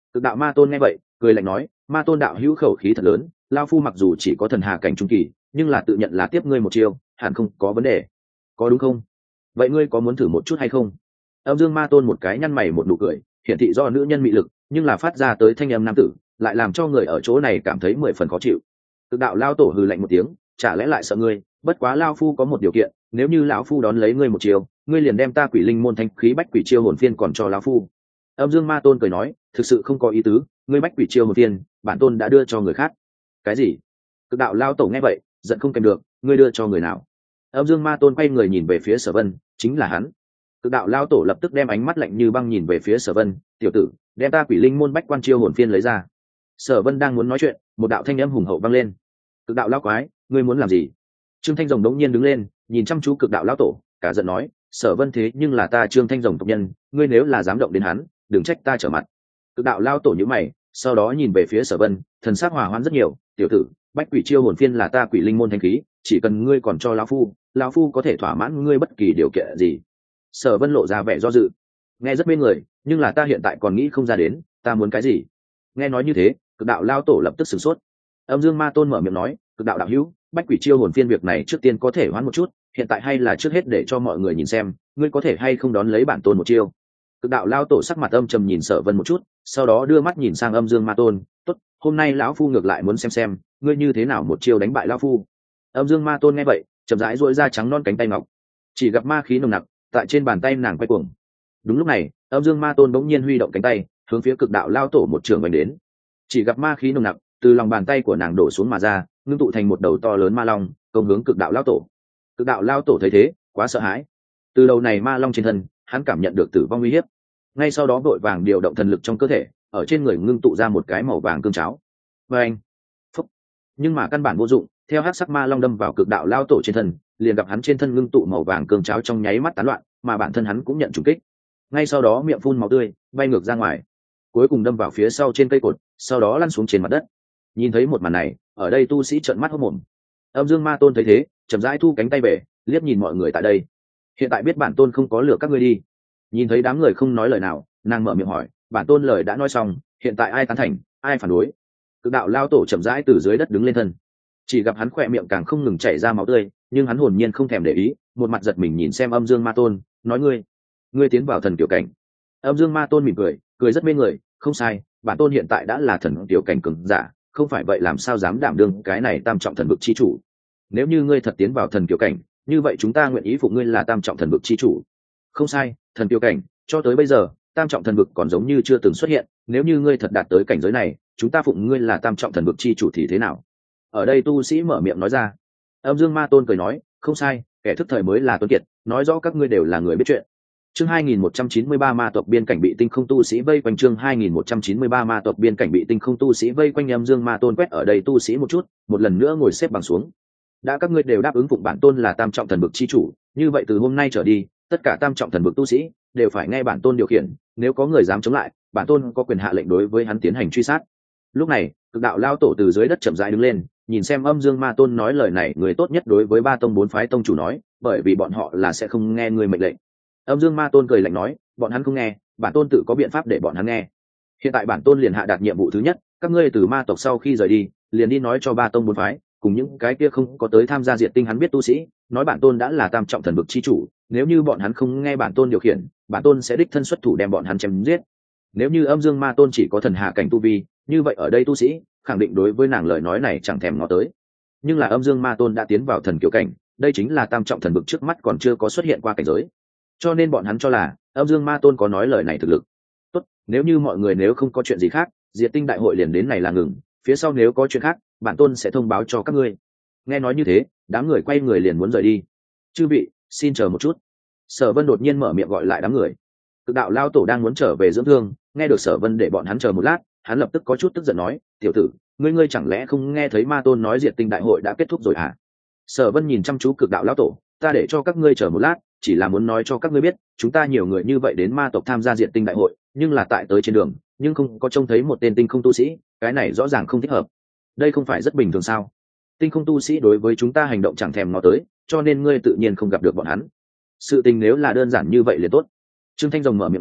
Cực đạo ma tôn nghe vậy cười lạnh nói, ma tôn đạo hữu khẩu khí thật lớn, lao phu mặc dù chỉ có thần hà cảnh trung kỳ, nhưng là tự nhận là tiếp ngươi một chiêu hẳn không có vấn đề, có đúng không? Vậy ngươi có muốn thử một chút hay không? Âm dương ma tôn một cái nhăn mày một nụ cười, hiển thị do nữ nhân mị lực, nhưng là phát ra tới thanh âm nam tử lại làm cho người ở chỗ này cảm thấy mười phần khó chịu. Cực đạo lao tổ hừ lạnh một tiếng, chả lẽ lại sợ ngươi? Bất quá lao phu có một điều kiện, nếu như lão phu đón lấy ngươi một chiêu, ngươi liền đem ta quỷ linh môn thanh khí bách quỷ chiêu hồn phiên còn cho lão phu. Âm dương ma tôn cười nói, thực sự không có ý tứ, ngươi bách quỷ chiêu hồn phiên bản tôn đã đưa cho người khác. Cái gì? Cực đạo lao tổ nghe vậy giận không kèm được, ngươi đưa cho người nào? Âm dương ma tôn quay người nhìn về phía Sở Vân, chính là hắn. Cực đạo lao tổ lập tức đem ánh mắt lạnh như băng nhìn về phía Sở Vân, tiểu tử, đem ta quỷ linh môn bách quan chiêu hồn phiên lấy ra. Sở Vân đang muốn nói chuyện, một đạo thanh âm hùng hậu vang lên. Cực đạo lao quái, ngươi muốn làm gì? Trương Thanh Rồng đống nhiên đứng lên, nhìn chăm chú cực đạo lao tổ, cả giận nói, Sở Vân thế nhưng là ta Trương Thanh Rồng tộc nhân, ngươi nếu là dám động đến hắn, đừng trách ta trở mặt. Cực đạo lao tổ nhíu mày, sau đó nhìn về phía Sở Vân, thần sắc hòa hoãn rất nhiều, tiểu tử, bách quỷ chiêu hồn phiên là ta quỷ linh môn thanh khí, chỉ cần ngươi còn cho lão phu, lão phu có thể thỏa mãn ngươi bất kỳ điều kiện gì. Sở Vân lộ ra vẻ do dự, nghe rất mê người, nhưng là ta hiện tại còn nghĩ không ra đến, ta muốn cái gì? Nghe nói như thế, cực đạo lao tổ lập tức sửng sốt. Âm dương ma tôn mở miệng nói, cực đạo đạo hữu, bách quỷ chiêu hồn phiên việc này trước tiên có thể hoãn một chút, hiện tại hay là trước hết để cho mọi người nhìn xem, ngươi có thể hay không đón lấy bản tôn một chiêu. Cực đạo lao tổ sắc mặt âm trầm nhìn Sở Vân một chút, sau đó đưa mắt nhìn sang âm dương ma tôn, tốt, hôm nay lão phu ngược lại muốn xem xem, ngươi như thế nào một chiêu đánh bại lão phu. Âm dương ma tôn nghe vậy, chậm rãi duỗi ra trắng non cánh tay ngọc, chỉ gặp ma khí nồng nặc tại trên bàn tay nàng quay cuồng. Đúng lúc này, âm dương ma tôn bỗng nhiên huy động cánh tay, hướng phía cực đạo lao tổ một trường vành đến. Chỉ gặp ma khí nồng nặc từ lòng bàn tay của nàng đổ xuống mà ra, ngưng tụ thành một đầu to lớn ma long, công hướng cực đạo lao tổ. Cực đạo lao tổ thấy thế, quá sợ hãi. Từ đầu này ma long trên thân, hắn cảm nhận được tử vong uy hiếp. Ngay sau đó vội vàng điều động thần lực trong cơ thể, ở trên người ngưng tụ ra một cái màu vàng cương cháo. Và anh, phúc. Nhưng mà căn bản vô dụng, theo hắc sắc ma long đâm vào cực đạo lao tổ trên thân, liền gặp hắn trên thân ngưng tụ màu vàng cương cháo trong nháy mắt tán loạn, mà bản thân hắn cũng nhận trùng kích. Ngay sau đó miệng phun máu tươi, bay ngược ra ngoài, cuối cùng đâm vào phía sau trên cây cột, sau đó lăn xuống trên mặt đất. Nhìn thấy một màn này, ở đây tu sĩ trợn mắt hốt mồm. Âm dương ma tôn thấy thế, chậm rãi thu cánh tay về, liếc nhìn mọi người tại đây. Hiện tại biết bản tôn không có lừa các ngươi đi. Nhìn thấy đám người không nói lời nào, nàng mở miệng hỏi, bản tôn lời đã nói xong, hiện tại ai tán thành, ai phản đối? Cực đạo lao tổ chậm rãi từ dưới đất đứng lên thân, chỉ gặp hắn khỏe miệng càng không ngừng chảy ra máu tươi, nhưng hắn hồn nhiên không thèm để ý, một mặt giật mình nhìn xem âm dương ma tôn, nói ngươi, ngươi tiến vào thần tiểu cảnh. Âm dương ma tôn mỉm cười, cười rất mê người, không sai, bản tôn hiện tại đã là thần tiểu cảnh cường giả, không phải vậy làm sao dám đảm đương cái này tam trọng thần vực chi chủ. Nếu như ngươi thật tiến vào thần tiểu cảnh, như vậy chúng ta nguyện ý phụng ngươi là tam trọng thần vực chi chủ. Không sai, thần tiểu cảnh, cho tới bây giờ, tam trọng thần vực còn giống như chưa từng xuất hiện, nếu như ngươi thật đạt tới cảnh giới này, chúng ta phụng ngươi là tam trọng thần vực chi chủ thì thế nào? Ở đây tu sĩ mở miệng nói ra. Âm dương ma tôn cười nói, không sai, kẻ thức thời mới là tuấn kiệt, nói rõ các ngươi đều là người biết chuyện. Chương hai nghìn một trăm chín mươi ba ma tộc biên cảnh bị tinh không tu sĩ vây quanh. Chương hai nghìn một trăm chín mươi ba ma tộc biên cảnh bị tinh không tu sĩ vây quanh. Âm dương ma tôn quét ở đây tu sĩ một chút, một lần nữa ngồi xếp bằng xuống. Đã các ngươi đều đáp ứng phụng bản tôn là tam trọng thần vực chi chủ, như vậy từ hôm nay trở đi, tất cả tam trọng thần vực tu sĩ đều phải nghe bản tôn điều khiển, nếu có người dám chống lại, bản tôn có quyền hạ lệnh đối với hắn tiến hành truy sát. Lúc này, cực đạo lao tổ từ dưới đất chậm rãi đứng lên, nhìn xem âm dương ma tôn nói lời này, người tốt nhất đối với ba tông bốn phái tông chủ nói, bởi vì bọn họ là sẽ không nghe người mệnh lệnh. Âm dương ma tôn cười lạnh nói, bọn hắn không nghe, bản tôn tự có biện pháp để bọn hắn nghe. Hiện tại bản tôn liền hạ đạt nhiệm vụ thứ nhất, các ngươi từ ma tộc sau khi rời đi, liền đi nói cho ba tông bốn phái, cùng những cái kia không có tới tham gia diệt tinh hắn biết tu sĩ, nói bản tôn đã là tam trọng thần vực chi chủ, nếu như bọn hắn không nghe bản tôn điều khiển, bản tôn sẽ đích thân xuất thủ đem bọn hắn chém giết. Nếu như âm dương ma tôn chỉ có thần hạ cảnh tu vi, như vậy ở đây tu sĩ khẳng định đối với nàng lời nói này chẳng thèm ngó tới. Nhưng là âm dương ma tôn đã tiến vào thần kiểu cảnh, đây chính là tam trọng thần vực trước mắt còn chưa có xuất hiện qua cảnh giới, cho nên bọn hắn cho là âm dương ma tôn có nói lời này thực lực. Tốt, nếu như mọi người nếu không có chuyện gì khác, diệt tinh đại hội liền đến này là ngừng, phía sau nếu có chuyện khác, bản tôn sẽ thông báo cho các ngươi. Nghe nói như thế, đám người quay người liền muốn rời đi. Chư vị, xin chờ một chút. Sở Vân đột nhiên mở miệng gọi lại đám người. Cực đạo lao tổ đang muốn trở về dưỡng thương, nghe được Sở Vân để bọn hắn chờ một lát, hắn lập tức có chút tức giận nói, tiểu tử, ngươi ngươi chẳng lẽ không nghe thấy ma tôn nói diệt tinh đại hội đã kết thúc rồi hả? Sở Vân nhìn chăm chú cực đạo lão tổ, ta để cho các ngươi chờ một lát, chỉ là muốn nói cho các ngươi biết, chúng ta nhiều người như vậy đến ma tộc tham gia diệt tinh đại hội, nhưng là tại tới trên đường, nhưng không có trông thấy một tên tinh không tu sĩ, cái này rõ ràng không thích hợp. Đây không phải rất bình thường sao? Tinh không tu sĩ đối với chúng ta hành động chẳng thèm ngó tới, cho nên ngươi tự nhiên không gặp được bọn hắn. Sự tình nếu là đơn giản như vậy liền tốt. Trương Thanh Rồng mở miệng nói,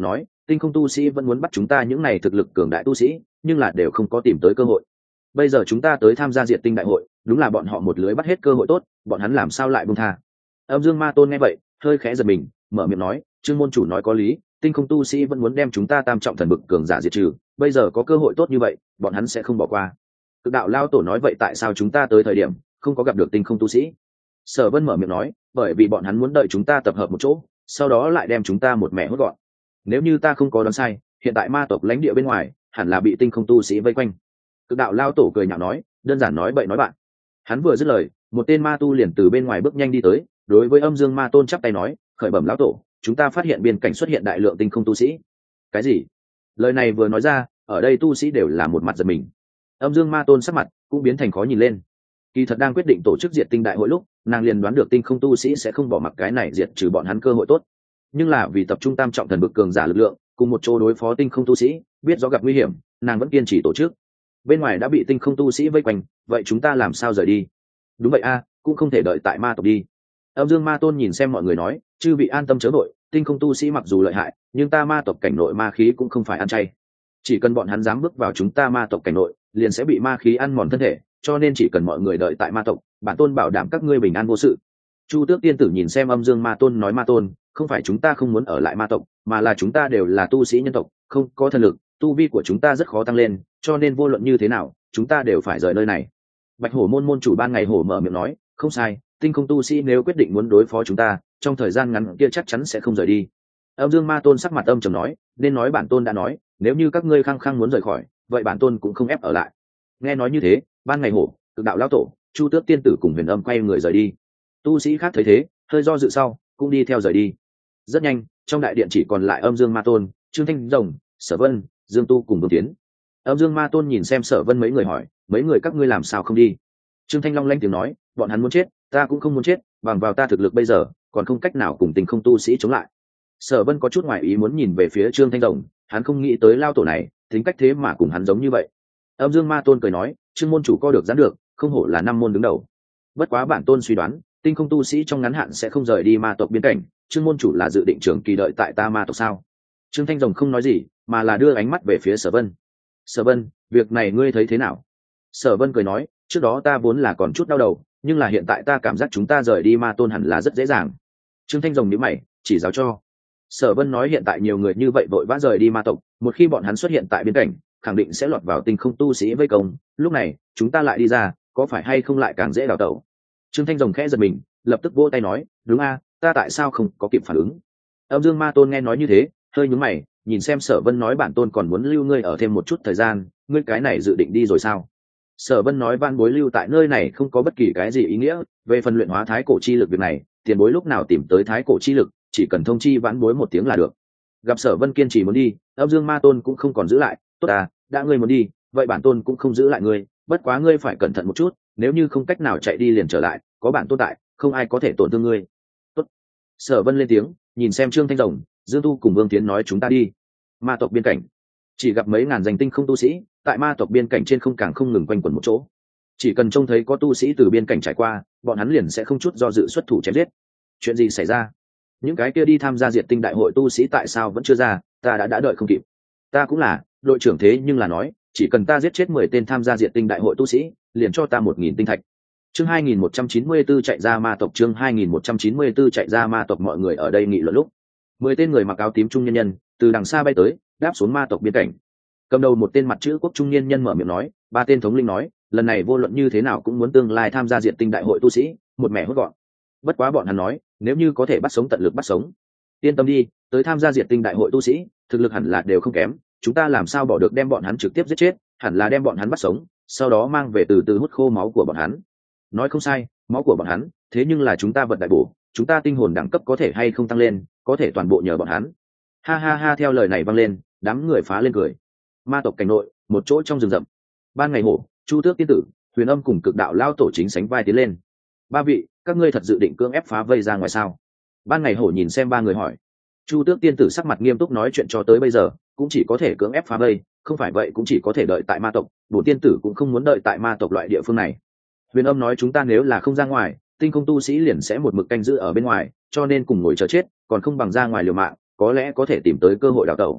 tinh không tu sĩ vẫn muốn bắt chúng ta những này thực lực cường đại tu sĩ, nhưng là đều không có tìm tới cơ hội. Bây giờ chúng ta tới tham gia diệt tinh đại hội, đúng là bọn họ một lưới bắt hết cơ hội tốt, bọn hắn làm sao lại buông tha. Âm Dương Ma Tôn nghe vậy hơi khẽ giật mình, mở miệng nói, Trương môn chủ nói có lý, tinh không tu sĩ vẫn muốn đem chúng ta tam trọng thần bực cường giả diệt trừ, bây giờ có cơ hội tốt như vậy, bọn hắn sẽ không bỏ qua. Cực đạo lao tổ nói vậy tại sao chúng ta tới thời điểm không có gặp được tinh không tu sĩ? Sở Vân mở miệng nói, bởi vì bọn hắn muốn đợi chúng ta tập hợp một chỗ, sau đó lại đem chúng ta một mẻ hốt gọn. Nếu như ta không có đoán sai, hiện tại ma tộc lãnh địa bên ngoài hẳn là bị tinh không tu sĩ vây quanh. Cực đạo lao tổ cười nhạo nói, đơn giản nói bậy nói bạn. Hắn vừa dứt lời, một tên ma tu liền từ bên ngoài bước nhanh đi tới, đối với Âm Dương Ma Tôn chắp tay nói, khởi bẩm lão tổ, chúng ta phát hiện biên cảnh xuất hiện đại lượng tinh không tu sĩ. Cái gì? Lời này vừa nói ra, ở đây tu sĩ đều là một mặt giật mình. Âm Dương Ma Tôn sắc mặt cũng biến thành khó nhìn lên. Kỳ thật đang quyết định tổ chức diệt tinh đại hội lúc, nàng liền đoán được tinh không tu sĩ sẽ không bỏ mặc cái này diệt trừ bọn hắn cơ hội tốt. Nhưng là vì tập trung tam trọng thần bực cường giả lực lượng, cùng một chỗ đối phó tinh không tu sĩ, biết rõ gặp nguy hiểm, nàng vẫn kiên trì tổ chức. Bên ngoài đã bị tinh không tu sĩ vây quanh, vậy chúng ta làm sao rời đi? Đúng vậy a, cũng không thể đợi tại ma tộc đi. Âm Dương Ma Tôn nhìn xem mọi người nói, chư vị an tâm chớ vội, tinh không tu sĩ mặc dù lợi hại, nhưng ta ma tộc cảnh nội ma khí cũng không phải ăn chay. Chỉ cần bọn hắn dám bước vào chúng ta ma tộc cảnh nội, liền sẽ bị ma khí ăn mòn thân thể, cho nên chỉ cần mọi người đợi tại ma tộc, bản tôn bảo đảm các ngươi bình an vô sự. Chu Tước tiên tử nhìn xem Âm Dương Ma Tôn nói, Ma Tôn, không phải chúng ta không muốn ở lại ma tộc, mà là chúng ta đều là tu sĩ nhân tộc, không có thần lực, tu vi của chúng ta rất khó tăng lên, cho nên vô luận như thế nào, chúng ta đều phải rời nơi này. Bạch Hổ môn môn chủ ban ngày hổ mở miệng nói, không sai, tinh không tu sĩ nếu quyết định muốn đối phó chúng ta, trong thời gian ngắn kia chắc chắn sẽ không rời đi. Âm Dương Ma Tôn sắc mặt âm trầm nói, nên nói bản tôn đã nói, nếu như các ngươi khăng khăng muốn rời khỏi, vậy bản tôn cũng không ép ở lại. Nghe nói như thế, ban ngày hổ, Cực đạo lão tổ, Chu Tước tiên tử cùng Huyền Âm quay người rời đi. Tu sĩ khác thấy thế, hơi do dự sau, cũng đi theo rời đi. Rất nhanh, trong đại điện chỉ còn lại Âm Dương Ma Tôn, Trương Thanh Rồng, Sở Vân, Dương Tu cùng Vương Tiến. Âm Dương Ma Tôn nhìn xem Sở Vân mấy người hỏi, mấy người các ngươi làm sao không đi? Trương Thanh Long lanh tiếng nói, bọn hắn muốn chết, ta cũng không muốn chết, bằng vào ta thực lực bây giờ, còn không cách nào cùng tình không tu sĩ chống lại. Sở Vân có chút ngoài ý muốn nhìn về phía Trương Thanh Rồng, hắn không nghĩ tới lao tổ này, tính cách thế mà cùng hắn giống như vậy. Âm Dương Ma Tôn cười nói, Trương môn chủ co được giãn được, không hổ là năm môn đứng đầu. Bất quá bản tôn suy đoán, tinh không tu sĩ trong ngắn hạn sẽ không rời đi ma tộc biên cảnh, Trương môn chủ là dự định trưởng kỳ đợi tại ta ma tộc sao? Trương Thanh Rồng không nói gì, mà là đưa ánh mắt về phía Sở Vân. Sở Vân, việc này ngươi thấy thế nào? Sở Vân cười nói, trước đó ta vốn là còn chút đau đầu, nhưng là hiện tại ta cảm giác chúng ta rời đi ma tôn hẳn là rất dễ dàng. Trương Thanh Rồng nhíu mày, chỉ giáo cho. Sở Vân nói hiện tại nhiều người như vậy vội vã rời đi ma tộc, một khi bọn hắn xuất hiện tại biên cảnh, khẳng định sẽ lọt vào tinh không tu sĩ vây công, lúc này, chúng ta lại đi ra, có phải hay không lại càng dễ đào tẩu? Trương Thanh Rồng khẽ giật mình, lập tức vỗ tay nói, đúng a, ta tại sao không có kịp phản ứng? Âm Dương Ma Tôn nghe nói như thế, hơi nhướng mày, nhìn xem Sở Vân nói bản tôn còn muốn lưu ngươi ở thêm một chút thời gian, ngươi cái này dự định đi rồi sao? Sở Vân nói van bối lưu tại nơi này không có bất kỳ cái gì ý nghĩa, về phần luyện hóa thái cổ chi lực việc này, tiền bối lúc nào tìm tới thái cổ chi lực, chỉ cần thông chi vãn bối một tiếng là được. Gặp Sở Vân kiên trì muốn đi, Âm Dương Ma Tôn cũng không còn giữ lại, tốt à, đã ngươi muốn đi, vậy bản tôn cũng không giữ lại ngươi, bất quá ngươi phải cẩn thận một chút, nếu như không cách nào chạy đi liền trở lại, có bản tôn tại, không ai có thể tổn thương ngươi. Tốt. Sở Vân lên tiếng, nhìn xem Trương Thanh Rồng, Dương Tu cùng Vương Tiến nói chúng ta đi. Ma tộc biên cảnh, chỉ gặp mấy ngàn danh tinh không tu sĩ, tại ma tộc biên cảnh trên không càng không ngừng quanh quẩn một chỗ. Chỉ cần trông thấy có tu sĩ từ biên cảnh trải qua, bọn hắn liền sẽ không chút do dự xuất thủ chém giết. Chuyện gì xảy ra? Những cái kia đi tham gia diệt tinh đại hội tu sĩ tại sao vẫn chưa ra? Ta đã đã đợi không kịp. Ta cũng là đội trưởng thế nhưng là nói, chỉ cần ta giết chết mười tên tham gia diệt tinh đại hội tu sĩ, liền cho ta một nghìn tinh thạch. Chương hai nghìn một trăm chín mươi tư chạy ra ma tộc, chương hai nghìn một trăm chín mươi tư chạy ra ma tộc, mọi người ở đây nghị luận lúc. Mười tên người mặc áo tím trung nhân nhân từ đằng xa bay tới, đáp xuống ma tộc biên cảnh. Cầm đầu một tên mặt chữ quốc trung niên nhân mở miệng nói, ba tên thống linh nói, lần này vô luận như thế nào cũng muốn tương lai tham gia diệt tinh đại hội tu sĩ, một mẻ hốt gọn. Bất quá bọn hắn nói, nếu như có thể bắt sống tận lực bắt sống. Yên tâm đi, tới tham gia diệt tinh đại hội tu sĩ, thực lực hẳn là đều không kém, chúng ta làm sao bỏ được đem bọn hắn trực tiếp giết chết, hẳn là đem bọn hắn bắt sống, sau đó mang về từ từ hút khô máu của bọn hắn. Nói không sai, máu của bọn hắn, thế nhưng là chúng ta vật đại bổ, chúng ta tinh hồn đẳng cấp có thể hay không tăng lên, có thể toàn bộ nhờ bọn hắn. Ha ha ha, theo lời này vang lên, đám người phá lên cười. Ma tộc cảnh nội, một chỗ trong rừng rậm. Ban ngày hổ, Chu Tước tiên tử, Huyền Âm cùng Cực đạo lao tổ chính sánh vai tiến lên. Ba vị, các ngươi thật dự định cưỡng ép phá vây ra ngoài sao? Ban ngày hổ nhìn xem ba người hỏi. Chu Tước tiên tử sắc mặt nghiêm túc nói, chuyện cho tới bây giờ cũng chỉ có thể cưỡng ép phá vây, không phải vậy cũng chỉ có thể đợi tại ma tộc, bổn tiên tử cũng không muốn đợi tại ma tộc loại địa phương này. Huyền Âm nói, chúng ta nếu là không ra ngoài, tinh không tu sĩ liền sẽ một mực canh giữ ở bên ngoài, cho nên cùng ngồi chờ chết, còn không bằng ra ngoài liều mạng, có lẽ có thể tìm tới cơ hội đào tẩu.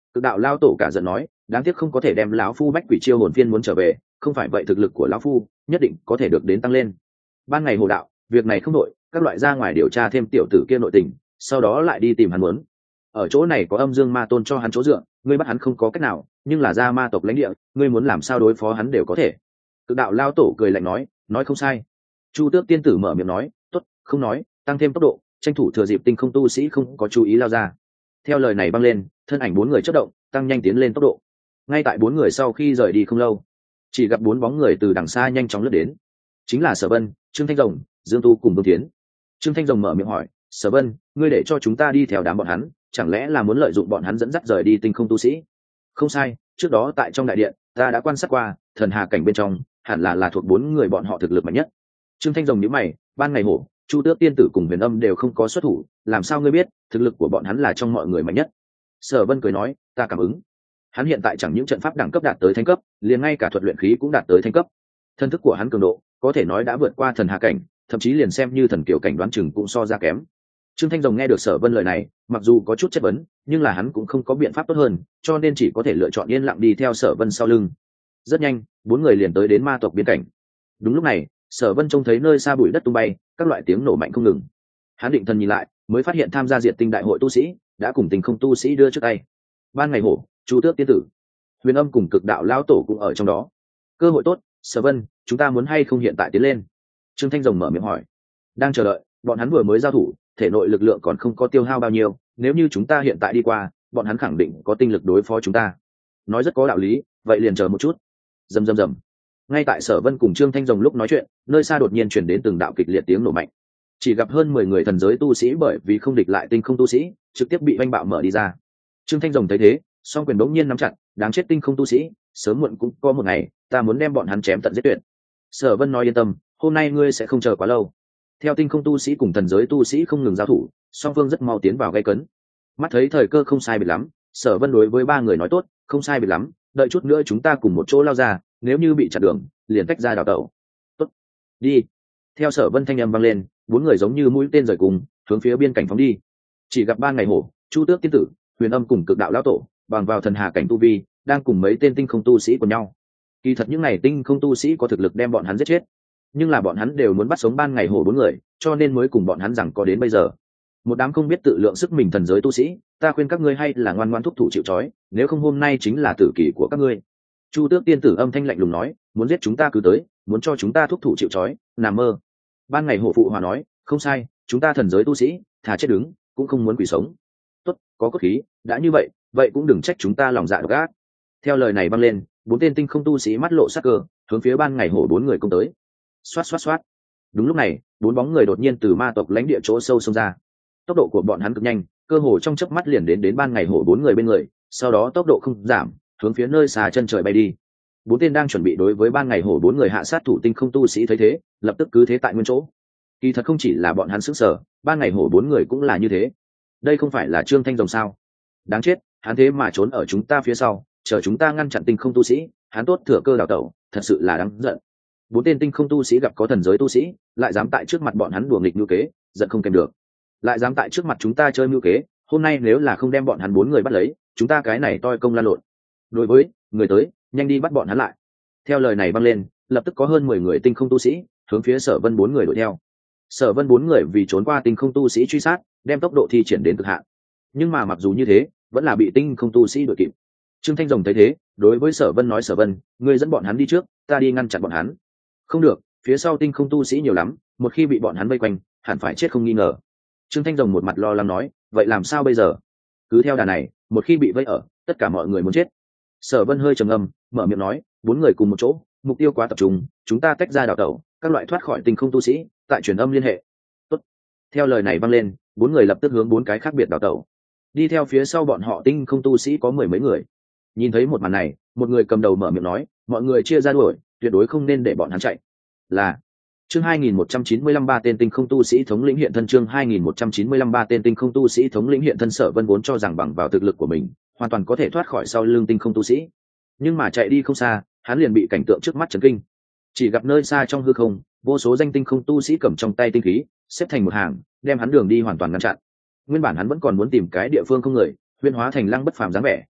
Cực đạo lao tổ cả giận nói, đáng tiếc không có thể đem lão phu bách quỷ chiêu hồn phiên muốn trở về, không phải vậy thực lực của lão phu nhất định có thể được đến tăng lên. Ban ngày hồ đạo, việc này không đội, các loại ra ngoài điều tra thêm tiểu tử kia nội tình, sau đó lại đi tìm hắn muốn. Ở chỗ này có âm dương ma tôn cho hắn chỗ dựa, ngươi bắt hắn không có cách nào, nhưng là ra ma tộc lãnh địa, ngươi muốn làm sao đối phó hắn đều có thể. Cực đạo lao tổ cười lạnh nói, nói không sai. Chu Tước tiên tử mở miệng nói, tốt, không nói, tăng thêm tốc độ, tranh thủ thừa dịp tinh không tu sĩ không có chú ý lao ra. Theo lời này băng lên, thân ảnh bốn người chớp động, tăng nhanh tiến lên tốc độ. Ngay tại bốn người sau khi rời đi không lâu, chỉ gặp bốn bóng người từ đằng xa nhanh chóng lướt đến, chính là Sở Vân, Trương Thanh Rồng, Dương Tu cùng Vương Tiến. Trương Thanh Rồng mở miệng hỏi, Sở Vân, ngươi để cho chúng ta đi theo đám bọn hắn, chẳng lẽ là muốn lợi dụng bọn hắn dẫn dắt rời đi tinh không tu sĩ? Không sai, trước đó tại trong đại điện, ta đã quan sát qua, thần hà cảnh bên trong, hẳn là là thuộc bốn người bọn họ thực lực mạnh nhất. Trương Thanh Rồng nhíu mày, ban ngày hổ, Chu Tước tiên tử cùng Huyền Âm đều không có xuất thủ, làm sao ngươi biết thực lực của bọn hắn là trong mọi người mạnh nhất? Sở Vân cười nói, ta cảm ứng. Hắn hiện tại chẳng những trận pháp đẳng cấp đạt tới thánh cấp, liền ngay cả thuật luyện khí cũng đạt tới thánh cấp. Thân thức của hắn cường độ, có thể nói đã vượt qua thần hà cảnh, thậm chí liền xem như thần kiều cảnh đoán chừng cũng so ra kém. Trương Thanh Rồng nghe được Sở Vân lời này, mặc dù có chút chất vấn, nhưng là hắn cũng không có biện pháp tốt hơn, cho nên chỉ có thể lựa chọn yên lặng đi theo Sở Vân sau lưng. Rất nhanh, bốn người liền tới đến ma tộc biên cảnh. Đúng lúc này, Sở Vân trông thấy nơi xa bụi đất tung bay, các loại tiếng nổ mạnh không ngừng. Hắn định thần nhìn lại, mới phát hiện tham gia diệt tinh đại hội tu sĩ đã cùng Tinh không tu sĩ đưa trước tay. Ban ngày hổ, Chu Tước tiên tử, Huyền Âm cùng Cực đạo lão tổ cũng ở trong đó. Cơ hội tốt, Sở Vân, chúng ta muốn hay không hiện tại tiến lên? Trương Thanh Rồng mở miệng hỏi. Đang chờ đợi, bọn hắn vừa mới giao thủ, thể nội lực lượng còn không có tiêu hao bao nhiêu, nếu như chúng ta hiện tại đi qua, bọn hắn khẳng định có tinh lực đối phó chúng ta. Nói rất có đạo lý, vậy liền chờ một chút. Rầm rầm rầm. Ngay tại Sở Vân cùng Trương Thanh Rồng lúc nói chuyện, nơi xa đột nhiên truyền đến từng đạo kịch liệt tiếng nổ mạnh. Chỉ gặp hơn mười người thần giới tu sĩ bởi vì không địch lại tinh không tu sĩ, trực tiếp bị vanh bạo mở đi ra. Trương Thanh Rồng thấy thế, song quyền đống nhiên nắm chặt, đáng chết tinh không tu sĩ, sớm muộn cũng có một ngày, ta muốn đem bọn hắn chém tận giết tuyệt. Sở Vân nói yên tâm, hôm nay ngươi sẽ không chờ quá lâu. Theo tinh không tu sĩ cùng thần giới tu sĩ không ngừng giao thủ, song phương rất mau tiến vào gây cấn. Mắt thấy thời cơ không sai biệt lắm, Sở Vân đối với ba người nói tốt, không sai biệt lắm, đợi chút nữa chúng ta cùng một chỗ lao ra, nếu như bị chặn đường, liền tách ra đào tẩu. Tốt, đi. Theo Sở Vân thanh âm vang lên, bốn người giống như mũi tên rời cùng, hướng phía biên cảnh phóng đi. Chỉ gặp ban ngày hổ, Chu Tước tiên tử, Huyền Âm cùng Cực đạo lão tổ, bằng vào thần hà cảnh tu vi, đang cùng mấy tên tinh không tu sĩ của nhau. Kỳ thật những này tinh không tu sĩ có thực lực đem bọn hắn giết chết, nhưng là bọn hắn đều muốn bắt sống ban ngày hổ bốn người, cho nên mới cùng bọn hắn rằng có đến bây giờ. Một đám không biết tự lượng sức mình thần giới tu sĩ, ta khuyên các ngươi hay là ngoan ngoãn thúc thủ chịu trói, nếu không hôm nay chính là tử kỳ của các ngươi. Chu Tước tiên tử âm thanh lạnh lùng nói, muốn giết chúng ta cứ tới, muốn cho chúng ta thúc thủ chịu trói, nằm mơ. Ban ngày hổ phụ hòa nói, không sai, chúng ta thần giới tu sĩ, thà chết đứng, cũng không muốn quỷ sống. Tốt, có cốt khí, đã như vậy, vậy cũng đừng trách chúng ta lòng dạ độc ác. Theo lời này vang lên, bốn tên tinh không tu sĩ mắt lộ sắc cơ, hướng phía ban ngày hổ bốn người công tới. Xoát xoát xoát. Đúng lúc này, bốn bóng người đột nhiên từ ma tộc lãnh địa chỗ sâu xông ra. Tốc độ của bọn hắn cực nhanh, cơ hồ trong chớp mắt liền đến đến ban ngày hổ bốn người bên người, sau đó tốc độ không giảm, hướng phía nơi xà chân trời bay đi. Bốn tên đang chuẩn bị đối với ban ngày hổ bốn người hạ sát thủ tinh không tu sĩ thấy thế, lập tức cứ thế tại nguyên chỗ. Kỳ thật không chỉ là bọn hắn sững sờ, ban ngày hổ bốn người cũng là như thế. Đây không phải là Trương Thanh Rồng sao? Đáng chết, hắn thế mà trốn ở chúng ta phía sau, chờ chúng ta ngăn chặn tinh không tu sĩ, hắn tốt thừa cơ đào tẩu, thật sự là đáng giận. Bốn tên tinh không tu sĩ gặp có thần giới tu sĩ, lại dám tại trước mặt bọn hắn đùa nghịch mưu kế, giận không kèm được. Lại dám tại trước mặt chúng ta chơi mưu kế, hôm nay nếu là không đem bọn hắn bốn người bắt lấy, chúng ta cái này toi công lan lộn. Đối với người tới, nhanh đi bắt bọn hắn lại. Theo lời này vang lên, lập tức có hơn mười người tinh không tu sĩ hướng phía Sở Vân bốn người đuổi theo. Sở Vân bốn người vì trốn qua tinh không tu sĩ truy sát, đem tốc độ thi triển đến cực hạn. Nhưng mà mặc dù như thế, vẫn là bị tinh không tu sĩ đuổi kịp. Trương Thanh Rồng thấy thế, đối với Sở Vân nói, Sở Vân, ngươi dẫn bọn hắn đi trước, ta đi ngăn chặn bọn hắn. Không được, phía sau tinh không tu sĩ nhiều lắm, một khi bị bọn hắn vây quanh, hẳn phải chết không nghi ngờ. Trương Thanh Rồng một mặt lo lắng nói, vậy làm sao bây giờ? Cứ theo đà này, một khi bị vây ở, tất cả mọi người muốn chết. Sở Vân hơi trầm ngâm, mở miệng nói, bốn người cùng một chỗ, mục tiêu quá tập trung, chúng ta tách ra đào tẩu, các loại thoát khỏi tinh không tu sĩ, tại truyền âm liên hệ. Tốt. Theo lời này vang lên, bốn người lập tức hướng bốn cái khác biệt đào tẩu. Đi theo phía sau bọn họ tinh không tu sĩ có mười mấy người. Nhìn thấy một màn này, một người cầm đầu mở miệng nói, mọi người chia ra đuổi, tuyệt đối không nên để bọn hắn chạy. Là chương hai nghìn một trăm chín mươi lăm ba tên tinh không tu sĩ thống lĩnh hiện thân chương hai nghìn một trăm chín mươi lăm ba tên tinh không tu sĩ thống lĩnh hiện thân. Sở Vân vốn cho rằng bằng vào thực lực của mình, hoàn toàn có thể thoát khỏi sau lưng tinh không tu sĩ, nhưng mà chạy đi không xa, hắn liền bị cảnh tượng trước mắt chấn kinh. Chỉ gặp nơi xa trong hư không, vô số danh tinh không tu sĩ cầm trong tay tinh khí, xếp thành một hàng, đem hắn đường đi hoàn toàn ngăn chặn. Nguyên bản hắn vẫn còn muốn tìm cái địa phương không người, huyễn hóa thành lăng bất phàm dáng vẻ,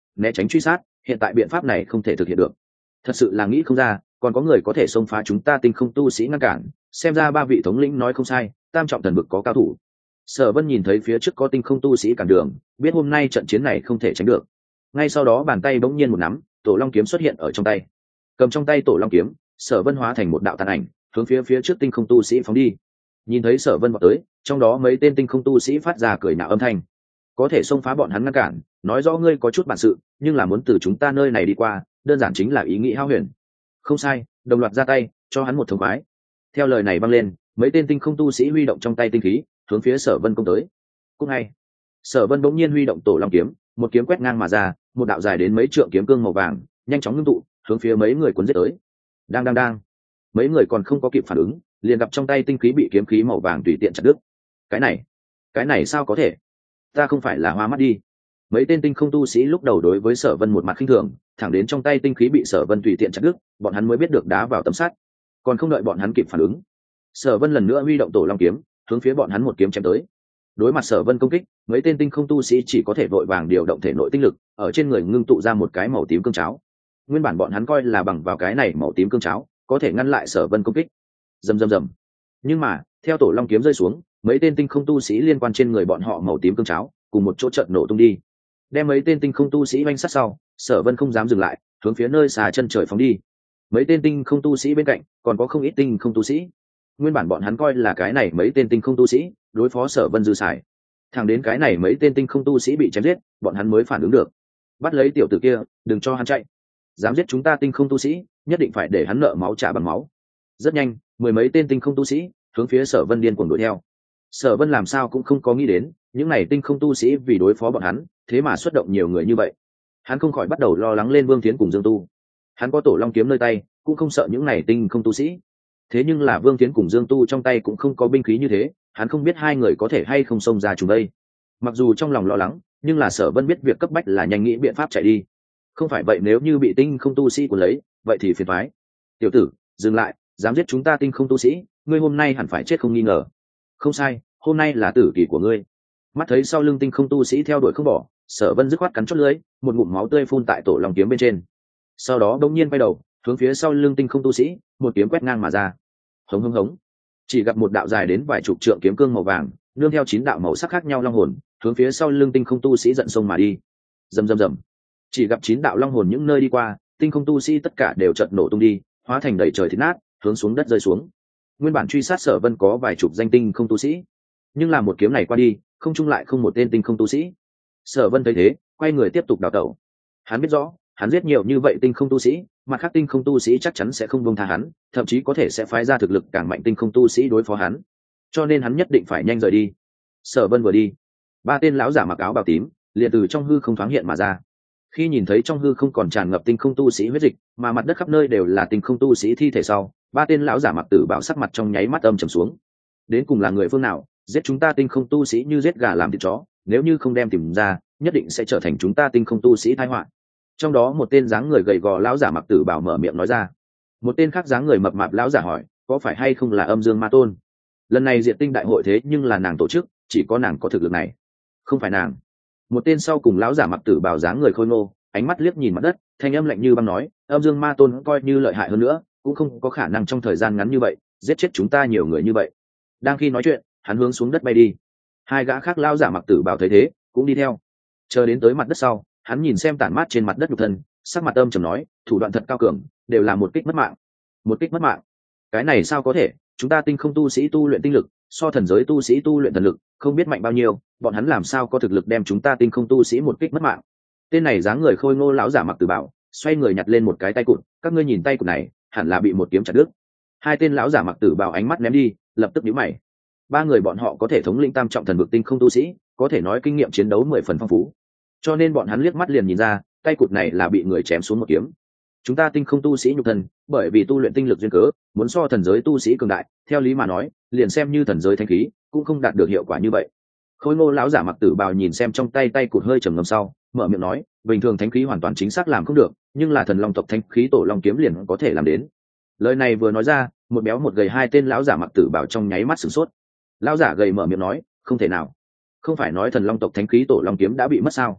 né tránh truy sát, hiện tại biện pháp này không thể thực hiện được. Thật sự là nghĩ không ra còn có người có thể xông phá chúng ta tinh không tu sĩ ngăn cản, xem ra ba vị thống lĩnh nói không sai, tam trọng thần vực có cao thủ. Sở Vân nhìn thấy phía trước có tinh không tu sĩ cản đường, biết hôm nay trận chiến này không thể tránh được. Ngay sau đó bàn tay bỗng nhiên một nắm, tổ long kiếm xuất hiện ở trong tay. Cầm trong tay tổ long kiếm, Sở Vân hóa thành một đạo tàn ảnh, hướng phía phía trước tinh không tu sĩ phóng đi. Nhìn thấy Sở Vân vọt tới, trong đó mấy tên tinh không tu sĩ phát ra cười nhạo âm thanh. Có thể xông phá bọn hắn ngăn cản, nói rõ ngươi có chút bản sự, nhưng là muốn từ chúng ta nơi này đi qua, đơn giản chính là ý nghĩ hão huyền. Không sai, đồng loạt ra tay, cho hắn một thống khoái. Theo lời này vang lên, mấy tên tinh không tu sĩ huy động trong tay tinh khí, hướng phía Sở Vân công tới. Cũng ngay, Sở Vân bỗng nhiên huy động tổ long kiếm, một kiếm quét ngang mà ra, một đạo dài đến mấy trượng kiếm cương màu vàng, nhanh chóng ngưng tụ, hướng phía mấy người cuốn giết tới. Đang đang đang. Mấy người còn không có kịp phản ứng, liền gặp trong tay tinh khí bị kiếm khí màu vàng tùy tiện chặt đứt. Cái này, cái này sao có thể? Ta không phải là hoa mắt đi. Mấy tên tinh không tu sĩ lúc đầu đối với Sở Vân một mặt khinh thường, thẳng đến trong tay tinh khí bị Sở Vân tùy tiện chặt đứt, bọn hắn mới biết được đá vào tấm sắt. Còn không đợi bọn hắn kịp phản ứng, Sở Vân lần nữa huy động tổ long kiếm, hướng phía bọn hắn một kiếm chém tới. Đối mặt Sở Vân công kích, mấy tên tinh không tu sĩ chỉ có thể vội vàng điều động thể nội tinh lực, ở trên người ngưng tụ ra một cái màu tím cương cháo. Nguyên bản bọn hắn coi là bằng vào cái này màu tím cương cháo, có thể ngăn lại Sở Vân công kích. Rầm rầm rầm. Nhưng mà, theo tổ long kiếm rơi xuống, mấy tên tinh không tu sĩ liên quan trên người bọn họ màu tím cương cháo, cùng một chỗ trận nổ tung đi. Đem mấy tên tinh không tu sĩ vây sát sau, Sở Vân không dám dừng lại, hướng phía nơi xa chân trời phóng đi. Mấy tên tinh không tu sĩ bên cạnh, còn có không ít tinh không tu sĩ. Nguyên bản bọn hắn coi là cái này mấy tên tinh không tu sĩ đối phó Sở Vân dư xài. Thẳng đến cái này mấy tên tinh không tu sĩ bị chém giết, bọn hắn mới phản ứng được. Bắt lấy tiểu tử kia, đừng cho hắn chạy. Dám giết chúng ta tinh không tu sĩ, nhất định phải để hắn nợ máu trả bằng máu. Rất nhanh, mười mấy tên tinh không tu sĩ hướng phía Sở Vân điên cuồng đuổi theo. Sở Vân làm sao cũng không có nghĩ đến, những này tinh không tu sĩ vì đối phó bọn hắn, thế mà xuất động nhiều người như vậy. Hắn không khỏi bắt đầu lo lắng lên Vương Thiến cùng Dương Tu. Hắn có tổ long kiếm nơi tay, cũng không sợ những này tinh không tu sĩ. Thế nhưng là Vương Thiến cùng Dương Tu trong tay cũng không có binh khí như thế, hắn không biết hai người có thể hay không xông ra chúng đây. Mặc dù trong lòng lo lắng, nhưng là Sở Vân biết việc cấp bách là nhanh nghĩ biện pháp chạy đi. Không phải vậy nếu như bị tinh không tu sĩ cuốn lấy, vậy thì phiền toái. Tiểu tử, dừng lại, dám giết chúng ta tinh không tu sĩ, ngươi hôm nay hẳn phải chết không nghi ngờ. Không sai, hôm nay là tử kỳ của ngươi. Mắt thấy sau lưng tinh không tu sĩ theo đuổi không bỏ, Sở Vân dứt khoát cắn chốt lưỡi, một ngụm máu tươi phun tại tổ long kiếm bên trên. Sau đó đột nhiên quay đầu, hướng phía sau lưng tinh không tu sĩ, một kiếm quét ngang mà ra. Hống hống hống. Chỉ gặp một đạo dài đến vài chục trượng kiếm cương màu vàng, nương theo chín đạo màu sắc khác nhau long hồn, hướng phía sau lưng tinh không tu sĩ giận sông mà đi. Rầm rầm rầm. Chỉ gặp chín đạo long hồn những nơi đi qua, tinh không tu sĩ tất cả đều chợt nổ tung đi, hóa thành đầy trời thít nát, hướng xuống đất rơi xuống. Nguyên bản truy sát Sở Vân có vài chục danh tinh không tu sĩ, nhưng là một kiếm này qua đi, không chung lại không một tên tinh không tu sĩ. Sở Vân thấy thế, quay người tiếp tục đào tẩu. Hắn biết rõ, hắn giết nhiều như vậy tinh không tu sĩ, mặt khác tinh không tu sĩ chắc chắn sẽ không buông tha hắn, thậm chí có thể sẽ phái ra thực lực càng mạnh tinh không tu sĩ đối phó hắn. Cho nên hắn nhất định phải nhanh rời đi. Sở Vân vừa đi, ba tên lão giả mặc áo bào tím liền từ trong hư không thoáng hiện mà ra. Khi nhìn thấy trong hư không còn tràn ngập tinh không tu sĩ huyết dịch, mà mặt đất khắp nơi đều là tinh không tu sĩ thi thể sau, ba tên lão giả mặc tử bào sắc mặt trong nháy mắt âm trầm xuống. Đến cùng là người phương nào giết chúng ta tinh không tu sĩ như giết gà làm thịt chó, nếu như không đem tìm ra, nhất định sẽ trở thành chúng ta tinh không tu sĩ tai họa. Trong đó một tên dáng người gầy gò lão giả mặc tử bào mở miệng nói ra. Một tên khác dáng người mập mạp lão giả hỏi, có phải hay không là Âm Dương Ma Tôn? Lần này diệt tinh đại hội thế nhưng là nàng tổ chức, chỉ có nàng có thực lực này. Không phải nàng. Một tên sau cùng lão giả mặc tử bào dáng người khôi ngô, ánh mắt liếc nhìn mặt đất, thanh âm lạnh như băng nói, Âm Dương Ma Tôn coi như lợi hại hơn nữa, cũng không có khả năng trong thời gian ngắn như vậy giết chết chúng ta nhiều người như vậy. Đang khi nói chuyện, hắn hướng xuống đất bay đi. Hai gã khác lão giả mặc tử bào thấy thế, cũng đi theo. Chờ đến tới mặt đất sau, hắn nhìn xem tản mát trên mặt đất nhục thân, sắc mặt âm trầm nói, thủ đoạn thật cao cường, đều là một kích mất mạng. Một kích mất mạng? Cái này sao có thể? Chúng ta tinh không tu sĩ tu luyện tinh lực, so thần giới tu sĩ tu luyện thần lực, không biết mạnh bao nhiêu, bọn hắn làm sao có thực lực đem chúng ta tinh không tu sĩ một kích mất mạng? Tên này dáng người khôi ngô lão giả mặc tử bào, xoay người nhặt lên một cái tay cụt, các ngươi nhìn tay cụt này, hẳn là bị một kiếm chặt đứt. Hai tên lão giả mặc tử bào ánh mắt ném đi, lập tức nhíu mày. Ba người bọn họ có thể thống lĩnh tam trọng thần vực tinh không tu sĩ, có thể nói kinh nghiệm chiến đấu mười phần phong phú, cho nên bọn hắn liếc mắt liền nhìn ra tay cụt này là bị người chém xuống một kiếm. Chúng ta tinh không tu sĩ nhục thân, bởi vì tu luyện tinh lực duyên cớ, muốn so thần giới tu sĩ cường đại, theo lý mà nói, liền xem như thần giới thanh khí, cũng không đạt được hiệu quả như vậy. Khôi ngô lão giả mặc tử bào nhìn xem trong tay tay cụt hơi trầm ngâm sau, mở miệng nói, bình thường thánh khí hoàn toàn chính xác làm không được, nhưng là thần long tộc thánh khí tổ long kiếm liền có thể làm đến. Lời này vừa nói ra, một béo một gầy hai tên lão giả mặc tử bào trong nháy mắt sửng sốt. Lão giả gầy mở miệng nói, không thể nào, không phải nói thần long tộc thánh khí tổ long kiếm đã bị mất sao?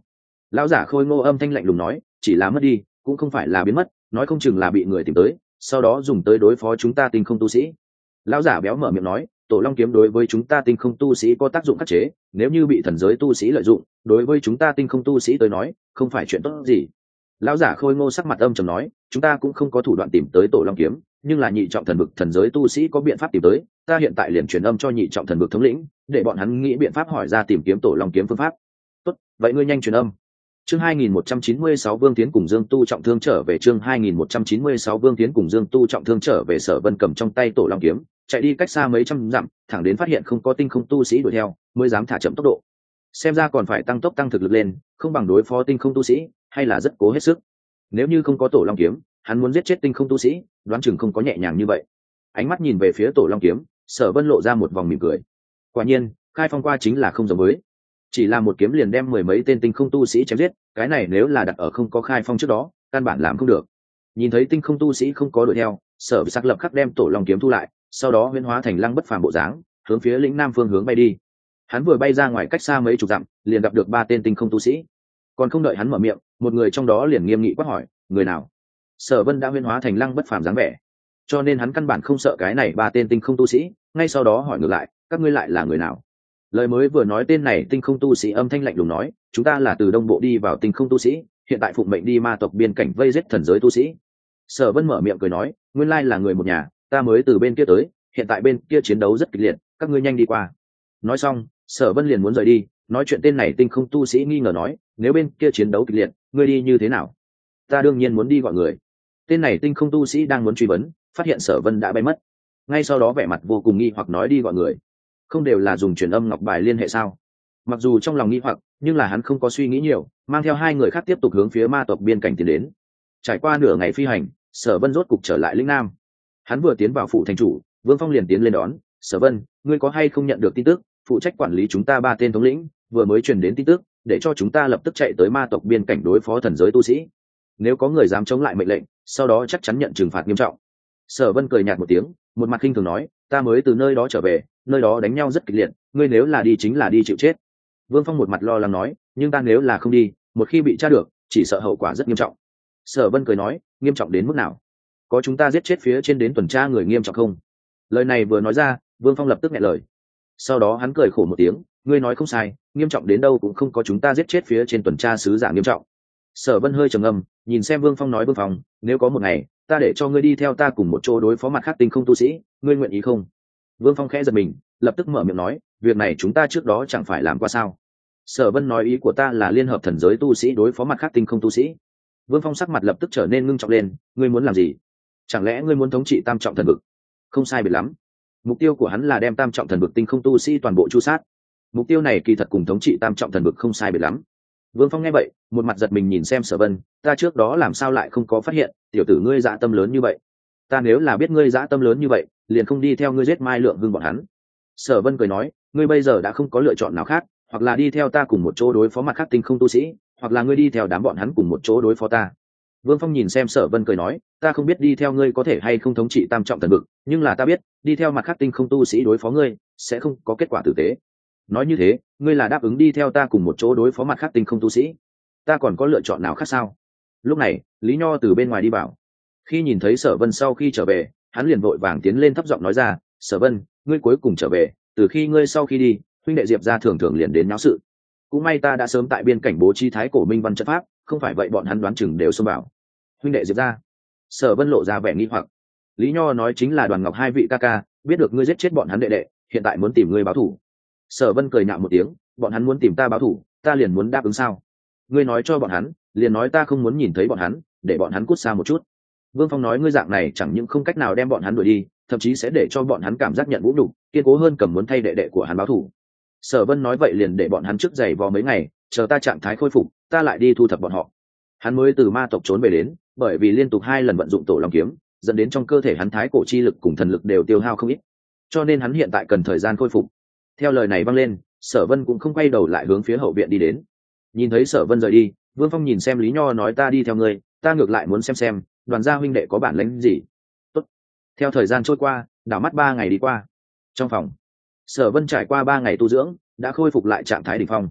Lão giả khôi ngô âm thanh lạnh lùng nói, chỉ là mất đi cũng không phải là biến mất, nói không chừng là bị người tìm tới, sau đó dùng tới đối phó chúng ta tinh không tu sĩ. Lão giả béo mở miệng nói, tổ long kiếm đối với chúng ta tinh không tu sĩ có tác dụng khắc chế, nếu như bị thần giới tu sĩ lợi dụng, đối với chúng ta tinh không tu sĩ tới nói không phải chuyện tốt gì. Lão giả khôi ngô sắc mặt âm trầm nói, chúng ta cũng không có thủ đoạn tìm tới tổ long kiếm, nhưng là nhị trọng thần vực thần giới tu sĩ có biện pháp tìm tới, ta hiện tại liền truyền âm cho nhị trọng thần vực thống lĩnh, để bọn hắn nghĩ biện pháp hỏi ra tìm kiếm tổ long kiếm phương pháp. Tốt, vậy ngươi nhanh truyền âm. Chương hai nghìn một trăm chín mươi sáu Vương Tiến cùng Dương Tu trọng thương trở về. Chương hai nghìn một trăm chín mươi sáu Vương Tiến cùng Dương Tu trọng thương trở về. Sở Vân cầm trong tay tổ long kiếm, chạy đi cách xa mấy trăm dặm, thẳng đến phát hiện không có tinh không tu sĩ đuổi theo, mới dám thả chậm tốc độ. Xem ra còn phải tăng tốc tăng thực lực lên, không bằng đối phó tinh không tu sĩ, hay là rất cố hết sức. Nếu như không có tổ long kiếm, hắn muốn giết chết tinh không tu sĩ, đoán chừng không có nhẹ nhàng như vậy. Ánh mắt nhìn về phía tổ long kiếm, Sở Vân lộ ra một vòng mỉm cười. Quả nhiên, khai phong qua chính là không giống với. Chỉ là một kiếm liền đem mười mấy tên tinh không tu sĩ chém giết, cái này nếu là đặt ở không có khai phong trước đó, căn bản làm không được. Nhìn thấy tinh không tu sĩ không có đuổi theo, Sở Sắc lập khắc đem tổ long kiếm thu lại, sau đó huyễn hóa thành lăng bất phàm bộ dáng, hướng phía lĩnh nam phương hướng bay đi. Hắn vừa bay ra ngoài cách xa mấy chục dặm, liền gặp được ba tên tinh không tu sĩ. Còn không đợi hắn mở miệng, một người trong đó liền nghiêm nghị quát hỏi, người nào? Sở Vân đã huyễn hóa thành lăng bất phàm dáng vẻ, cho nên hắn căn bản không sợ cái này ba tên tinh không tu sĩ, ngay sau đó hỏi ngược lại, các ngươi lại là người nào? Lời mới vừa nói tên này tinh không tu sĩ âm thanh lạnh lùng nói, chúng ta là từ đông bộ đi vào tinh không tu sĩ, hiện tại phụng mệnh đi ma tộc biên cảnh vây giết thần giới tu sĩ. Sở Vân mở miệng cười nói, nguyên lai là người một nhà, ta mới từ bên kia tới, hiện tại bên kia chiến đấu rất kịch liệt, các ngươi nhanh đi qua. Nói xong, Sở Vân liền muốn rời đi, nói chuyện tên này tinh không tu sĩ nghi ngờ nói, nếu bên kia chiến đấu kịch liệt, ngươi đi như thế nào? Ta đương nhiên muốn đi gọi người. Tên này tinh không tu sĩ đang muốn truy vấn, phát hiện Sở Vân đã bay mất, ngay sau đó vẻ mặt vô cùng nghi hoặc nói đi gọi người. Không đều là dùng truyền âm ngọc bài liên hệ sao? Mặc dù trong lòng nghi hoặc, nhưng là hắn không có suy nghĩ nhiều, mang theo hai người khác tiếp tục hướng phía ma tộc biên cảnh tiến đến. Trải qua nửa ngày phi hành, Sở Vân rốt cục trở lại lĩnh nam. Hắn vừa tiến vào phủ thành chủ, Vương Phong liền tiến lên đón, "Sở Vân, ngươi có hay không nhận được tin tức, phụ trách quản lý chúng ta ba tên thống lĩnh, vừa mới truyền đến tin tức, để cho chúng ta lập tức chạy tới ma tộc biên cảnh đối phó thần giới tu sĩ. Nếu có người dám chống lại mệnh lệnh, sau đó chắc chắn nhận trừng phạt nghiêm trọng." Sở Vân cười nhạt một tiếng, một mặt khinh thường nói, "Ta mới từ nơi đó trở về, nơi đó đánh nhau rất kịch liệt, ngươi nếu là đi chính là đi chịu chết." Vương Phong một mặt lo lắng nói, "Nhưng ta nếu là không đi, một khi bị tra được, chỉ sợ hậu quả rất nghiêm trọng." Sở Vân cười nói, "Nghiêm trọng đến mức nào? Có chúng ta giết chết phía trên đến tuần tra người nghiêm trọng không?" Lời này vừa nói ra, Vương Phong lập tức nghẹn lời. Sau đó hắn cười khổ một tiếng, "Ngươi nói không sai, nghiêm trọng đến đâu cũng không có chúng ta giết chết phía trên tuần tra sứ giả nghiêm trọng." Sở Vân hơi trầm ngâm, nhìn xem Vương Phong nói, "Vương Phong, nếu có một ngày, ta để cho ngươi đi theo ta cùng một chỗ đối phó mặt khác tinh không tu sĩ, ngươi nguyện ý không?" Vương Phong khẽ giật mình, lập tức mở miệng nói, "Việc này chúng ta trước đó chẳng phải làm qua sao?" Sở Vân nói, "Ý của ta là liên hợp thần giới tu sĩ đối phó mặt khác tinh không tu sĩ." Vương Phong sắc mặt lập tức trở nên ngưng trọng lên, "Ngươi muốn làm gì? Chẳng lẽ ngươi muốn thống trị tam trọng thần vực?" Không sai biệt lắm. Mục tiêu của hắn là đem tam trọng thần vực tinh không tu sĩ toàn bộ chu sát. Mục tiêu này kỳ thật cùng thống trị tam trọng thần vực không sai biệt lắm. Vương Phong nghe vậy, một mặt giật mình nhìn xem Sở Vân, "Ta trước đó làm sao lại không có phát hiện, tiểu tử ngươi dạ tâm lớn như vậy? Ta nếu là biết ngươi dạ tâm lớn như vậy, liền không đi theo ngươi giết Mai Lượng Hưng bọn hắn." Sở Vân cười nói, "Ngươi bây giờ đã không có lựa chọn nào khác, hoặc là đi theo ta cùng một chỗ đối phó mặt khác tinh không tu sĩ, hoặc là ngươi đi theo đám bọn hắn cùng một chỗ đối phó ta." Vương Phong nhìn xem Sở Vân cười nói, "Ta không biết đi theo ngươi có thể hay không thống trị tam trọng thần vực, nhưng là ta biết, đi theo mặt khác tinh không tu sĩ đối phó ngươi, sẽ không có kết quả tử tế. Nói như thế, ngươi là đáp ứng đi theo ta cùng một chỗ đối phó mặt khác tinh không tu sĩ. Ta còn có lựa chọn nào khác sao?" Lúc này, Lý Nho từ bên ngoài đi vào. Khi nhìn thấy Sở Vân sau khi trở về, hắn liền vội vàng tiến lên thấp giọng nói ra, "Sở Vân, ngươi cuối cùng trở về, từ khi ngươi sau khi đi, huynh đệ Diệp gia thường thường liền đến náo sự. Cũng may ta đã sớm tại biên cảnh bố trí thái cổ minh văn trận pháp, không phải vậy bọn hắn đoán chừng đều xông vào." "Huynh đệ Diệp gia?" Sở Vân lộ ra vẻ nghi hoặc. Lý Nho nói, "Chính là Đoàn Ngọc hai vị ca ca, biết được ngươi giết chết bọn hắn đệ đệ, hiện tại muốn tìm ngươi báo thù." Sở Vân cười nhạo một tiếng, "Bọn hắn muốn tìm ta báo thù, ta liền muốn đáp ứng sao? Ngươi nói cho bọn hắn, liền nói ta không muốn nhìn thấy bọn hắn, để bọn hắn cút xa một chút." Vương Phong nói, "Ngươi dạng này chẳng những không cách nào đem bọn hắn đuổi đi, thậm chí sẽ để cho bọn hắn cảm giác nhận vũ nhục, kiên cố hơn cầm muốn thay đệ đệ của hắn báo thù." Sở Vân nói, "Vậy liền để bọn hắn trước giày vò mấy ngày, chờ ta trạng thái khôi phục, ta lại đi thu thập bọn họ." Hắn mới từ ma tộc trốn về đến, bởi vì liên tục hai lần vận dụng tổ long kiếm, dẫn đến trong cơ thể hắn thái cổ chi lực cùng thần lực đều tiêu hao không ít, cho nên hắn hiện tại cần thời gian khôi phục. Theo lời này vang lên, Sở Vân cũng không quay đầu lại hướng phía hậu viện đi đến. Nhìn thấy Sở Vân rời đi, Vương Phong nhìn xem Lý Nho nói, "Ta đi theo ngươi, ta ngược lại muốn xem xem Đoàn gia huynh đệ có bản lĩnh gì." Tốt. Theo thời gian trôi qua, đảo mắt ba ngày đi qua. Trong phòng, Sở Vân trải qua ba ngày tu dưỡng, đã khôi phục lại trạng thái đỉnh phong.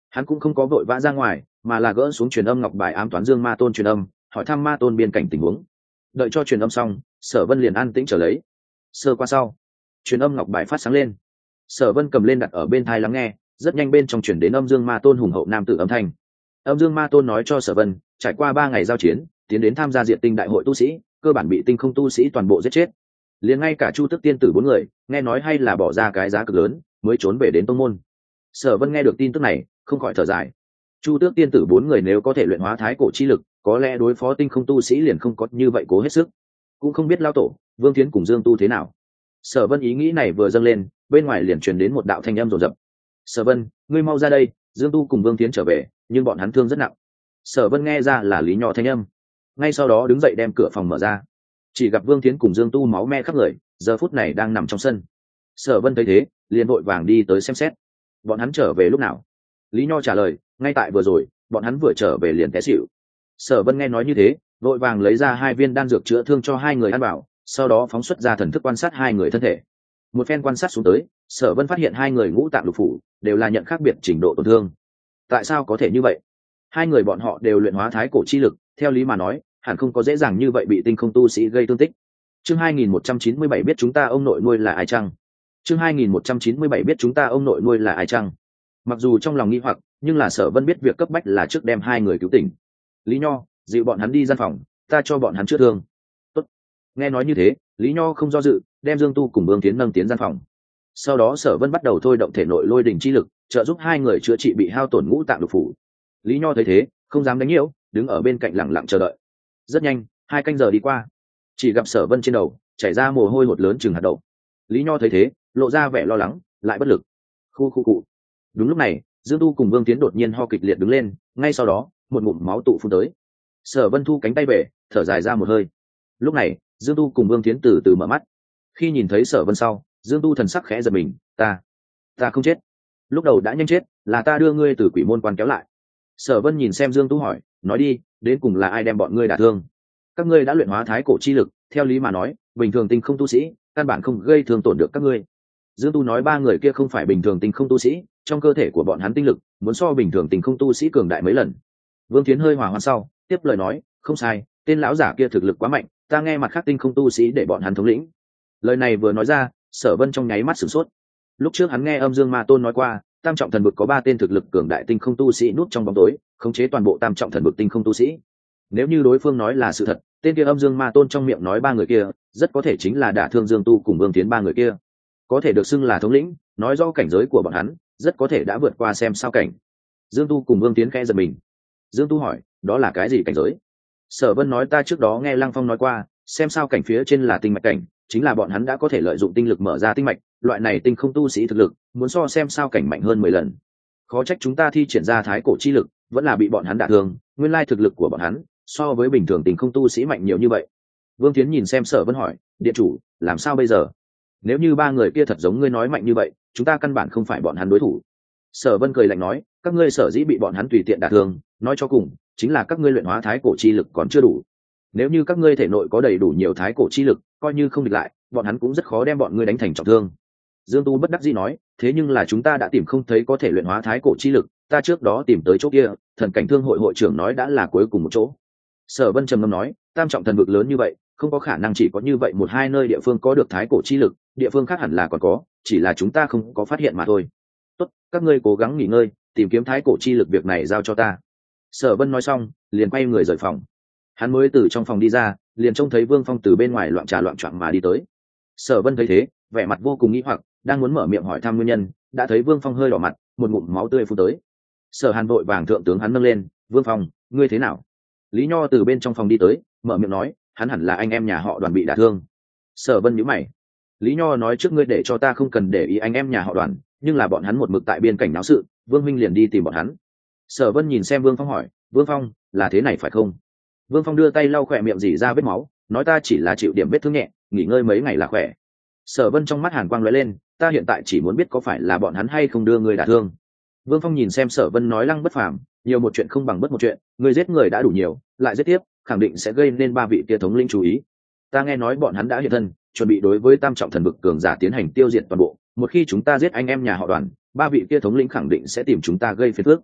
Hắn cũng không có vội vã ra ngoài, mà là gỡ xuống truyền âm ngọc bài ám toán Dương Ma Tôn truyền âm, hỏi thăm Ma Tôn biên cảnh tình huống. Đợi cho truyền âm xong, Sở Vân liền an tĩnh trở lấy. Sơ qua sau, truyền âm ngọc bài phát sáng lên. Sở Vân cầm lên đặt ở bên tai lắng nghe, rất nhanh bên trong truyền đến âm Dương Ma Tôn hùng hậu nam tử âm thanh. Âm Dương Ma Tôn nói cho Sở Vân, trải qua ba ngày giao chiến, tiến đến tham gia Diệt Tinh đại hội tu sĩ, cơ bản bị tinh không tu sĩ toàn bộ giết chết. Liền ngay cả Chu Tức tiên tử bốn người, nghe nói hay là bỏ ra cái giá cực lớn, mới trốn về đến tông môn. Sở Vân nghe được tin tức này, không khỏi thở dài. Chu Tước tiên tử bốn người nếu có thể luyện hóa thái cổ chi lực, có lẽ đối phó tinh không tu sĩ liền không có như vậy cố hết sức. Cũng không biết lão tổ Vương Thiến cùng Dương Tu thế nào. Sở Vân ý nghĩ này vừa dâng lên, bên ngoài liền truyền đến một đạo thanh âm rồn rập. Sở Vân, ngươi mau ra đây, Dương Tu cùng Vương Thiến trở về, nhưng bọn hắn thương rất nặng. Sở Vân nghe ra là Lý Nho thanh âm, ngay sau đó đứng dậy đem cửa phòng mở ra, chỉ gặp Vương Thiến cùng Dương Tu máu me khắp người, giờ phút này đang nằm trong sân. Sở Vân thấy thế, liền vội vàng đi tới xem xét. Bọn hắn trở về lúc nào? Lý Nho trả lời, ngay tại vừa rồi, bọn hắn vừa trở về liền té xỉu. Sở Vân nghe nói như thế, vội vàng lấy ra hai viên đan dược chữa thương cho hai người ăn bảo, sau đó phóng xuất ra thần thức quan sát hai người thân thể. Một phen quan sát xuống tới, Sở Vân phát hiện hai người ngũ tạng lục phủ đều là nhận khác biệt trình độ tổn thương. Tại sao có thể như vậy? Hai người bọn họ đều luyện hóa thái cổ chi lực, theo lý mà nói, hẳn không có dễ dàng như vậy bị tinh không tu sĩ gây thương tích. Chương hai nghìn một trăm chín mươi bảy biết chúng ta ông nội nuôi là ai chăng? Chương hai nghìn một trăm chín mươi bảy biết chúng ta ông nội nuôi là ai chăng? Mặc dù trong lòng nghi hoặc, nhưng là Sở Vân biết việc cấp bách là trước đem hai người cứu tỉnh. Lý Nho, dịu bọn hắn đi gian phòng, ta cho bọn hắn chữa thương. Tốt. Nghe nói như thế, Lý Nho không do dự, đem Dương Tu cùng Vương Tiến nâng tiến gian phòng. Sau đó Sở Vân bắt đầu thôi động thể nội lôi đỉnh chi lực, trợ giúp hai người chữa trị bị hao tổn ngũ tạng lục phủ. Lý Nho thấy thế, không dám đánh nhiễu, đứng ở bên cạnh lặng lặng chờ đợi. Rất nhanh, hai canh giờ đi qua, chỉ gặp Sở Vân trên đầu chảy ra mồ hôi hột lớn chừng hạt đậu. Lý Nho thấy thế, lộ ra vẻ lo lắng, lại bất lực. Khu khu cụ. Đúng lúc này, Dương Tu cùng Vương Tiến đột nhiên ho kịch liệt đứng lên, ngay sau đó, một ngụm máu tụ phun tới. Sở Vân thu cánh tay về, thở dài ra một hơi. Lúc này, Dương Tu cùng Vương Tiến từ từ mở mắt. Khi nhìn thấy Sở Vân sau, Dương Tu thần sắc khẽ giật mình, ta, ta không chết. Lúc đầu đã nhanh chết, là ta đưa ngươi từ quỷ môn quan kéo lại. Sở Vân nhìn xem Dương Tu hỏi, nói đi, đến cùng là ai đem bọn ngươi đả thương? Các ngươi đã luyện hóa thái cổ chi lực, theo lý mà nói, bình thường tinh không tu sĩ, căn bản không gây thương tổn được các ngươi. Dương Tu nói ba người kia không phải bình thường tinh không tu sĩ, trong cơ thể của bọn hắn tinh lực muốn so bình thường tinh không tu sĩ cường đại mấy lần. Vương Thiến hơi hòa hoãn sau, tiếp lời nói, không sai, tên lão giả kia thực lực quá mạnh, ta nghe mặt khác tinh không tu sĩ để bọn hắn thống lĩnh. Lời này vừa nói ra, Sở Vân trong nháy mắt sửng sốt. Lúc trước hắn nghe Âm Dương Ma Tôn nói qua, Tam Trọng Thần Vực có ba tên thực lực cường đại tinh không tu sĩ núp trong bóng tối, khống chế toàn bộ Tam Trọng Thần Vực tinh không tu sĩ. Nếu như đối phương nói là sự thật, tên kia Âm Dương Ma Tôn trong miệng nói ba người kia, rất có thể chính là đả thương Dương Tu cùng Vương Thiến ba người kia. Có thể được xưng là thống lĩnh, nói rõ cảnh giới của bọn hắn, rất có thể đã vượt qua xem sao cảnh. Dương Tu cùng Vương Tiến khẽ giật mình. Dương Tu hỏi, đó là cái gì cảnh giới? Sở Vân nói, ta trước đó nghe Lăng Phong nói qua, xem sao cảnh phía trên là tinh mạch cảnh, chính là bọn hắn đã có thể lợi dụng tinh lực mở ra tinh mạch, loại này tinh không tu sĩ thực lực, muốn so xem sao cảnh mạnh hơn mười lần. Khó trách chúng ta thi triển ra thái cổ chi lực, vẫn là bị bọn hắn đả thương, nguyên lai thực lực của bọn hắn so với bình thường tinh không tu sĩ mạnh nhiều như vậy. Vương Tiến nhìn xem Sở Vân hỏi, điện chủ, làm sao bây giờ? Nếu như ba người kia thật giống ngươi nói mạnh như vậy, chúng ta căn bản không phải bọn hắn đối thủ. Sở Vân cười lạnh nói, các ngươi sở dĩ bị bọn hắn tùy tiện đả thương, nói cho cùng, chính là các ngươi luyện hóa thái cổ chi lực còn chưa đủ. Nếu như các ngươi thể nội có đầy đủ nhiều thái cổ chi lực, coi như không địch lại, bọn hắn cũng rất khó đem bọn ngươi đánh thành trọng thương. Dương Tu bất đắc dĩ nói, thế nhưng là chúng ta đã tìm không thấy có thể luyện hóa thái cổ chi lực, ta trước đó tìm tới chỗ kia, thần cảnh thương hội hội trưởng nói đã là cuối cùng một chỗ. Sở Vân trầm ngâm nói, Tam Trọng Thần Vực lớn như vậy, không có khả năng chỉ có như vậy một hai nơi địa phương có được thái cổ chi lực, địa phương khác hẳn là còn có, chỉ là chúng ta không có phát hiện mà thôi. Tốt, các ngươi cố gắng nghỉ ngơi, tìm kiếm thái cổ chi lực, việc này giao cho ta. Sở Vân nói xong, liền quay người rời phòng. Hắn mới từ trong phòng đi ra, liền trông thấy Vương Phong từ bên ngoài loạn trà loạn choạng mà đi tới. Sở Vân thấy thế, vẻ mặt vô cùng nghi hoặc, đang muốn mở miệng hỏi thăm nguyên nhân, đã thấy Vương Phong hơi đỏ mặt, một ngụm máu tươi phun tới. Sở Hàn vội vàng thượng tướng hắn nâng lên, "Vương Phong, ngươi thế nào?" Lý Nho từ bên trong phòng đi tới, mở miệng nói, hắn hẳn là anh em nhà họ Đoàn bị đả thương. Sở Vân nhíu mày. Lý Nho nói, trước ngươi để cho ta không cần để ý anh em nhà họ Đoàn, nhưng là bọn hắn một mực tại biên cảnh náo sự, Vương huynh liền đi tìm bọn hắn. Sở Vân nhìn xem Vương Phong hỏi, Vương Phong, là thế này phải không? Vương Phong đưa tay lau khỏe miệng rỉ ra vết máu, nói, ta chỉ là chịu điểm vết thương nhẹ, nghỉ ngơi mấy ngày là khỏe. Sở Vân trong mắt hàn quang lóe lên, ta hiện tại chỉ muốn biết có phải là bọn hắn hay không đưa người đả thương. Vương Phong nhìn xem Sở Vân nói, lăng bất phàm, nhiều một chuyện không bằng bất một chuyện, người giết người đã đủ nhiều, lại giết tiếp, khẳng định sẽ gây nên ba vị kia thống lĩnh chú ý. Ta nghe nói bọn hắn đã hiện thân, chuẩn bị đối với Tam Trọng Thần Vực cường giả tiến hành tiêu diệt toàn bộ, một khi chúng ta giết anh em nhà họ Đoàn, ba vị kia thống lĩnh khẳng định sẽ tìm chúng ta gây phiền phức.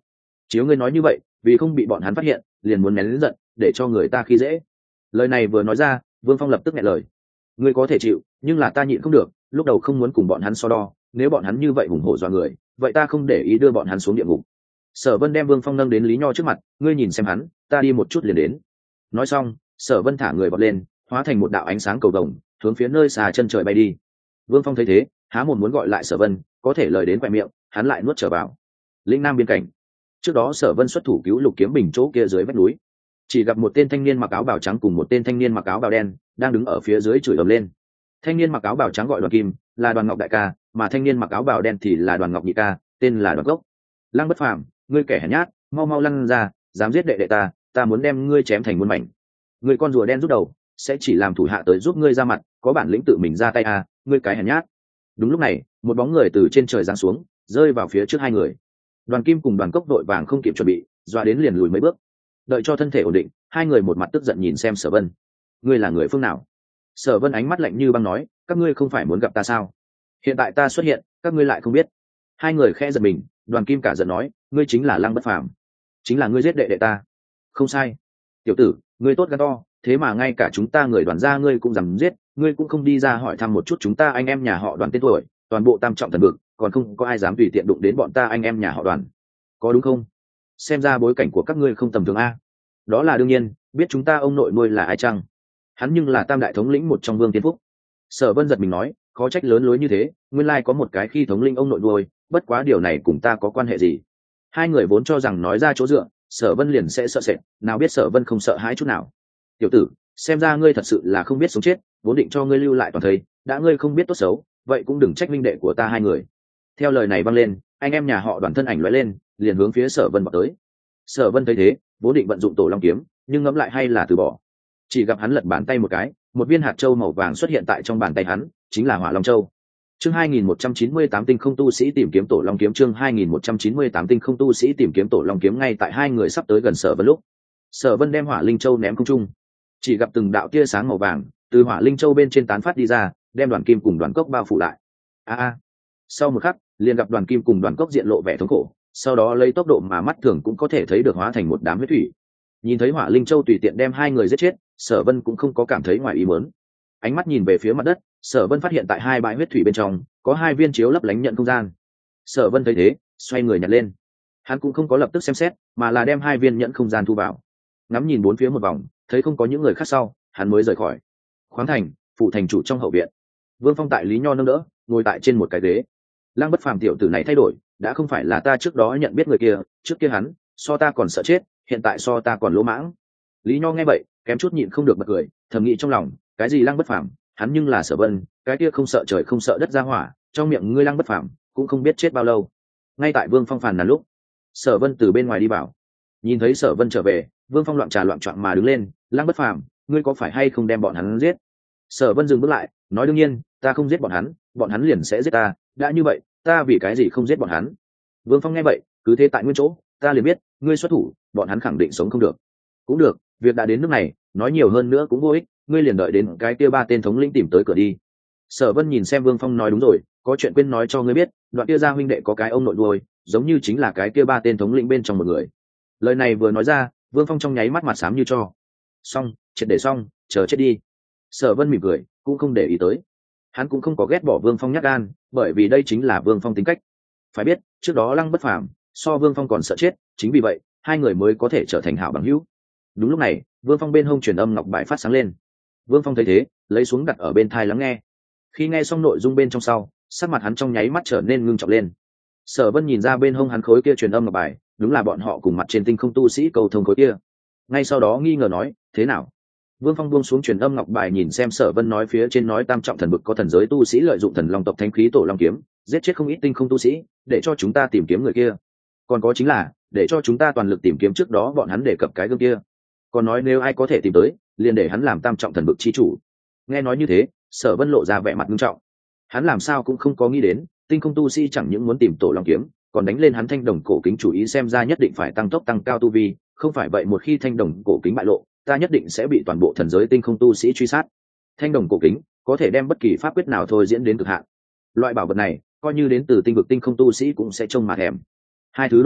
Chiếu ngươi nói như vậy, vì không bị bọn hắn phát hiện, liền muốn nén lớn giận để cho người ta khi dễ. Lời này vừa nói ra, Vương Phong lập tức nghẹn lời. Ngươi có thể chịu, nhưng là ta nhịn không được, lúc đầu không muốn cùng bọn hắn so đo, nếu bọn hắn như vậy hùng hổ dọa người, vậy ta không để ý đưa bọn hắn xuống địa ngục. Sở Vân đem Vương Phong nâng đến Lý Nho trước mặt, ngươi nhìn xem hắn, ta đi một chút liền đến. Nói xong, Sở Vân thả người vọt lên, hóa thành một đạo ánh sáng cầu vồng, hướng phía nơi xa chân trời bay đi. Vương Phong thấy thế, há mồm muốn gọi lại Sở Vân, có thể lời đến quẹt miệng, hắn lại nuốt trở vào. Lĩnh Nam biên cảnh. Trước đó Sở Vân xuất thủ cứu Lục Kiếm Bình chỗ kia dưới vách núi, chỉ gặp một tên thanh niên mặc áo bào trắng cùng một tên thanh niên mặc áo bào đen đang đứng ở phía dưới chửi ầm lên. Thanh niên mặc áo bào trắng gọi Đoàn Kim, là Đoàn Ngọc đại ca, mà thanh niên mặc áo bào đen thì là Đoàn Ngọc nhị ca, tên là Đoàn Gốc. Lăng Bất Phàm, ngươi kẻ hèn nhát, mau mau lăn ra, dám giết đệ đệ ta, ta muốn đem ngươi chém thành muôn mảnh. Ngươi con rùa đen rút đầu, sẽ chỉ làm thủ hạ tới giúp ngươi ra mặt, có bản lĩnh tự mình ra tay à, ngươi cái hèn nhát. Đúng lúc này, một bóng người từ trên trời giáng xuống, rơi vào phía trước hai người. Đoàn Kim cùng Đoàn Cốc đội vàng không kịp chuẩn bị, dọa đến liền lùi mấy bước. Đợi cho thân thể ổn định, hai người một mặt tức giận nhìn xem Sở Vân. Ngươi là người phương nào? Sở Vân ánh mắt lạnh như băng nói, các ngươi không phải muốn gặp ta sao? Hiện tại ta xuất hiện, các ngươi lại không biết. Hai người khẽ giật mình, Đoàn Kim cả giận nói, ngươi chính là Lăng Bất Phàm, chính là ngươi giết đệ đệ ta. Không sai. Tiểu tử, ngươi tốt gan to, thế mà ngay cả chúng ta người Đoàn gia ngươi cũng dám giết, ngươi cũng không đi ra hỏi thăm một chút chúng ta anh em nhà họ Đoàn tên tuổi, toàn bộ tam trọng thần vực, còn không có ai dám tùy tiện đụng đến bọn ta anh em nhà họ Đoàn. Có đúng không? Xem ra bối cảnh của các ngươi không tầm thường a. Đó là đương nhiên, biết chúng ta ông nội nuôi là ai chăng? Hắn nhưng là tam đại thống lĩnh một trong Vương Tiên Phúc. Sở Vân giật mình nói, khó trách lớn lối như thế, nguyên lai có một cái khi thống lĩnh ông nội nuôi, bất quá điều này cùng ta có quan hệ gì? Hai người vốn cho rằng nói ra chỗ dựa, Sở Vân liền sẽ sợ sệt, nào biết Sở Vân không sợ hãi chút nào. Tiểu tử, xem ra ngươi thật sự là không biết sống chết, vốn định cho ngươi lưu lại toàn thây, đã ngươi không biết tốt xấu, vậy cũng đừng trách minh đệ của ta hai người. Theo lời này vang lên, anh em nhà họ Đoàn thân ảnh lóe lên, liền hướng phía Sở Vân vọt tới. Sở Vân thấy thế, vốn định vận dụng Tổ Long kiếm, nhưng ngẫm lại hay là từ bỏ. Chỉ gặp hắn lật bàn tay một cái, một viên hạt châu màu vàng xuất hiện tại trong bàn tay hắn, chính là Hỏa Long Châu. Chương hai nghìn một trăm chín mươi tám tinh không tu sĩ tìm kiếm Tổ Long kiếm, chương hai nghìn một trăm chín mươi tám tinh không tu sĩ tìm kiếm Tổ Long kiếm. Ngay tại hai người sắp tới gần Sở Vân lúc, Sở Vân đem Hỏa Linh Châu ném không trung, chỉ gặp từng đạo tia sáng màu vàng từ Hỏa Linh Châu bên trên tán phát đi ra, đem Đoàn Kim cùng Đoàn Cốc bao phủ lại. A a. Sau một khắc, liền gặp Đoàn Kim cùng Đoàn Cốc diện lộ vẻ thống khổ, sau đó lấy tốc độ mà mắt thường cũng có thể thấy được hóa thành một đám huyết thủy. Nhìn thấy Hỏa Linh Châu tùy tiện đem hai người giết chết, Sở Vân cũng không có cảm thấy ngoài ý muốn. Ánh mắt nhìn về phía mặt đất, Sở Vân phát hiện tại hai bãi huyết thủy bên trong có hai viên chiếu lấp lánh nhận không gian. Sở Vân thấy thế, xoay người nhặt lên. Hắn cũng không có lập tức xem xét, mà là đem hai viên nhẫn không gian thu vào. Ngắm nhìn bốn phía một vòng, thấy không có những người khác sau, hắn mới rời khỏi. Khoáng thành, phụ thành chủ trong hậu viện. Vương Phong tại Lý Nho nâng đỡ, ngồi tại trên một cái ghế. Lăng Bất Phàm tiểu tử này thay đổi, đã không phải là ta trước đó nhận biết người kia, trước kia hắn so ta còn sợ chết, hiện tại so ta còn lỗ mãng. Lý Nho nghe vậy, kém chút nhịn không được bật cười, thầm nghĩ trong lòng, cái gì Lăng Bất Phàm, hắn nhưng là Sở Vân, cái kia không sợ trời không sợ đất ra hỏa, trong miệng ngươi Lăng Bất Phàm cũng không biết chết bao lâu. Ngay tại Vương Phong phàn nàn lúc, Sở Vân từ bên ngoài đi vào. Nhìn thấy Sở Vân trở về, Vương Phong loạn trà loạn choạng mà đứng lên, Lăng Bất Phàm, ngươi có phải hay không đem bọn hắn giết? Sở Vân dừng bước lại, nói đương nhiên, ta không giết bọn hắn, bọn hắn liền sẽ giết ta, đã như vậy, ta vì cái gì không giết bọn hắn? Vương Phong nghe vậy, cứ thế tại nguyên chỗ, ta liền biết, ngươi xuất thủ, bọn hắn khẳng định sống không được. Cũng được, việc đã đến nước này, nói nhiều hơn nữa cũng vô ích, ngươi liền đợi đến cái kia ba tên thống lĩnh tìm tới cửa đi. Sở Vân nhìn xem Vương Phong nói đúng rồi, có chuyện quên nói cho ngươi biết, đoạn kia gia huynh đệ có cái ông nội nuôi, giống như chính là cái kia ba tên thống lĩnh bên trong một người. Lời này vừa nói ra, Vương Phong trong nháy mắt mặt xám như tro. Xong, triệt để xong, chờ chết đi. Sở Vân mỉm cười, cũng không để ý tới. Hắn cũng không có ghét bỏ Vương Phong nhát gan, bởi vì đây chính là Vương Phong tính cách. Phải biết, trước đó Lăng Bất Phàm so Vương Phong còn sợ chết, chính vì vậy, hai người mới có thể trở thành hảo bằng hữu. Đúng lúc này, Vương Phong bên hông truyền âm ngọc bài phát sáng lên. Vương Phong thấy thế, lấy xuống đặt ở bên tai lắng nghe. Khi nghe xong nội dung bên trong sau, sắc mặt hắn trong nháy mắt trở nên ngưng trọng lên. Sở Vân nhìn ra bên hông hắn khối kia truyền âm ngọc bài, đúng là bọn họ cùng mặt trên tinh không tu sĩ cầu thông khối kia. Ngay sau đó nghi ngờ nói, thế nào? Vương Phong buông xuống truyền âm ngọc bài nhìn xem Sở Vân nói phía trên nói tam trọng thần vực có thần giới tu sĩ lợi dụng thần long tộc thánh khí tổ long kiếm, giết chết không ít tinh không tu sĩ, để cho chúng ta tìm kiếm người kia. Còn có chính là, để cho chúng ta toàn lực tìm kiếm trước đó bọn hắn đề cập cái gương kia. Còn nói nếu ai có thể tìm tới, liền để hắn làm tam trọng thần vực chi chủ. Nghe nói như thế, Sở Vân lộ ra vẻ mặt nghiêm trọng. Hắn làm sao cũng không có nghĩ đến, tinh không tu sĩ chẳng những muốn tìm tổ long kiếm, còn đánh lên hắn thanh đồng cổ kính chủ ý xem ra nhất định phải tăng tốc tăng cao tu vi, không phải vậy một khi thanh đồng cổ kính bại lộ, ta nhất định sẽ bị toàn bộ thần giới tinh không tu sĩ truy sát. Thanh đồng cổ kính có thể đem bất kỳ pháp quyết nào thôi diễn đến cực hạn. Loại bảo vật này, coi như đến từ tinh vực tinh không tu sĩ cũng sẽ trông mà thèm. Hai thứ đồ này,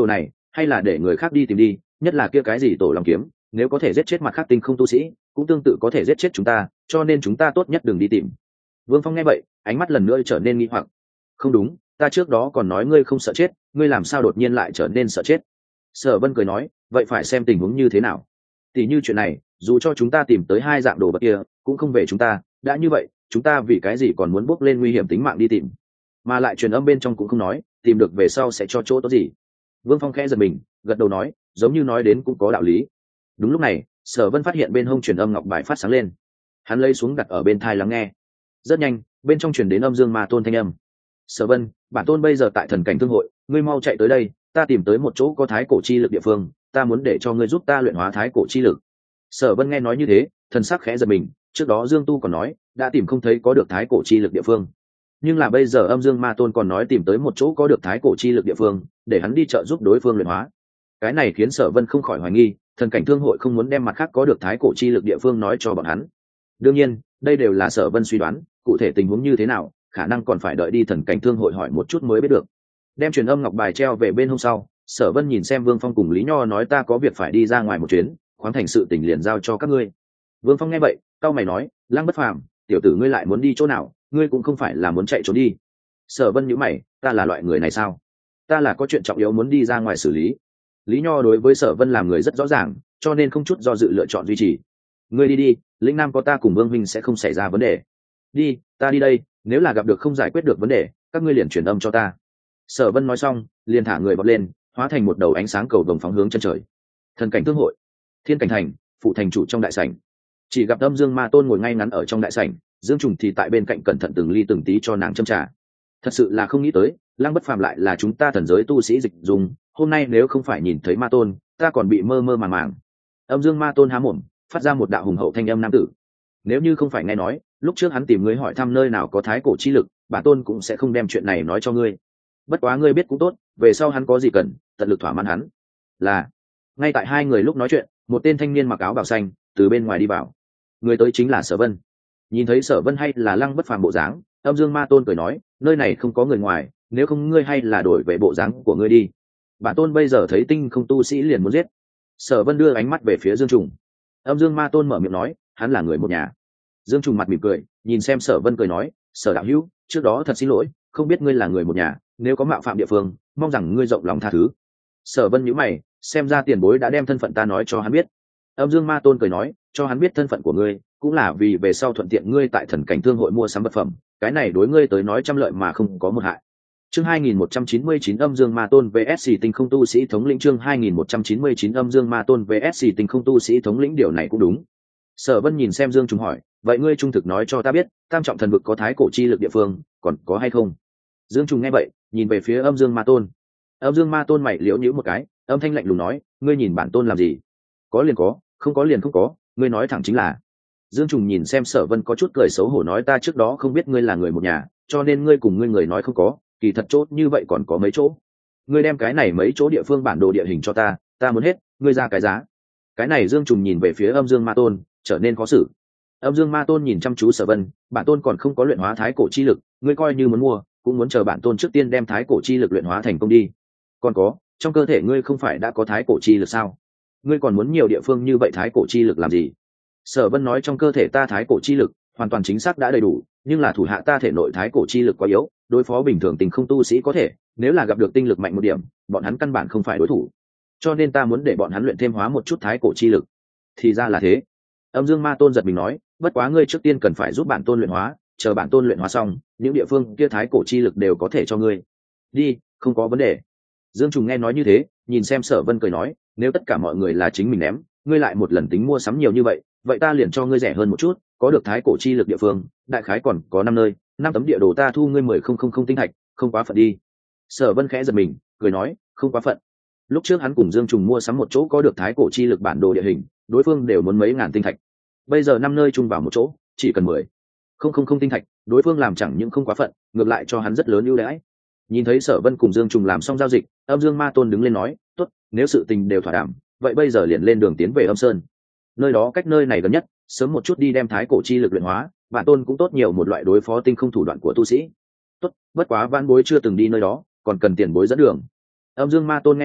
hay là để người khác đi tìm đi, nhất là kia cái gì tổ long kiếm, nếu có thể giết chết mặt khác tinh không tu sĩ cũng tương tự có thể giết chết chúng ta, cho nên chúng ta tốt nhất đừng đi tìm. Vương Phong nghe vậy, ánh mắt lần nữa trở nên nghi hoặc. Không đúng, ta trước đó còn nói ngươi không sợ chết, ngươi làm sao đột nhiên lại trở nên sợ chết? Sở Vân cười nói, vậy phải xem tình huống như thế nào. Tỷ như chuyện này, dù cho chúng ta tìm tới hai dạng đồ vật kia cũng không về chúng ta, đã như vậy chúng ta vì cái gì còn muốn bước lên nguy hiểm tính mạng đi tìm, mà lại truyền âm bên trong cũng không nói tìm được về sau sẽ cho chỗ tốt gì. Vương Phong khẽ giật mình, gật đầu nói, giống như nói đến cũng có đạo lý. Đúng lúc này, Sở Vân phát hiện bên hông truyền âm ngọc bài phát sáng lên, hắn lấy xuống đặt ở bên tai lắng nghe. Rất nhanh, bên trong truyền đến âm dương ma tôn thanh âm. Sở Vân, bản tôn bây giờ tại thần cảnh thương hội, ngươi mau chạy tới đây, ta tìm tới một chỗ có thái cổ chi lực địa phương, ta muốn để cho ngươi giúp ta luyện hóa thái cổ chi lực. Sở Vân nghe nói như thế, thần sắc khẽ giật mình, trước đó Dương Tu còn nói đã tìm không thấy có được thái cổ chi lực địa phương, nhưng là bây giờ âm dương ma tôn còn nói tìm tới một chỗ có được thái cổ chi lực địa phương, để hắn đi trợ giúp đối phương luyện hóa. Cái này khiến Sở Vân không khỏi hoài nghi, thần cảnh thương hội không muốn đem mặt khác có được thái cổ chi lực địa phương nói cho bọn hắn. Đương nhiên, đây đều là Sở Vân suy đoán, cụ thể tình huống như thế nào, khả năng còn phải đợi đi thần cảnh thương hội hỏi một chút mới biết được. Đem truyền âm ngọc bài treo về bên hông sau, Sở Vân nhìn xem Vương Phong cùng Lý Nho nói, ta có việc phải đi ra ngoài một chuyến, khoáng thành sự tình liền giao cho các ngươi. Vương Phong nghe vậy, cau mày nói, Lăng Bất Phàm, tiểu tử ngươi lại muốn đi chỗ nào, ngươi cũng không phải là muốn chạy trốn đi. Sở Vân nhíu mày, ta là loại người này sao? Ta là có chuyện trọng yếu muốn đi ra ngoài xử lý. Lý Nho đối với Sở Vân làm người rất rõ ràng, cho nên không chút do dự lựa chọn duy trì. Ngươi đi đi, lĩnh nam có ta cùng Vương Minh sẽ không xảy ra vấn đề. Đi, ta đi đây, nếu là gặp được không giải quyết được vấn đề, các ngươi liền truyền âm cho ta. Sở Vân nói xong, liền thả người vọt lên, hóa thành một đầu ánh sáng cầu vồng phóng hướng chân trời. Thần cảnh thương hội, Thiên cảnh thành, phụ thành chủ trong đại sảnh. Chỉ gặp âm dương ma tôn ngồi ngay ngắn ở trong đại sảnh, Dương Trùng thì tại bên cạnh cẩn thận từng ly từng tí cho nàng châm trà. Thật sự là không nghĩ tới, Lăng Bất Phàm lại là chúng ta thần giới tu sĩ dịch dùng, hôm nay nếu không phải nhìn thấy ma tôn, ta còn bị mơ mơ màng màng. Âm dương ma tôn há mồm, phát ra một đạo hùng hậu thanh âm nam tử. Nếu như không phải nghe nói, lúc trước hắn tìm ngươi hỏi thăm nơi nào có thái cổ chi lực, bản tôn cũng sẽ không đem chuyện này nói cho ngươi. Bất quá ngươi biết cũng tốt, về sau hắn có gì cần, tận lực thỏa mãn hắn. Là. Ngay tại hai người lúc nói chuyện, một tên thanh niên mặc áo bào xanh từ bên ngoài đi vào. Người tới chính là Sở Vân. Nhìn thấy Sở Vân hay là Lăng Bất Phàm bộ dáng, âm dương ma tôn cười nói, nơi này không có người ngoài, nếu không ngươi hay là đổi về bộ dáng của ngươi đi. Bản tôn bây giờ thấy tinh không tu sĩ liền muốn giết. Sở Vân đưa ánh mắt về phía Dương Trùng. Âm dương ma tôn mở miệng nói, hắn là người một nhà. Dương Trùng mặt mỉm cười, nhìn xem Sở Vân cười nói, Sở đạo hữu, trước đó thật xin lỗi, không biết ngươi là người một nhà, nếu có mạo phạm địa phương, mong rằng ngươi rộng lòng tha thứ. Sở Vân nhíu mày, xem ra tiền bối đã đem thân phận ta nói cho hắn biết. Âm dương ma tôn cười nói, cho hắn biết thân phận của ngươi cũng là vì về sau thuận tiện ngươi tại thần cảnh thương hội mua sắm vật phẩm, cái này đối ngươi tới nói trăm lợi mà không có một hại. Chương hai nghìn một trăm chín mươi chín âm dương ma tôn vs tinh không tu sĩ thống lĩnh. Chương hai nghìn một trăm chín mươi chín âm dương ma tôn vs tinh không tu sĩ thống lĩnh, điều này cũng đúng. Sở Vân nhìn xem Dương Trùng hỏi, vậy ngươi trung thực nói cho ta biết, tam trọng thần vực có thái cổ chi lực địa phương còn có hay không? Dương Trùng nghe vậy, nhìn về phía âm dương ma tôn. Âm dương ma tôn mày liễu nhíu một cái, âm thanh lạnh lùng nói, ngươi nhìn bản tôn làm gì? Có liền có, không có liền không có, ngươi nói thẳng chính là. Dương Trùng nhìn xem Sở Vân có chút cười xấu hổ nói, ta trước đó không biết ngươi là người một nhà, cho nên ngươi cùng ngươi người nói không có, kỳ thật chốt như vậy còn có mấy chỗ. Ngươi đem cái này mấy chỗ địa phương bản đồ địa hình cho ta, ta muốn hết, ngươi ra cái giá. Cái này Dương Trùng nhìn về phía âm dương ma tôn, trở nên khó xử. Âm dương ma tôn nhìn chăm chú Sở Vân, bản tôn còn không có luyện hóa thái cổ chi lực, ngươi coi như muốn mua, cũng muốn chờ bản tôn trước tiên đem thái cổ chi lực luyện hóa thành công đi. Còn có, trong cơ thể ngươi không phải đã có thái cổ chi lực sao? Ngươi còn muốn nhiều địa phương như vậy thái cổ chi lực làm gì? Sở Vân nói, trong cơ thể ta thái cổ chi lực hoàn toàn chính xác đã đầy đủ, nhưng là thủ hạ ta thể nội thái cổ chi lực quá yếu, đối phó bình thường tình không tu sĩ có thể, nếu là gặp được tinh lực mạnh một điểm, bọn hắn căn bản không phải đối thủ. Cho nên ta muốn để bọn hắn luyện thêm hóa một chút thái cổ chi lực. Thì ra là thế. Âm dương ma tôn giật mình nói, bất quá ngươi trước tiên cần phải giúp bản tôn luyện hóa, chờ bản tôn luyện hóa xong, những địa phương kia thái cổ chi lực đều có thể cho ngươi. Đi, không có vấn đề. Dương Trùng nghe nói như thế, nhìn xem Sở Vân cười nói, nếu tất cả mọi người là chính mình ném, ngươi lại một lần tính mua sắm nhiều như vậy, vậy ta liền cho ngươi rẻ hơn một chút, có được thái cổ chi lực địa phương, đại khái còn có năm nơi, năm tấm địa đồ ta thu ngươi mười không không không tinh thạch, không quá phận đi. Sở Vân khẽ giật mình, cười nói, không quá phận. Lúc trước hắn cùng Dương Trùng mua sắm một chỗ có được thái cổ chi lực bản đồ địa hình, đối phương đều muốn mấy ngàn tinh thạch. Bây giờ năm nơi chung vào một chỗ, chỉ cần mười không không không tinh thạch, đối phương làm chẳng những không quá phận, ngược lại cho hắn rất lớn ưu đãi. Nhìn thấy Sở Vân cùng Dương Trùng làm xong giao dịch, âm dương ma tôn đứng lên nói, tốt, nếu sự tình đều thỏa đàm, vậy bây giờ liền lên đường tiến về Âm Sơn. Nơi đó cách nơi này gần nhất, sớm một chút đi đem thái cổ chi lực luyện hóa, bản tôn cũng tốt nhiều một loại đối phó tinh không thủ đoạn của tu sĩ. Tốt, bất quá vãn bối chưa từng đi nơi đó, còn cần tiền bối dẫn đường. Âm dương ma tôn nghe vậy,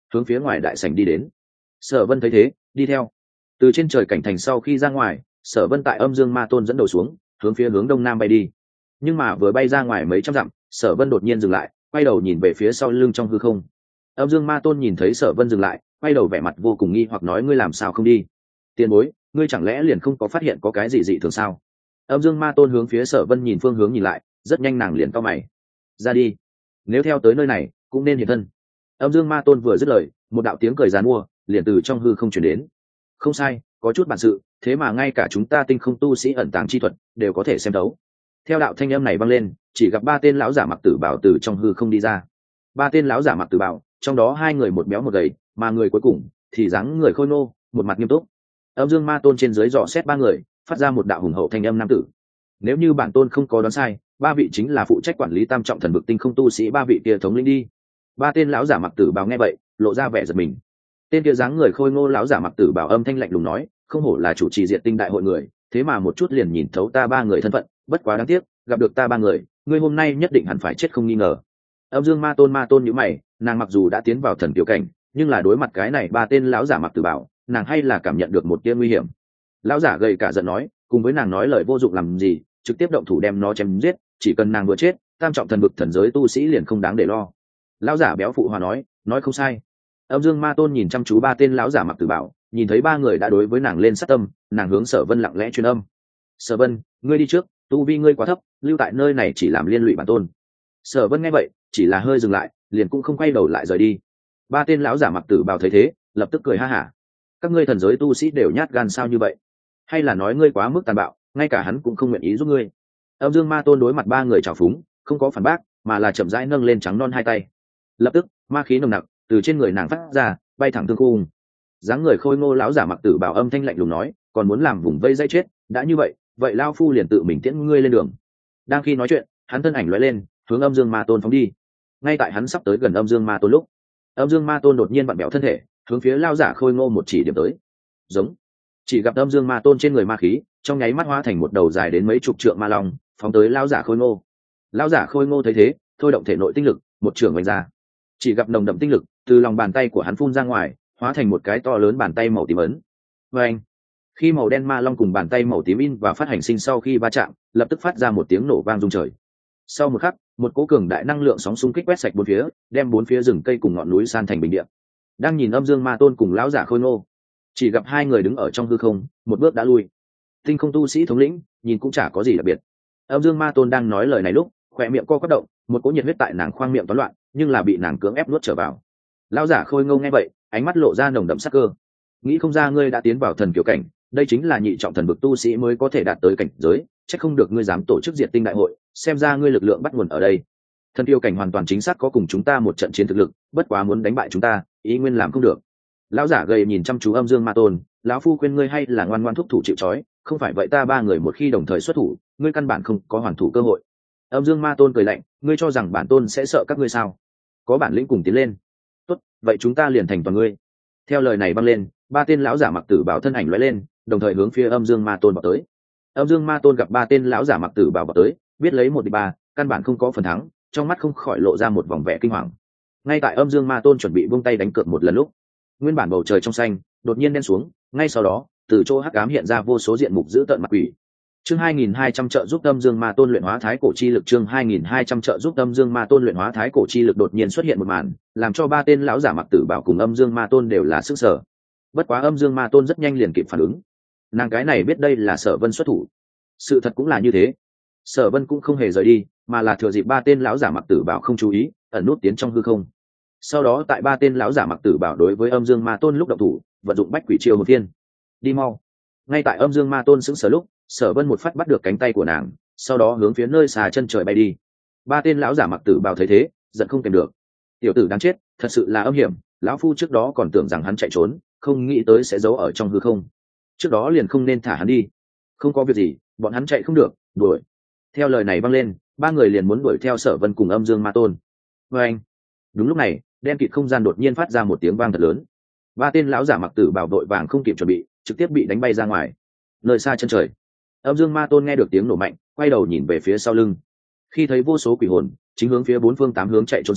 hướng phía ngoài đại sảnh đi đến. Sở Vân thấy thế, đi theo. Từ trên trời cảnh thành sau khi ra ngoài, Sở Vân tại Âm Dương Ma Tôn dẫn đầu xuống, hướng phía hướng đông nam bay đi. Nhưng mà vừa bay ra ngoài mấy trăm dặm, Sở Vân đột nhiên dừng lại, quay đầu nhìn về phía sau lưng trong hư không. Âm Dương Ma Tôn nhìn thấy Sở Vân dừng lại, quay đầu vẻ mặt vô cùng nghi hoặc nói: ngươi làm sao không đi? Tiền bối, ngươi chẳng lẽ liền không có phát hiện có cái gì dị thường sao? Âm Dương Ma Tôn hướng phía Sở Vân nhìn phương hướng nhìn lại, rất nhanh nàng liền cau mày. Ra đi, nếu theo tới nơi này, cũng nên hiện thân. Âm Dương Ma Tôn vừa dứt lời, một đạo tiếng cười giàn mua liền từ trong hư không truyền đến. Không sai, có chút bản sự, thế mà ngay cả chúng ta tinh không tu sĩ ẩn tàng chi thuật đều có thể xem thấu. Theo đạo thanh âm này vang lên, chỉ gặp ba tên lão giả mặc tử bào từ trong hư không đi ra. Ba tên lão giả mặc tử bào, trong đó hai người một béo một gầy, mà người cuối cùng thì dáng người khôi ngô, một mặt nghiêm túc. Âm Dương Ma Tôn trên dưới dò xét ba người, phát ra một đạo hùng hậu thanh âm nam tử. Nếu như bản tôn không có đoán sai, ba vị chính là phụ trách quản lý tam trọng thần vực tinh không tu sĩ ba vị kia thống lĩnh đi. Ba tên lão giả mặc tử bào nghe vậy, lộ ra vẻ giật mình. Tên kia dáng người khôi ngô lão giả mặc tử bào âm thanh lạnh lùng nói: không hổ là chủ trì diệt tinh đại hội người, thế mà một chút liền nhìn thấu ta ba người thân phận, bất quá đáng tiếc, gặp được ta ba người, ngươi hôm nay nhất định hẳn phải chết không nghi ngờ. Âm Dương Ma Tôn ma tôn nhíu mày, nàng mặc dù đã tiến vào thần tiểu cảnh, nhưng là đối mặt cái này ba tên lão giả mặc tử bào, nàng hay là cảm nhận được một tia nguy hiểm. Lão giả gầy cả giận nói, cùng với nàng nói lời vô dụng làm gì, trực tiếp động thủ đem nó chém giết, chỉ cần nàng vừa chết, tam trọng thần vực thần giới tu sĩ liền không đáng để lo. Lão giả béo phụ hòa nói, nói không sai. Âm Dương Ma Tôn nhìn chăm chú ba tên lão giả mặc tử bảo, nhìn thấy ba người đã đối với nàng lên sát tâm, nàng hướng Sở Vân lặng lẽ truyền âm. Sở Vân, ngươi đi trước, tu vi ngươi quá thấp, lưu tại nơi này chỉ làm liên lụy bản tôn. Sở Vân nghe vậy, chỉ là hơi dừng lại, liền cũng không quay đầu lại rời đi. Ba tên lão giả mặc tử bào thấy thế, lập tức cười ha hả. Các ngươi thần giới tu sĩ đều nhát gan sao như vậy? Hay là nói ngươi quá mức tàn bạo, ngay cả hắn cũng không nguyện ý giúp ngươi? Âm Dương Ma Tôn đối mặt ba người trào phúng, không có phản bác, mà là chậm rãi nâng lên trắng non hai tay. Lập tức, ma khí nồng nặc từ trên người nàng phát ra, bay thẳng thương khung. Dáng người khôi ngô lão giả mặc tử bào âm thanh lạnh lùng nói, còn muốn làm vùng vây dây chết, đã như vậy, vậy lao phu liền tự mình tiễn ngươi lên đường. Đang khi nói chuyện, hắn thân ảnh lóe lên, hướng Âm Dương Ma Tôn phóng đi. Ngay tại hắn sắp tới gần Âm Dương Ma Tôn lúc, Âm Dương Ma Tôn đột nhiên vặn bẹo thân thể, hướng phía lão giả khôi ngô một chỉ điểm tới. Giống. Chỉ gặp Âm Dương Ma Tôn trên người ma khí, trong nháy mắt hóa thành một đầu dài đến mấy chục trượng ma long, phóng tới lão giả khôi ngô. Lão giả khôi ngô thấy thế, thôi động thể nội tinh lực, một trường vung ra. Chỉ gặp nồng đậm tinh lực từ lòng bàn tay của hắn phun ra ngoài, hóa thành một cái to lớn bàn tay màu tím ấn. Và anh, khi màu đen ma long cùng bàn tay màu tím in và phát hành sinh sau khi va chạm, lập tức phát ra một tiếng nổ vang rung trời. Sau một khắc, một cỗ cường đại năng lượng sóng xung kích quét sạch bốn phía, đem bốn phía rừng cây cùng ngọn núi san thành bình địa. Đang nhìn Âm Dương Ma Tôn cùng lão giả khôi ngô, chỉ gặp hai người đứng ở trong hư không, một bước đã lui. Tinh không tu sĩ thống lĩnh, nhìn cũng chả có gì đặc biệt. Âm Dương Ma Tôn đang nói lời này lúc, khỏe miệng co quắp động, một cỗ nhiệt huyết tại nàng khoang miệng toán loạn, nhưng là bị nàng cưỡng ép nuốt trở vào. Lão giả khôi ngô nghe vậy, ánh mắt lộ ra nồng đậm sắc cơ. Nghĩ không ra ngươi đã tiến vào thần kiểu cảnh, đây chính là nhị trọng thần vực tu sĩ mới có thể đạt tới cảnh giới, chắc không được ngươi dám tổ chức diệt tinh đại hội, xem ra ngươi lực lượng bắt nguồn ở đây. Thần kiêu cảnh hoàn toàn chính xác có cùng chúng ta một trận chiến thực lực, bất quá muốn đánh bại chúng ta, ý nguyên làm không được. Lão giả gầy nhìn chăm chú Âm Dương Ma Tôn, lão phu khuyên ngươi hay là ngoan ngoãn thúc thủ chịu trói, không phải vậy ta ba người một khi đồng thời xuất thủ, ngươi căn bản không có hoàn thủ cơ hội. Âm Dương Ma Tôn cười lạnh, ngươi cho rằng bản tôn sẽ sợ các ngươi sao? Có bản lĩnh cùng tiến lên. Tốt, vậy chúng ta liền thành toàn ngươi. Theo lời này vang lên, ba tên lão giả mặc tử bảo thân ảnh lóe lên, đồng thời hướng phía Âm Dương Ma Tôn vào tới. Âm Dương Ma Tôn gặp ba tên lão giả mặc tử bảo vào tới, biết lấy một địch ba, căn bản không có phần thắng, trong mắt không khỏi lộ ra một vòng vẻ kinh hoàng. Ngay tại Âm Dương Ma Tôn chuẩn bị buông tay đánh cược một lần lúc, nguyên bản bầu trời trong xanh đột nhiên đen xuống, ngay sau đó, từ chỗ hắc ám hiện ra vô số diện mục dữ tợn mặt quỷ. Chương hai nghìn hai trăm trợ giúp Âm Dương Ma Tôn luyện hóa thái cổ chi lực, chương hai nghìn hai trăm trợ giúp Âm Dương Ma Tôn luyện hóa thái cổ chi lực đột nhiên xuất hiện một màn, làm cho ba tên lão giả mặc tử bảo cùng Âm Dương Ma Tôn đều là sức sở. Bất quá Âm Dương Ma Tôn rất nhanh liền kịp phản ứng. Nàng cái này biết đây là Sở Vân xuất thủ. Sự thật cũng là như thế. Sở Vân cũng không hề rời đi, mà là thừa dịp ba tên lão giả mặc tử bảo không chú ý, ẩn nút tiến trong hư không. Sau đó tại ba tên lão giả mặc tử bảo đối với Âm Dương Ma Tôn lúc động thủ, vận dụng bách quỷ chiêu một thiên. Đi mau. Ngay tại Âm Dương Ma Tôn sững sờ lúc, Sở Vân một phát bắt được cánh tay của nàng, sau đó hướng phía nơi xa chân trời bay đi. Ba tên lão giả mặc tử bảo thấy thế, giận không kèm được. Tiểu tử đáng chết, thật sự là âm hiểm, lão phu trước đó còn tưởng rằng hắn chạy trốn, không nghĩ tới sẽ giấu ở trong hư không. Trước đó liền không nên thả hắn đi. Không có việc gì, bọn hắn chạy không được, đuổi. Theo lời này vang lên, ba người liền muốn đuổi theo Sở Vân cùng Âm Dương Ma Tôn. Và anh, đúng lúc này, đen kịt không gian đột nhiên phát ra một tiếng vang thật lớn. Ba tên lão giả mặc tử bảo đội vàng không kịp chuẩn bị, trực tiếp bị đánh bay ra ngoài. Nơi xa chân trời, Âm Dương Ma Tôn nghe được tiếng nổ mạnh, quay đầu nhìn về phía sau lưng. Khi thấy vô số quỷ hồn chính hướng phía bốn phương tám hướng chạy trốn sau,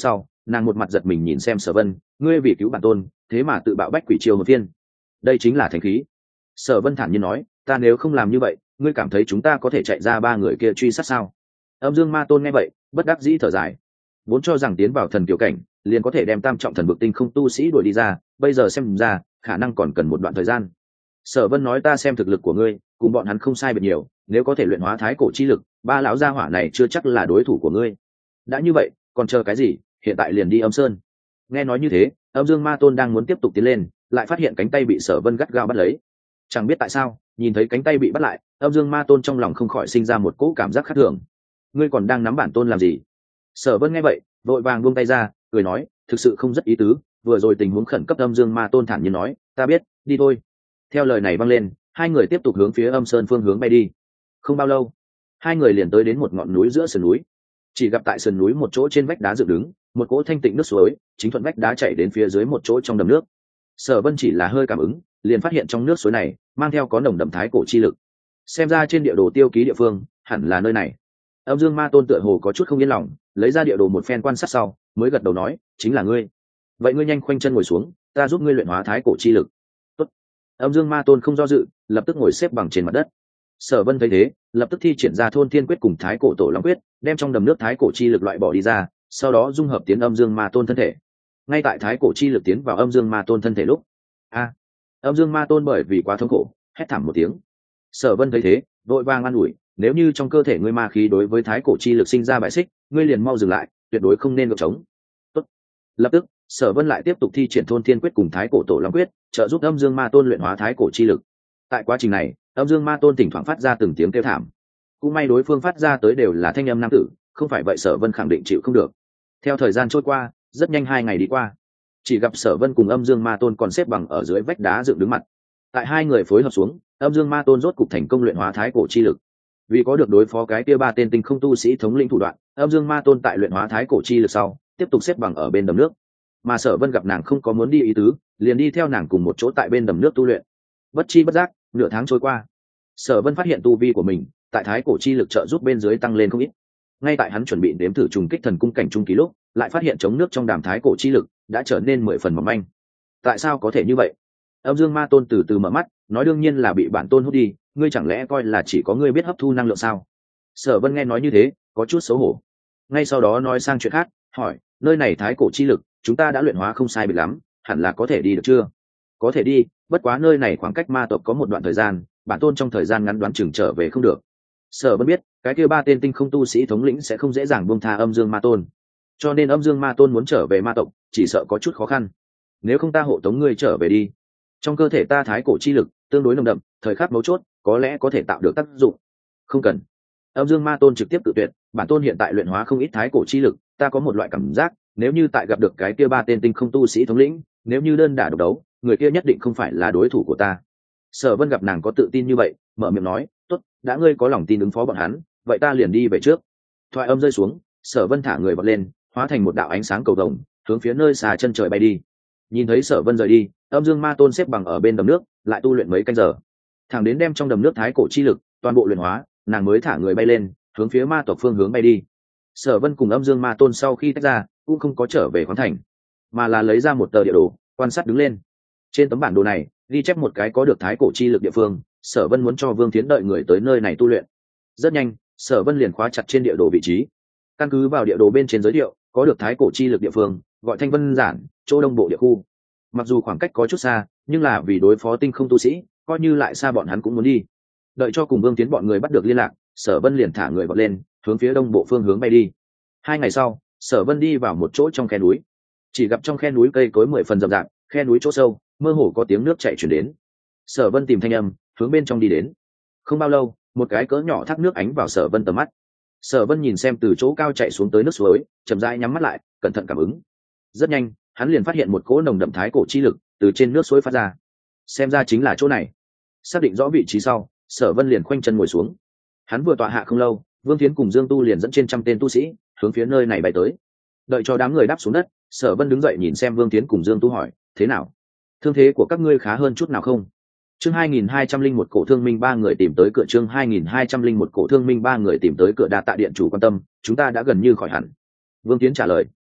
nàng một mặt giật mình nhìn xem Sở Vân, ngươi vì cứu bản tôn thế mà tự bạo bách quỷ chiêu một viên, đây chính là thánh khí. Sở Vân thản nhiên nói, ta nếu không làm như vậy, ngươi cảm thấy chúng ta có thể chạy ra ba người kia truy sát sao? Âm Dương Ma Tôn nghe vậy bất đắc dĩ thở dài, vốn cho rằng tiến vào thần tiểu cảnh liền có thể đem tam trọng thần vực tinh không tu sĩ đuổi đi ra, bây giờ xem ra khả năng còn cần một đoạn thời gian. Sở Vân nói, ta xem thực lực của ngươi cùng bọn hắn không sai biệt nhiều, nếu có thể luyện hóa thái cổ chi lực, ba lão gia hỏa này chưa chắc là đối thủ của ngươi. Đã như vậy còn chờ cái gì, hiện tại liền đi Âm Sơn. Nghe nói như thế, Âm Dương Ma Tôn đang muốn tiếp tục tiến lên, lại phát hiện cánh tay bị Sở Vân gắt gao bắt lấy. Chẳng biết tại sao, nhìn thấy cánh tay bị bắt lại, Âm Dương Ma Tôn trong lòng không khỏi sinh ra một cỗ cảm giác khác thường. Ngươi còn đang nắm bản tôn làm gì? Sở Vân nghe vậy vội vàng buông tay ra, cười nói, thực sự không rất ý tứ, vừa rồi tình huống khẩn cấp. Âm Dương Ma Tôn thản nhiên nói, ta biết, đi thôi. Theo lời này vang lên, hai người tiếp tục hướng phía Âm Sơn phương hướng bay đi. Không bao lâu, hai người liền tới đến một ngọn núi giữa sườn núi. Chỉ gặp tại sườn núi một chỗ trên vách đá dựng đứng một cỗ thanh tịnh nước suối, chính thuận vách đá chảy đến phía dưới một chỗ trong đầm nước. Sở Vân chỉ là hơi cảm ứng, liền phát hiện trong nước suối này mang theo có nồng đậm thái cổ chi lực. Xem ra trên địa đồ tiêu ký địa phương hẳn là nơi này. Âm Dương Ma Tôn tựa hồ có chút không yên lòng, lấy ra địa đồ một phen quan sát sau mới gật đầu nói, chính là ngươi. Vậy ngươi nhanh khoanh chân ngồi xuống, ta giúp ngươi luyện hóa thái cổ chi lực. Tốt. Âm Dương Ma Tôn không do dự, lập tức ngồi xếp bằng trên mặt đất. Sở Vân thấy thế, lập tức thi triển ra Thôn Thiên Quyết cùng Thái Cổ Tổ Long Quyết, đem trong đầm nước thái cổ chi lực loại bỏ đi ra, sau đó dung hợp tiến Âm Dương Ma Tôn thân thể. Ngay tại thái cổ chi lực tiến vào Âm Dương Ma Tôn thân thể lúc, a, Âm Dương Ma Tôn bởi vì quá thống khổ, hét thảm một tiếng. Sở Vân thấy thế, vội vàng an ủi, nếu như trong cơ thể ngươi ma khí đối với thái cổ chi lực sinh ra bại xích, ngươi liền mau dừng lại, tuyệt đối không nên gượng chống. Tốt. Lập tức, Sở Vân lại tiếp tục thi triển Thôn Thiên Quyết cùng Thái Cổ Tổ Long Quyết, trợ giúp Âm Dương Ma Tôn luyện hóa thái cổ chi lực. Tại quá trình này, Âm Dương Ma Tôn thỉnh thoảng phát ra từng tiếng kêu thảm. Cũng may đối phương phát ra tới đều là thanh âm nam tử, không phải vậy Sở Vân khẳng định chịu không được. Theo thời gian trôi qua, rất nhanh hai ngày đi qua. Chỉ gặp Sở Vân cùng Âm Dương Ma Tôn còn xếp bằng ở dưới vách đá dựng đứng mặt. Tại hai người phối hợp xuống, Âm Dương Ma Tôn rốt cục thành công luyện hóa thái cổ chi lực. Vì có được đối phó cái kia ba tên tinh không tu sĩ thống lĩnh thủ đoạn, Âm Dương Ma Tôn tại luyện hóa thái cổ chi lực sau, tiếp tục xếp bằng ở bên đầm nước. Mà Sở Vân gặp nàng không có muốn đi ý tứ, liền đi theo nàng cùng một chỗ tại bên đầm nước tu luyện. Bất chi bất giác, nửa tháng trôi qua. Sở Vân phát hiện tu vi của mình tại thái cổ chi lực trợ giúp bên dưới tăng lên không ít. Ngay tại hắn chuẩn bị đếm thử trùng kích thần cung cảnh trung kỳ lúc, lại phát hiện chống nước trong đàm thái cổ chi lực đã trở nên mười phần mỏng manh. Tại sao có thể như vậy? Âm Dương Ma Tôn từ từ mở mắt, nói, đương nhiên là bị bản tôn hút đi, ngươi chẳng lẽ coi là chỉ có ngươi biết hấp thu năng lượng sao? Sở Vân nghe nói như thế, có chút xấu hổ. Ngay sau đó nói sang chuyện khác, hỏi, nơi này thái cổ chi lực, chúng ta đã luyện hóa không sai biệt lắm, hẳn là có thể đi được chưa? Có thể đi, bất quá nơi này khoảng cách ma tộc có một đoạn thời gian, bản tôn trong thời gian ngắn đoán chừng trở về không được. Sở Vân biết, cái kia ba tên tinh không tu sĩ thống lĩnh sẽ không dễ dàng buông tha Âm Dương Ma Tôn, cho nên Âm Dương Ma Tôn muốn trở về ma tộc, chỉ sợ có chút khó khăn. Nếu không ta hộ tống ngươi trở về đi. Trong cơ thể ta thái cổ chi lực tương đối nồng đậm, thời khắc mấu chốt có lẽ có thể tạo được tác dụng. Không cần. Âm Dương Ma Tôn trực tiếp tự tuyệt, bản tôn hiện tại luyện hóa không ít thái cổ chi lực, ta có một loại cảm giác, nếu như tại gặp được cái kia ba tên tinh không tu sĩ thống lĩnh, nếu như đơn đả độc đấu, người kia nhất định không phải là đối thủ của ta. Sở Vân gặp nàng có tự tin như vậy, mở miệng nói, tốt, đã ngươi có lòng tin ứng phó bọn hắn, vậy ta liền đi về trước. Thoại âm rơi xuống, Sở Vân thả người vọt lên, hóa thành một đạo ánh sáng cầu vồng, hướng phía nơi xa chân trời bay đi. Nhìn thấy Sở Vân rời đi, Âm Dương Ma Tôn xếp bằng ở bên đầm nước, lại tu luyện mấy canh giờ, thẳng đến đem trong đầm nước thái cổ chi lực toàn bộ luyện hóa, nàng mới thả người bay lên, hướng phía ma tộc phương hướng bay đi. Sở Vân cùng Âm Dương Ma Tôn sau khi tách ra, cũng không có trở về khoáng thành, mà là lấy ra một tờ địa đồ, quan sát đứng lên. Trên tấm bản đồ này, ghi chép một cái có được thái cổ chi lực địa phương, Sở Vân muốn cho Vương Thiến đợi người tới nơi này tu luyện. Rất nhanh, Sở Vân liền khóa chặt trên địa đồ vị trí. Căn cứ vào địa đồ bên trên giới thiệu, có được thái cổ chi lực địa phương, gọi Thanh Vân Giản, chỗ đông bộ địa khu. Mặc dù khoảng cách có chút xa, nhưng là vì đối phó tinh không tu sĩ, coi như lại xa bọn hắn cũng muốn đi. Đợi cho cùng Vương Tiến bọn người bắt được liên lạc, Sở Vân liền thả người vọt lên, hướng phía đông bộ phương hướng bay đi. Hai ngày sau, Sở Vân đi vào một chỗ trong khe núi. Chỉ gặp trong khe núi cây cối mười phần rậm rạp, khe núi chỗ sâu, mơ hồ có tiếng nước chảy truyền đến. Sở Vân tìm thanh âm, hướng bên trong đi đến. Không bao lâu, một cái cỡ nhỏ thác nước ánh vào Sở Vân tầm mắt. Sở Vân nhìn xem từ chỗ cao chạy xuống tới nước suối, chậm rãi nhắm mắt lại, cẩn thận cảm ứng. Rất nhanh, hắn liền phát hiện một cỗ nồng đậm thái cổ chi lực từ trên nước suối phát ra. Xem ra chính là chỗ này. Xác định rõ vị trí sau, Sở Vân liền khoanh chân ngồi xuống. Hắn vừa tọa hạ không lâu, Vương Thiến cùng Dương Tu liền dẫn trên trăm tên tu sĩ hướng phía nơi này bay tới. Đợi cho đám người đáp xuống đất, Sở Vân đứng dậy nhìn xem Vương Thiến cùng Dương Tu hỏi, thế nào? Thương thế của các ngươi khá hơn chút nào không? Chương hai nghìn hai trăm lẻ một cổ thương minh ba người tìm tới cửa. Chương hai nghìn hai trăm lẻ một cổ thương minh ba người tìm tới cửa. Đa tạ điện chủ quan tâm, chúng ta đã gần như khỏi hẳn. Vương Thiến trả lời.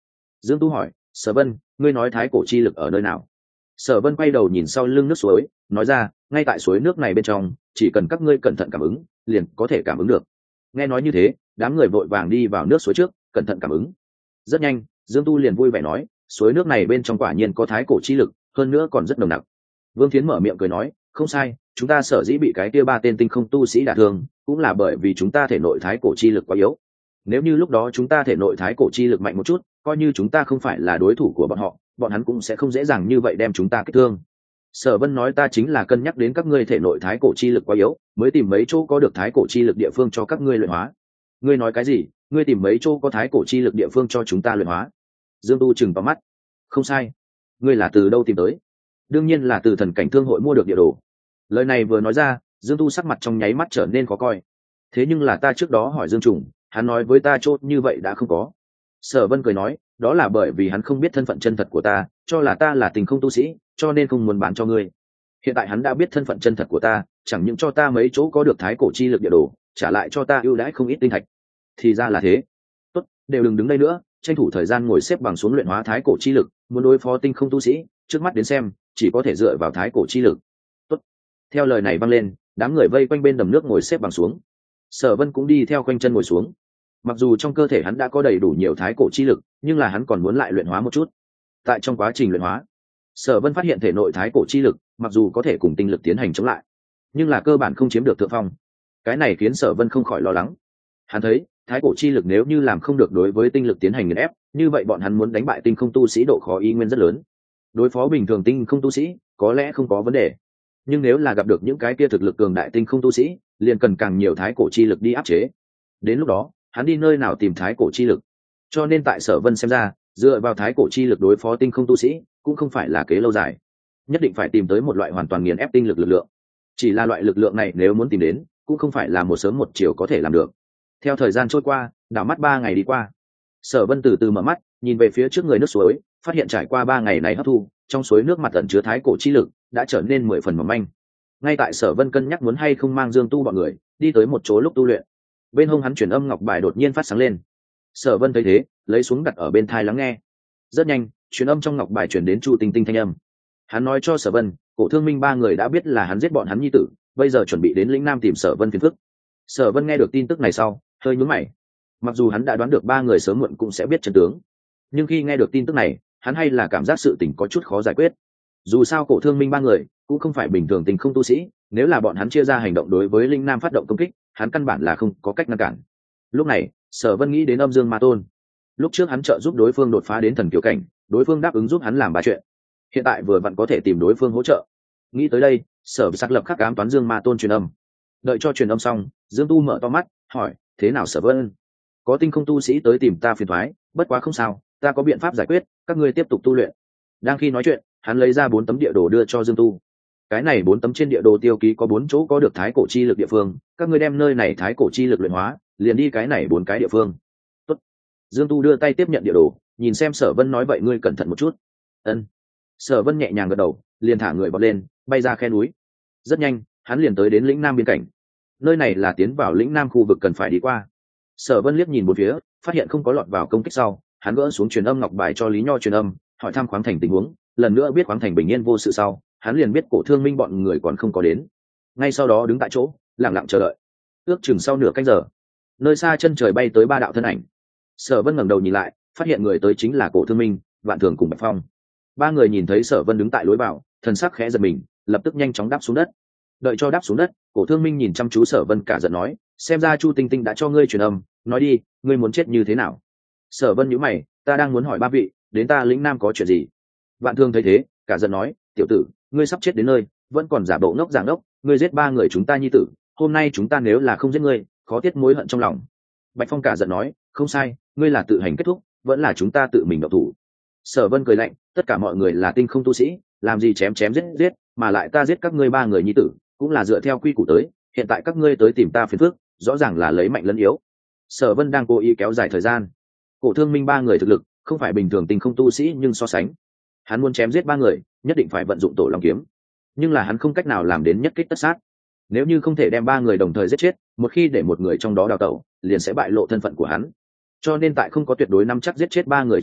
Dương Tu hỏi, Sở Vân, ngươi nói thái cổ chi lực ở nơi nào? Sở Vân quay đầu nhìn sau lưng nước suối, nói ra, ngay tại suối nước này bên trong, chỉ cần các ngươi cẩn thận cảm ứng, liền có thể cảm ứng được. Nghe nói như thế, đám người vội vàng đi vào nước suối trước, cẩn thận cảm ứng. Rất nhanh, Dương Tu liền vui vẻ nói, suối nước này bên trong quả nhiên có thái cổ chi lực, hơn nữa còn rất nồng nặc. Vương Thiến mở miệng cười nói, không sai, chúng ta sở dĩ bị cái kia ba tên tinh không tu sĩ đả thương, cũng là bởi vì chúng ta thể nội thái cổ chi lực quá yếu. Nếu như lúc đó chúng ta thể nội thái cổ chi lực mạnh một chút, coi như chúng ta không phải là đối thủ của bọn họ, bọn hắn cũng sẽ không dễ dàng như vậy đem chúng ta kích thương. Sở Vân nói, ta chính là cân nhắc đến các ngươi thể nội thái cổ chi lực quá yếu, mới tìm mấy chỗ có được thái cổ chi lực địa phương cho các ngươi luyện hóa. Ngươi nói cái gì? Ngươi tìm mấy chỗ có thái cổ chi lực địa phương cho chúng ta luyện hóa? Dương Tu trừng vào mắt. Không sai. Ngươi là từ đâu tìm tới? Đương nhiên là từ thần cảnh thương hội mua được địa đồ. Lời này vừa nói ra, Dương Tu sắc mặt trong nháy mắt trở nên khó coi. Thế nhưng là ta trước đó hỏi Dương Trùng, hắn nói với ta chốt như vậy đã không có. Sở Vân cười nói, đó là bởi vì hắn không biết thân phận chân thật của ta, cho là ta là tình không tu sĩ, cho nên không muốn bán cho ngươi. Hiện tại hắn đã biết thân phận chân thật của ta, chẳng những cho ta mấy chỗ có được thái cổ chi lực địa đồ, trả lại cho ta ưu đãi không ít tinh thạch. Thì ra là thế. Tốt, đều đừng đứng đây nữa, tranh thủ thời gian ngồi xếp bằng xuống luyện hóa thái cổ chi lực, muốn đối phó tinh không tu sĩ, trước mắt đến xem, chỉ có thể dựa vào thái cổ chi lực. Tốt. Theo lời này vang lên, đám người vây quanh bên đầm nước ngồi xếp bằng xuống. Sở Vân cũng đi theo quanh chân ngồi xuống. Mặc dù trong cơ thể hắn đã có đầy đủ nhiều thái cổ chi lực, nhưng là hắn còn muốn lại luyện hóa một chút. Tại trong quá trình luyện hóa, Sở Vân phát hiện thể nội thái cổ chi lực, mặc dù có thể cùng tinh lực tiến hành chống lại, nhưng là cơ bản không chiếm được thượng phong. Cái này khiến Sở Vân không khỏi lo lắng. Hắn thấy, thái cổ chi lực nếu như làm không được đối với tinh lực tiến hành nghiền ép, như vậy bọn hắn muốn đánh bại tinh không tu sĩ độ khó y nguyên rất lớn. Đối phó bình thường tinh không tu sĩ, có lẽ không có vấn đề. Nhưng nếu là gặp được những cái kia thực lực cường đại tinh không tu sĩ, liền cần càng nhiều thái cổ chi lực đi áp chế. Đến lúc đó, hắn đi nơi nào tìm thái cổ chi lực? Cho nên tại Sở Vân xem ra, dựa vào thái cổ chi lực đối phó tinh không tu sĩ, cũng không phải là kế lâu dài. Nhất định phải tìm tới một loại hoàn toàn nghiền ép tinh lực lực lượng. Chỉ là loại lực lượng này nếu muốn tìm đến, cũng không phải là một sớm một chiều có thể làm được. Theo thời gian trôi qua, đảo mắt ba ngày đi qua. Sở Vân từ từ mở mắt, nhìn về phía trước người nước suối, phát hiện trải qua ba ngày này hấp thu, trong suối nước mặt ẩn chứa thái cổ chi lực đã trở nên mười phần mỏng manh. Ngay tại Sở Vân cân nhắc muốn hay không mang Dương Tu bọn người đi tới một chỗ lúc tu luyện, bên hông hắn truyền âm ngọc bài đột nhiên phát sáng lên. Sở Vân thấy thế, lấy xuống đặt ở bên tai lắng nghe. Rất nhanh, truyền âm trong ngọc bài truyền đến Chu Tinh Tinh thanh âm. Hắn nói cho Sở Vân, Cổ Thương Minh ba người đã biết là hắn giết bọn hắn nhi tử, bây giờ chuẩn bị đến lĩnh Nam tìm Sở Vân phiền phức. Sở Vân nghe được tin tức này sau, hơi nhướng mày. Mặc dù hắn đã đoán được ba người sớm muộn cũng sẽ biết chân tướng, nhưng khi nghe được tin tức này, hắn hay là cảm giác sự tình có chút khó giải quyết. Dù sao Cổ Thương Minh ba người cũng không phải bình thường tình không tu sĩ, nếu là bọn hắn chia ra hành động đối với linh Nam phát động công kích, hắn căn bản là không có cách ngăn cản. Lúc này, Sở Vân nghĩ đến Âm Dương Ma Tôn. Lúc trước hắn trợ giúp đối phương đột phá đến thần kiều cảnh, đối phương đáp ứng giúp hắn làm ba chuyện. Hiện tại vừa vặn có thể tìm đối phương hỗ trợ. Nghĩ tới đây, Sở Sắc lập khắc ám toán Dương Ma Tôn truyền âm. Đợi cho truyền âm xong, Dương Tu mở to mắt, hỏi, thế nào Sở Vân? Có tinh không tu sĩ tới tìm ta phiền toái, bất quá không sao, ta có biện pháp giải quyết, các ngươi tiếp tục tu luyện. Đang khi nói chuyện, hắn lấy ra bốn tấm địa đồ đưa cho Dương Tu. Cái này bốn tấm trên địa đồ tiêu ký có bốn chỗ có được thái cổ chi lực địa phương, các ngươi đem nơi này thái cổ chi lực luyện hóa, liền đi cái này bốn cái địa phương. Tốt. Dương Tu đưa tay tiếp nhận địa đồ, nhìn xem Sở Vân nói vậy ngươi cẩn thận một chút. Ân. Sở Vân nhẹ nhàng gật đầu, liền thả người vọt lên, bay ra khe núi. Rất nhanh, hắn liền tới đến lĩnh Nam biên cảnh. Nơi này là tiến vào lĩnh Nam khu vực cần phải đi qua. Sở Vân liếc nhìn bốn phía, phát hiện không có lọt vào công kích sau, hắn gỡ xuống truyền âm ngọc bài cho Lý Nho truyền âm, hỏi thăm khoáng thành tình huống, lần nữa biết khoáng thành bình yên vô sự sau, hắn liền biết Cổ Thương Minh bọn người còn không có đến. Ngay sau đó đứng tại chỗ, lặng lặng chờ đợi. Ước chừng sau nửa canh giờ, nơi xa chân trời bay tới ba đạo thân ảnh. Sở Vân ngẩng đầu nhìn lại, phát hiện người tới chính là Cổ Thương Minh, Vạn Thường cùng Bạch Phong. Ba người nhìn thấy Sở Vân đứng tại lối vào, thần sắc khẽ giật mình, lập tức nhanh chóng đáp xuống đất. Đợi cho đáp xuống đất, Cổ Thương Minh nhìn chăm chú Sở Vân cả giận nói, xem ra Chu Tinh Tinh đã cho ngươi truyền âm, nói đi, ngươi muốn chết như thế nào? Sở Vân nhíu mày, ta đang muốn hỏi ba vị, đến ta lĩnh Nam có chuyện gì? Vạn Thương thấy thế, cả giận nói, tiểu tử, ngươi sắp chết đến nơi, vẫn còn giả bộ ngốc giảng ngốc, ngươi giết ba người chúng ta nhi tử, hôm nay chúng ta nếu là không giết ngươi, khó tiết mối hận trong lòng. Bạch Phong cả giận nói, không sai, ngươi là tự hành kết thúc, vẫn là chúng ta tự mình động thủ. Sở Vân cười lạnh, tất cả mọi người là tinh không tu sĩ, làm gì chém chém giết giết, mà lại ta giết các ngươi ba người nhi tử, cũng là dựa theo quy củ tới, hiện tại các ngươi tới tìm ta phiền phức, rõ ràng là lấy mạnh lẫn yếu. Sở Vân đang cố ý kéo dài thời gian. Cổ Thương Minh ba người thực lực không phải bình thường tinh không tu sĩ, nhưng so sánh, hắn muốn chém giết ba người, nhất định phải vận dụng Tổ Long kiếm, nhưng là hắn không cách nào làm đến nhất kích tất sát. Nếu như không thể đem ba người đồng thời giết chết, một khi để một người trong đó đào tẩu, liền sẽ bại lộ thân phận của hắn. Cho nên tại không có tuyệt đối nắm chắc giết chết ba người trước đó,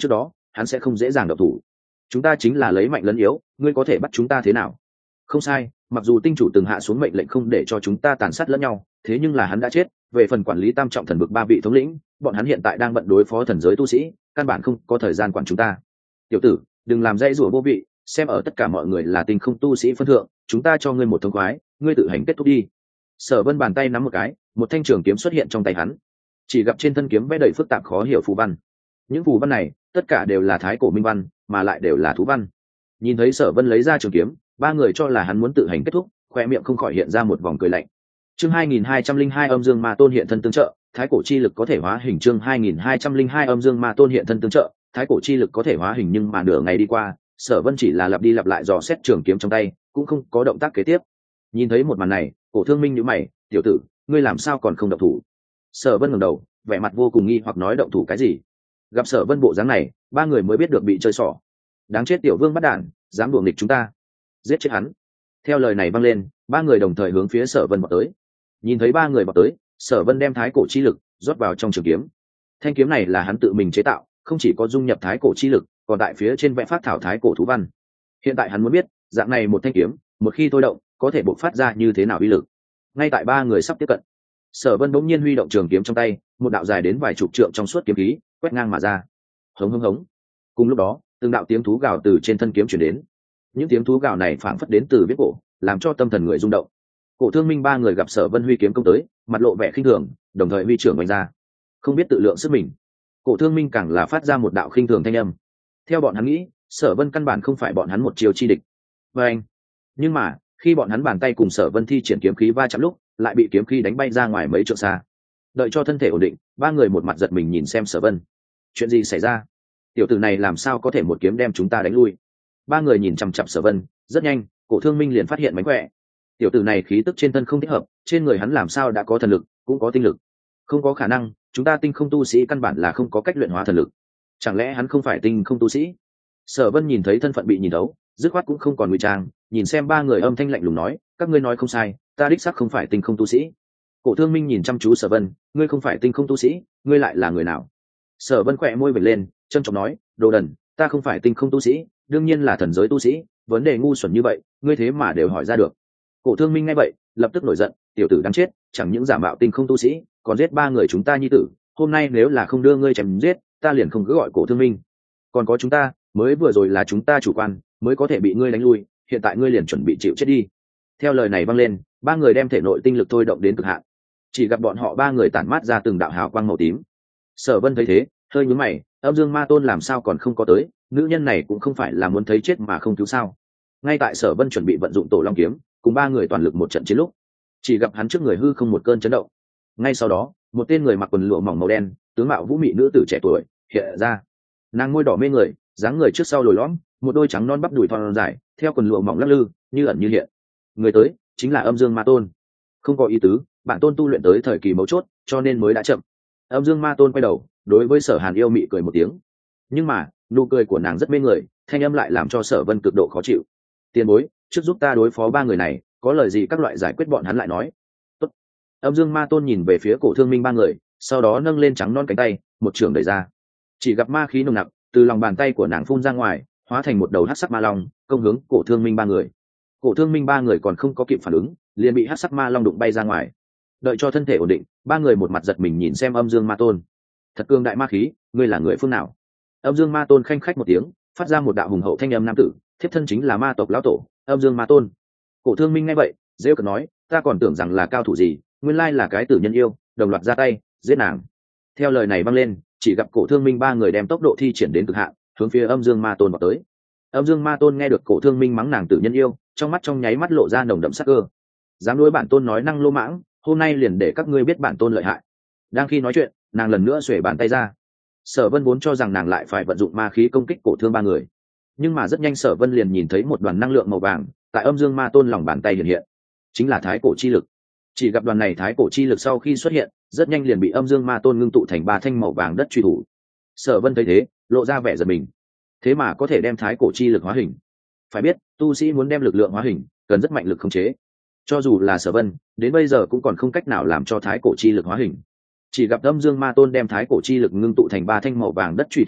hắn sẽ không dễ dàng độc thủ. Chúng ta chính là lấy mạnh lẫn yếu, ngươi có thể bắt chúng ta thế nào? Không sai, mặc dù tinh chủ từng hạ xuống mệnh lệnh không để cho chúng ta tàn sát lẫn nhau, thế nhưng là hắn đã chết. Về phần quản lý tam trọng thần vực ba vị thống lĩnh, bọn hắn hiện tại đang bận đối phó thần giới tu sĩ, căn bản không có thời gian quản chúng ta. Tiểu tử, đừng làm dãy rủa vô vị, xem ở tất cả mọi người là tinh không tu sĩ phân thượng, chúng ta cho ngươi một thông khoái, ngươi tự hành kết thúc đi. Sở Vân bàn tay nắm một cái, một thanh trường kiếm xuất hiện trong tay hắn, chỉ gặp trên thân kiếm vẽ đầy phức tạp khó hiểu phù văn. Những phù văn này tất cả đều là thái cổ minh văn, mà lại đều là thú văn. Nhìn thấy Sở Vân lấy ra trường kiếm, ba người cho là hắn muốn tự hành kết thúc, khoe miệng không khỏi hiện ra một vòng cười lạnh. Chương hai nghìn hai trăm linh hai âm dương ma tôn hiện thân tương trợ, thái cổ chi lực có thể hóa hình. Chương hai nghìn hai trăm linh hai âm dương ma tôn hiện thân tương trợ, thái cổ chi lực có thể hóa hình, nhưng mà nửa ngày đi qua, Sở Vân chỉ là lặp đi lặp lại dò xét trường kiếm trong tay, cũng không có động tác kế tiếp. Nhìn thấy một màn này, Cổ Thương Minh nhíu mày, "Tiểu tử, ngươi làm sao còn không động thủ?" Sở Vân ngẩng đầu, vẻ mặt vô cùng nghi hoặc nói, "Động thủ cái gì?" Gặp Sở Vân bộ dáng này, ba người mới biết được bị chơi xỏ. Đáng chết tiểu vương bắt đản, dám đuổi nghịch chúng ta, giết chết hắn. Theo lời này vang lên, ba người đồng thời hướng phía Sở Vân vọt tới. Nhìn thấy ba người vọt tới, Sở Vân đem thái cổ chi lực rót vào trong trường kiếm. Thanh kiếm này là hắn tự mình chế tạo, không chỉ có dung nhập thái cổ chi lực, còn tại phía trên vẽ phát thảo thái cổ thú văn. Hiện tại hắn muốn biết, dạng này một thanh kiếm, một khi thôi động, có thể bộc phát ra như thế nào uy lực. Ngay tại ba người sắp tiếp cận, Sở Vân bỗng nhiên huy động trường kiếm trong tay, một đạo dài đến vài chục trượng trong suốt kiếm khí quét ngang mà ra. Hống hống hống. Cùng lúc đó, từng đạo tiếng thú gào từ trên thân kiếm truyền đến. Những tiếng thú gào này phảng phất đến từ viết cổ, làm cho tâm thần người rung động. Cổ Thương Minh ba người gặp Sở Vân huy kiếm công tới, mặt lộ vẻ khinh thường, đồng thời huy trưởng vung ra. Không biết tự lượng sức mình, Cổ Thương Minh càng là phát ra một đạo khinh thường thanh âm. Theo bọn hắn nghĩ, Sở Vân căn bản không phải bọn hắn một chiều chi địch. Và anh, nhưng mà khi bọn hắn bàn tay cùng Sở Vân thi triển kiếm khí va chạm lúc, lại bị kiếm khí đánh bay ra ngoài mấy trượng xa. Đợi cho thân thể ổn định, ba người một mặt giật mình nhìn xem Sở Vân. Chuyện gì xảy ra? Tiểu tử này làm sao có thể một kiếm đem chúng ta đánh lui? Ba người nhìn chằm chằm Sở Vân, rất nhanh, Cổ Thương Minh liền phát hiện mánh khỏe. Tiểu tử này khí tức trên thân không thích hợp, trên người hắn làm sao đã có thần lực, cũng có tinh lực? Không có khả năng, chúng ta tinh không tu sĩ căn bản là không có cách luyện hóa thần lực. Chẳng lẽ hắn không phải tinh không tu sĩ? Sở Vân nhìn thấy thân phận bị nhìn thấu, dứt khoát cũng không còn ngụy trang, nhìn xem ba người âm thanh lạnh lùng nói, các ngươi nói không sai, ta đích xác không phải tinh không tu sĩ. Cổ Thương Minh nhìn chăm chú Sở Vân, ngươi không phải tinh không tu sĩ, ngươi lại là người nào? Sở Vân khẽ môi vểnh lên, trân trọng nói, đồ đần, ta không phải tinh không tu sĩ, đương nhiên là thần giới tu sĩ, vấn đề ngu xuẩn như vậy, ngươi thế mà đều hỏi ra được. Cổ Thương Minh nghe vậy, lập tức nổi giận, tiểu tử đáng chết, chẳng những giả mạo tinh không tu sĩ, còn giết ba người chúng ta nhi tử, hôm nay nếu là không đưa ngươi chém giết, ta liền không cứ gọi Cổ Thương Minh. Còn có chúng ta, mới vừa rồi là chúng ta chủ quan, mới có thể bị ngươi đánh lui, hiện tại ngươi liền chuẩn bị chịu chết đi. Theo lời này vang lên, ba người đem thể nội tinh lực thôi động đến cực hạn. Chỉ gặp bọn họ ba người tản mát ra từng đạo hào quang màu tím. Sở Vân thấy thế, hơi nhướng mày, âm dương ma tôn làm sao còn không có tới, nữ nhân này cũng không phải là muốn thấy chết mà không cứu sao? Ngay tại Sở Vân chuẩn bị vận dụng tổ long kiếm, cùng ba người toàn lực một trận chiến lúc, chỉ gặp hắn trước người hư không một cơn chấn động. Ngay sau đó, một tên người mặc quần lụa mỏng màu đen, tướng mạo vũ mị nữ tử trẻ tuổi hiện ra. Nàng môi đỏ mê người, dáng người trước sau lồi lõm, một đôi trắng non bắp đùi thon dài, theo quần lụa mỏng lắc lư, như ẩn như hiện. Người tới chính là âm dương ma tôn. Không có ý tứ, bản tôn tu luyện tới thời kỳ mấu chốt, cho nên mới đã chậm. Âm dương ma tôn quay đầu, đối với Sở Hàn yêu mị cười một tiếng. Nhưng mà, nụ cười của nàng rất mê người, thanh âm lại làm cho Sở Vân cực độ khó chịu. Tiền bối, trước giúp ta đối phó ba người này, có lời gì các loại giải quyết bọn hắn lại nói. Tốt. Âm dương ma tôn nhìn về phía Cổ Thương Minh ba người, sau đó nâng lên trắng non cánh tay, một trường đẩy ra. Chỉ gặp ma khí nồng nặc từ lòng bàn tay của nàng phun ra ngoài, hóa thành một đầu hắc sắc ma long, công hướng Cổ Thương Minh ba người. Cổ Thương Minh ba người còn không có kịp phản ứng, liền bị hắc sắc ma long đụng bay ra ngoài. Đợi cho thân thể ổn định, ba người một mặt giật mình nhìn xem âm dương ma tôn. Thật cường đại ma khí, ngươi là người phương nào? Âm dương ma tôn khanh khách một tiếng, phát ra một đạo hùng hậu thanh âm nam tử, thiếp thân chính là ma tộc lão tổ, âm dương ma tôn. Cổ Thương Minh nghe vậy, rêu cợt nói, ta còn tưởng rằng là cao thủ gì, nguyên lai là cái tử nhân yêu, đồng loạt ra tay giết nàng. Theo lời này vang lên, chỉ gặp Cổ Thương Minh ba người đem tốc độ thi triển đến cực hạn, hướng phía âm dương ma tôn vào tới. Âm dương ma tôn nghe được Cổ Thương Minh mắng nàng tử nhân yêu, trong mắt trong nháy mắt lộ ra nồng đậm sắc cơ. Dám đối bản tôn nói năng lô mãng, hôm nay liền để các ngươi biết bản tôn lợi hại. Đang khi nói chuyện, nàng lần nữa xuề bàn tay ra. Sở Vân vốn cho rằng nàng lại phải vận dụng ma khí công kích Cổ Thương ba người, nhưng mà rất nhanh Sở Vân liền nhìn thấy một đoàn năng lượng màu vàng tại âm dương ma tôn lòng bàn tay hiện hiện, chính là thái cổ chi lực. Chỉ gặp đoàn này thái cổ chi lực sau khi xuất hiện, rất nhanh liền bị âm dương ma tôn ngưng tụ thành ba thanh màu vàng đất truy thủ. Sở Vân thấy thế, lộ ra vẻ giật mình. Thế mà có thể đem thái cổ chi lực hóa hình. Phải biết, tu sĩ muốn đem lực lượng hóa hình, cần rất mạnh lực khống chế. Cho dù là Sở Vân, đến bây giờ cũng còn không cách nào làm cho thái cổ chi lực hóa hình. Chỉ gặp âm dương ma tôn đem thái cổ chi lực ngưng tụ thành ba thanh màu vàng đất truy thủ sau,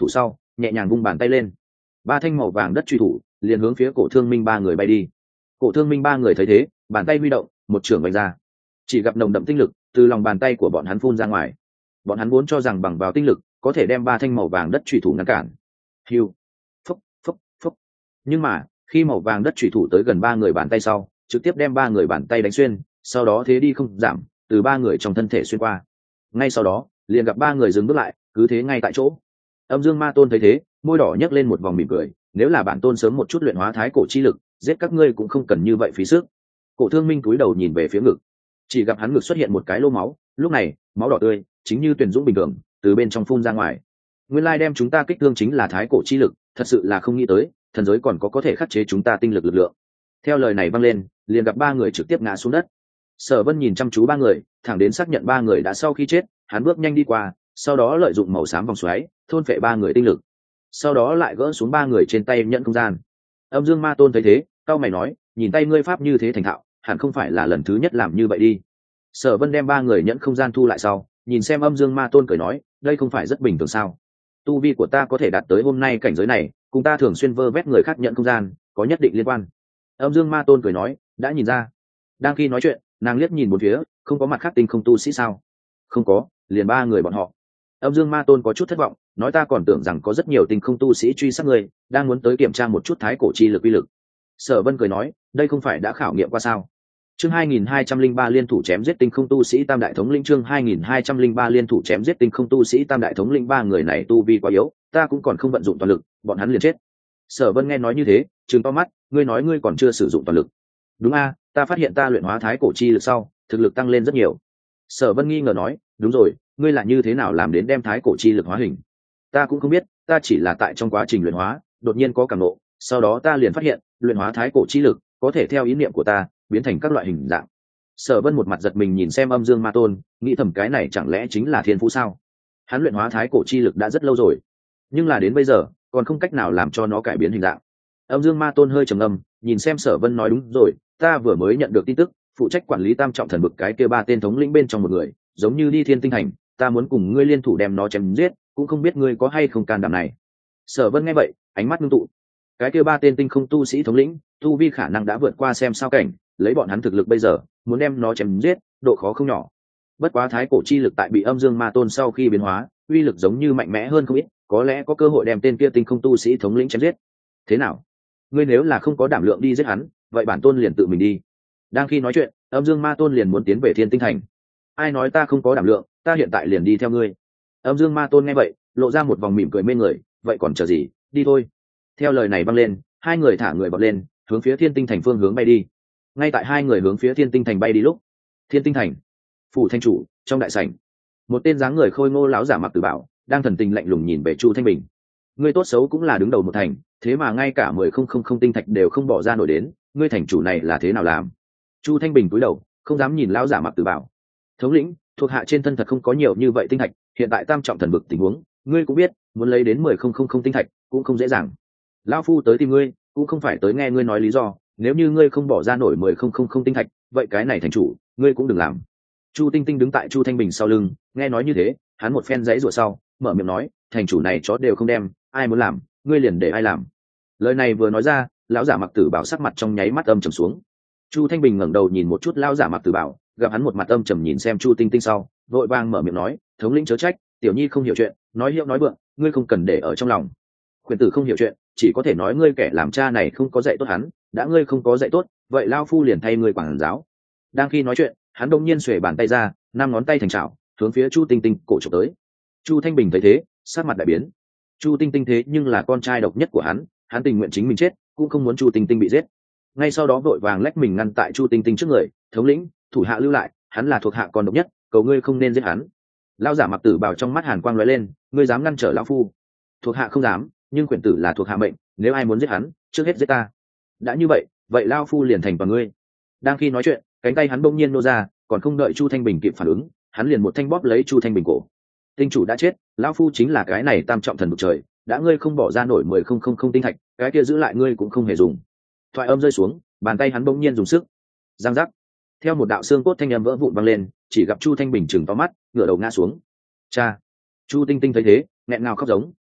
nhẹ nhàng vung bàn tay lên, ba thanh màu vàng đất truy thủ liền hướng phía Cổ Thương Minh ba người bay đi. Cổ Thương Minh ba người thấy thế, bàn tay huy động, một trường vạch ra, chỉ gặp nồng đậm tinh lực từ lòng bàn tay của bọn hắn phun ra ngoài. Bọn hắn vốn cho rằng bằng vào tinh lực có thể đem ba thanh màu vàng đất truy thủ ngăn cản. Hiu, phốc phốc phốc. Nhưng mà khi màu vàng đất truy thủ tới gần ba người bàn tay sau, trực tiếp đem ba người bàn tay đánh xuyên, sau đó thế đi không giảm, từ ba người trong thân thể xuyên qua. Ngay sau đó liền gặp ba người dừng bước lại, cứ thế ngay tại chỗ. Âm Dương Ma Tôn thấy thế, môi đỏ nhấc lên một vòng mỉm cười, nếu là bản tôn sớm một chút luyện hóa thái cổ chi lực, giết các ngươi cũng không cần như vậy phí sức. Cổ Thương Minh cúi đầu nhìn về phía ngực, chỉ gặp hắn ngực xuất hiện một cái lô máu, lúc này máu đỏ tươi chính như tuyển dũng bình thường từ bên trong phun ra ngoài. Nguyên lai đem chúng ta kích thương chính là thái cổ chi lực, thật sự là không nghĩ tới thần giới còn có có thể khắc chế chúng ta tinh lực lực lượng. Theo lời này vang lên, liền gặp ba người trực tiếp ngã xuống đất. Sở Vân nhìn chăm chú ba người, thẳng đến xác nhận ba người đã sau khi chết, hắn bước nhanh đi qua, sau đó lợi dụng màu xám vòng xoáy thôn phệ ba người tinh lực, sau đó lại gỡ xuống ba người trên tay nhận không gian. Âm Dương Ma Tôn thấy thế, cau mày nói, nhìn tay ngươi pháp như thế thành thạo, hẳn không phải là lần thứ nhất làm như vậy đi. Sở Vân đem ba người nhận không gian thu lại sau, nhìn xem Âm Dương Ma Tôn cười nói, đây không phải rất bình thường sao? Tu vi của ta có thể đạt tới hôm nay cảnh giới này, cùng ta thường xuyên vơ vét người khác nhận không gian có nhất định liên quan. Âm Dương Ma Tôn cười nói, đã nhìn ra. Đang khi nói chuyện, nàng liếc nhìn bốn phía, không có mặt khác tinh không tu sĩ sao? Không có, liền ba người bọn họ. Âm Dương Ma Tôn có chút thất vọng, nói ta còn tưởng rằng có rất nhiều tinh không tu sĩ truy sát người, đang muốn tới kiểm tra một chút thái cổ chi lực uy lực. Sở Vân cười nói, đây không phải đã khảo nghiệm qua sao? Chương hai nghìn hai trăm lẻ ba liên thủ chém giết tinh không tu sĩ Tam đại thống lĩnh, chương hai nghìn hai trăm lẻ ba liên thủ chém giết tinh không tu sĩ Tam đại thống lĩnh, ba người này tu vi quá yếu, ta cũng còn không vận dụng toàn lực, bọn hắn liền chết. Sở Vân nghe nói như thế, trừng to mắt, ngươi nói ngươi còn chưa sử dụng toàn lực? Đúng a, ta phát hiện ta luyện hóa thái cổ chi lực sau, thực lực tăng lên rất nhiều. Sở Vân nghi ngờ nói, đúng rồi, ngươi là như thế nào làm đến đem thái cổ chi lực hóa hình? Ta cũng không biết, ta chỉ là tại trong quá trình luyện hóa, đột nhiên có cảm ngộ, sau đó ta liền phát hiện, luyện hóa thái cổ chi lực có thể theo ý niệm của ta biến thành các loại hình dạng. Sở Vân một mặt giật mình nhìn xem Âm Dương Ma Tôn, nghĩ thầm cái này chẳng lẽ chính là thiên phú sao? Hắn luyện hóa thái cổ chi lực đã rất lâu rồi, nhưng là đến bây giờ còn không cách nào làm cho nó cải biến hình dạng. Âm Dương Ma Tôn hơi trầm ngâm, nhìn xem Sở Vân nói, đúng rồi, ta vừa mới nhận được tin tức, phụ trách quản lý tam trọng thần vực cái kia ba tên thống lĩnh bên trong một người, giống như đi Thiên Tinh Thành, ta muốn cùng ngươi liên thủ đem nó chém giết, cũng không biết ngươi có hay không can đảm này. Sở Vân nghe vậy, ánh mắt ngưng tụ. Cái kia ba tên tinh không tu sĩ thống lĩnh, tu vi khả năng đã vượt qua xem sao cảnh, lấy bọn hắn thực lực bây giờ, muốn đem nó chém giết, độ khó không nhỏ. Bất quá thái cổ chi lực tại bị Âm Dương Ma Tôn sau khi biến hóa, uy lực giống như mạnh mẽ hơn không ít, có lẽ có cơ hội đem tên kia tinh không tu sĩ thống lĩnh chém giết. Thế nào? Ngươi nếu là không có đảm lượng đi giết hắn, vậy bản tôn liền tự mình đi. Đang khi nói chuyện, Âm Dương Ma Tôn liền muốn tiến về Thiên Tinh Thành. Ai nói ta không có đảm lượng, ta hiện tại liền đi theo ngươi. Âm Dương Ma Tôn nghe vậy, lộ ra một vòng mỉm cười mê người, vậy còn chờ gì, đi thôi. Theo lời này vang lên, hai người thả người bật lên, hướng phía Thiên Tinh Thành phương hướng bay đi. Ngay tại hai người hướng phía Thiên Tinh Thành bay đi lúc, Thiên Tinh Thành, phủ thanh chủ, trong đại sảnh, một tên dáng người khôi ngô lão giả mặc tử bảo đang thần tình lạnh lùng nhìn về Chu Thanh Bình. Ngươi tốt xấu cũng là đứng đầu một thành, thế mà ngay cả mười không không không tinh thạch đều không bỏ ra nổi đến, ngươi thành chủ này là thế nào làm? Chu Thanh Bình cúi đầu, không dám nhìn lão giả mặc tử bảo. Thống lĩnh, thuộc hạ trên thân thật không có nhiều như vậy tinh thạch, hiện tại tam trọng thần vực tình huống, ngươi cũng biết, muốn lấy đến mười không không không tinh thạch cũng không dễ dàng. Lão phu tới tìm ngươi, cũng không phải tới nghe ngươi nói lý do, nếu như ngươi không bỏ ra nổi mười không không không tinh thạch, vậy cái này thành chủ, ngươi cũng đừng làm. Chu Tinh Tinh đứng tại Chu Thanh Bình sau lưng, nghe nói như thế, hắn một phen giãy giụa sau, mở miệng nói, thành chủ này chó đều không đem, ai muốn làm, ngươi liền để ai làm. Lời này vừa nói ra, lão giả mặc tử bảo sắc mặt trong nháy mắt âm trầm xuống. Chu Thanh Bình ngẩng đầu nhìn một chút lão giả mặc tử bảo, gặp hắn một mặt âm trầm nhìn xem Chu Tinh Tinh sau, vội vàng mở miệng nói, thống lĩnh chớ trách, tiểu nhi không hiểu chuyện, nói hiệu nói vượng, ngươi không cần để ở trong lòng. Khuyển tử không hiểu chuyện, chỉ có thể nói ngươi kẻ làm cha này không có dạy tốt hắn, đã ngươi không có dạy tốt, vậy lão phu liền thay ngươi quản giáo. Đang khi nói chuyện, hắn đông nhiên xuề bàn tay ra, năm ngón tay thành chảo, hướng phía Chu Tinh Tinh cổ chụp tới. Chu Thanh Bình thấy thế, sắc mặt đại biến. Chu Tinh Tinh thế nhưng là con trai độc nhất của hắn, hắn tình nguyện chính mình chết, cũng không muốn Chu Tinh Tinh bị giết. Ngay sau đó vội vàng lách mình ngăn tại Chu Tinh Tinh trước người, thống lĩnh, thủ hạ lưu lại, hắn là thuộc hạ con độc nhất, cầu ngươi không nên giết hắn. Lão giả mặc tử bào trong mắt hàn quang lóe lên, ngươi dám ngăn trở lão phu? Thuộc hạ không dám, nhưng quyển tử là thuộc hạ mệnh, nếu ai muốn giết hắn, trước hết giết ta. Đã như vậy, vậy lão phu liền thành toàn ngươi. Đang khi nói chuyện, cánh tay hắn bỗng nhiên nô ra, còn không đợi Chu Thanh Bình kịp phản ứng, hắn liền một thanh bóp lấy Chu Thanh Bình cổ. Tinh chủ đã chết, lão phu chính là cái này tam trọng thần vực trời, đã ngươi không bỏ ra nổi mười không không không tinh thạch, cái kia giữ lại ngươi cũng không hề dùng. Thoại âm rơi xuống, bàn tay hắn bỗng nhiên dùng sức, giang giác. Theo một đạo xương cốt thanh âm vỡ vụn vang lên, chỉ gặp Chu Thanh Bình trừng to mắt, ngửa đầu ngã xuống. Cha! Chu Tinh Tinh thấy thế, nghẹn ngào khóc giống,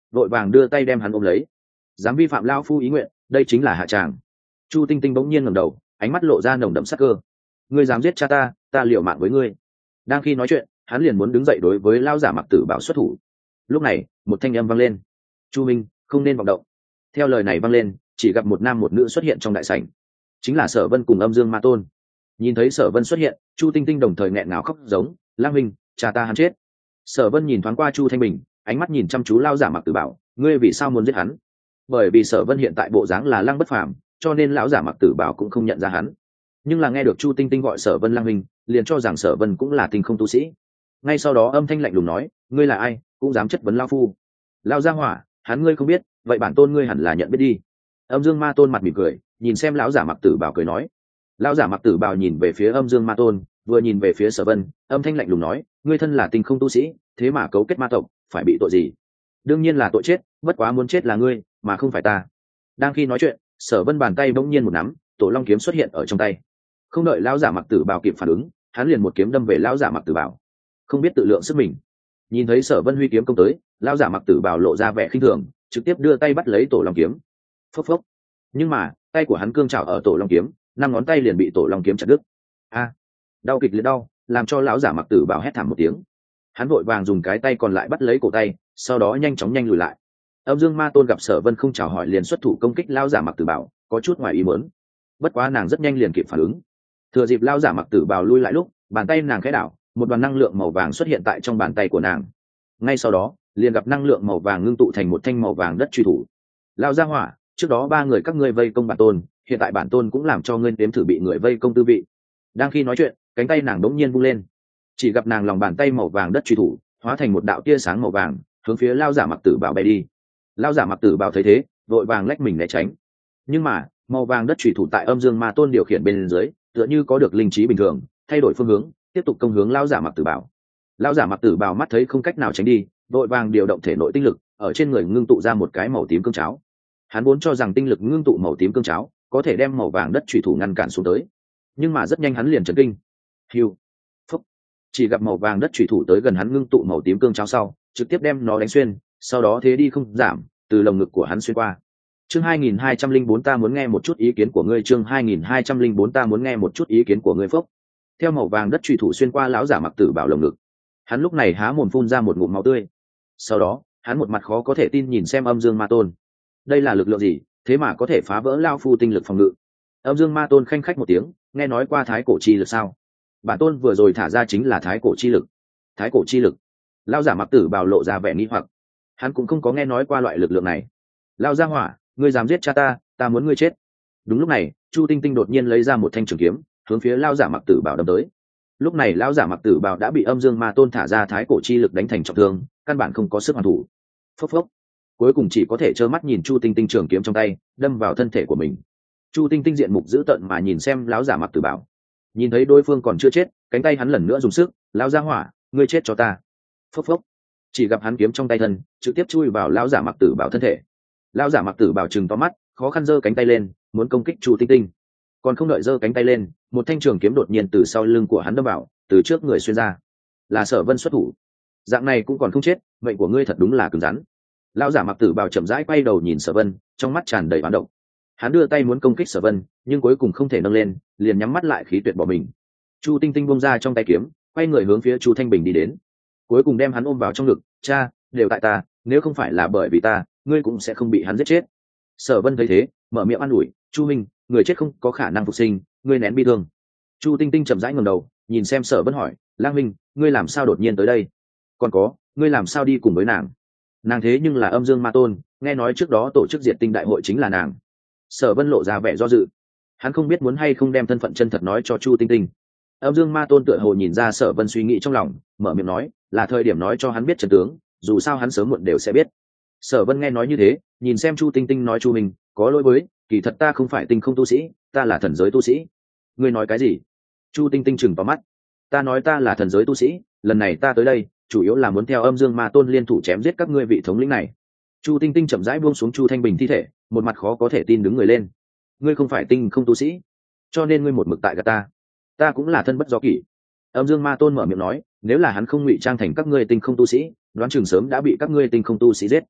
vội vàng đưa tay đem hắn ôm lấy. Dám vi phạm lao phu ý nguyện, đây chính là hạ tràng. Chu Tinh Tinh bỗng nhiên ngẩng đầu, ánh mắt lộ ra nồng đậm sắc cơ. Ngươi dám giết cha ta, ta liều mạng với ngươi. Đang khi nói chuyện, hắn liền muốn đứng dậy đối với lao giả Mặc Tử Bảo xuất thủ. Lúc này, một thanh âm vang lên. Chu Minh, không nên vọng động. Theo lời này vang lên, chỉ gặp một nam một nữ xuất hiện trong đại sảnh, chính là Sở Vân cùng Âm Dương Ma Tôn. Nhìn thấy Sở Vân xuất hiện, Chu Tinh Tinh đồng thời nghẹn ngào khóc giống, Lang Minh, cha ta hắn chết. Sở Vân nhìn thoáng qua Chu Thanh Bình, ánh mắt nhìn chăm chú lao giả Mặc Tử Bảo, ngươi vì sao muốn giết hắn? Bởi vì Sở Vân hiện tại bộ dáng là Lăng bất phàm, cho nên lão giả Mặc Tử Bảo cũng không nhận ra hắn. Nhưng là nghe được Chu Tinh Tinh gọi Sở Vân Lang Minh, liền cho rằng Sở Vân cũng là tinh không tu sĩ. Ngay sau đó âm thanh lạnh lùng nói, ngươi là ai, cũng dám chất vấn lão phu? Lão gia hỏa, hắn ngươi không biết, vậy bản tôn ngươi hẳn là nhận biết đi. Âm Dương Ma Tôn mặt mỉm cười, nhìn xem lão giả Mặc Tử Bảo cười nói. Lão giả Mặc Tử Bảo nhìn về phía Âm Dương Ma Tôn, vừa nhìn về phía Sở Vân, âm thanh lạnh lùng nói, ngươi thân là tinh không tu sĩ, thế mà cấu kết ma tộc, phải bị tội gì? Đương nhiên là tội chết, bất quá muốn chết là ngươi, mà không phải ta. Đang khi nói chuyện, Sở Vân bàn tay bỗng nhiên một nắm, Tổ Long kiếm xuất hiện ở trong tay. Không đợi lão giả Mặc Tử Bảo kịp phản ứng, hắn liền một kiếm đâm về lão giả Mặc Tử Bảo. Không biết tự lượng sức mình. Nhìn thấy Sở Vân huy kiếm công tới, lão giả Mặc Tử Bảo lộ ra vẻ khinh thường, trực tiếp đưa tay bắt lấy Tổ Long kiếm. Phốc phốc. Nhưng mà, tay của hắn cương chảo ở Tổ Long kiếm, năm ngón tay liền bị Tổ Long kiếm chặt đứt. A! Đau kịch liệt đau, làm cho lão giả Mặc Tử Bảo hét thảm một tiếng. Hắn vội vàng dùng cái tay còn lại bắt lấy cổ tay, sau đó nhanh chóng nhanh lùi lại. Âm Dương Ma Tôn gặp Sở Vân không chào hỏi liền xuất thủ công kích lão giả Mặc Tử Bảo, có chút ngoài ý muốn. Bất quá nàng rất nhanh liền kịp phản ứng. Thừa dịp lão giả Mặc Tử Bảo lui lại lúc, bàn tay nàng khẽ đảo, một đoàn năng lượng màu vàng xuất hiện tại trong bàn tay của nàng. Ngay sau đó, liền gặp năng lượng màu vàng ngưng tụ thành một thanh màu vàng đất truy thủ. Lão gia hỏa, trước đó ba người các ngươi vây công bản tôn, hiện tại bản tôn cũng làm cho ngươi nếm thử bị người vây công tư vị. Đang khi nói chuyện, cánh tay nàng đống nhiên vung lên, chỉ gặp nàng lòng bàn tay màu vàng đất truy thủ hóa thành một đạo tia sáng màu vàng, hướng phía lão giả Mặc Tử Bảo bay đi. Lão giả Mặc Tử Bảo thấy thế, vội vàng lách mình né tránh. Nhưng mà, màu vàng đất truy thủ tại Âm Dương Ma Tôn điều khiển bên dưới, tựa như có được linh trí bình thường, thay đổi phương hướng, tiếp tục công hướng lão giả Mặc Tử Bảo. Lão giả Mặc Tử Bảo mắt thấy không cách nào tránh đi, vội vàng điều động thể nội tinh lực, ở trên người ngưng tụ ra một cái màu tím cương cháo. Hắn vốn cho rằng tinh lực ngưng tụ màu tím cương cháo có thể đem màu vàng đất chủy thủ ngăn cản xuống tới, nhưng mà rất nhanh hắn liền chấn kinh. Hiu, phúc, chỉ gặp màu vàng đất chủy thủ tới gần hắn ngưng tụ màu tím cương cháo sau, trực tiếp đem nó đánh xuyên, sau đó thế đi không giảm, từ lồng ngực của hắn xuyên qua. Chương hai nghìn hai trăm lẻ bốn ta muốn nghe một chút ý kiến của ngươi, chương hai nghìn hai trăm lẻ bốn ta muốn nghe một chút ý kiến của ngươi phúc. Theo màu vàng đất chủy thủ xuyên qua lão giả Mặc Tử Bảo lồng ngực, hắn lúc này há mồm phun ra một ngụm máu tươi. Sau đó, hắn một mặt khó có thể tin nhìn xem Âm Dương Ma Tôn. Đây là lực lượng gì, thế mà có thể phá vỡ lao phu tinh lực phòng ngự? Âm Dương Ma Tôn khanh khách một tiếng, nghe nói qua thái cổ chi lực sao? Bản tôn vừa rồi thả ra chính là thái cổ chi lực. Thái cổ chi lực? Lão giả Mặc Tử Bảo lộ ra vẻ nghi hoặc. Hắn cũng không có nghe nói qua loại lực lượng này. Lão gia hỏa, ngươi dám giết cha ta, ta muốn ngươi chết. Đúng lúc này, Chu Tinh Tinh đột nhiên lấy ra một thanh trường kiếm, hướng phía lão giả Mặc Tử Bảo đâm tới. Lúc này lão giả Mặc Tử Bảo đã bị Âm Dương Ma Tôn thả ra thái cổ chi lực đánh thành trọng thương, căn bản không có sức hoàn thủ. Phốc phốc. Cuối cùng chỉ có thể trơ mắt nhìn Chu Tinh Tinh trường kiếm trong tay đâm vào thân thể của mình. Chu Tinh Tinh diện mục dữ tợn mà nhìn xem lão giả Mặc Tử Bảo, nhìn thấy đối phương còn chưa chết, cánh tay hắn lần nữa dùng sức, lão gia hỏa, ngươi chết cho ta. Phốc phốc. Chỉ gặp hắn kiếm trong tay thân trực tiếp chui vào lão giả Mặc Tử Bảo thân thể. Lão giả Mặc Tử Bảo trừng to mắt, khó khăn giơ cánh tay lên muốn công kích Chu Tinh Tinh, còn không đợi giơ cánh tay lên, một thanh trường kiếm đột nhiên từ sau lưng của hắn đâm vào, từ trước người xuyên ra. Là Sở Vân xuất thủ. Dạng này cũng còn không chết, mệnh của ngươi thật đúng là cứng rắn. Lão giả Mặc Tử Bảo chậm rãi quay đầu nhìn Sở Vân, trong mắt tràn đầy oán độc. Hắn đưa tay muốn công kích Sở Vân, nhưng cuối cùng không thể nâng lên, liền nhắm mắt lại khí tuyệt bỏ mình. Chu Tinh Tinh buông ra trong tay kiếm, quay người hướng phía Chu Thanh Bình đi đến, cuối cùng đem hắn ôm vào trong ngực. Cha, đều tại ta, nếu không phải là bởi vì ta, ngươi cũng sẽ không bị hắn giết chết. Sở Vân thấy thế, mở miệng an ủi, Chu Minh, người chết không có khả năng phục sinh, ngươi nén bi thương. Chu Tinh Tinh chậm rãi ngẩng đầu, nhìn xem Sở Vân hỏi, Lang Minh, ngươi làm sao đột nhiên tới đây? Còn có, ngươi làm sao đi cùng với nàng? Nàng thế nhưng là Âm Dương Ma Tôn, nghe nói trước đó tổ chức diệt tinh đại hội chính là nàng. Sở Vân lộ ra vẻ do dự, hắn không biết muốn hay không đem thân phận chân thật nói cho Chu Tinh Tinh. Âm Dương Ma Tôn tựa hồ nhìn ra Sở Vân suy nghĩ trong lòng, mở miệng nói, là thời điểm nói cho hắn biết chân tướng, dù sao hắn sớm muộn đều sẽ biết. Sở Vân nghe nói như thế, nhìn xem Chu Tinh Tinh nói, Chu Minh, có lỗi với, kỳ thật ta không phải tinh không tu sĩ, ta là thần giới tu sĩ. Ngươi nói cái gì? Chu Tinh Tinh chừng vào mắt. Ta nói ta là thần giới tu sĩ, lần này ta tới đây chủ yếu là muốn theo Âm Dương Ma Tôn liên thủ chém giết các ngươi vị thống lĩnh này. Chu Tinh Tinh chậm rãi buông xuống Chu Thanh Bình thi thể, một mặt khó có thể tin đứng người lên. Ngươi không phải tinh không tu sĩ, cho nên ngươi một mực tại gạt ta. Ta cũng là thân bất do kỷ. Âm Dương Ma Tôn mở miệng nói, nếu là hắn không ngụy trang thành các ngươi tinh không tu sĩ, đoán chừng sớm đã bị các ngươi tinh không tu sĩ giết.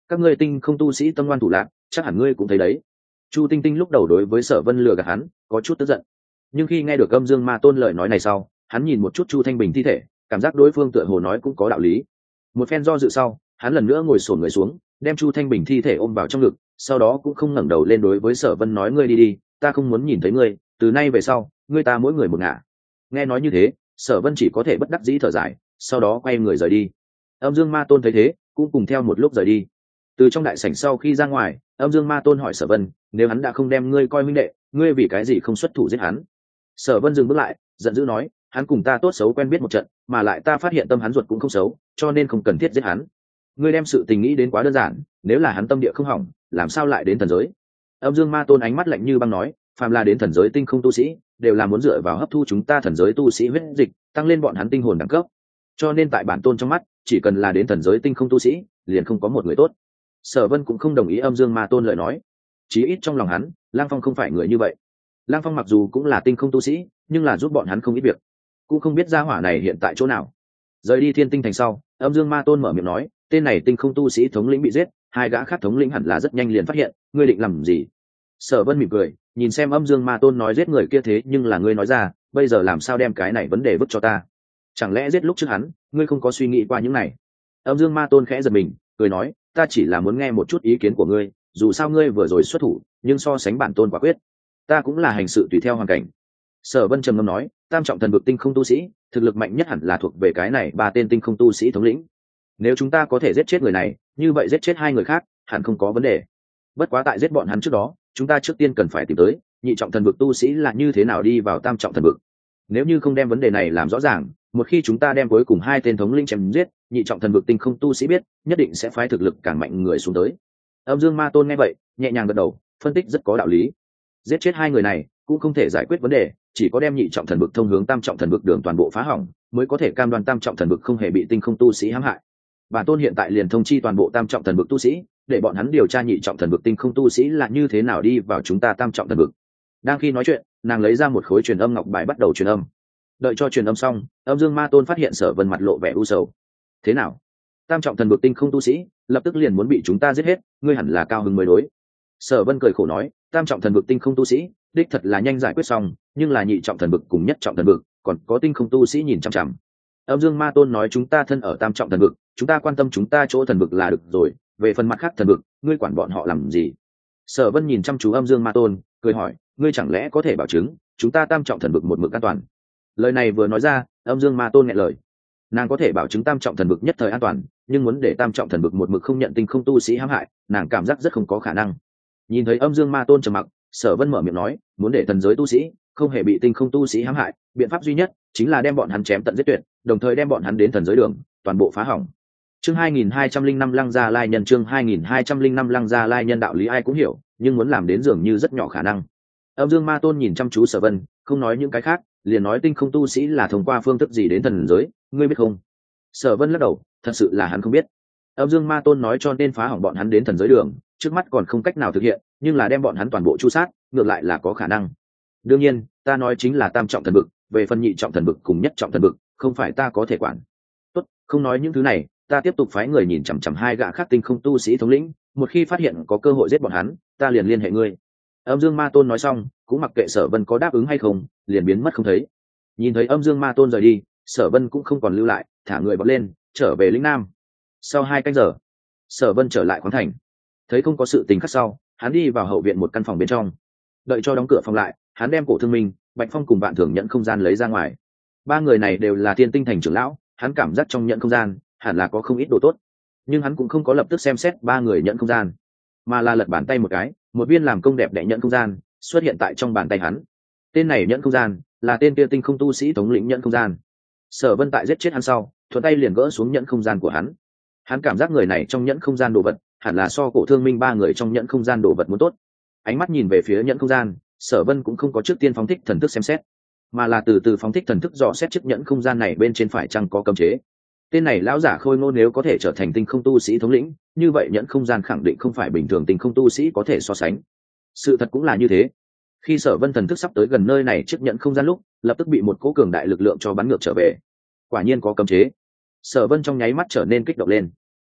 các ngươi tinh không tu sĩ tâm ngoan thủ lạc, chắc hẳn ngươi cũng thấy đấy. Chu Tinh Tinh lúc đầu đối với Sở Vân lừa gạt hắn có chút tức giận, nhưng khi nghe được Âm Dương Ma Tôn lời nói này sau, hắn nhìn một chút Chu Thanh Bình thi thể, cảm giác đối phương tựa hồ nói cũng có đạo lý. Một phen do dự sau, hắn lần nữa ngồi xổm người xuống, đem Chu Thanh Bình thi thể ôm vào trong ngực, sau đó cũng không ngẩng đầu lên đối với Sở Vân nói: ngươi đi đi, ta không muốn nhìn thấy ngươi, từ nay về sau, ngươi ta mỗi người một ngả. Nghe nói như thế, Sở Vân chỉ có thể bất đắc dĩ thở dài, sau đó quay người rời đi. Âm Dương Ma Tôn thấy thế, cũng cùng theo một lúc rời đi. Từ trong đại sảnh sau khi ra ngoài, Âm Dương Ma Tôn hỏi Sở Vân: nếu hắn đã không đem ngươi coi minh đệ, ngươi vì cái gì không xuất thủ giết hắn? Sở Vân dừng bước lại, giận dữ nói: hắn cùng ta tốt xấu quen biết một trận, mà lại ta phát hiện tâm hắn ruột cũng không xấu, cho nên không cần thiết giết hắn. Ngươi đem sự tình nghĩ đến quá đơn giản, nếu là hắn tâm địa không hỏng, làm sao lại đến thần giới? Âm Dương Ma Tôn ánh mắt lạnh như băng nói: phàm là đến thần giới tinh không tu sĩ, đều là muốn dựa vào hấp thu chúng ta thần giới tu sĩ huyết dịch, tăng lên bọn hắn tinh hồn đẳng cấp. Cho nên tại bản tôn trong mắt, chỉ cần là đến thần giới tinh không tu sĩ, liền không có một người tốt. Sở Vân cũng không đồng ý Âm Dương Ma Tôn lời nói, chí ít trong lòng hắn, Lang Phong không phải người như vậy. Lang Phong mặc dù cũng là tinh không tu sĩ, nhưng là giúp bọn hắn không ít việc, cũng không biết gia hỏa này hiện tại chỗ nào. Rời đi Thiên Tinh thành sau, Âm Dương Ma Tôn mở miệng nói: tên này tinh không tu sĩ thống lĩnh bị giết, hai gã khác thống lĩnh hẳn là rất nhanh liền phát hiện, ngươi định làm gì? Sở Vân mỉm cười, nhìn xem Âm Dương Ma Tôn nói giết người kia thế nhưng là ngươi nói ra, bây giờ làm sao đem cái này vấn đề vứt cho ta? Chẳng lẽ giết lúc trước hắn, ngươi không có suy nghĩ qua những này? Âm Dương Ma Tôn khẽ giật mình, cười nói: ta chỉ là muốn nghe một chút ý kiến của ngươi, dù sao ngươi vừa rồi xuất thủ, nhưng so sánh bản tôn quả quyết, ta cũng là hành sự tùy theo hoàn cảnh. Sở Vân trầm ngâm nói: tam trọng thần vực tinh không tu sĩ, thực lực mạnh nhất hẳn là thuộc về cái này ba tên tinh không tu sĩ thống lĩnh. Nếu chúng ta có thể giết chết người này, như vậy giết chết hai người khác hẳn không có vấn đề. Bất quá tại giết bọn hắn trước đó, chúng ta trước tiên cần phải tìm tới nhị trọng thần vực tu sĩ là như thế nào đi vào tam trọng thần vực. Nếu như không đem vấn đề này làm rõ ràng, một khi chúng ta đem cuối cùng hai tên thống lĩnh chém giết, nhị trọng thần vực tinh không tu sĩ biết, nhất định sẽ phái thực lực càng mạnh người xuống tới. Âm Dương Ma Tôn nghe vậy, nhẹ nhàng gật đầu, phân tích rất có đạo lý. Giết chết hai người này cũng không thể giải quyết vấn đề, chỉ có đem nhị trọng thần vực thông hướng tam trọng thần vực đường toàn bộ phá hỏng, mới có thể cam đoan tam trọng thần vực không hề bị tinh không tu sĩ hãm hại. Bản tôn hiện tại liền thông chi toàn bộ tam trọng thần vực tu sĩ, để bọn hắn điều tra nhị trọng thần vực tinh không tu sĩ là như thế nào đi vào chúng ta tam trọng thần vực. Đang khi nói chuyện, nàng lấy ra một khối truyền âm ngọc bài bắt đầu truyền âm. Đợi cho truyền âm xong, Âm Dương Ma Tôn phát hiện Sở Vân mặt lộ vẻ u sầu. Thế nào? Tam trọng thần vực tinh không tu sĩ, lập tức liền muốn bị chúng ta giết hết, ngươi hẳn là cao hứng mới đối. Sở Vân cười khổ nói: tam trọng thần vực tinh không tu sĩ, đích thật là nhanh giải quyết xong, nhưng là nhị trọng thần vực cùng nhất trọng thần vực, còn có tinh không tu sĩ nhìn chằm chằm. Âm Dương Ma Tôn nói: chúng ta thân ở tam trọng thần vực, chúng ta quan tâm chúng ta chỗ thần vực là được rồi, về phần mặt khác thần vực, ngươi quản bọn họ làm gì? Sở Vân nhìn chăm chú Âm Dương Ma Tôn, cười hỏi: ngươi chẳng lẽ có thể bảo chứng chúng ta tam trọng thần vực một mực an toàn? Lời này vừa nói ra, Âm Dương Ma Tôn nghẹn lời. Nàng có thể bảo chứng tam trọng thần vực nhất thời an toàn, nhưng muốn để tam trọng thần vực một mực không nhận tinh không tu sĩ hãm hại, nàng cảm giác rất không có khả năng. Nhìn thấy Âm Dương Ma Tôn trầm mặc, Sở Vân mở miệng nói: muốn để thần giới tu sĩ không hề bị tinh không tu sĩ hãm hại, biện pháp duy nhất chính là đem bọn hắn chém tận giết tuyệt, đồng thời đem bọn hắn đến thần giới đường toàn bộ phá hỏng. Chương hai nghìn hai trăm linh năm Lăng Gia Lai Nhân. Chương hai nghìn hai trăm linh năm Lăng Gia Lai Nhân. Đạo lý ai cũng hiểu, nhưng muốn làm đến dường như rất nhỏ khả năng. Âm Dương Ma Tôn nhìn chăm chú Sở Vân, không nói những cái khác, liền nói tinh không tu sĩ là thông qua phương thức gì đến thần giới, ngươi biết không? Sở Vân lắc đầu, thật sự là hắn không biết. Âm Dương Ma Tôn nói cho nên phá hỏng bọn hắn đến thần giới đường, trước mắt còn không cách nào thực hiện, nhưng là đem bọn hắn toàn bộ chu sát, ngược lại là có khả năng. Đương nhiên, ta nói chính là tam trọng thần vực, về phần nhị trọng thần vực cùng nhất trọng thần vực, không phải ta có thể quản. Tốt, không nói những thứ này, ta tiếp tục phái người nhìn chằm chằm hai gã khác tinh không tu sĩ thống lĩnh, một khi phát hiện có cơ hội giết bọn hắn, ta liền liên hệ ngươi. Âm Dương Ma Tôn nói xong, cũng mặc kệ Sở Vân có đáp ứng hay không, liền biến mất không thấy. Nhìn thấy Âm Dương Ma Tôn rời đi, Sở Vân cũng không còn lưu lại, thả người bật lên, trở về lĩnh Nam. Sau hai canh giờ, Sở Vân trở lại khoáng thành, thấy không có sự tình khác sau, hắn đi vào hậu viện một căn phòng bên trong. Đợi cho đóng cửa phòng lại, hắn đem Cổ Thương Minh, Bạch Phong cùng Vạn Thường nhận không gian lấy ra ngoài. Ba người này đều là Thiên Tinh thành trưởng lão, hắn cảm giác trong nhận không gian hẳn là có không ít đồ tốt, nhưng hắn cũng không có lập tức xem xét ba người nhận không gian, mà là lật bàn tay một cái, một viên làm công đẹp đẽ nhận không gian xuất hiện tại trong bàn tay hắn. Tên này nhận không gian là tên kia tinh không tu sĩ thống lĩnh nhận không gian. Sở Vân tại giết chết hắn sau, thuận tay liền gỡ xuống nhận không gian của hắn. Hắn cảm giác người này trong nhận không gian đồ vật hẳn là so Cổ Thương Minh ba người trong nhận không gian đồ vật muốn tốt. Ánh mắt nhìn về phía nhận không gian, Sở Vân cũng không có trước tiên phóng thích thần thức xem xét, mà là từ từ phóng thích thần thức dò xét chiếc nhẫn không gian này bên trên phải chăng có cấm chế. Tên này lão giả khôi ngô nếu có thể trở thành tinh không tu sĩ thống lĩnh, như vậy nhẫn không gian khẳng định không phải bình thường tinh không tu sĩ có thể so sánh. Sự thật cũng là như thế. Khi Sở Vân thần thức sắp tới gần nơi này chiếc nhẫn không gian lúc, lập tức bị một cỗ cường đại lực lượng cho bắn ngược trở về. Quả nhiên có cấm chế. Sở Vân trong nháy mắt trở nên kích động lên.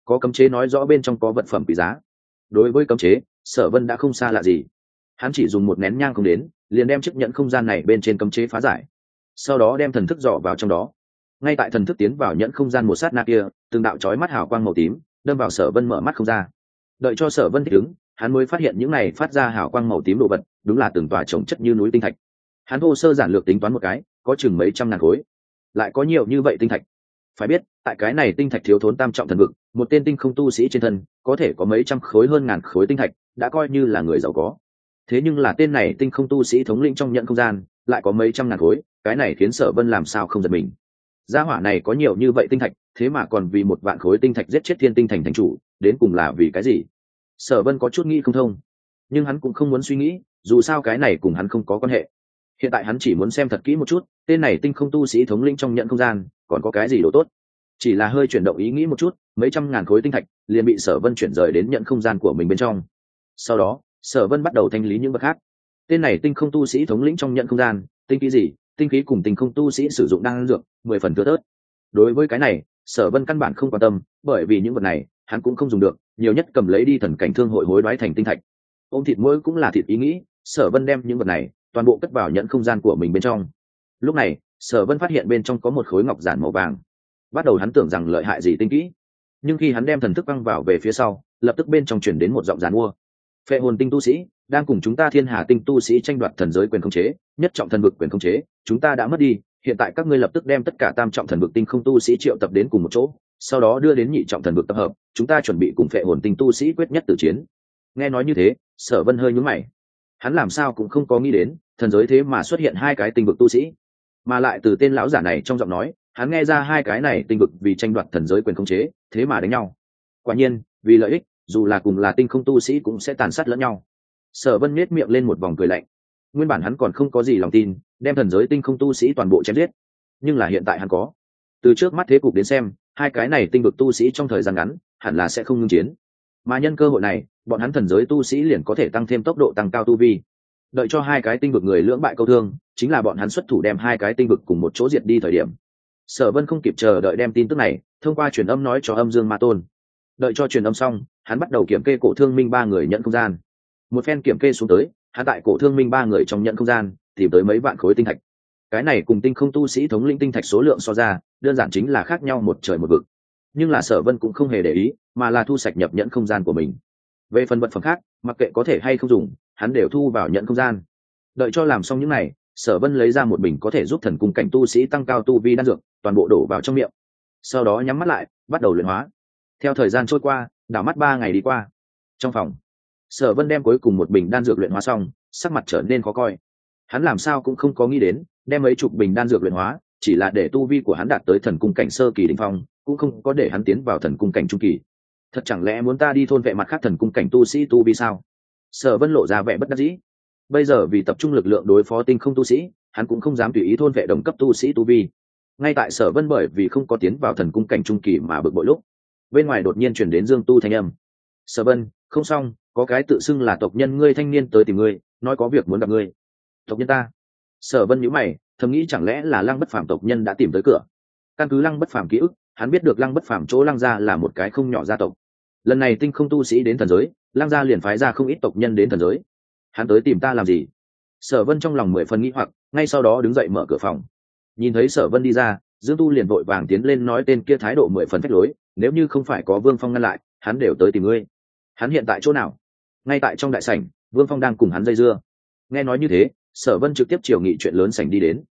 có cấm chế nói rõ bên trong có vật phẩm quý giá. Đối với cấm chế, Sở Vân đã không xa lạ gì. Hắn chỉ dùng một nén nhang không đến, liền đem chiếc nhẫn không gian này bên trên cấm chế phá giải, sau đó đem thần thức dò vào trong đó. Ngay tại thần thức tiến vào nhẫn không gian một sát na kia, từng đạo chói mắt hào quang màu tím đâm vào Sở Vân mở mắt không ra. Đợi cho Sở Vân thích ứng, hắn mới phát hiện những này phát ra hào quang màu tím đồ vật, đúng là từng tòa chồng chất như núi tinh thạch. Hắn thô sơ giản lược tính toán một cái, có chừng mấy trăm ngàn khối. Lại có nhiều như vậy tinh thạch. Phải biết, tại cái này tinh thạch thiếu thốn tam trọng thần vực, một tên tinh không tu sĩ trên thân có thể có mấy trăm khối hơn ngàn khối tinh thạch, đã coi như là người giàu có. Thế nhưng là tên này tinh không tu sĩ thống lĩnh trong nhận không gian lại có mấy trăm ngàn khối, cái này khiến Sở Vân làm sao không giật mình. Gia hỏa này có nhiều như vậy tinh thạch, thế mà còn vì một vạn khối tinh thạch giết chết thiên tinh thành thành chủ, đến cùng là vì cái gì? Sở Vân có chút nghĩ không thông, nhưng hắn cũng không muốn suy nghĩ, dù sao cái này cùng hắn không có quan hệ. Hiện tại hắn chỉ muốn xem thật kỹ một chút, tên này tinh không tu sĩ thống lĩnh trong nhận không gian còn có cái gì đồ tốt. Chỉ là hơi chuyển động ý nghĩ một chút, mấy trăm ngàn khối tinh thạch liền bị Sở Vân chuyển rời đến nhận không gian của mình bên trong. Sau đó, Sở Vân bắt đầu thanh lý những vật khác. Tên này tinh không tu sĩ thống lĩnh trong nhận không gian, tinh khí gì, tinh khí cùng tinh không tu sĩ sử dụng đan dược, mười phần thưa thớt. Đối với cái này, Sở Vân căn bản không quan tâm, bởi vì những vật này hắn cũng không dùng được, nhiều nhất cầm lấy đi thần cảnh thương hội hối đoái thành tinh thạch. Ôm thịt mỗi cũng là thịt ý nghĩ, Sở Vân đem những vật này toàn bộ cất vào nhận không gian của mình bên trong. Lúc này, Sở Vân phát hiện bên trong có một khối ngọc giản màu vàng. Bắt đầu hắn tưởng rằng lợi hại gì tinh kỹ, nhưng khi hắn đem thần thức băng vào về phía sau, lập tức bên trong truyền đến một giọng giàn mua. Phệ hồn tinh tu sĩ đang cùng chúng ta Thiên Hà tinh tu sĩ tranh đoạt thần giới quyền khống chế, nhất trọng thần vực quyền khống chế, chúng ta đã mất đi, hiện tại các ngươi lập tức đem tất cả tam trọng thần vực tinh không tu sĩ triệu tập đến cùng một chỗ, sau đó đưa đến nhị trọng thần vực tập hợp, chúng ta chuẩn bị cùng phệ hồn tinh tu sĩ quyết nhất tử chiến. Nghe nói như thế, Sở Vân hơi nhướng mày. Hắn làm sao cũng không có nghĩ đến, thần giới thế mà xuất hiện hai cái tinh vực tu sĩ, mà lại từ tên lão giả này trong giọng nói, hắn nghe ra hai cái này tinh vực vì tranh đoạt thần giới quyền khống chế, thế mà đánh nhau. Quả nhiên, vì lợi ích, dù là cùng là tinh không tu sĩ cũng sẽ tàn sát lẫn nhau. Sở Vân nhếch miệng lên một vòng cười lạnh. Nguyên bản hắn còn không có gì lòng tin, đem thần giới tinh không tu sĩ toàn bộ chém giết, nhưng là hiện tại hắn có. Từ trước mắt thế cục đến xem, hai cái này tinh vực tu sĩ trong thời gian ngắn, hẳn là sẽ không ngưng chiến. Mà nhân cơ hội này, bọn hắn thần giới tu sĩ liền có thể tăng thêm tốc độ tăng cao tu vi. Đợi cho hai cái tinh vực người lưỡng bại câu thương, chính là bọn hắn xuất thủ đem hai cái tinh vực cùng một chỗ diệt đi thời điểm. Sở Vân không kịp chờ đợi đem tin tức này thông qua truyền âm nói cho Âm Dương Ma Tôn. Đợi cho truyền âm xong, hắn bắt đầu kiểm kê cổ thương minh ba người nhận không gian. Một phen kiểm kê xuống tới, hắn tại cổ thương minh ba người trong nhận không gian tìm tới mấy vạn khối tinh thạch. Cái này cùng tinh không tu sĩ thống lĩnh tinh thạch số lượng so ra, đơn giản chính là khác nhau một trời một vực. Nhưng là Sở Vân cũng không hề để ý, mà là thu sạch nhập nhận không gian của mình. Về phần vật phẩm khác, mặc kệ có thể hay không dùng, hắn đều thu vào nhận không gian. Đợi cho làm xong những này, Sở Vân lấy ra một bình có thể giúp thần cung cảnh tu sĩ tăng cao tu vi đan dược, toàn bộ đổ vào trong miệng. Sau đó nhắm mắt lại, bắt đầu luyện hóa. Theo thời gian trôi qua, đảo mắt ba ngày đi qua. Trong phòng, Sở Vân đem cuối cùng một bình đan dược luyện hóa xong, sắc mặt trở nên khó coi. Hắn làm sao cũng không có nghĩ đến, đem mấy chục bình đan dược luyện hóa, chỉ là để tu vi của hắn đạt tới thần cung cảnh sơ kỳ đỉnh phong, cũng không có để hắn tiến vào thần cung cảnh trung kỳ. Thật chẳng lẽ muốn ta đi thôn vệ mặt khác thần cung cảnh tu sĩ tu vi sao? Sở Vân lộ ra vẻ bất đắc dĩ. Bây giờ vì tập trung lực lượng đối phó tinh không tu sĩ, hắn cũng không dám tùy ý thôn vệ đồng cấp tu sĩ tu vi. Ngay tại Sở Vân bởi vì không có tiến vào thần cung cảnh trung kỳ mà bực bội lúc, bên ngoài đột nhiên truyền đến Dương Tu thanh âm. Sở Vân, không xong, có cái tự xưng là tộc nhân ngươi thanh niên tới tìm ngươi, nói có việc muốn gặp ngươi. Tộc nhân ta? Sở Vân nhíu mày, thầm nghĩ chẳng lẽ là Lăng Bất Phàm tộc nhân đã tìm tới cửa. Căn cứ Lăng Bất Phàm ký ức, hắn biết được Lăng Bất Phàm chỗ Lăng gia là một cái không nhỏ gia tộc. Lần này tinh không tu sĩ đến thần giới, Lăng gia liền phái ra không ít tộc nhân đến thần giới. Hắn tới tìm ta làm gì? Sở Vân trong lòng mười phần nghĩ hoặc, ngay sau đó đứng dậy mở cửa phòng. Nhìn thấy Sở Vân đi ra, Dương Tu liền vội vàng tiến lên nói tên kia thái độ mười phần phách lối, nếu như không phải có Vương Phong ngăn lại, hắn đều tới tìm ngươi. Hắn hiện tại chỗ nào? Ngay tại trong đại sảnh, Vương Phong đang cùng hắn dây dưa. Nghe nói như thế, Sở Vân trực tiếp chiều nghị chuyện lớn sảnh đi đến.